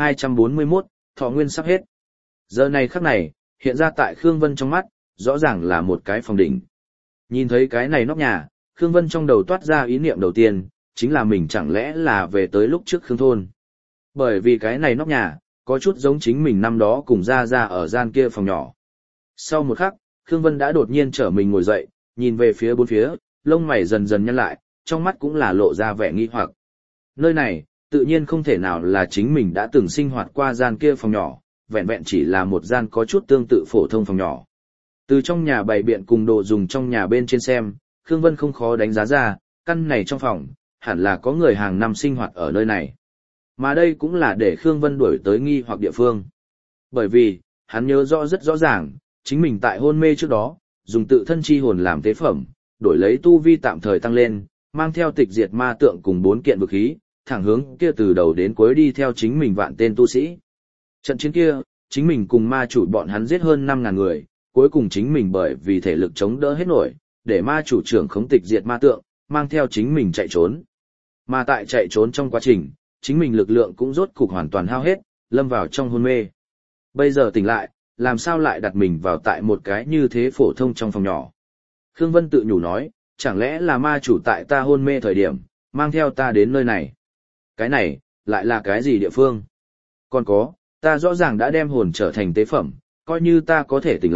3241, thọ nguyên sắp hết. Giờ này khắc này, hiện ra tại Khương Vân trong mắt, rõ ràng là một cái phòng đỉnh. Nhìn thấy cái này nóc nhà, Khương Vân trong đầu toát ra ý niệm đầu tiên, chính là mình chẳng lẽ là về tới lúc trước Khương thôn. Bởi vì cái này nóc nhà, có chút giống chính mình năm đó cùng ra ở gian kia phòng nhỏ. Sau một khắc, Khương Vân đã đột nhiên trở mình ngồi dậy, nhìn về phía bốn phía, lông mày dần dần nhăn lại, trong mắt cũng là lộ ra vẻ nghi hoặc. Nơi này, tự nhiên không thể nào là chính mình đã từng sinh hoạt qua gian kia phòng nhỏ, vẹn vẹn chỉ là một gian có chút tương tự phổ thông phòng nhỏ. Từ trong nhà bày biện cùng đồ dùng trong nhà bên trên xem, Khương Vân không khó đánh giá ra, căn này trong phòng, hẳn là có người hàng năm sinh hoạt ở nơi này. Mà đây cũng là để Khương Vân đuổi tới nghi hoặc địa phương. Bởi vì, hắn nhớ rõ rất rõ ràng, chính mình tại hôn mê trước đó, dùng tự thân chi hồn làm tế phẩm, đổi lấy tu vi tạm thời tăng lên, mang theo tịch diệt ma tượng cùng 4 kiện vực khí, thẳng hướng kia từ đầu đến cuối đi theo chính mình vạn tên tu sĩ. Trận chiến kia, chính mình cùng ma chủ bọn hắn giết hơn 5.000 người, cuối cùng chính mình bởi vì thể lực chống đỡ hết nổi, để ma chủ trưởng khống tịch diệt ma tượng, mang theo chính mình chạy trốn. Mà tại chạy trốn trong quá trình, chính mình lực lượng cũng rốt cục hoàn toàn hao hết, lâm vào trong hôn mê. Bây giờ tỉnh lại, làm sao lại đặt mình vào tại một cái như thế phổ thông trong phòng nhỏ. Khương Vân tự nhủ nói, chẳng lẽ là ma chủ tại ta hôn mê thời điểm, mang theo ta đến nơi này. Cái này, lại là cái gì địa phương? Còn có, ta rõ ràng đã đem hồn trở thành tế phẩm, coi như ta có thể tỉnh lại,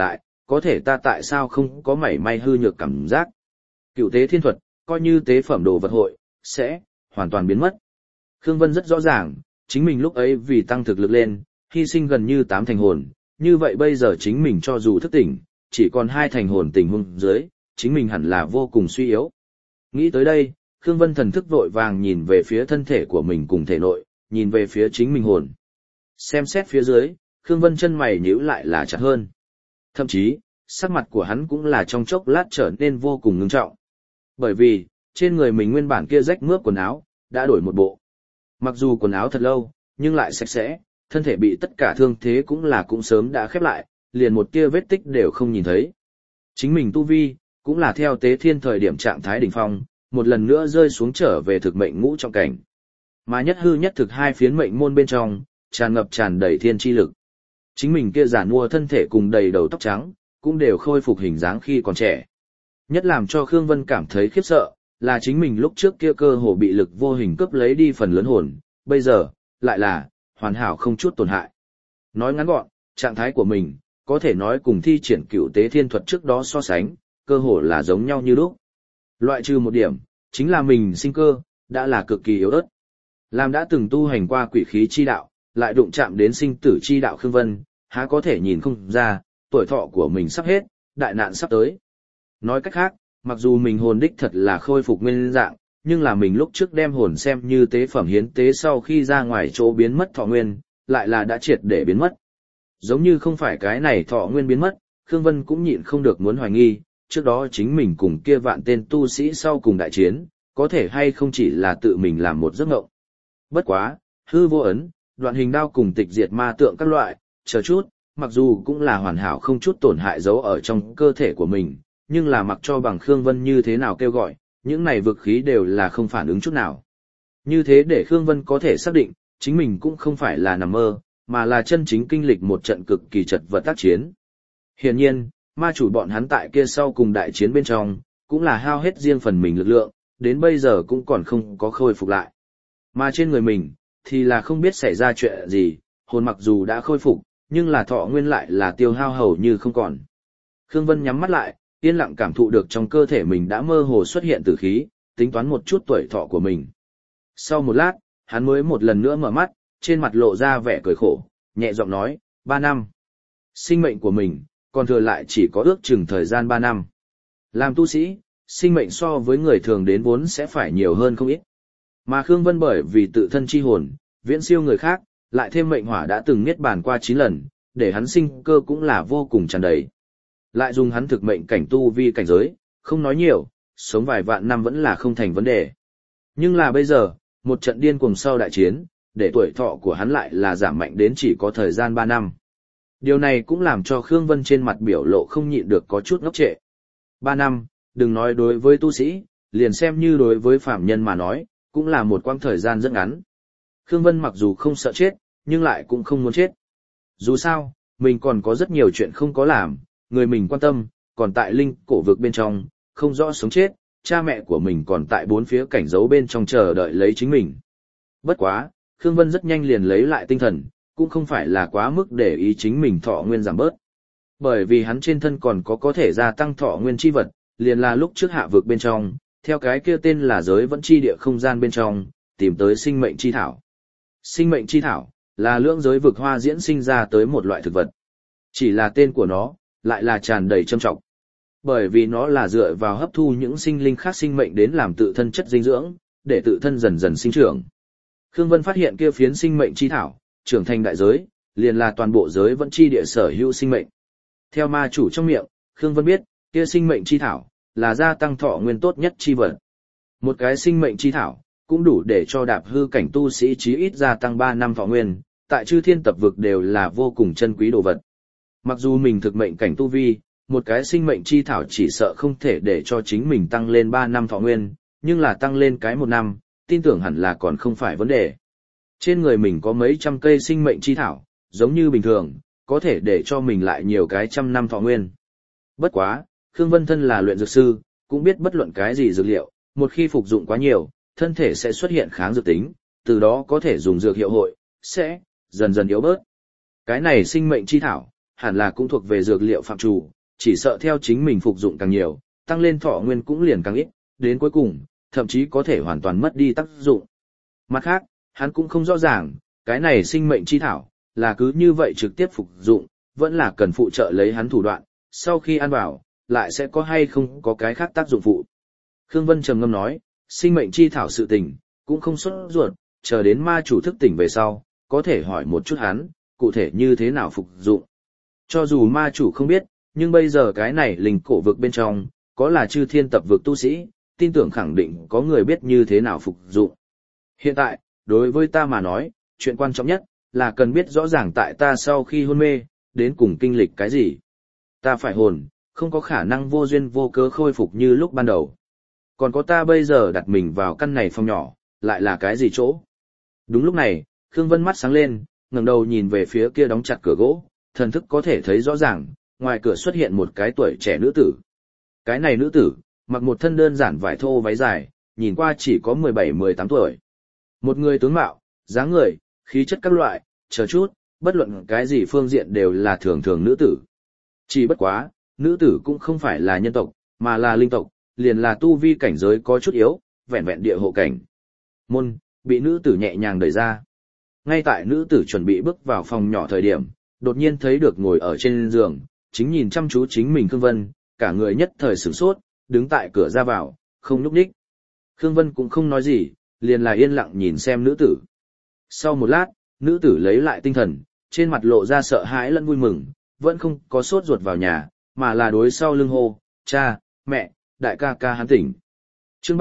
có thể ta tại sao không có mảy may hư nhược cảm giác. Cựu tế thiên thuật, coi như tế phẩm đồ vật hội, sẽ hoàn toàn biến mất. Khương Vân rất rõ ràng, chính mình lúc ấy vì tăng thực lực lên, hy sinh gần như 8 thành hồn, như vậy bây giờ chính mình cho dù thức tỉnh, chỉ còn 2 thành hồn tình huống dưới, chính mình hẳn là vô cùng suy yếu. Nghĩ tới đây, Khương Vân thần thức vội vàng nhìn về phía thân thể của mình cùng thể nội, nhìn về phía chính mình hồn. Xem xét phía dưới, Khương Vân chân mày nhíu lại là chặt hơn. Thậm chí, sắc mặt của hắn cũng là trong chốc lát trở nên vô cùng ngưng trọng. Bởi vì, trên người mình nguyên bản kia rách mướp quần áo, đã đổi một bộ. Mặc dù quần áo thật lâu, nhưng lại sạch sẽ, thân thể bị tất cả thương thế cũng sớm đã khép lại, liền một tia vết tích đều không nhìn thấy. Chính mình tu vi, cũng là theo tế thiên thời điểm trạng thái đỉnh phong, một lần nữa rơi xuống trở về thực mệnh ngũ trọng cảnh. Mà nhất hư nhất thực 2 phiến mệnh môn bên trong, tràn đầy thiên chi lực. Chính mình kia giản mua thân thể cùng đầy đầu tóc trắng, cũng đều khôi phục hình dáng khi còn trẻ. Nhất làm cho Khương Vân cảm thấy khiếp sợ, là chính mình lúc trước kia cơ hồ bị lực vô hình cướp lấy đi phần lớn hồn, bây giờ, lại là, hoàn hảo không chút tổn hại. Nói ngắn gọn, trạng thái của mình, có thể nói cùng thi triển cựu tế thiên thuật trước đó so sánh, cơ hồ là giống nhau như lúc. Loại trừ một điểm, chính là mình sinh cơ, đã là cực kỳ yếu ớt. Làm đã từng tu hành qua quỷ khí chi đạo, lại đụng chạm đến sinh tử chi đạo Khương Vân, há có thể nhìn không ra, tuổi thọ của mình sắp hết, đại nạn sắp tới. Nói cách khác, mặc dù mình hồn đích thật là khôi phục nguyên dạng, nhưng là mình lúc trước đem hồn xem như tế phẩm hiến tế sau khi ra ngoài chỗ biến mất thọ nguyên, lại là đã triệt để biến mất. Giống như không phải cái này thọ nguyên biến mất, Khương Vân cũng nhịn không được muốn hoài nghi, trước đó chính mình cùng kia vạn tên tu sĩ sau cùng đại chiến, có thể hay không chỉ là tự mình làm một giấc mộng. Bất quá, hư vô ấn, đoạn hình đao cùng tịch diệt ma tượng các loại, chờ chút, mặc dù cũng là hoàn hảo không chút tổn hại giấu ở trong cơ thể của mình, nhưng là mặc cho bằng Khương Vân như thế nào kêu gọi, những này vực khí đều là không phản ứng chút nào. Như thế để Khương Vân có thể xác định, chính mình cũng không phải là nằm mơ, mà là chân chính kinh lịch một trận cực kỳ chật vật tác chiến. Hiển nhiên, ma chủ bọn hắn tại kia sau cùng đại chiến bên trong, cũng là hao hết riêng phần mình lực lượng, đến bây giờ cũng còn không có khôi phục lại. Mà trên người mình, thì là không biết xảy ra chuyện gì, hồn mặc dù đã khôi phục, nhưng là thọ nguyên lại là tiêu hao hầu như không còn. Khương Vân nhắm mắt lại, yên lặng cảm thụ được trong cơ thể mình đã mơ hồ xuất hiện tử khí, tính toán một chút tuổi thọ của mình. Sau một lát, hắn mới một lần nữa mở mắt, trên mặt lộ ra vẻ cười khổ, nhẹ giọng nói, 3 năm. Sinh mệnh của mình, còn thừa lại chỉ có ước chừng thời gian 3 năm. Làm tu sĩ, sinh mệnh so với người thường đến vốn sẽ phải nhiều hơn không ít. Mà Khương Vân bởi vì tự thân chi hồn, viễn siêu người khác, lại thêm mệnh hỏa đã từng niết bàn qua 9 lần, để hắn sinh cơ cũng là vô cùng tràn đầy. Lại dùng hắn thực mệnh cảnh tu vi cảnh giới, không nói nhiều, sống vài vạn năm vẫn là không thành vấn đề. Nhưng là bây giờ, một trận điên cuồng sau đại chiến, để tuổi thọ của hắn lại là giảm mạnh đến chỉ có thời gian 3 năm. Điều này cũng làm cho Khương Vân trên mặt biểu lộ không nhịn được có chút ngốc trệ. 3 năm, đừng nói đối với tu sĩ, liền xem như đối với phạm nhân mà nói, cũng là một quãng thời gian rất ngắn. Khương Vân mặc dù không sợ chết, nhưng lại cũng không muốn chết. Dù sao, mình còn có rất nhiều chuyện không có làm, người mình quan tâm, còn tại linh cổ vực bên trong, không rõ sống chết, cha mẹ của mình còn tại bốn phía cảnh giấu bên trong chờ đợi lấy chính mình. Bất quá, Khương Vân rất nhanh liền lấy lại tinh thần, cũng không phải là quá mức để ý chính mình thọ nguyên giảm bớt. Bởi vì hắn trên thân còn có thể gia tăng thọ nguyên chi vật, liền là lúc trước hạ vực bên trong, theo cái kia tên là giới vẫn chi địa không gian bên trong, tìm tới sinh mệnh chi thảo. Sinh mệnh chi thảo, là lưỡng giới vực hoa diễn sinh ra tới một loại thực vật. Chỉ là tên của nó, lại là tràn đầy trâm trọng. Bởi vì nó là dựa vào hấp thu những sinh linh khác sinh mệnh đến làm tự thân chất dinh dưỡng, để tự thân dần dần sinh trưởng. Khương Vân phát hiện kia phiến sinh mệnh chi thảo, trưởng thành đại giới, liền là toàn bộ giới vẫn chi địa sở hữu sinh mệnh. Theo ma chủ trong miệng, Khương Vân biết, kia sinh mệnh chi thảo, là gia tăng thọ nguyên tốt nhất chi vật. Một cái sinh mệnh chi thảo, cũng đủ để cho đạp hư cảnh tu sĩ chí ít gia tăng 3 năm thọ nguyên, tại chư thiên tập vực đều là vô cùng chân quý đồ vật. Mặc dù mình thực mệnh cảnh tu vi, một cái sinh mệnh chi thảo chỉ sợ không thể để cho chính mình tăng lên 3 năm thọ nguyên, nhưng là tăng lên cái 1 năm, tin tưởng hẳn là còn không phải vấn đề. Trên người mình có mấy trăm cây sinh mệnh chi thảo, giống như bình thường, có thể để cho mình lại nhiều cái 100 năm thọ nguyên. Bất quá, Khương Vân thân là luyện dược sư, cũng biết bất luận cái gì dược liệu, một khi phục dụng quá nhiều, thân thể sẽ xuất hiện kháng dược tính, từ đó có thể dùng dược hiệu hội, sẽ dần dần yếu bớt. Cái này sinh mệnh chi thảo, hẳn là cũng thuộc về dược liệu phạm chủ, chỉ sợ theo chính mình phục dụng càng nhiều, tăng lên thọ nguyên cũng liền càng ít, đến cuối cùng, thậm chí có thể hoàn toàn mất đi tác dụng. Mặt khác, hắn cũng không rõ ràng, cái này sinh mệnh chi thảo, là cứ như vậy trực tiếp phục dụng, vẫn là cần phụ trợ lấy hắn thủ đoạn, sau khi ăn vào, lại sẽ có hay không có cái khác tác dụng phụ. Khương Vân trầm ngâm nói, sinh mệnh chi thảo sự tình, cũng không sốt ruột, chờ đến ma chủ thức tỉnh về sau, có thể hỏi một chút hắn, cụ thể như thế nào phục dụng. Cho dù ma chủ không biết, nhưng bây giờ cái này linh cổ vực bên trong, có là chư thiên tập vực tu sĩ, tin tưởng khẳng định có người biết như thế nào phục dụng. Hiện tại, đối với ta mà nói, chuyện quan trọng nhất, là cần biết rõ ràng tại ta sau khi hôn mê, đến cùng kinh lịch cái gì. Ta phải hồn, không có khả năng vô duyên vô cớ khôi phục như lúc ban đầu. Còn có ta bây giờ đặt mình vào căn này phòng nhỏ, lại là cái gì chỗ? Đúng lúc này, Khương Vân mắt sáng lên, ngẩng đầu nhìn về phía kia đóng chặt cửa gỗ, thần thức có thể thấy rõ ràng, ngoài cửa xuất hiện một cái tuổi trẻ nữ tử. Cái này nữ tử, mặc một thân đơn giản vải thô váy dài, nhìn qua chỉ có 17-18 tuổi. Một người tướng mạo, dáng người, khí chất các loại, chờ chút, bất luận cái gì phương diện đều là thường thường nữ tử. Chỉ bất quá, nữ tử cũng không phải là nhân tộc, mà là linh tộc, liền là tu vi cảnh giới có chút yếu, vẹn vẹn địa hộ cảnh. Môn, bị nữ tử nhẹ nhàng đẩy ra. Ngay tại nữ tử chuẩn bị bước vào phòng nhỏ thời điểm, đột nhiên thấy được ngồi ở trên giường, chính nhìn chăm chú chính mình Khương Vân, cả người nhất thời sửng sốt, đứng tại cửa ra vào, không nhúc nhích. Khương Vân cũng không nói gì, liền là yên lặng nhìn xem nữ tử. Sau một lát, nữ tử lấy lại tinh thần, trên mặt lộ ra sợ hãi lẫn vui mừng, vẫn không có sốt ruột vào nhà, mà là đối sau lưng hô, cha, mẹ, đại ca ca hắn tỉnh. Chương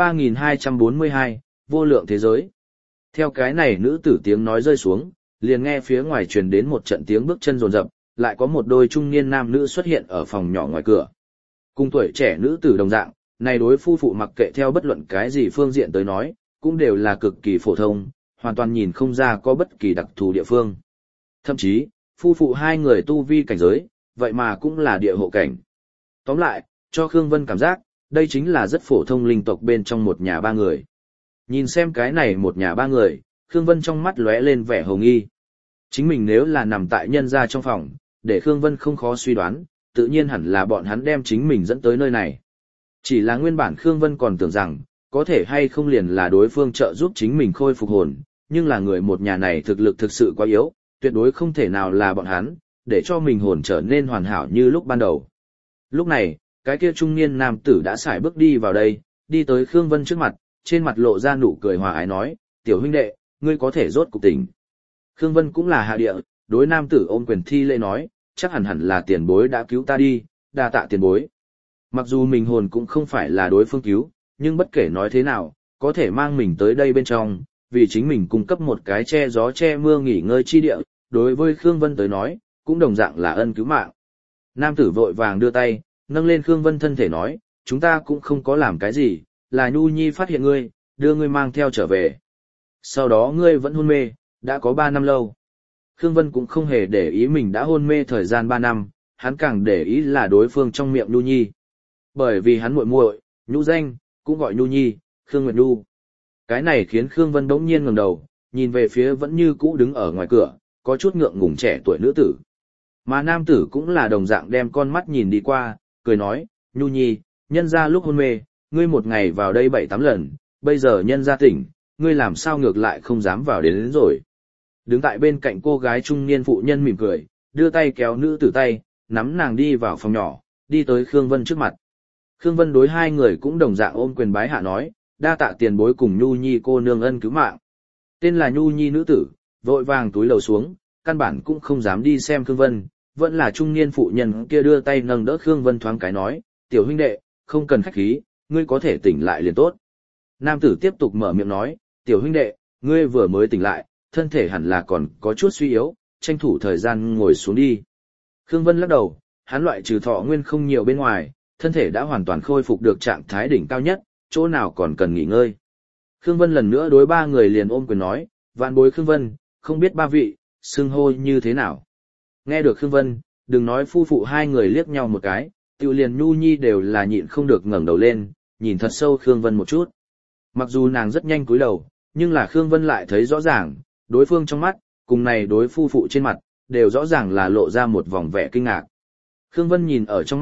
3242, vô lượng thế giới. Theo cái này nữ tử tiếng nói rơi xuống, liền nghe phía ngoài truyền đến một trận tiếng bước chân rồn rập, lại có một đôi trung niên nam nữ xuất hiện ở phòng nhỏ ngoài cửa. Cùng tuổi trẻ nữ tử đồng dạng, này đối phu phụ mặc kệ theo bất luận cái gì phương diện tới nói, cũng đều là cực kỳ phổ thông, hoàn toàn nhìn không ra có bất kỳ đặc thù địa phương. Thậm chí, phu phụ hai người tu vi cảnh giới, vậy mà cũng là địa hộ cảnh. Tóm lại, cho Khương Vân cảm giác, đây chính là rất phổ thông linh tộc bên trong một nhà ba người. Nhìn xem cái này một nhà ba người, Khương Vân trong mắt lóe lên vẻ hồ nghi. Chính mình nếu là nằm tại nhân gia trong phòng, để Khương Vân không khó suy đoán, tự nhiên hẳn là bọn hắn đem chính mình dẫn tới nơi này. Chỉ là nguyên bản Khương Vân còn tưởng rằng, có thể hay không liền là đối phương trợ giúp chính mình khôi phục hồn, nhưng là người một nhà này thực lực thực sự quá yếu, tuyệt đối không thể nào là bọn hắn, để cho mình hồn trở nên hoàn hảo như lúc ban đầu. Lúc này, cái kia trung niên nam tử đã sải bước đi vào đây, đi tới Khương Vân trước mặt, trên mặt lộ ra nụ cười hòa ái nói, tiểu huynh đệ, ngươi có thể rốt cục tỉnh. Khương Vân cũng là hạ địa, đối nam tử ôm quyền thi lễ nói, chắc hẳn hẳn là tiền bối đã cứu ta đi, đa tạ tiền bối. Mặc dù mình hồn cũng không phải là đối phương cứu, nhưng bất kể nói thế nào, có thể mang mình tới đây bên trong, vì chính mình cung cấp một cái che gió che mưa nghỉ ngơi chi địa, đối với Khương Vân tới nói, cũng đồng dạng là ân cứu mạng. Nam tử vội vàng đưa tay, nâng lên Khương Vân thân thể nói, chúng ta cũng không có làm cái gì, là Nhu Nhi phát hiện ngươi, đưa ngươi mang theo trở về. Sau đó ngươi vẫn hôn mê, đã có 3 năm lâu. Khương Vân cũng không hề để ý mình đã hôn mê thời gian 3 năm, hắn càng để ý là đối phương trong miệng Nhu Nhi. Bởi vì hắn muội muội, nhũ danh, cũng gọi Nhu Nhi, Khương Nguyệt Nhu. Cái này khiến Khương Vân bỗng nhiên ngẩng đầu, nhìn về phía vẫn như cũ đứng ở ngoài cửa, có chút ngượng ngùng trẻ tuổi nữ tử. Mà nam tử cũng là đồng dạng đem con mắt nhìn đi qua, cười nói, Nhu Nhi, nhân ra lúc hôn mê, ngươi một ngày vào đây 7-8 lần, bây giờ nhân ra tỉnh, ngươi làm sao ngược lại không dám vào đến rồi. Đứng tại bên cạnh cô gái trung niên phụ nhân mỉm cười, đưa tay kéo nữ tử tay, nắm nàng đi vào phòng nhỏ, đi tới Khương Vân trước mặt. Khương Vân đối hai người cũng đồng dạng ôm quyền bái hạ nói, đa tạ tiền bối cùng Nhu Nhi cô nương ân cứu mạng. Tên là Nhu Nhi nữ tử, vội vàng túi lầu xuống, căn bản cũng không dám đi xem Khương Vân, vẫn là trung niên phụ nhân kia đưa tay nâng đỡ Khương Vân thoáng cái nói, tiểu huynh đệ, không cần khách khí, ngươi có thể tỉnh lại liền tốt. Nam tử tiếp tục mở miệng nói, tiểu huynh đệ, ngươi vừa mới tỉnh lại, thân thể hẳn là còn có chút suy yếu, tranh thủ thời gian ngồi xuống đi. Khương Vân lắc đầu, hắn loại trừ thọ nguyên không nhiều bên ngoài, thân thể đã hoàn toàn khôi phục được trạng thái đỉnh cao nhất, chỗ nào còn cần nghỉ ngơi. Khương Vân lần nữa đối ba người liền ôm quyền nói, vạn bối Khương Vân, không biết ba vị, xưng hô như thế nào. Nghe được Khương Vân, đừng nói phu phụ hai người liếc nhau một cái, Tiểu liền Nhu Nhi đều là nhịn không được ngẩng đầu lên, nhìn thật sâu Khương Vân một chút. Mặc dù nàng rất nhanh cúi đầu, nhưng là Khương Vân lại thấy rõ ràng, đối phương trong mắt, cùng này đối phu phụ trên mặt, đều rõ ràng là lộ ra một vòng vẻ kinh ngạc. Khương Vân nhìn ở trong mắt,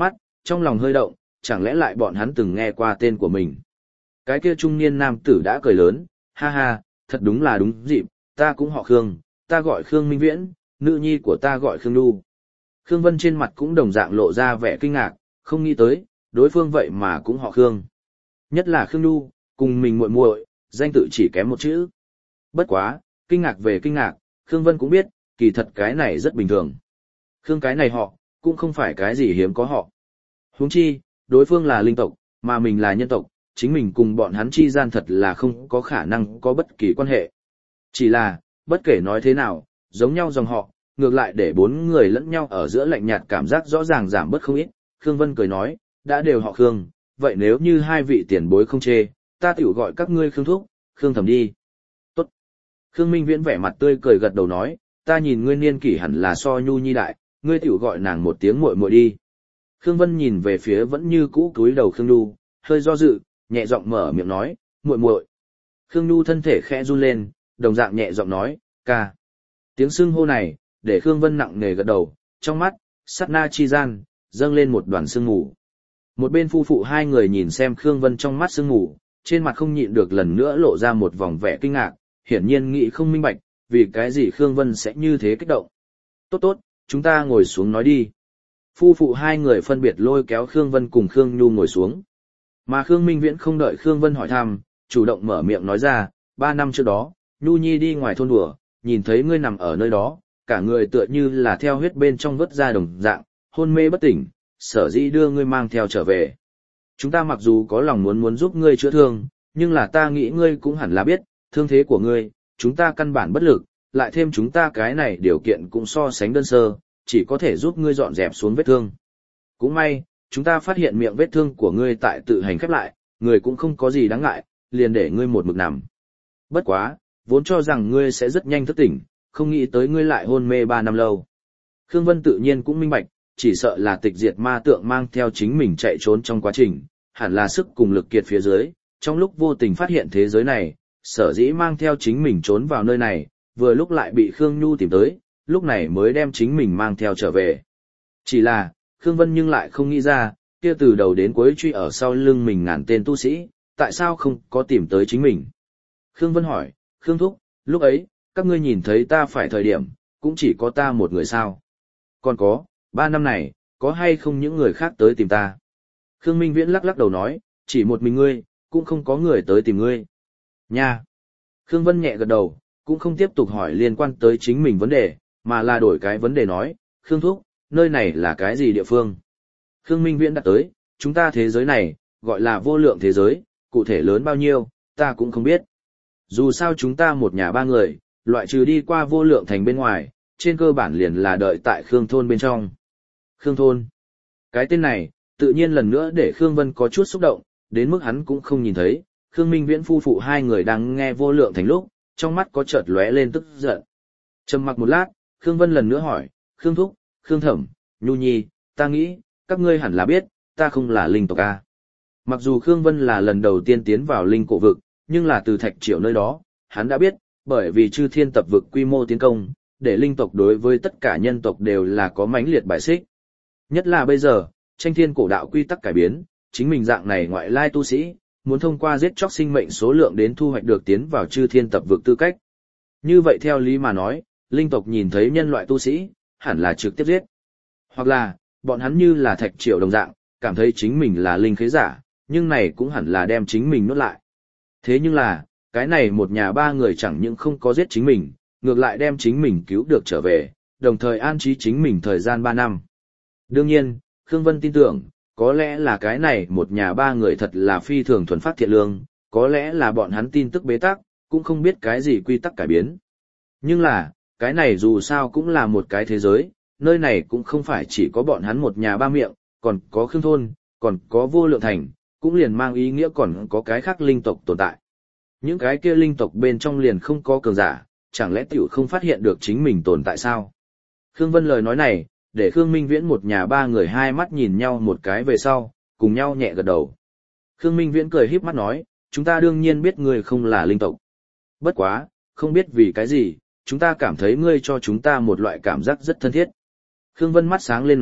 trong lòng hơi động, chẳng lẽ lại bọn hắn từng nghe qua tên của mình. Cái kia trung niên nam tử đã cười lớn, ha ha, thật đúng là đúng dịp, ta cũng họ Khương, ta gọi Khương Minh Viễn, nữ nhi của ta gọi Khương Nhu. Khương Vân trên mặt cũng đồng dạng lộ ra vẻ kinh ngạc, không nghĩ tới, đối phương vậy mà cũng họ Khương. Nhất là Khương Nhu, cùng mình muội muội, danh tự chỉ kém một chữ. Bất quá, kinh ngạc về kinh ngạc, Khương Vân cũng biết, kỳ thật cái này rất bình thường. Khương cái này họ, cũng không phải cái gì hiếm có họ. Huống chi, đối phương là linh tộc, mà mình là nhân tộc, chính mình cùng bọn hắn chi gian thật là không có khả năng có bất kỳ quan hệ. Chỉ là, bất kể nói thế nào, giống nhau dòng họ, ngược lại để bốn người lẫn nhau ở giữa lạnh nhạt cảm giác rõ ràng giảm bớt không ít. Khương Vân cười nói, đã đều họ Khương, vậy nếu như hai vị tiền bối không chê, ta tiểu gọi các ngươi Khương Thúc, Khương Thẩm đi. Tốt. Khương Minh Viễn vẻ mặt tươi cười gật đầu nói, ta nhìn ngươi niên kỷ hẳn là so Nhu Nhi đại, ngươi tiểu gọi nàng một tiếng muội muội đi. Khương Vân nhìn về phía vẫn như cũ cúi đầu Khương Nhu, hơi do dự, nhẹ giọng mở miệng nói, muội muội. Khương Nhu thân thể khẽ run lên, đồng dạng nhẹ giọng nói, ca. Tiếng xưng hô này, để Khương Vân nặng nề gật đầu, trong mắt, sát na chi gian, dâng lên một đoàn sương mù. Một bên phu phụ hai người nhìn xem Khương Vân trong mắt sương mù, trên mặt không nhịn được lần nữa lộ ra một vòng vẻ kinh ngạc, hiển nhiên nghĩ không minh bạch, vì cái gì Khương Vân sẽ như thế kích động. Tốt tốt, chúng ta ngồi xuống nói đi. Phu phụ hai người phân biệt lôi kéo Khương Vân cùng Khương Nhu ngồi xuống. Mà Khương Minh Viễn không đợi Khương Vân hỏi thăm, chủ động mở miệng nói ra, 3 năm trước đó, Nhu Nhi đi ngoài thôn đùa, nhìn thấy ngươi nằm ở nơi đó, cả người tựa như là theo huyết bên trong vớt ra đồng dạng, hôn mê bất tỉnh, sở dĩ đưa ngươi mang theo trở về. Chúng ta mặc dù có lòng muốn giúp ngươi chữa thương, nhưng là ta nghĩ ngươi cũng hẳn là biết, thương thế của ngươi, chúng ta căn bản bất lực, lại thêm chúng ta cái này điều kiện cũng so sánh đơn sơ, chỉ có thể giúp ngươi dọn dẹp xuống vết thương. Cũng may, chúng ta phát hiện miệng vết thương của ngươi tại tự hành khép lại, người cũng không có gì đáng ngại, liền để ngươi một mực nằm. Bất quá, vốn cho rằng ngươi sẽ rất nhanh thức tỉnh, không nghĩ tới ngươi lại hôn mê 3 năm lâu. Khương Vân tự nhiên cũng minh bạch, chỉ sợ là tịch diệt ma tượng mang theo chính mình chạy trốn trong quá trình, hẳn là sức cùng lực kiệt phía dưới, trong lúc vô tình phát hiện thế giới này, sở dĩ mang theo chính mình trốn vào nơi này, vừa lúc lại bị Khương Nhu tìm tới, lúc này mới đem chính mình mang theo trở về. Chỉ là, Khương Vân nhưng lại không nghĩ ra, kia từ đầu đến cuối truy ở sau lưng mình ngàn tên tu sĩ, tại sao không có tìm tới chính mình. Khương Vân hỏi, Khương Thúc, lúc ấy, các ngươi nhìn thấy ta phải thời điểm, cũng chỉ có ta một người sao. Còn có, 3 năm này, có hay không những người khác tới tìm ta. Khương Minh Viễn lắc lắc đầu nói, chỉ một mình ngươi, cũng không có người tới tìm ngươi. Nha! Khương Vân nhẹ gật đầu, cũng không tiếp tục hỏi liên quan tới chính mình vấn đề, mà là đổi cái vấn đề nói, Khương Thúc, nơi này là cái gì địa phương? Khương Minh Viễn đã tới, chúng ta thế giới này, gọi là vô lượng thế giới, cụ thể lớn bao nhiêu, ta cũng không biết. Dù sao chúng ta một nhà 3 người, loại trừ đi qua vô lượng thành bên ngoài, trên cơ bản liền là đợi tại Khương Thôn bên trong. Khương Thôn. Cái tên này, tự nhiên lần nữa để Khương Vân có chút xúc động, đến mức hắn cũng không nhìn thấy, Khương Minh Viễn phu phụ hai người đang nghe vô lượng thành lúc, trong mắt có chợt lóe lên tức giận. Trầm mặc một lát, Khương Vân lần nữa hỏi, Khương Thúc, Khương Thẩm, Nhu Nhi, ta nghĩ, các ngươi hẳn là biết, ta không là linh tộc a. Mặc dù Khương Vân là lần đầu tiên tiến vào linh cổ vực, nhưng là từ Thạch Triệu nơi đó, hắn đã biết, bởi vì chư thiên tập vực quy mô tiến công, để linh tộc đối với tất cả nhân tộc đều là có mãnh liệt bài xích. Nhất là bây giờ, tranh thiên cổ đạo quy tắc cải biến, chính mình dạng này ngoại lai tu sĩ, muốn thông qua giết chóc sinh mệnh số lượng đến thu hoạch được tiến vào chư thiên tập vực tư cách. Như vậy theo lý mà nói, linh tộc nhìn thấy nhân loại tu sĩ, hẳn là trực tiếp giết. Hoặc là, bọn hắn như là Thạch Triệu đồng dạng, cảm thấy chính mình là linh khế giả, nhưng này cũng hẳn là đem chính mình nuốt lại. Thế nhưng là, cái này một nhà 3 người chẳng những không có giết chính mình, ngược lại đem chính mình cứu được trở về, đồng thời an trí chính mình thời gian 3 năm. Đương nhiên, Khương Vân tin tưởng, có lẽ là cái này một nhà 3 người thật là phi thường thuần phát thiện lương, có lẽ là bọn hắn tin tức bế tắc, cũng không biết cái gì quy tắc cải biến. Nhưng là, cái này dù sao cũng là một cái thế giới, nơi này cũng không phải chỉ có bọn hắn một nhà 3 miệng, còn có Khương Thôn, còn có vô lượng thành, cũng liền mang ý nghĩa còn có cái khác linh tộc tồn tại. Những cái kia linh tộc bên trong liền không có cường giả, chẳng lẽ tiểu không phát hiện được chính mình tồn tại sao? Khương Vân lời nói này, để Khương Minh Viễn một nhà 3 người hai mắt nhìn nhau một cái về sau, cùng nhau nhẹ gật đầu. Khương Minh Viễn cười híp mắt nói, chúng ta đương nhiên biết ngươi không là linh tộc. Bất quá, không biết vì cái gì, chúng ta cảm thấy ngươi cho chúng ta một loại cảm giác rất thân thiết. Khương Vân mắt sáng lên nói,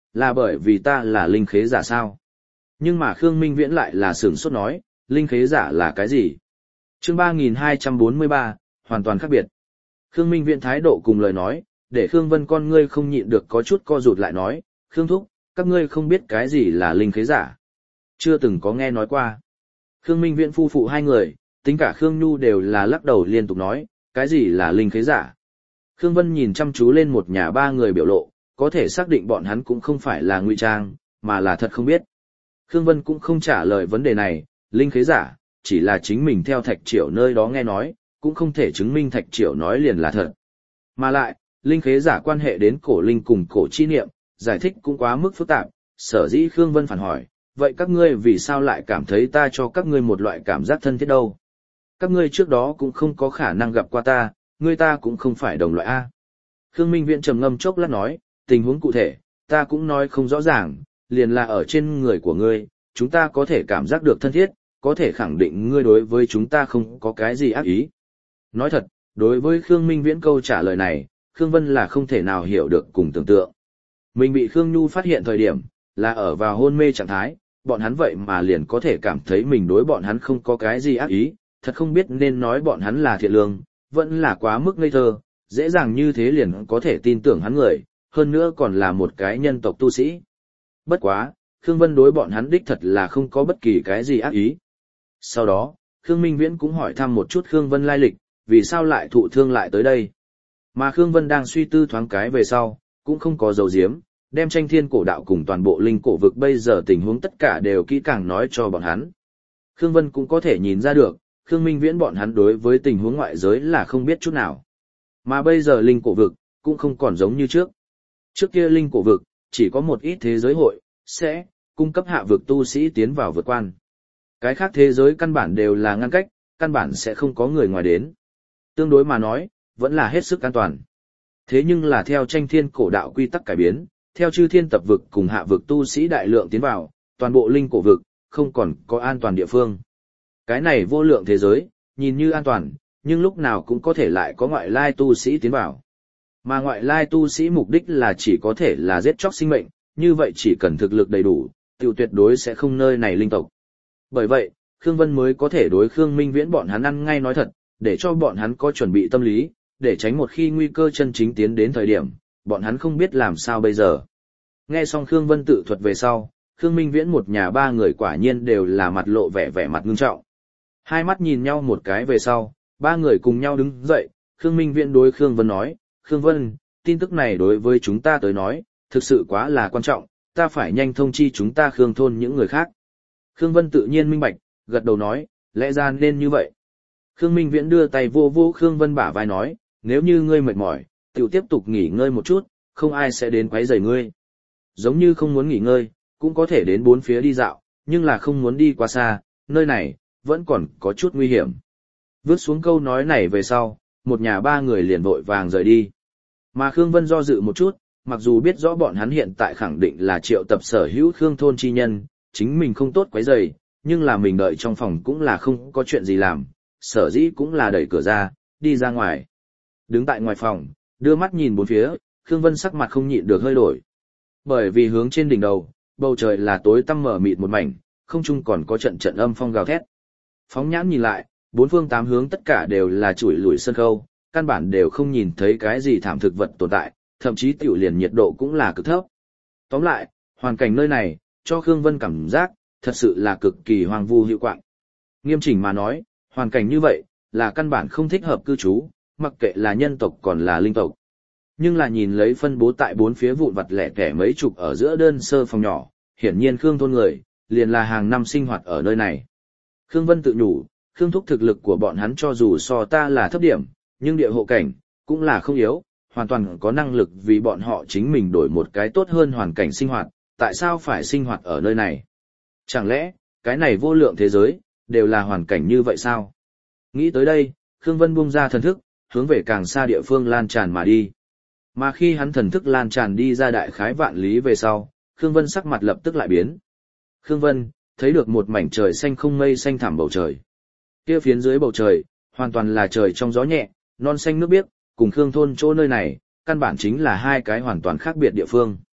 là bởi vì ta là linh khế giả sao? Nhưng mà Khương Minh Viễn lại là sửng sốt nói, linh khế giả là cái gì? Chương 3243, hoàn toàn khác biệt. Khương Minh Viễn thái độ cùng lời nói, để Khương Vân con ngươi không nhịn được có chút co rụt lại nói, Khương Thúc, các ngươi không biết cái gì là linh khế giả. Chưa từng có nghe nói qua. Khương Minh Viễn phu phụ hai người, tính cả Khương Nhu đều là lắc đầu liên tục nói, cái gì là linh khế giả. Khương Vân nhìn chăm chú lên một nhà ba người biểu lộ, có thể xác định bọn hắn cũng không phải là ngụy trang, mà là thật không biết. Khương Vân cũng không trả lời vấn đề này, linh khế giả, chỉ là chính mình theo Thạch Triểu nơi đó nghe nói, cũng không thể chứng minh Thạch Triểu nói liền là thật. Mà lại, linh khế giả quan hệ đến cổ linh cùng cổ chi niệm, giải thích cũng quá mức phức tạp, sở dĩ Khương Vân phản hỏi, vậy các ngươi vì sao lại cảm thấy ta cho các ngươi một loại cảm giác thân thiết đâu? Các ngươi trước đó cũng không có khả năng gặp qua ta, ngươi ta cũng không phải đồng loại A. Khương Minh Viễn trầm ngâm chốc lát nói, tình huống cụ thể, ta cũng nói không rõ ràng, liền là ở trên người của ngươi, chúng ta có thể cảm giác được thân thiết, có thể khẳng định ngươi đối với chúng ta không có cái gì ác ý. Nói thật, đối với Khương Minh Viễn câu trả lời này, Khương Vân là không thể nào hiểu được cùng tưởng tượng. Mình bị Khương Nhu phát hiện thời điểm, là ở vào hôn mê trạng thái, bọn hắn vậy mà liền có thể cảm thấy mình đối bọn hắn không có cái gì ác ý, thật không biết nên nói bọn hắn là thiện lương, vẫn là quá mức ngây thơ, dễ dàng như thế liền có thể tin tưởng hắn người, hơn nữa còn là một cái nhân tộc tu sĩ. Bất quá, Khương Vân đối bọn hắn đích thật là không có bất kỳ cái gì ác ý. Sau đó, Khương Minh Viễn cũng hỏi thăm một chút Khương Vân lai lịch, vì sao lại thụ thương lại tới đây. Mà Khương Vân đang suy tư thoáng cái về sau, cũng không có dấu diếm, đem tranh thiên cổ đạo cùng toàn bộ linh cổ vực bây giờ tình huống tất cả đều kỹ càng nói cho bọn hắn. Khương Vân cũng có thể nhìn ra được, Khương Minh Viễn bọn hắn đối với tình huống ngoại giới là không biết chút nào. Mà bây giờ linh cổ vực, cũng không còn giống như trước. Trước kia linh cổ vực, chỉ có một ít thế giới hội, sẽ cung cấp hạ vực tu sĩ tiến vào vượt quan. Cái khác thế giới căn bản đều là ngăn cách, căn bản sẽ không có người ngoài đến. Tương đối mà nói, vẫn là hết sức an toàn. Thế nhưng là theo tranh thiên cổ đạo quy tắc cải biến, theo chư thiên tập vực cùng hạ vực tu sĩ đại lượng tiến vào, toàn bộ linh cổ vực, không còn có an toàn địa phương. Cái này vô lượng thế giới, nhìn như an toàn, nhưng lúc nào cũng có thể lại có ngoại lai tu sĩ tiến vào. Mà ngoại lai tu sĩ mục đích là chỉ có thể là giết chóc sinh mệnh, như vậy chỉ cần thực lực đầy đủ, tiểu tuyệt đối sẽ không nơi này linh tộc. Bởi vậy, Khương Vân mới có thể đối Khương Minh Viễn bọn hắn ăn ngay nói thật, để cho bọn hắn có chuẩn bị tâm lý, để tránh một khi nguy cơ chân chính tiến đến thời điểm, bọn hắn không biết làm sao bây giờ. Nghe xong Khương Vân tự thuật về sau, Khương Minh Viễn một nhà ba người quả nhiên đều là mặt lộ vẻ mặt ngưng trọng. Hai mắt nhìn nhau một cái về sau, ba người cùng nhau đứng dậy, Khương Minh Viễn đối Khương Vân nói, Khương Vân, tin tức này đối với chúng ta tới nói, thực sự quá là quan trọng, ta phải nhanh thông chi chúng ta Khương thôn những người khác. Khương Vân tự nhiên minh bạch, gật đầu nói, lẽ ra nên như vậy. Khương Minh Viễn đưa tay vô vô Khương Vân bả vai nói, nếu như ngươi mệt mỏi, tiểu tiếp tục nghỉ ngơi một chút, không ai sẽ đến quấy rầy ngươi. Giống như không muốn nghỉ ngơi, cũng có thể đến bốn phía đi dạo, nhưng là không muốn đi quá xa, nơi này, vẫn còn có chút nguy hiểm. Vước xuống câu nói này về sau, một nhà ba người liền vội vàng rời đi. Mà Khương Vân do dự một chút, mặc dù biết rõ bọn hắn hiện tại khẳng định là triệu tập sở hữu Khương thôn chi nhân, chính mình không tốt quấy rầy, nhưng là mình đợi trong phòng cũng là không có chuyện gì làm, sở dĩ cũng là đẩy cửa ra, đi ra ngoài. Đứng tại ngoài phòng, đưa mắt nhìn bốn phía, Khương Vân sắc mặt không nhịn được hơi đổi. Bởi vì hướng trên đỉnh đầu, bầu trời là tối tăm mở mịt một mảnh, không trung còn có trận trận âm phong gào thét. Phóng nhãn nhìn lại, bốn phương tám hướng tất cả đều là chuỗi lủi sân khâu, căn bản đều không nhìn thấy cái gì thảm thực vật tồn tại, thậm chí tiểu liền nhiệt độ cũng là cực thấp. Tóm lại, hoàn cảnh nơi này, cho Khương Vân cảm giác, thật sự là cực kỳ hoang vu hữu quạng. Nghiêm chỉnh mà nói, hoàn cảnh như vậy, là căn bản không thích hợp cư trú, mặc kệ là nhân tộc còn là linh tộc. Nhưng là nhìn lấy phân bố tại bốn phía vụn vặt lẻ tẻ mấy chục ở giữa đơn sơ phòng nhỏ, hiển nhiên Khương thôn người, liền là hàng năm sinh hoạt ở nơi này. Khương Vân tự nhủ, Khương thúc thực lực của bọn hắn cho dù so ta là thấp điểm, nhưng địa hộ cảnh, cũng là không yếu, hoàn toàn có năng lực vì bọn họ chính mình đổi một cái tốt hơn hoàn cảnh sinh hoạt, tại sao phải sinh hoạt ở nơi này? Chẳng lẽ, cái này vô lượng thế giới, đều là hoàn cảnh như vậy sao? Nghĩ tới đây, Khương Vân buông ra thần thức, hướng về càng xa địa phương lan tràn mà đi. Mà khi hắn thần thức lan tràn đi ra đại khái vạn lý về sau, Khương Vân sắc mặt lập tức lại biến. Khương Vân, thấy được một mảnh trời xanh không mây xanh thẳm bầu trời. Kia phiến dưới bầu trời, hoàn toàn là trời trong gió nhẹ, non xanh nước biếc, cùng Khương thôn chỗ nơi này, căn bản chính là hai cái hoàn toàn khác biệt địa phương.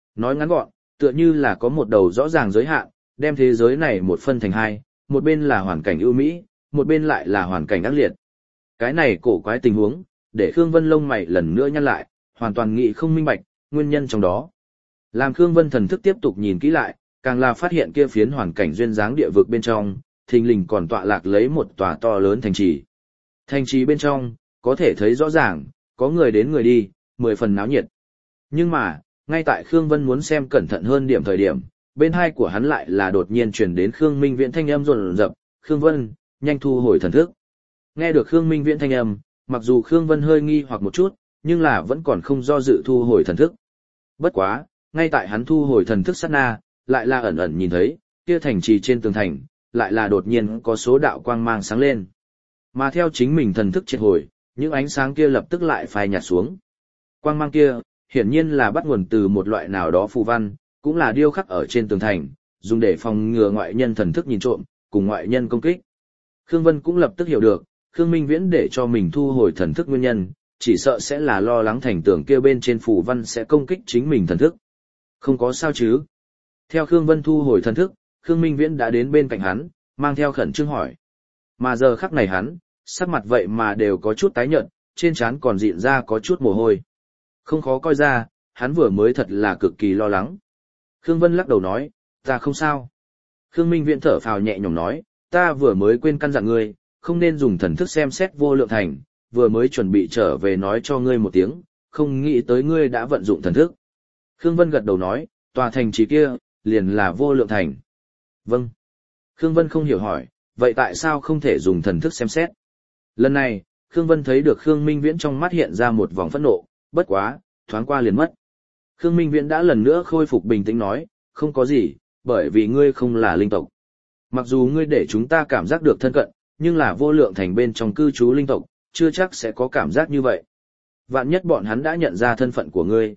Nói ngắn gọn, tựa như là có một đầu rõ ràng giới hạn, đem thế giới này một phân thành hai, một bên là hoàn cảnh ưu mỹ, một bên lại là hoàn cảnh ác liệt. Cái này cổ quái tình huống, để Khương Vân lông mày lần nữa nhăn lại, hoàn toàn nghĩ không minh bạch, nguyên nhân trong đó. Làm Khương Vân thần thức tiếp tục nhìn kỹ lại, càng là phát hiện kia phiến hoàn cảnh duyên dáng địa vực bên trong, thình lình còn tọa lạc lấy một tòa to lớn thành trì. Thành trì bên trong, có thể thấy rõ ràng, có người đến người đi, 10 phần náo nhiệt. Nhưng mà, ngay tại Khương Vân muốn xem cẩn thận hơn điểm thời điểm, bên hai của hắn lại là đột nhiên truyền đến Khương Minh Viễn thanh âm rồn rập, "Khương Vân, nhanh thu hồi thần thức." Nghe được Khương Minh Viễn thanh âm, mặc dù Khương Vân hơi nghi hoặc một chút, nhưng là vẫn còn không do dự thu hồi thần thức. Bất quá, ngay tại hắn thu hồi thần thức sát na, lại là ẩn ẩn nhìn thấy, kia thành trì trên tường thành, lại là đột nhiên có số đạo quang mang sáng lên. Mà theo chính mình thần thức triệt hồi, những ánh sáng kia lập tức lại phai nhạt xuống. Quang mang kia, hiển nhiên là bắt nguồn từ một loại nào đó phù văn, cũng là điêu khắc ở trên tường thành, dùng để phòng ngừa ngoại nhân thần thức nhìn trộm, cùng ngoại nhân công kích. Khương Vân cũng lập tức hiểu được, Khương Minh Viễn để cho mình thu hồi thần thức nguyên nhân, chỉ sợ sẽ là lo lắng thành tường kia bên trên phù văn sẽ công kích chính mình thần thức. Không có sao chứ? Theo Khương Vân thu hồi thần thức, Khương Minh Viễn đã đến bên cạnh hắn, mang theo khẩn trương hỏi. Mà giờ khắc này hắn, sắc mặt vậy mà đều có chút tái nhợt, trên trán còn dịn ra có chút mồ hôi. Không khó coi ra, hắn vừa mới thật là cực kỳ lo lắng. Khương Vân lắc đầu nói, ta không sao. Khương Minh Viễn thở phào nhẹ nhõm nói, ta vừa mới quên căn dặn ngươi, không nên dùng thần thức xem xét vô lượng thành, vừa mới chuẩn bị trở về nói cho ngươi một tiếng, không nghĩ tới ngươi đã vận dụng thần thức. Khương Vân gật đầu nói, tòa thành trì kia, liền là vô lượng thành. Vâng. Khương Vân không hiểu hỏi, vậy tại sao không thể dùng thần thức xem xét? Lần này, Khương Vân thấy được Khương Minh Viễn trong mắt hiện ra một vòng phẫn nộ, bất quá, thoáng qua liền mất. Khương Minh Viễn đã lần nữa khôi phục bình tĩnh nói, không có gì, bởi vì ngươi không là linh tộc. Mặc dù ngươi để chúng ta cảm giác được thân cận, nhưng là vô lượng thành bên trong cư trú linh tộc, chưa chắc sẽ có cảm giác như vậy. Vạn nhất bọn hắn đã nhận ra thân phận của ngươi,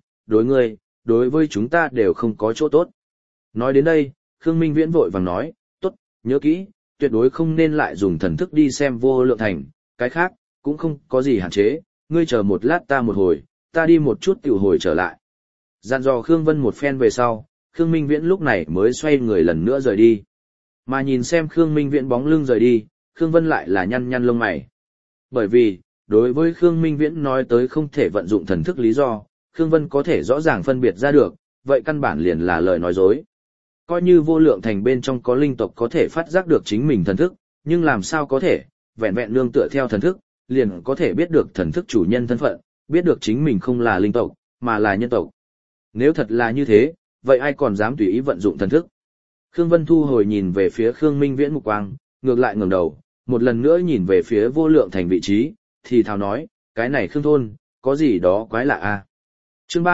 đối với chúng ta đều không có chỗ tốt. Nói đến đây, Khương Minh Viễn vội vàng nói, tốt, nhớ kỹ, tuyệt đối không nên lại dùng thần thức đi xem vô lượng thành, cái khác, cũng không có gì hạn chế, ngươi chờ một lát ta một hồi, ta đi một chút tiểu hồi trở lại. Dặn dò Khương Vân một phen về sau, Khương Minh Viễn lúc này mới xoay người lần nữa rời đi. Mà nhìn xem Khương Minh Viễn bóng lưng rời đi, Khương Vân lại là nhăn nhăn lông mày. Bởi vì, đối với Khương Minh Viễn nói tới không thể vận dụng thần thức lý do, Khương Vân có thể rõ ràng phân biệt ra được, vậy căn bản liền là lời nói dối. Coi như vô lượng thành bên trong có linh tộc có thể phát giác được chính mình thần thức, nhưng làm sao có thể, vẹn vẹn nương tựa theo thần thức, liền có thể biết được thần thức chủ nhân thân phận, biết được chính mình không là linh tộc, mà là nhân tộc. Nếu thật là như thế, vậy ai còn dám tùy ý vận dụng thần thức? Khương Vân thu hồi nhìn về phía Khương Minh Viễn mục quang, ngược lại ngẩng đầu, một lần nữa nhìn về phía vô lượng thành vị trí, thì thào nói, cái này Khương thôn, có gì đó quái lạ a. Chương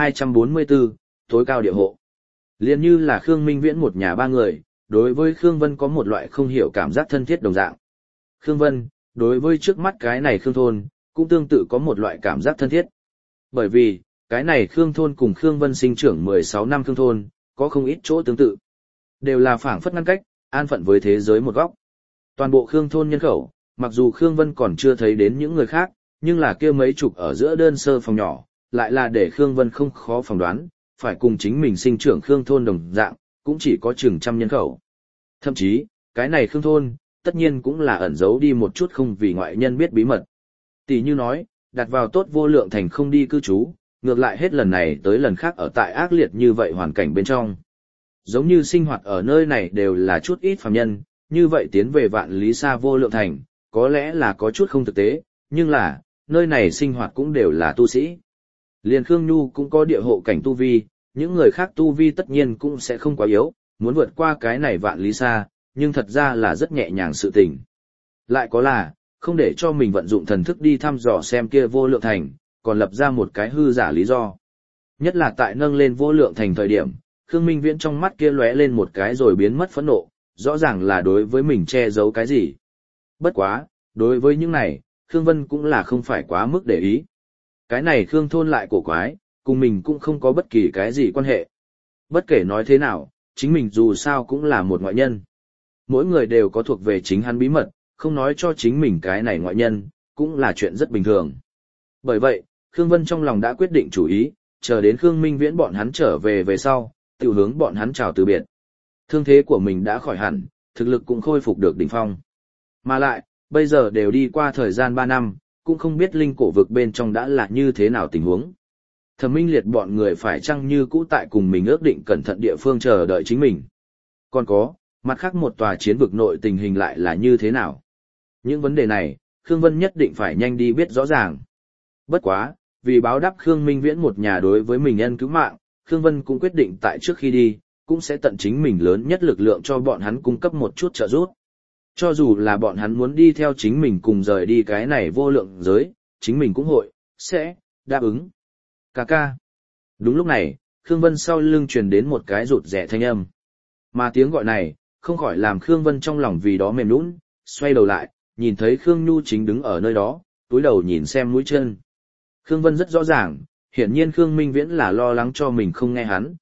3244, tối cao địa hộ. Liên như là Khương Minh Viễn một nhà ba người, đối với Khương Vân có một loại không hiểu cảm giác thân thiết đồng dạng. Khương Vân, đối với trước mắt cái này Khương thôn, cũng tương tự có một loại cảm giác thân thiết. Bởi vì, cái này Khương thôn cùng Khương Vân sinh trưởng 16 năm Khương thôn, có không ít chỗ tương tự. Đều là phảng phất ngăn cách, an phận với thế giới một góc. Toàn bộ Khương thôn nhân khẩu, mặc dù Khương Vân còn chưa thấy đến những người khác, nhưng là kia mấy chục ở giữa đơn sơ phòng nhỏ, lại là để Khương Vân không khó phỏng đoán, phải cùng chính mình sinh trưởng Khương thôn đồng dạng, cũng chỉ có chừng trăm nhân khẩu. Thậm chí, cái này Khương thôn, tất nhiên cũng là ẩn giấu đi một chút không vì ngoại nhân biết bí mật. Tỷ như nói, đặt vào tốt vô lượng thành không đi cư trú, ngược lại hết lần này tới lần khác ở tại ác liệt như vậy hoàn cảnh bên trong. Giống như sinh hoạt ở nơi này đều là chút ít phàm nhân, như vậy tiến về vạn lý xa vô lượng thành, có lẽ là có chút không thực tế, nhưng là, nơi này sinh hoạt cũng đều là tu sĩ. Liền Khương Nhu cũng có địa hộ cảnh tu vi, những người khác tu vi tất nhiên cũng sẽ không quá yếu, muốn vượt qua cái này vạn lý xa, nhưng thật ra là rất nhẹ nhàng sự tình. Lại có là, không để cho mình vận dụng thần thức đi thăm dò xem kia vô lượng thành, còn lập ra một cái hư giả lý do. Nhất là tại nâng lên vô lượng thành thời điểm, Khương Minh Viễn trong mắt kia lóe lên một cái rồi biến mất phẫn nộ, rõ ràng là đối với mình che giấu cái gì. Bất quá, đối với những này, Khương Vân cũng là không phải quá mức để ý. Cái này Khương thôn lại cổ quái, cùng mình cũng không có bất kỳ cái gì quan hệ. Bất kể nói thế nào, chính mình dù sao cũng là một ngoại nhân. Mỗi người đều có thuộc về chính hắn bí mật, không nói cho chính mình cái này ngoại nhân, cũng là chuyện rất bình thường. Bởi vậy, Khương Vân trong lòng đã quyết định chủ ý, chờ đến Khương Minh Viễn bọn hắn trở về về sau, tiểu hướng bọn hắn chào từ biệt. Thương thế của mình đã khỏi hẳn, thực lực cũng khôi phục được đỉnh phong. Mà lại, bây giờ đều đi qua thời gian 3 năm, cũng không biết linh cổ vực bên trong đã là như thế nào tình huống. Thẩm Minh Liệt bọn người phải chăng như cũ tại cùng mình ước định cẩn thận địa phương chờ đợi chính mình. Còn có, mặt khác một tòa chiến vực nội tình hình lại là như thế nào. Những vấn đề này, Khương Vân nhất định phải nhanh đi biết rõ ràng. Bất quá, vì báo đáp Khương Minh Viễn một nhà đối với mình ân cứu mạng, Khương Vân cũng quyết định tại trước khi đi, cũng sẽ tận chính mình lớn nhất lực lượng cho bọn hắn cung cấp một chút trợ giúp. Cho dù là bọn hắn muốn đi theo chính mình cùng rời đi cái này vô lượng giới, chính mình cũng sẽ đáp ứng. Cà ca. Đúng lúc này, Khương Vân sau lưng truyền đến một cái rụt rẻ thanh âm. Mà tiếng gọi này, không khỏi làm Khương Vân trong lòng vì đó mềm nhũn, xoay đầu lại, nhìn thấy Khương Nhu chính đứng ở nơi đó, túi đầu nhìn xem mũi chân. Khương Vân rất rõ ràng, hiển nhiên Khương Minh Viễn là lo lắng cho mình không nghe hắn,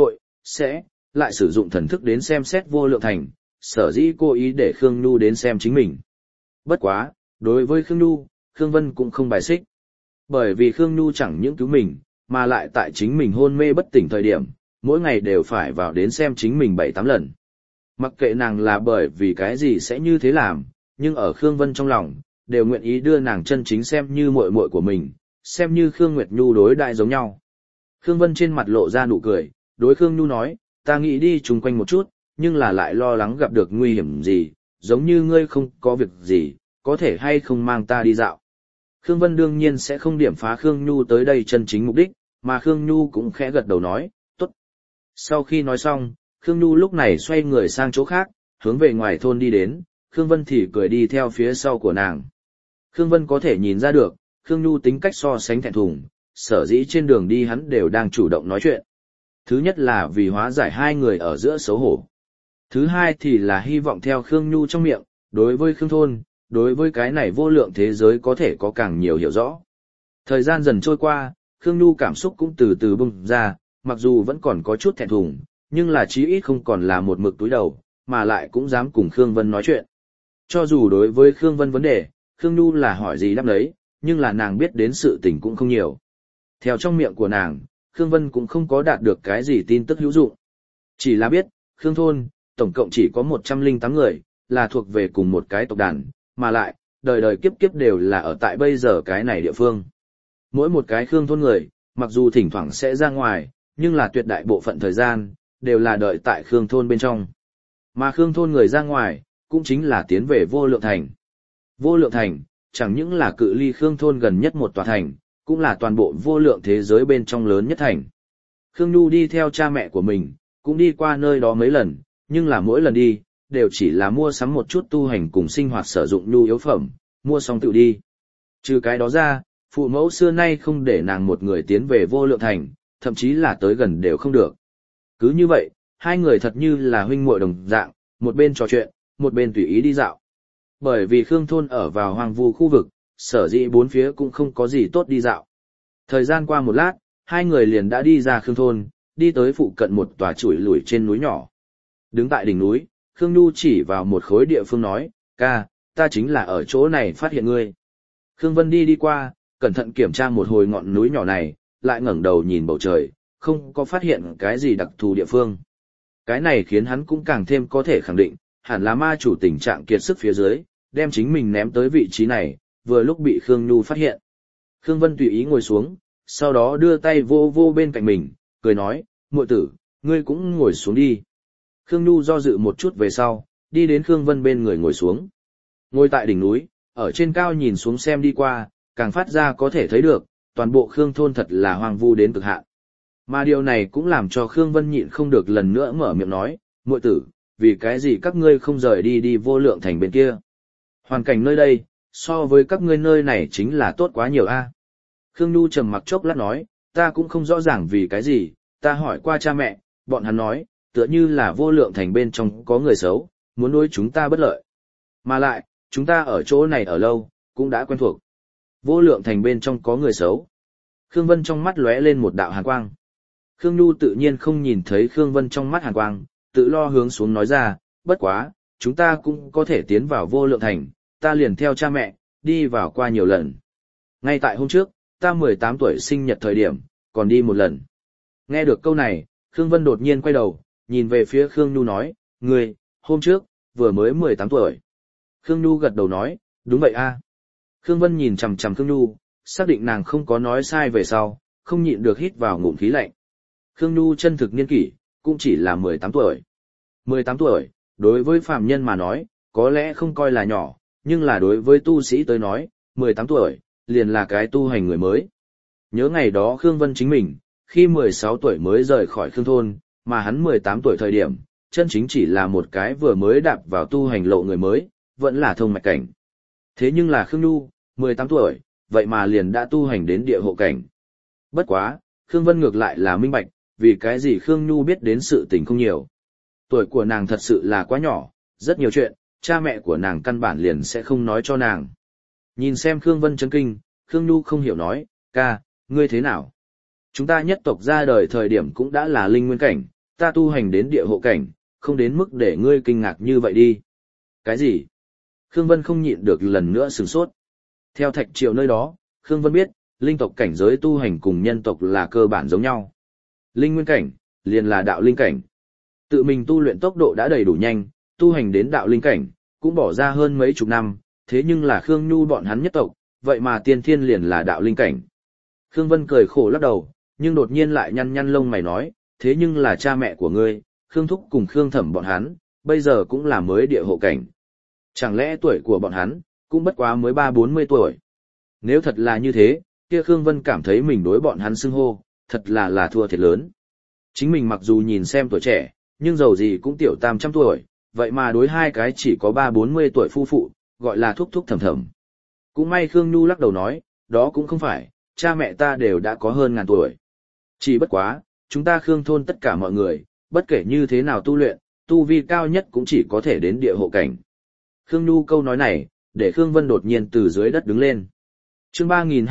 sẽ lại sử dụng thần thức đến xem xét vô lượng thành, sở dĩ cố ý để Khương Nhu đến xem chính mình. Bất quá, đối với Khương Nhu, Khương Vân cũng không bài xích. Bởi vì Khương Nhu chẳng những cứu mình, mà lại tại chính mình hôn mê bất tỉnh thời điểm, mỗi ngày đều phải vào đến xem chính mình 7-8 lần. Mặc kệ nàng là bởi vì cái gì sẽ như thế làm, nhưng ở Khương Vân trong lòng, đều nguyện ý đưa nàng chân chính xem như muội muội của mình, xem như Khương Nguyệt Nhu đối đại giống nhau. Khương Vân trên mặt lộ ra nụ cười, đối Khương Nhu nói, ta nghĩ đi chung quanh một chút, nhưng là lại lo lắng gặp được nguy hiểm gì, giống như ngươi không có việc gì, có thể hay không mang ta đi dạo. Khương Vân đương nhiên sẽ không điểm phá Khương Nhu tới đây chân chính mục đích, mà Khương Nhu cũng khẽ gật đầu nói, tốt. Sau khi nói xong, Khương Nhu lúc này xoay người sang chỗ khác, hướng về ngoài thôn đi đến, Khương Vân thì cười đi theo phía sau của nàng. Khương Vân có thể nhìn ra được, Khương Nhu tính cách so sánh thẹn thùng, sở dĩ trên đường đi hắn đều đang chủ động nói chuyện. Thứ nhất là vì hóa giải hai người ở giữa xấu hổ. Thứ hai thì là hy vọng theo Khương Nhu trong miệng, đối với Khương Thôn, đối với cái này vô lượng thế giới có thể có càng nhiều hiểu rõ. Thời gian dần trôi qua, Khương Nhu cảm xúc cũng từ từ bung ra, mặc dù vẫn còn có chút thẹn thùng, nhưng là chí ít không còn là một mực túi đầu, mà lại cũng dám cùng Khương Vân nói chuyện. Cho dù đối với Khương Vân vấn đề, Khương Nhu là hỏi gì đáp đấy, nhưng là nàng biết đến sự tình cũng không nhiều. Theo trong miệng của nàng, Khương Vân cũng không có đạt được cái gì tin tức hữu dụng. Chỉ là biết, Khương Thôn, tổng cộng chỉ có 108 người, là thuộc về cùng một cái tộc đàn, mà lại, đời đời kiếp kiếp đều là ở tại bây giờ cái này địa phương. Mỗi một cái Khương Thôn người, mặc dù thỉnh thoảng sẽ ra ngoài, nhưng là tuyệt đại bộ phận thời gian, đều là đợi tại Khương Thôn bên trong. Mà Khương Thôn người ra ngoài, cũng chính là tiến về Vô Lượng Thành. Vô Lượng Thành, chẳng những là cự ly Khương Thôn gần nhất một tòa thành, cũng là toàn bộ vô lượng thế giới bên trong lớn nhất thành. Khương Nhu đi theo cha mẹ của mình, cũng đi qua nơi đó mấy lần, nhưng là mỗi lần đi, đều chỉ là mua sắm một chút tu hành cùng sinh hoạt sử dụng nhu yếu phẩm, mua xong tự đi. Trừ cái đó ra, phụ mẫu xưa nay không để nàng một người tiến về vô lượng thành, thậm chí là tới gần đều không được. Cứ như vậy, hai người thật như là huynh muội đồng dạng, một bên trò chuyện, một bên tùy ý đi dạo. Bởi vì Khương Thôn ở vào hoang vu khu vực, sở dĩ bốn phía cũng không có gì tốt đi dạo. Thời gian qua một lát, hai người liền đã đi ra Khương Thôn, đi tới phụ cận một tòa chủi lủi trên núi nhỏ. Đứng tại đỉnh núi, Khương Nhu chỉ vào một khối địa phương nói, ca, ta chính là ở chỗ này phát hiện ngươi. Khương Vân đi qua, cẩn thận kiểm tra một hồi ngọn núi nhỏ này, lại ngẩng đầu nhìn bầu trời, không có phát hiện cái gì đặc thù địa phương. Cái này khiến hắn cũng càng thêm có thể khẳng định, hẳn là ma chủ tình trạng kiệt sức phía dưới, đem chính mình ném tới vị trí này, vừa lúc bị Khương Nhu phát hiện. Khương Vân tùy ý ngồi xuống, sau đó đưa tay vô vô bên cạnh mình, cười nói, muội tử, ngươi cũng ngồi xuống đi. Khương Nhu do dự một chút về sau, đi đến Khương Vân bên người ngồi xuống. Ngồi tại đỉnh núi, ở trên cao nhìn xuống xem đi qua, càng phát ra có thể thấy được, toàn bộ Khương Thôn thật là hoang vu đến cực hạn. Mà điều này cũng làm cho Khương Vân nhịn không được lần nữa mở miệng nói, muội tử, vì cái gì các ngươi không rời đi vô lượng thành bên kia. Hoàn cảnh nơi đây, so với các ngươi nơi này chính là tốt quá nhiều a. Khương Nhu trầm mặc chốc lát nói, ta cũng không rõ ràng vì cái gì, ta hỏi qua cha mẹ, bọn hắn nói, tựa như là vô lượng thành bên trong có người xấu, muốn đối chúng ta bất lợi. Mà lại, chúng ta ở chỗ này ở lâu, cũng đã quen thuộc. Vô lượng thành bên trong có người xấu. Khương Vân trong mắt lóe lên một đạo hàn quang. Khương Nhu tự nhiên không nhìn thấy Khương Vân trong mắt hàn quang, tự lo hướng xuống nói ra, bất quá, chúng ta cũng có thể tiến vào vô lượng thành, ta liền theo cha mẹ, đi vào qua nhiều lần. Ngay tại hôm trước, ta 18 tuổi sinh nhật thời điểm, còn đi một lần. Nghe được câu này, Khương Vân đột nhiên quay đầu, nhìn về phía Khương Nhu nói, ngươi, hôm trước, vừa mới 18 tuổi. Khương Nhu gật đầu nói, đúng vậy a. Khương Vân nhìn chằm chằm Khương Nhu, xác định nàng không có nói sai về sau, không nhịn được hít vào ngụm khí lạnh. Khương Nhu chân thực niên kỷ, cũng chỉ là 18 tuổi. 18 tuổi, đối với phàm nhân mà nói, có lẽ không coi là nhỏ, nhưng là đối với tu sĩ tới nói, 18 tuổi, liền là cái tu hành người mới. Nhớ ngày đó Khương Vân chính mình, khi 16 tuổi mới rời khỏi Khương thôn, mà hắn 18 tuổi thời điểm, chân chính chỉ là một cái vừa mới đạp vào tu hành lộ người mới, vẫn là thông mạch cảnh. Thế nhưng là Khương Nhu, 18 tuổi, vậy mà liền đã tu hành đến địa hộ cảnh. Bất quá, Khương Vân ngược lại là minh bạch, vì cái gì Khương Nhu biết đến sự tình không nhiều. Tuổi của nàng thật sự là quá nhỏ, rất nhiều chuyện, cha mẹ của nàng căn bản liền sẽ không nói cho nàng. Nhìn xem Khương Vân chấn kinh, Khương Nhu không hiểu nói, ca, ngươi thế nào? Chúng ta nhất tộc ra đời thời điểm cũng đã là linh nguyên cảnh, ta tu hành đến địa hộ cảnh, không đến mức để ngươi kinh ngạc như vậy đi. Cái gì? Khương Vân không nhịn được lần nữa sửng sốt. Theo Thạch Triệu nơi đó, Khương Vân biết, linh tộc cảnh giới tu hành cùng nhân tộc là cơ bản giống nhau. Linh nguyên cảnh, liền là đạo linh cảnh. Tự mình tu luyện tốc độ đã đầy đủ nhanh, tu hành đến đạo linh cảnh, cũng bỏ ra hơn mấy chục năm, thế nhưng là Khương Nhu bọn hắn nhất tộc, vậy mà tiên thiên liền là đạo linh cảnh. Khương Vân cười khổ lắc đầu, nhưng đột nhiên lại nhăn nhăn lông mày nói, thế nhưng là cha mẹ của ngươi, Khương Thúc cùng Khương Thẩm bọn hắn, bây giờ cũng là mới địa hộ cảnh. Chẳng lẽ tuổi của bọn hắn, cũng bất quá mới 30-40 tuổi. Nếu thật là như thế, kia Khương Vân cảm thấy mình đối bọn hắn xưng hô, thật là thua thiệt lớn. Chính mình mặc dù nhìn xem tuổi trẻ, nhưng dầu gì cũng tiểu 800 tuổi, vậy mà đối hai cái chỉ có 30-40 tuổi phu phụ, gọi là thúc thúc thầm thầm. Cũng may Khương Nhu lắc đầu nói, đó cũng không phải, cha mẹ ta đều đã có hơn ngàn tuổi. Chỉ bất quá, chúng ta Khương thôn tất cả mọi người, bất kể như thế nào tu luyện, tu vi cao nhất cũng chỉ có thể đến địa hộ cảnh. Khương Nhu câu nói này, để Khương Vân đột nhiên từ dưới đất đứng lên. Chương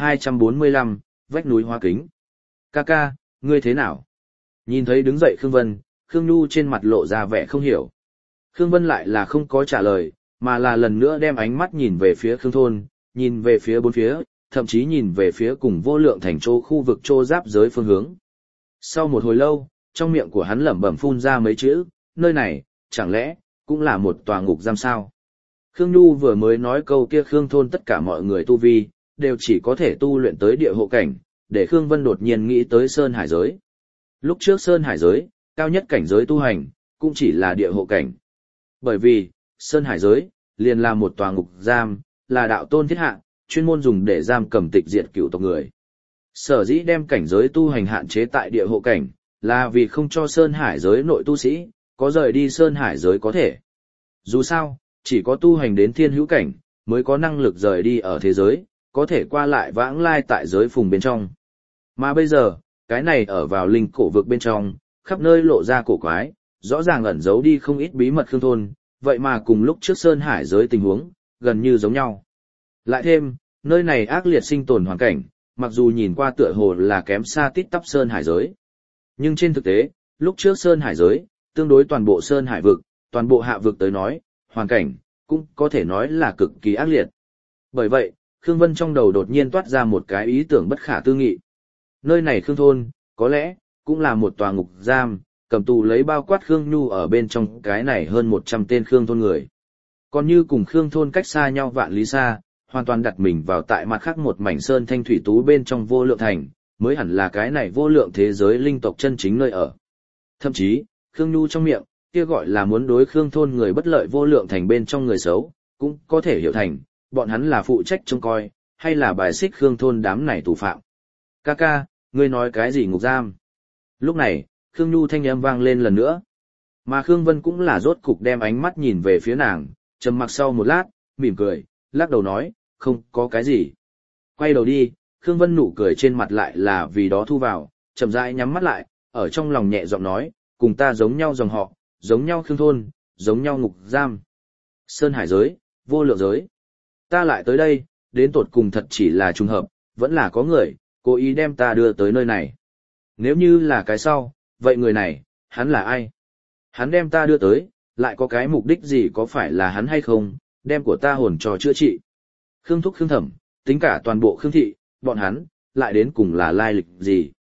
3245, vách núi Hoa Kính. Ca, ngươi thế nào? Nhìn thấy đứng dậy Khương Vân, Khương Nhu trên mặt lộ ra vẻ không hiểu. Khương Vân lại là không có trả lời, mà là lần nữa đem ánh mắt nhìn về phía Khương thôn, nhìn về phía bốn phía, thậm chí nhìn về phía cùng Vô Lượng thành chỗ khu vực trô giáp giới phương hướng. Sau một hồi lâu, trong miệng của hắn lẩm bẩm phun ra mấy chữ, nơi này, chẳng lẽ, cũng là một tòa ngục giam sao? Khương Nhu vừa mới nói câu kia Khương thôn tất cả mọi người tu vi, đều chỉ có thể tu luyện tới địa hộ cảnh, để Khương Vân đột nhiên nghĩ tới Sơn Hải giới. Lúc trước Sơn Hải giới, cao nhất cảnh giới tu hành, cũng chỉ là địa hộ cảnh. Bởi vì, Sơn Hải giới, liền là một tòa ngục giam, là đạo tôn thiết hạ, chuyên môn dùng để giam cầm tịch diệt cửu tộc người. Sở dĩ đem cảnh giới tu hành hạn chế tại địa hộ cảnh, là vì không cho Sơn Hải giới nội tu sĩ, có rời đi Sơn Hải giới có thể. Dù sao, chỉ có tu hành đến thiên hữu cảnh, mới có năng lực rời đi ở thế giới, có thể qua lại vãng lai tại giới phùng bên trong. Mà bây giờ, cái này ở vào linh cổ vực bên trong, khắp nơi lộ ra cổ quái, rõ ràng ẩn giấu đi không ít bí mật Khương thôn, vậy mà cùng lúc trước Sơn Hải giới tình huống, gần như giống nhau. Lại thêm, nơi này ác liệt sinh tồn hoàn cảnh, mặc dù nhìn qua tựa hồ là kém xa tít tắp Sơn Hải giới. Nhưng trên thực tế, lúc trước Sơn Hải giới, tương đối toàn bộ Sơn Hải vực, toàn bộ hạ vực tới nói, hoàn cảnh, cũng có thể nói là cực kỳ ác liệt. Bởi vậy, Khương Vân trong đầu đột nhiên toát ra một cái ý tưởng bất khả tư nghị. Nơi này Khương thôn, có lẽ, cũng là một tòa ngục giam, cầm tù lấy bao quát Khương Nhu ở bên trong cái này hơn 100 tên Khương thôn người. Còn như cùng Khương thôn cách xa nhau vạn lý xa, hoàn toàn đặt mình vào tại mặt khác một mảnh sơn thanh thủy tú bên trong Vô Lượng thành, mới hẳn là cái này vô lượng thế giới linh tộc chân chính nơi ở. Thậm chí, Khương Nhu trong miệng, kia gọi là muốn đối Khương thôn người bất lợi Vô Lượng thành bên trong người xấu, cũng có thể hiểu thành, bọn hắn là phụ trách trông coi, hay là bài xích Khương thôn đám này tù phạm. Ca, ngươi nói cái gì ngục giam? Lúc này, Khương Nhu thanh âm vang lên lần nữa. Mà Khương Vân cũng là rốt cục đem ánh mắt nhìn về phía nàng, trầm mặc sau một lát, mỉm cười, lắc đầu nói, không có cái gì. Quay đầu đi, Khương Vân nụ cười trên mặt lại là vì đó thu vào, chậm rãi nhắm mắt lại, ở trong lòng nhẹ giọng nói, cùng ta giống nhau dòng họ, giống nhau Khương thôn, giống nhau ngục giam. Sơn Hải giới, Vô Lượng giới. Ta lại tới đây, đến tột cùng thật chỉ là trùng hợp, vẫn là có người, cố ý đem ta đưa tới nơi này. Nếu như là cái sau, vậy người này, hắn là ai? Hắn đem ta đưa tới, lại có cái mục đích gì có phải là hắn hay không, đem của ta hồn trò chữa trị. Khương Thúc Khương Thẩm, tính cả toàn bộ Khương Thị, bọn hắn, lại đến cùng là lai lịch gì?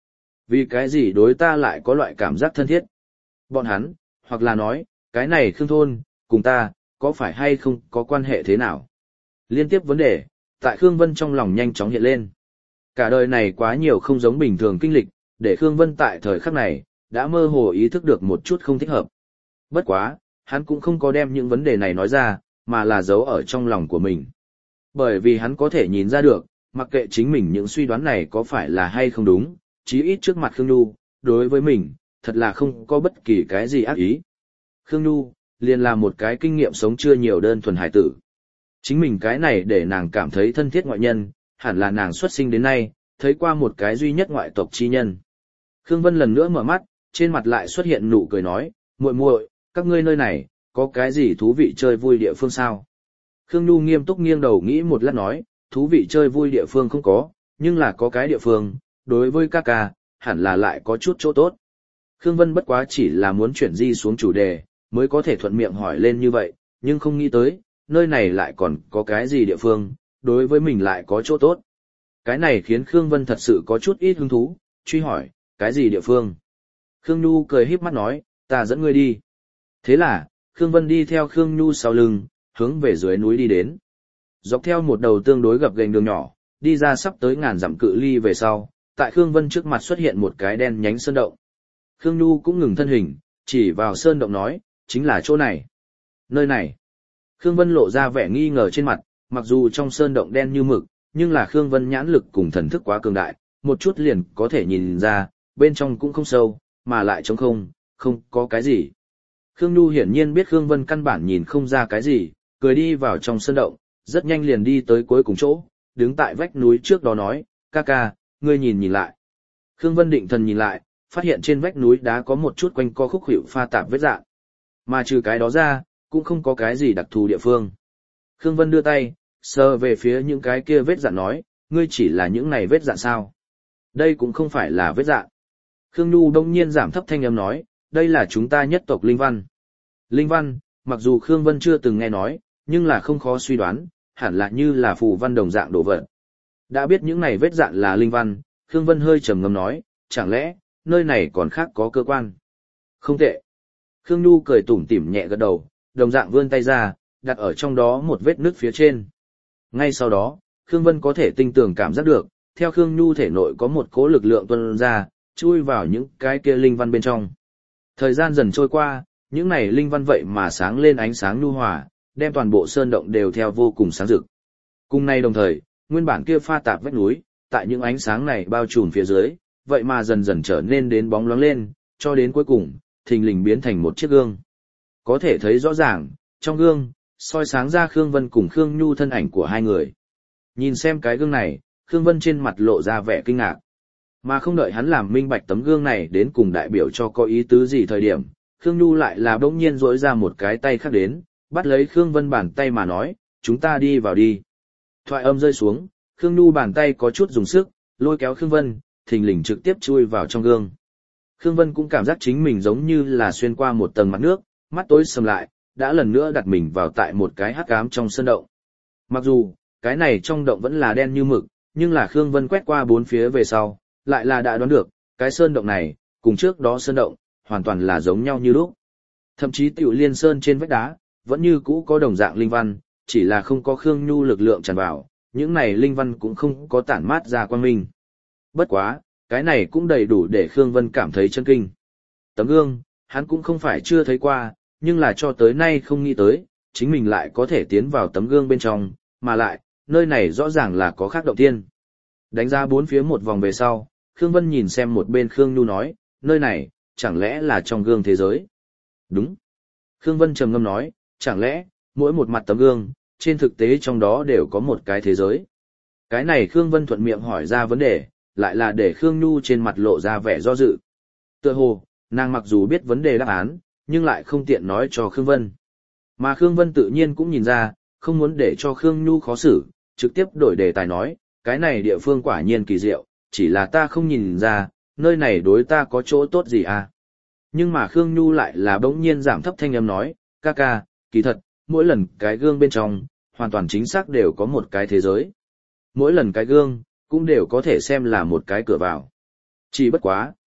Vì cái gì đối ta lại có loại cảm giác thân thiết? Bọn hắn, hoặc là nói, cái này Khương thôn, cùng ta, có phải hay không có quan hệ thế nào? Liên tiếp vấn đề, tại Khương Vân trong lòng nhanh chóng hiện lên. Cả đời này quá nhiều không giống bình thường kinh lịch, để Khương Vân tại thời khắc này, đã mơ hồ ý thức được một chút không thích hợp. Bất quá, hắn cũng không có đem những vấn đề này nói ra, mà là giấu ở trong lòng của mình. Bởi vì hắn có thể nhìn ra được, mặc kệ chính mình những suy đoán này có phải là hay không đúng, chí ít trước mặt Khương Nhu, đối với mình, thật là không có bất kỳ cái gì ác ý. Khương Nhu, liền là một cái kinh nghiệm sống chưa nhiều đơn thuần hải tử. Chính mình cái này để nàng cảm thấy thân thiết ngoại nhân, hẳn là nàng xuất sinh đến nay, thấy qua một cái duy nhất ngoại tộc chi nhân. Khương Vân lần nữa mở mắt, trên mặt lại xuất hiện nụ cười nói, muội muội, các ngươi nơi này, có cái gì thú vị chơi vui địa phương sao? Khương Nhu nghiêm túc nghiêng đầu nghĩ một lát nói, thú vị chơi vui địa phương không có, nhưng là có cái địa phương, đối với ca ca, hẳn là lại có chút chỗ tốt. Khương Vân bất quá chỉ là muốn chuyển di xuống chủ đề, mới có thể thuận miệng hỏi lên như vậy, nhưng không nghĩ tới, nơi này lại còn có cái gì địa phương, đối với mình lại có chỗ tốt. Cái này khiến Khương Vân thật sự có chút ít hứng thú, truy hỏi, cái gì địa phương? Khương Nhu cười híp mắt nói, ta dẫn ngươi đi. Thế là, Khương Vân đi theo Khương Nhu sau lưng, hướng về dưới núi đi đến. Dọc theo một đầu tương đối gập ghềnh đường nhỏ, đi ra sắp tới ngàn dặm cự ly về sau, tại Khương Vân trước mặt xuất hiện một cái đen nhánh sơn động. Khương Nhu cũng ngừng thân hình, chỉ vào sơn động nói, chính là chỗ này. Nơi này. Khương Vân lộ ra vẻ nghi ngờ trên mặt, mặc dù trong sơn động đen như mực, nhưng là Khương Vân nhãn lực cùng thần thức quá cường đại, một chút liền có thể nhìn ra, bên trong cũng không sâu, mà lại trống không, không có cái gì. Khương Nhu hiển nhiên biết Khương Vân căn bản nhìn không ra cái gì, cười đi vào trong sơn động, rất nhanh liền đi tới cuối cùng chỗ, đứng tại vách núi trước đó nói, ca ca, ngươi nhìn lại. Khương Vân định thần nhìn lại, phát hiện trên vách núi đá có một chút quanh co khúc hiệu pha tạp vết dạn. Mà trừ cái đó ra, cũng không có cái gì đặc thù địa phương. Khương Vân đưa tay, sờ về phía những cái kia vết dạn nói, ngươi chỉ là những này vết dạn sao? Đây cũng không phải là vết dạn. Khương Nhu đông nhiên giảm thấp thanh âm nói, đây là chúng ta nhất tộc linh văn. Linh văn, mặc dù Khương Vân chưa từng nghe nói, nhưng là không khó suy đoán, hẳn là như là phù văn đồng dạng đồ vật. Đã biết những này vết dạn là linh văn, Khương Vân hơi trầm ngâm nói, chẳng lẽ, nơi này còn khác có cơ quan? Không tệ. Khương Nhu cười tủm tỉm nhẹ gật đầu, đồng dạng vươn tay ra, đặt ở trong đó một vết nứt phía trên. Ngay sau đó, Khương Vân có thể tinh tường cảm giác được, theo Khương Nhu thể nội có một cỗ lực lượng tuôn ra, chui vào những cái kia linh văn bên trong. Thời gian dần trôi qua, những này linh văn vậy mà sáng lên ánh sáng nhu hòa, đem toàn bộ sơn động đều theo vô cùng sáng rực. Cùng nay đồng thời, nguyên bản kia pha tạp vách núi, tại những ánh sáng này bao trùm phía dưới, vậy mà dần dần trở nên đến bóng loáng lên, cho đến cuối cùng, thình lình biến thành một chiếc gương. Có thể thấy rõ ràng, trong gương, soi sáng ra Khương Vân cùng Khương Nhu thân ảnh của hai người. Nhìn xem cái gương này, Khương Vân trên mặt lộ ra vẻ kinh ngạc. Mà không đợi hắn làm minh bạch tấm gương này đến cùng đại biểu cho có ý tứ gì thời điểm, Khương Nhu lại là bỗng nhiên rỗi ra một cái tay khác đến, bắt lấy Khương Vân bàn tay mà nói, chúng ta đi vào đi. Thoại âm rơi xuống, Khương Nhu bàn tay có chút dùng sức, lôi kéo Khương Vân, thình lình trực tiếp chui vào trong gương. Khương Vân cũng cảm giác chính mình giống như là xuyên qua một tầng mặt nước, mắt tối sầm lại, đã lần nữa đặt mình vào tại một cái hắc ám trong sơn động. Mặc dù, cái này trong động vẫn là đen như mực, nhưng là Khương Vân quét qua bốn phía về sau, lại là đã đoán được, cái sơn động này, cùng trước đó sơn động, hoàn toàn là giống nhau như lúc. Thậm chí tiểu liên sơn trên vách đá, vẫn như cũ có đồng dạng linh văn, chỉ là không có Khương Nhu lực lượng tràn vào, những này linh văn cũng không có tản mát ra quang minh. Bất quá, cái này cũng đầy đủ để Khương Vân cảm thấy chân kinh. Tấm gương, hắn cũng không phải chưa thấy qua, nhưng là cho tới nay không nghĩ tới, chính mình lại có thể tiến vào tấm gương bên trong, mà lại, nơi này rõ ràng là có khác động tiên. Đánh ra bốn phía một vòng về sau, Khương Vân nhìn xem một bên Khương Nhu nói, nơi này, chẳng lẽ là trong gương thế giới? Đúng. Khương Vân trầm ngâm nói, chẳng lẽ, mỗi một mặt tấm gương, trên thực tế trong đó đều có một cái thế giới. Cái này Khương Vân thuận miệng hỏi ra vấn đề, lại là để Khương Nhu trên mặt lộ ra vẻ do dự. Tựa hồ, nàng mặc dù biết vấn đề đáp án, nhưng lại không tiện nói cho Khương Vân. Mà Khương Vân tự nhiên cũng nhìn ra, không muốn để cho Khương Nhu khó xử, trực tiếp đổi đề tài nói, cái này địa phương quả nhiên kỳ diệu, chỉ là ta không nhìn ra, nơi này đối ta có chỗ tốt gì à. Nhưng mà Khương Nhu lại là bỗng nhiên giảm thấp thanh âm nói, ca ca, kỳ thật, mỗi lần cái gương bên trong, hoàn toàn chính xác đều có một cái thế giới. Mỗi lần cái gương, cũng đều có thể xem là một cái cửa vào. Chỉ bất quá,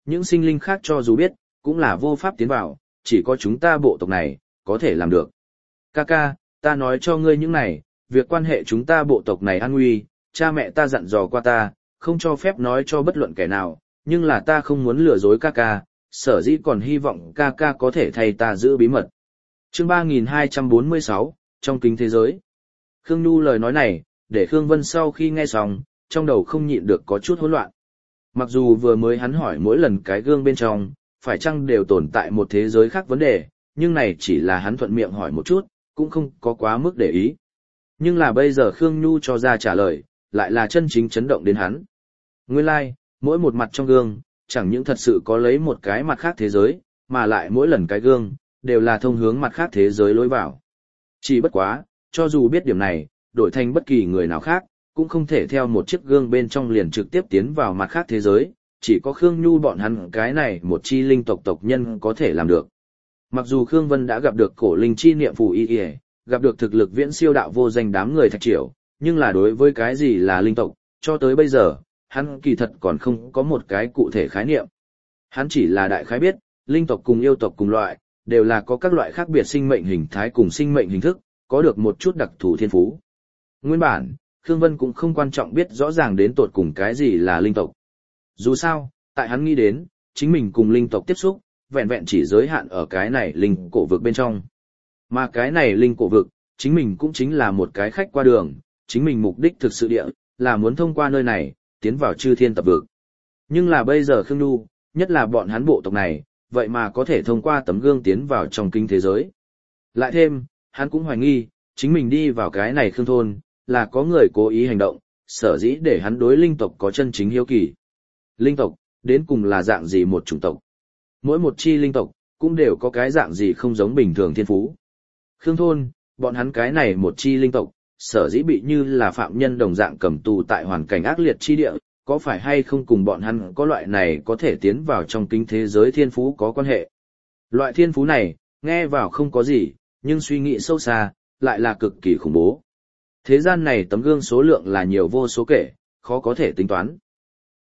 những sinh linh khác cho dù biết, cũng là vô pháp tiến vào, chỉ có chúng ta bộ tộc này, có thể làm được. Ca, ta nói cho ngươi những này, việc quan hệ chúng ta bộ tộc này an nguy, cha mẹ ta dặn dò qua ta, không cho phép nói cho bất luận kẻ nào, nhưng là ta không muốn lừa dối ca, sở dĩ còn hy vọng ca có thể thay ta giữ bí mật. Chương 3246, trong kính thế giới. Khương Nhu lời nói này, để Khương Vân sau khi nghe xong, trong đầu không nhịn được có chút hỗn loạn. Mặc dù vừa mới hắn hỏi mỗi lần cái gương bên trong, phải chăng đều tồn tại một thế giới khác vấn đề, nhưng này chỉ là hắn thuận miệng hỏi một chút, cũng không có quá mức để ý. Nhưng là bây giờ Khương Nhu cho ra trả lời, lại là chân chính chấn động đến hắn. Nguyên lai, mỗi một mặt trong gương, chẳng những thật sự có lấy một cái mặt khác thế giới, mà lại mỗi lần cái gương, đều là thông hướng mặt khác thế giới lối vào. Chỉ bất quá, cho dù biết điểm này, đổi thành bất kỳ người nào khác, cũng không thể theo một chiếc gương bên trong liền trực tiếp tiến vào mặt khác thế giới, chỉ có Khương Nhu bọn hắn cái này một chi linh tộc tộc nhân có thể làm được. Mặc dù Khương Vân đã gặp được cổ linh chi niệm phù y, gặp được thực lực viễn siêu đạo vô danh đám người Thạch Triều, nhưng là đối với cái gì là linh tộc, cho tới bây giờ, hắn kỳ thật còn không có một cái cụ thể khái niệm. Hắn chỉ là đại khái biết, linh tộc cùng yêu tộc cùng loại, đều là có các loại khác biệt sinh mệnh hình thái cùng sinh mệnh hình thức, có được một chút đặc thù thiên phú. Nguyên bản, Khương Vân cũng không quan trọng biết rõ ràng đến tột cùng cái gì là linh tộc. Dù sao, tại hắn nghĩ đến, chính mình cùng linh tộc tiếp xúc, vẹn vẹn chỉ giới hạn ở cái này linh cổ vực bên trong. Mà cái này linh cổ vực, chính mình cũng chính là một cái khách qua đường, chính mình mục đích thực sự địa, là muốn thông qua nơi này, tiến vào chư thiên tập vực. Nhưng là bây giờ Khương Nhu, nhất là bọn hắn bộ tộc này, vậy mà có thể thông qua tấm gương tiến vào trong kinh thế giới. Lại thêm, hắn cũng hoài nghi, chính mình đi vào cái này Khương thôn, là có người cố ý hành động, sở dĩ để hắn đối linh tộc có chân chính hiếu kỳ. Linh tộc, đến cùng là dạng gì một chủng tộc? Mỗi một chi linh tộc, cũng đều có cái dạng gì không giống bình thường thiên phú. Khương thôn, bọn hắn cái này một chi linh tộc, sở dĩ bị như là phạm nhân đồng dạng cầm tù tại hoàn cảnh ác liệt chi địa, có phải hay không cùng bọn hắn có loại này có thể tiến vào trong kính thế giới thiên phú có quan hệ? Loại thiên phú này, nghe vào không có gì, nhưng suy nghĩ sâu xa, lại là cực kỳ khủng bố. Thế gian này tấm gương số lượng là nhiều vô số kể, khó có thể tính toán.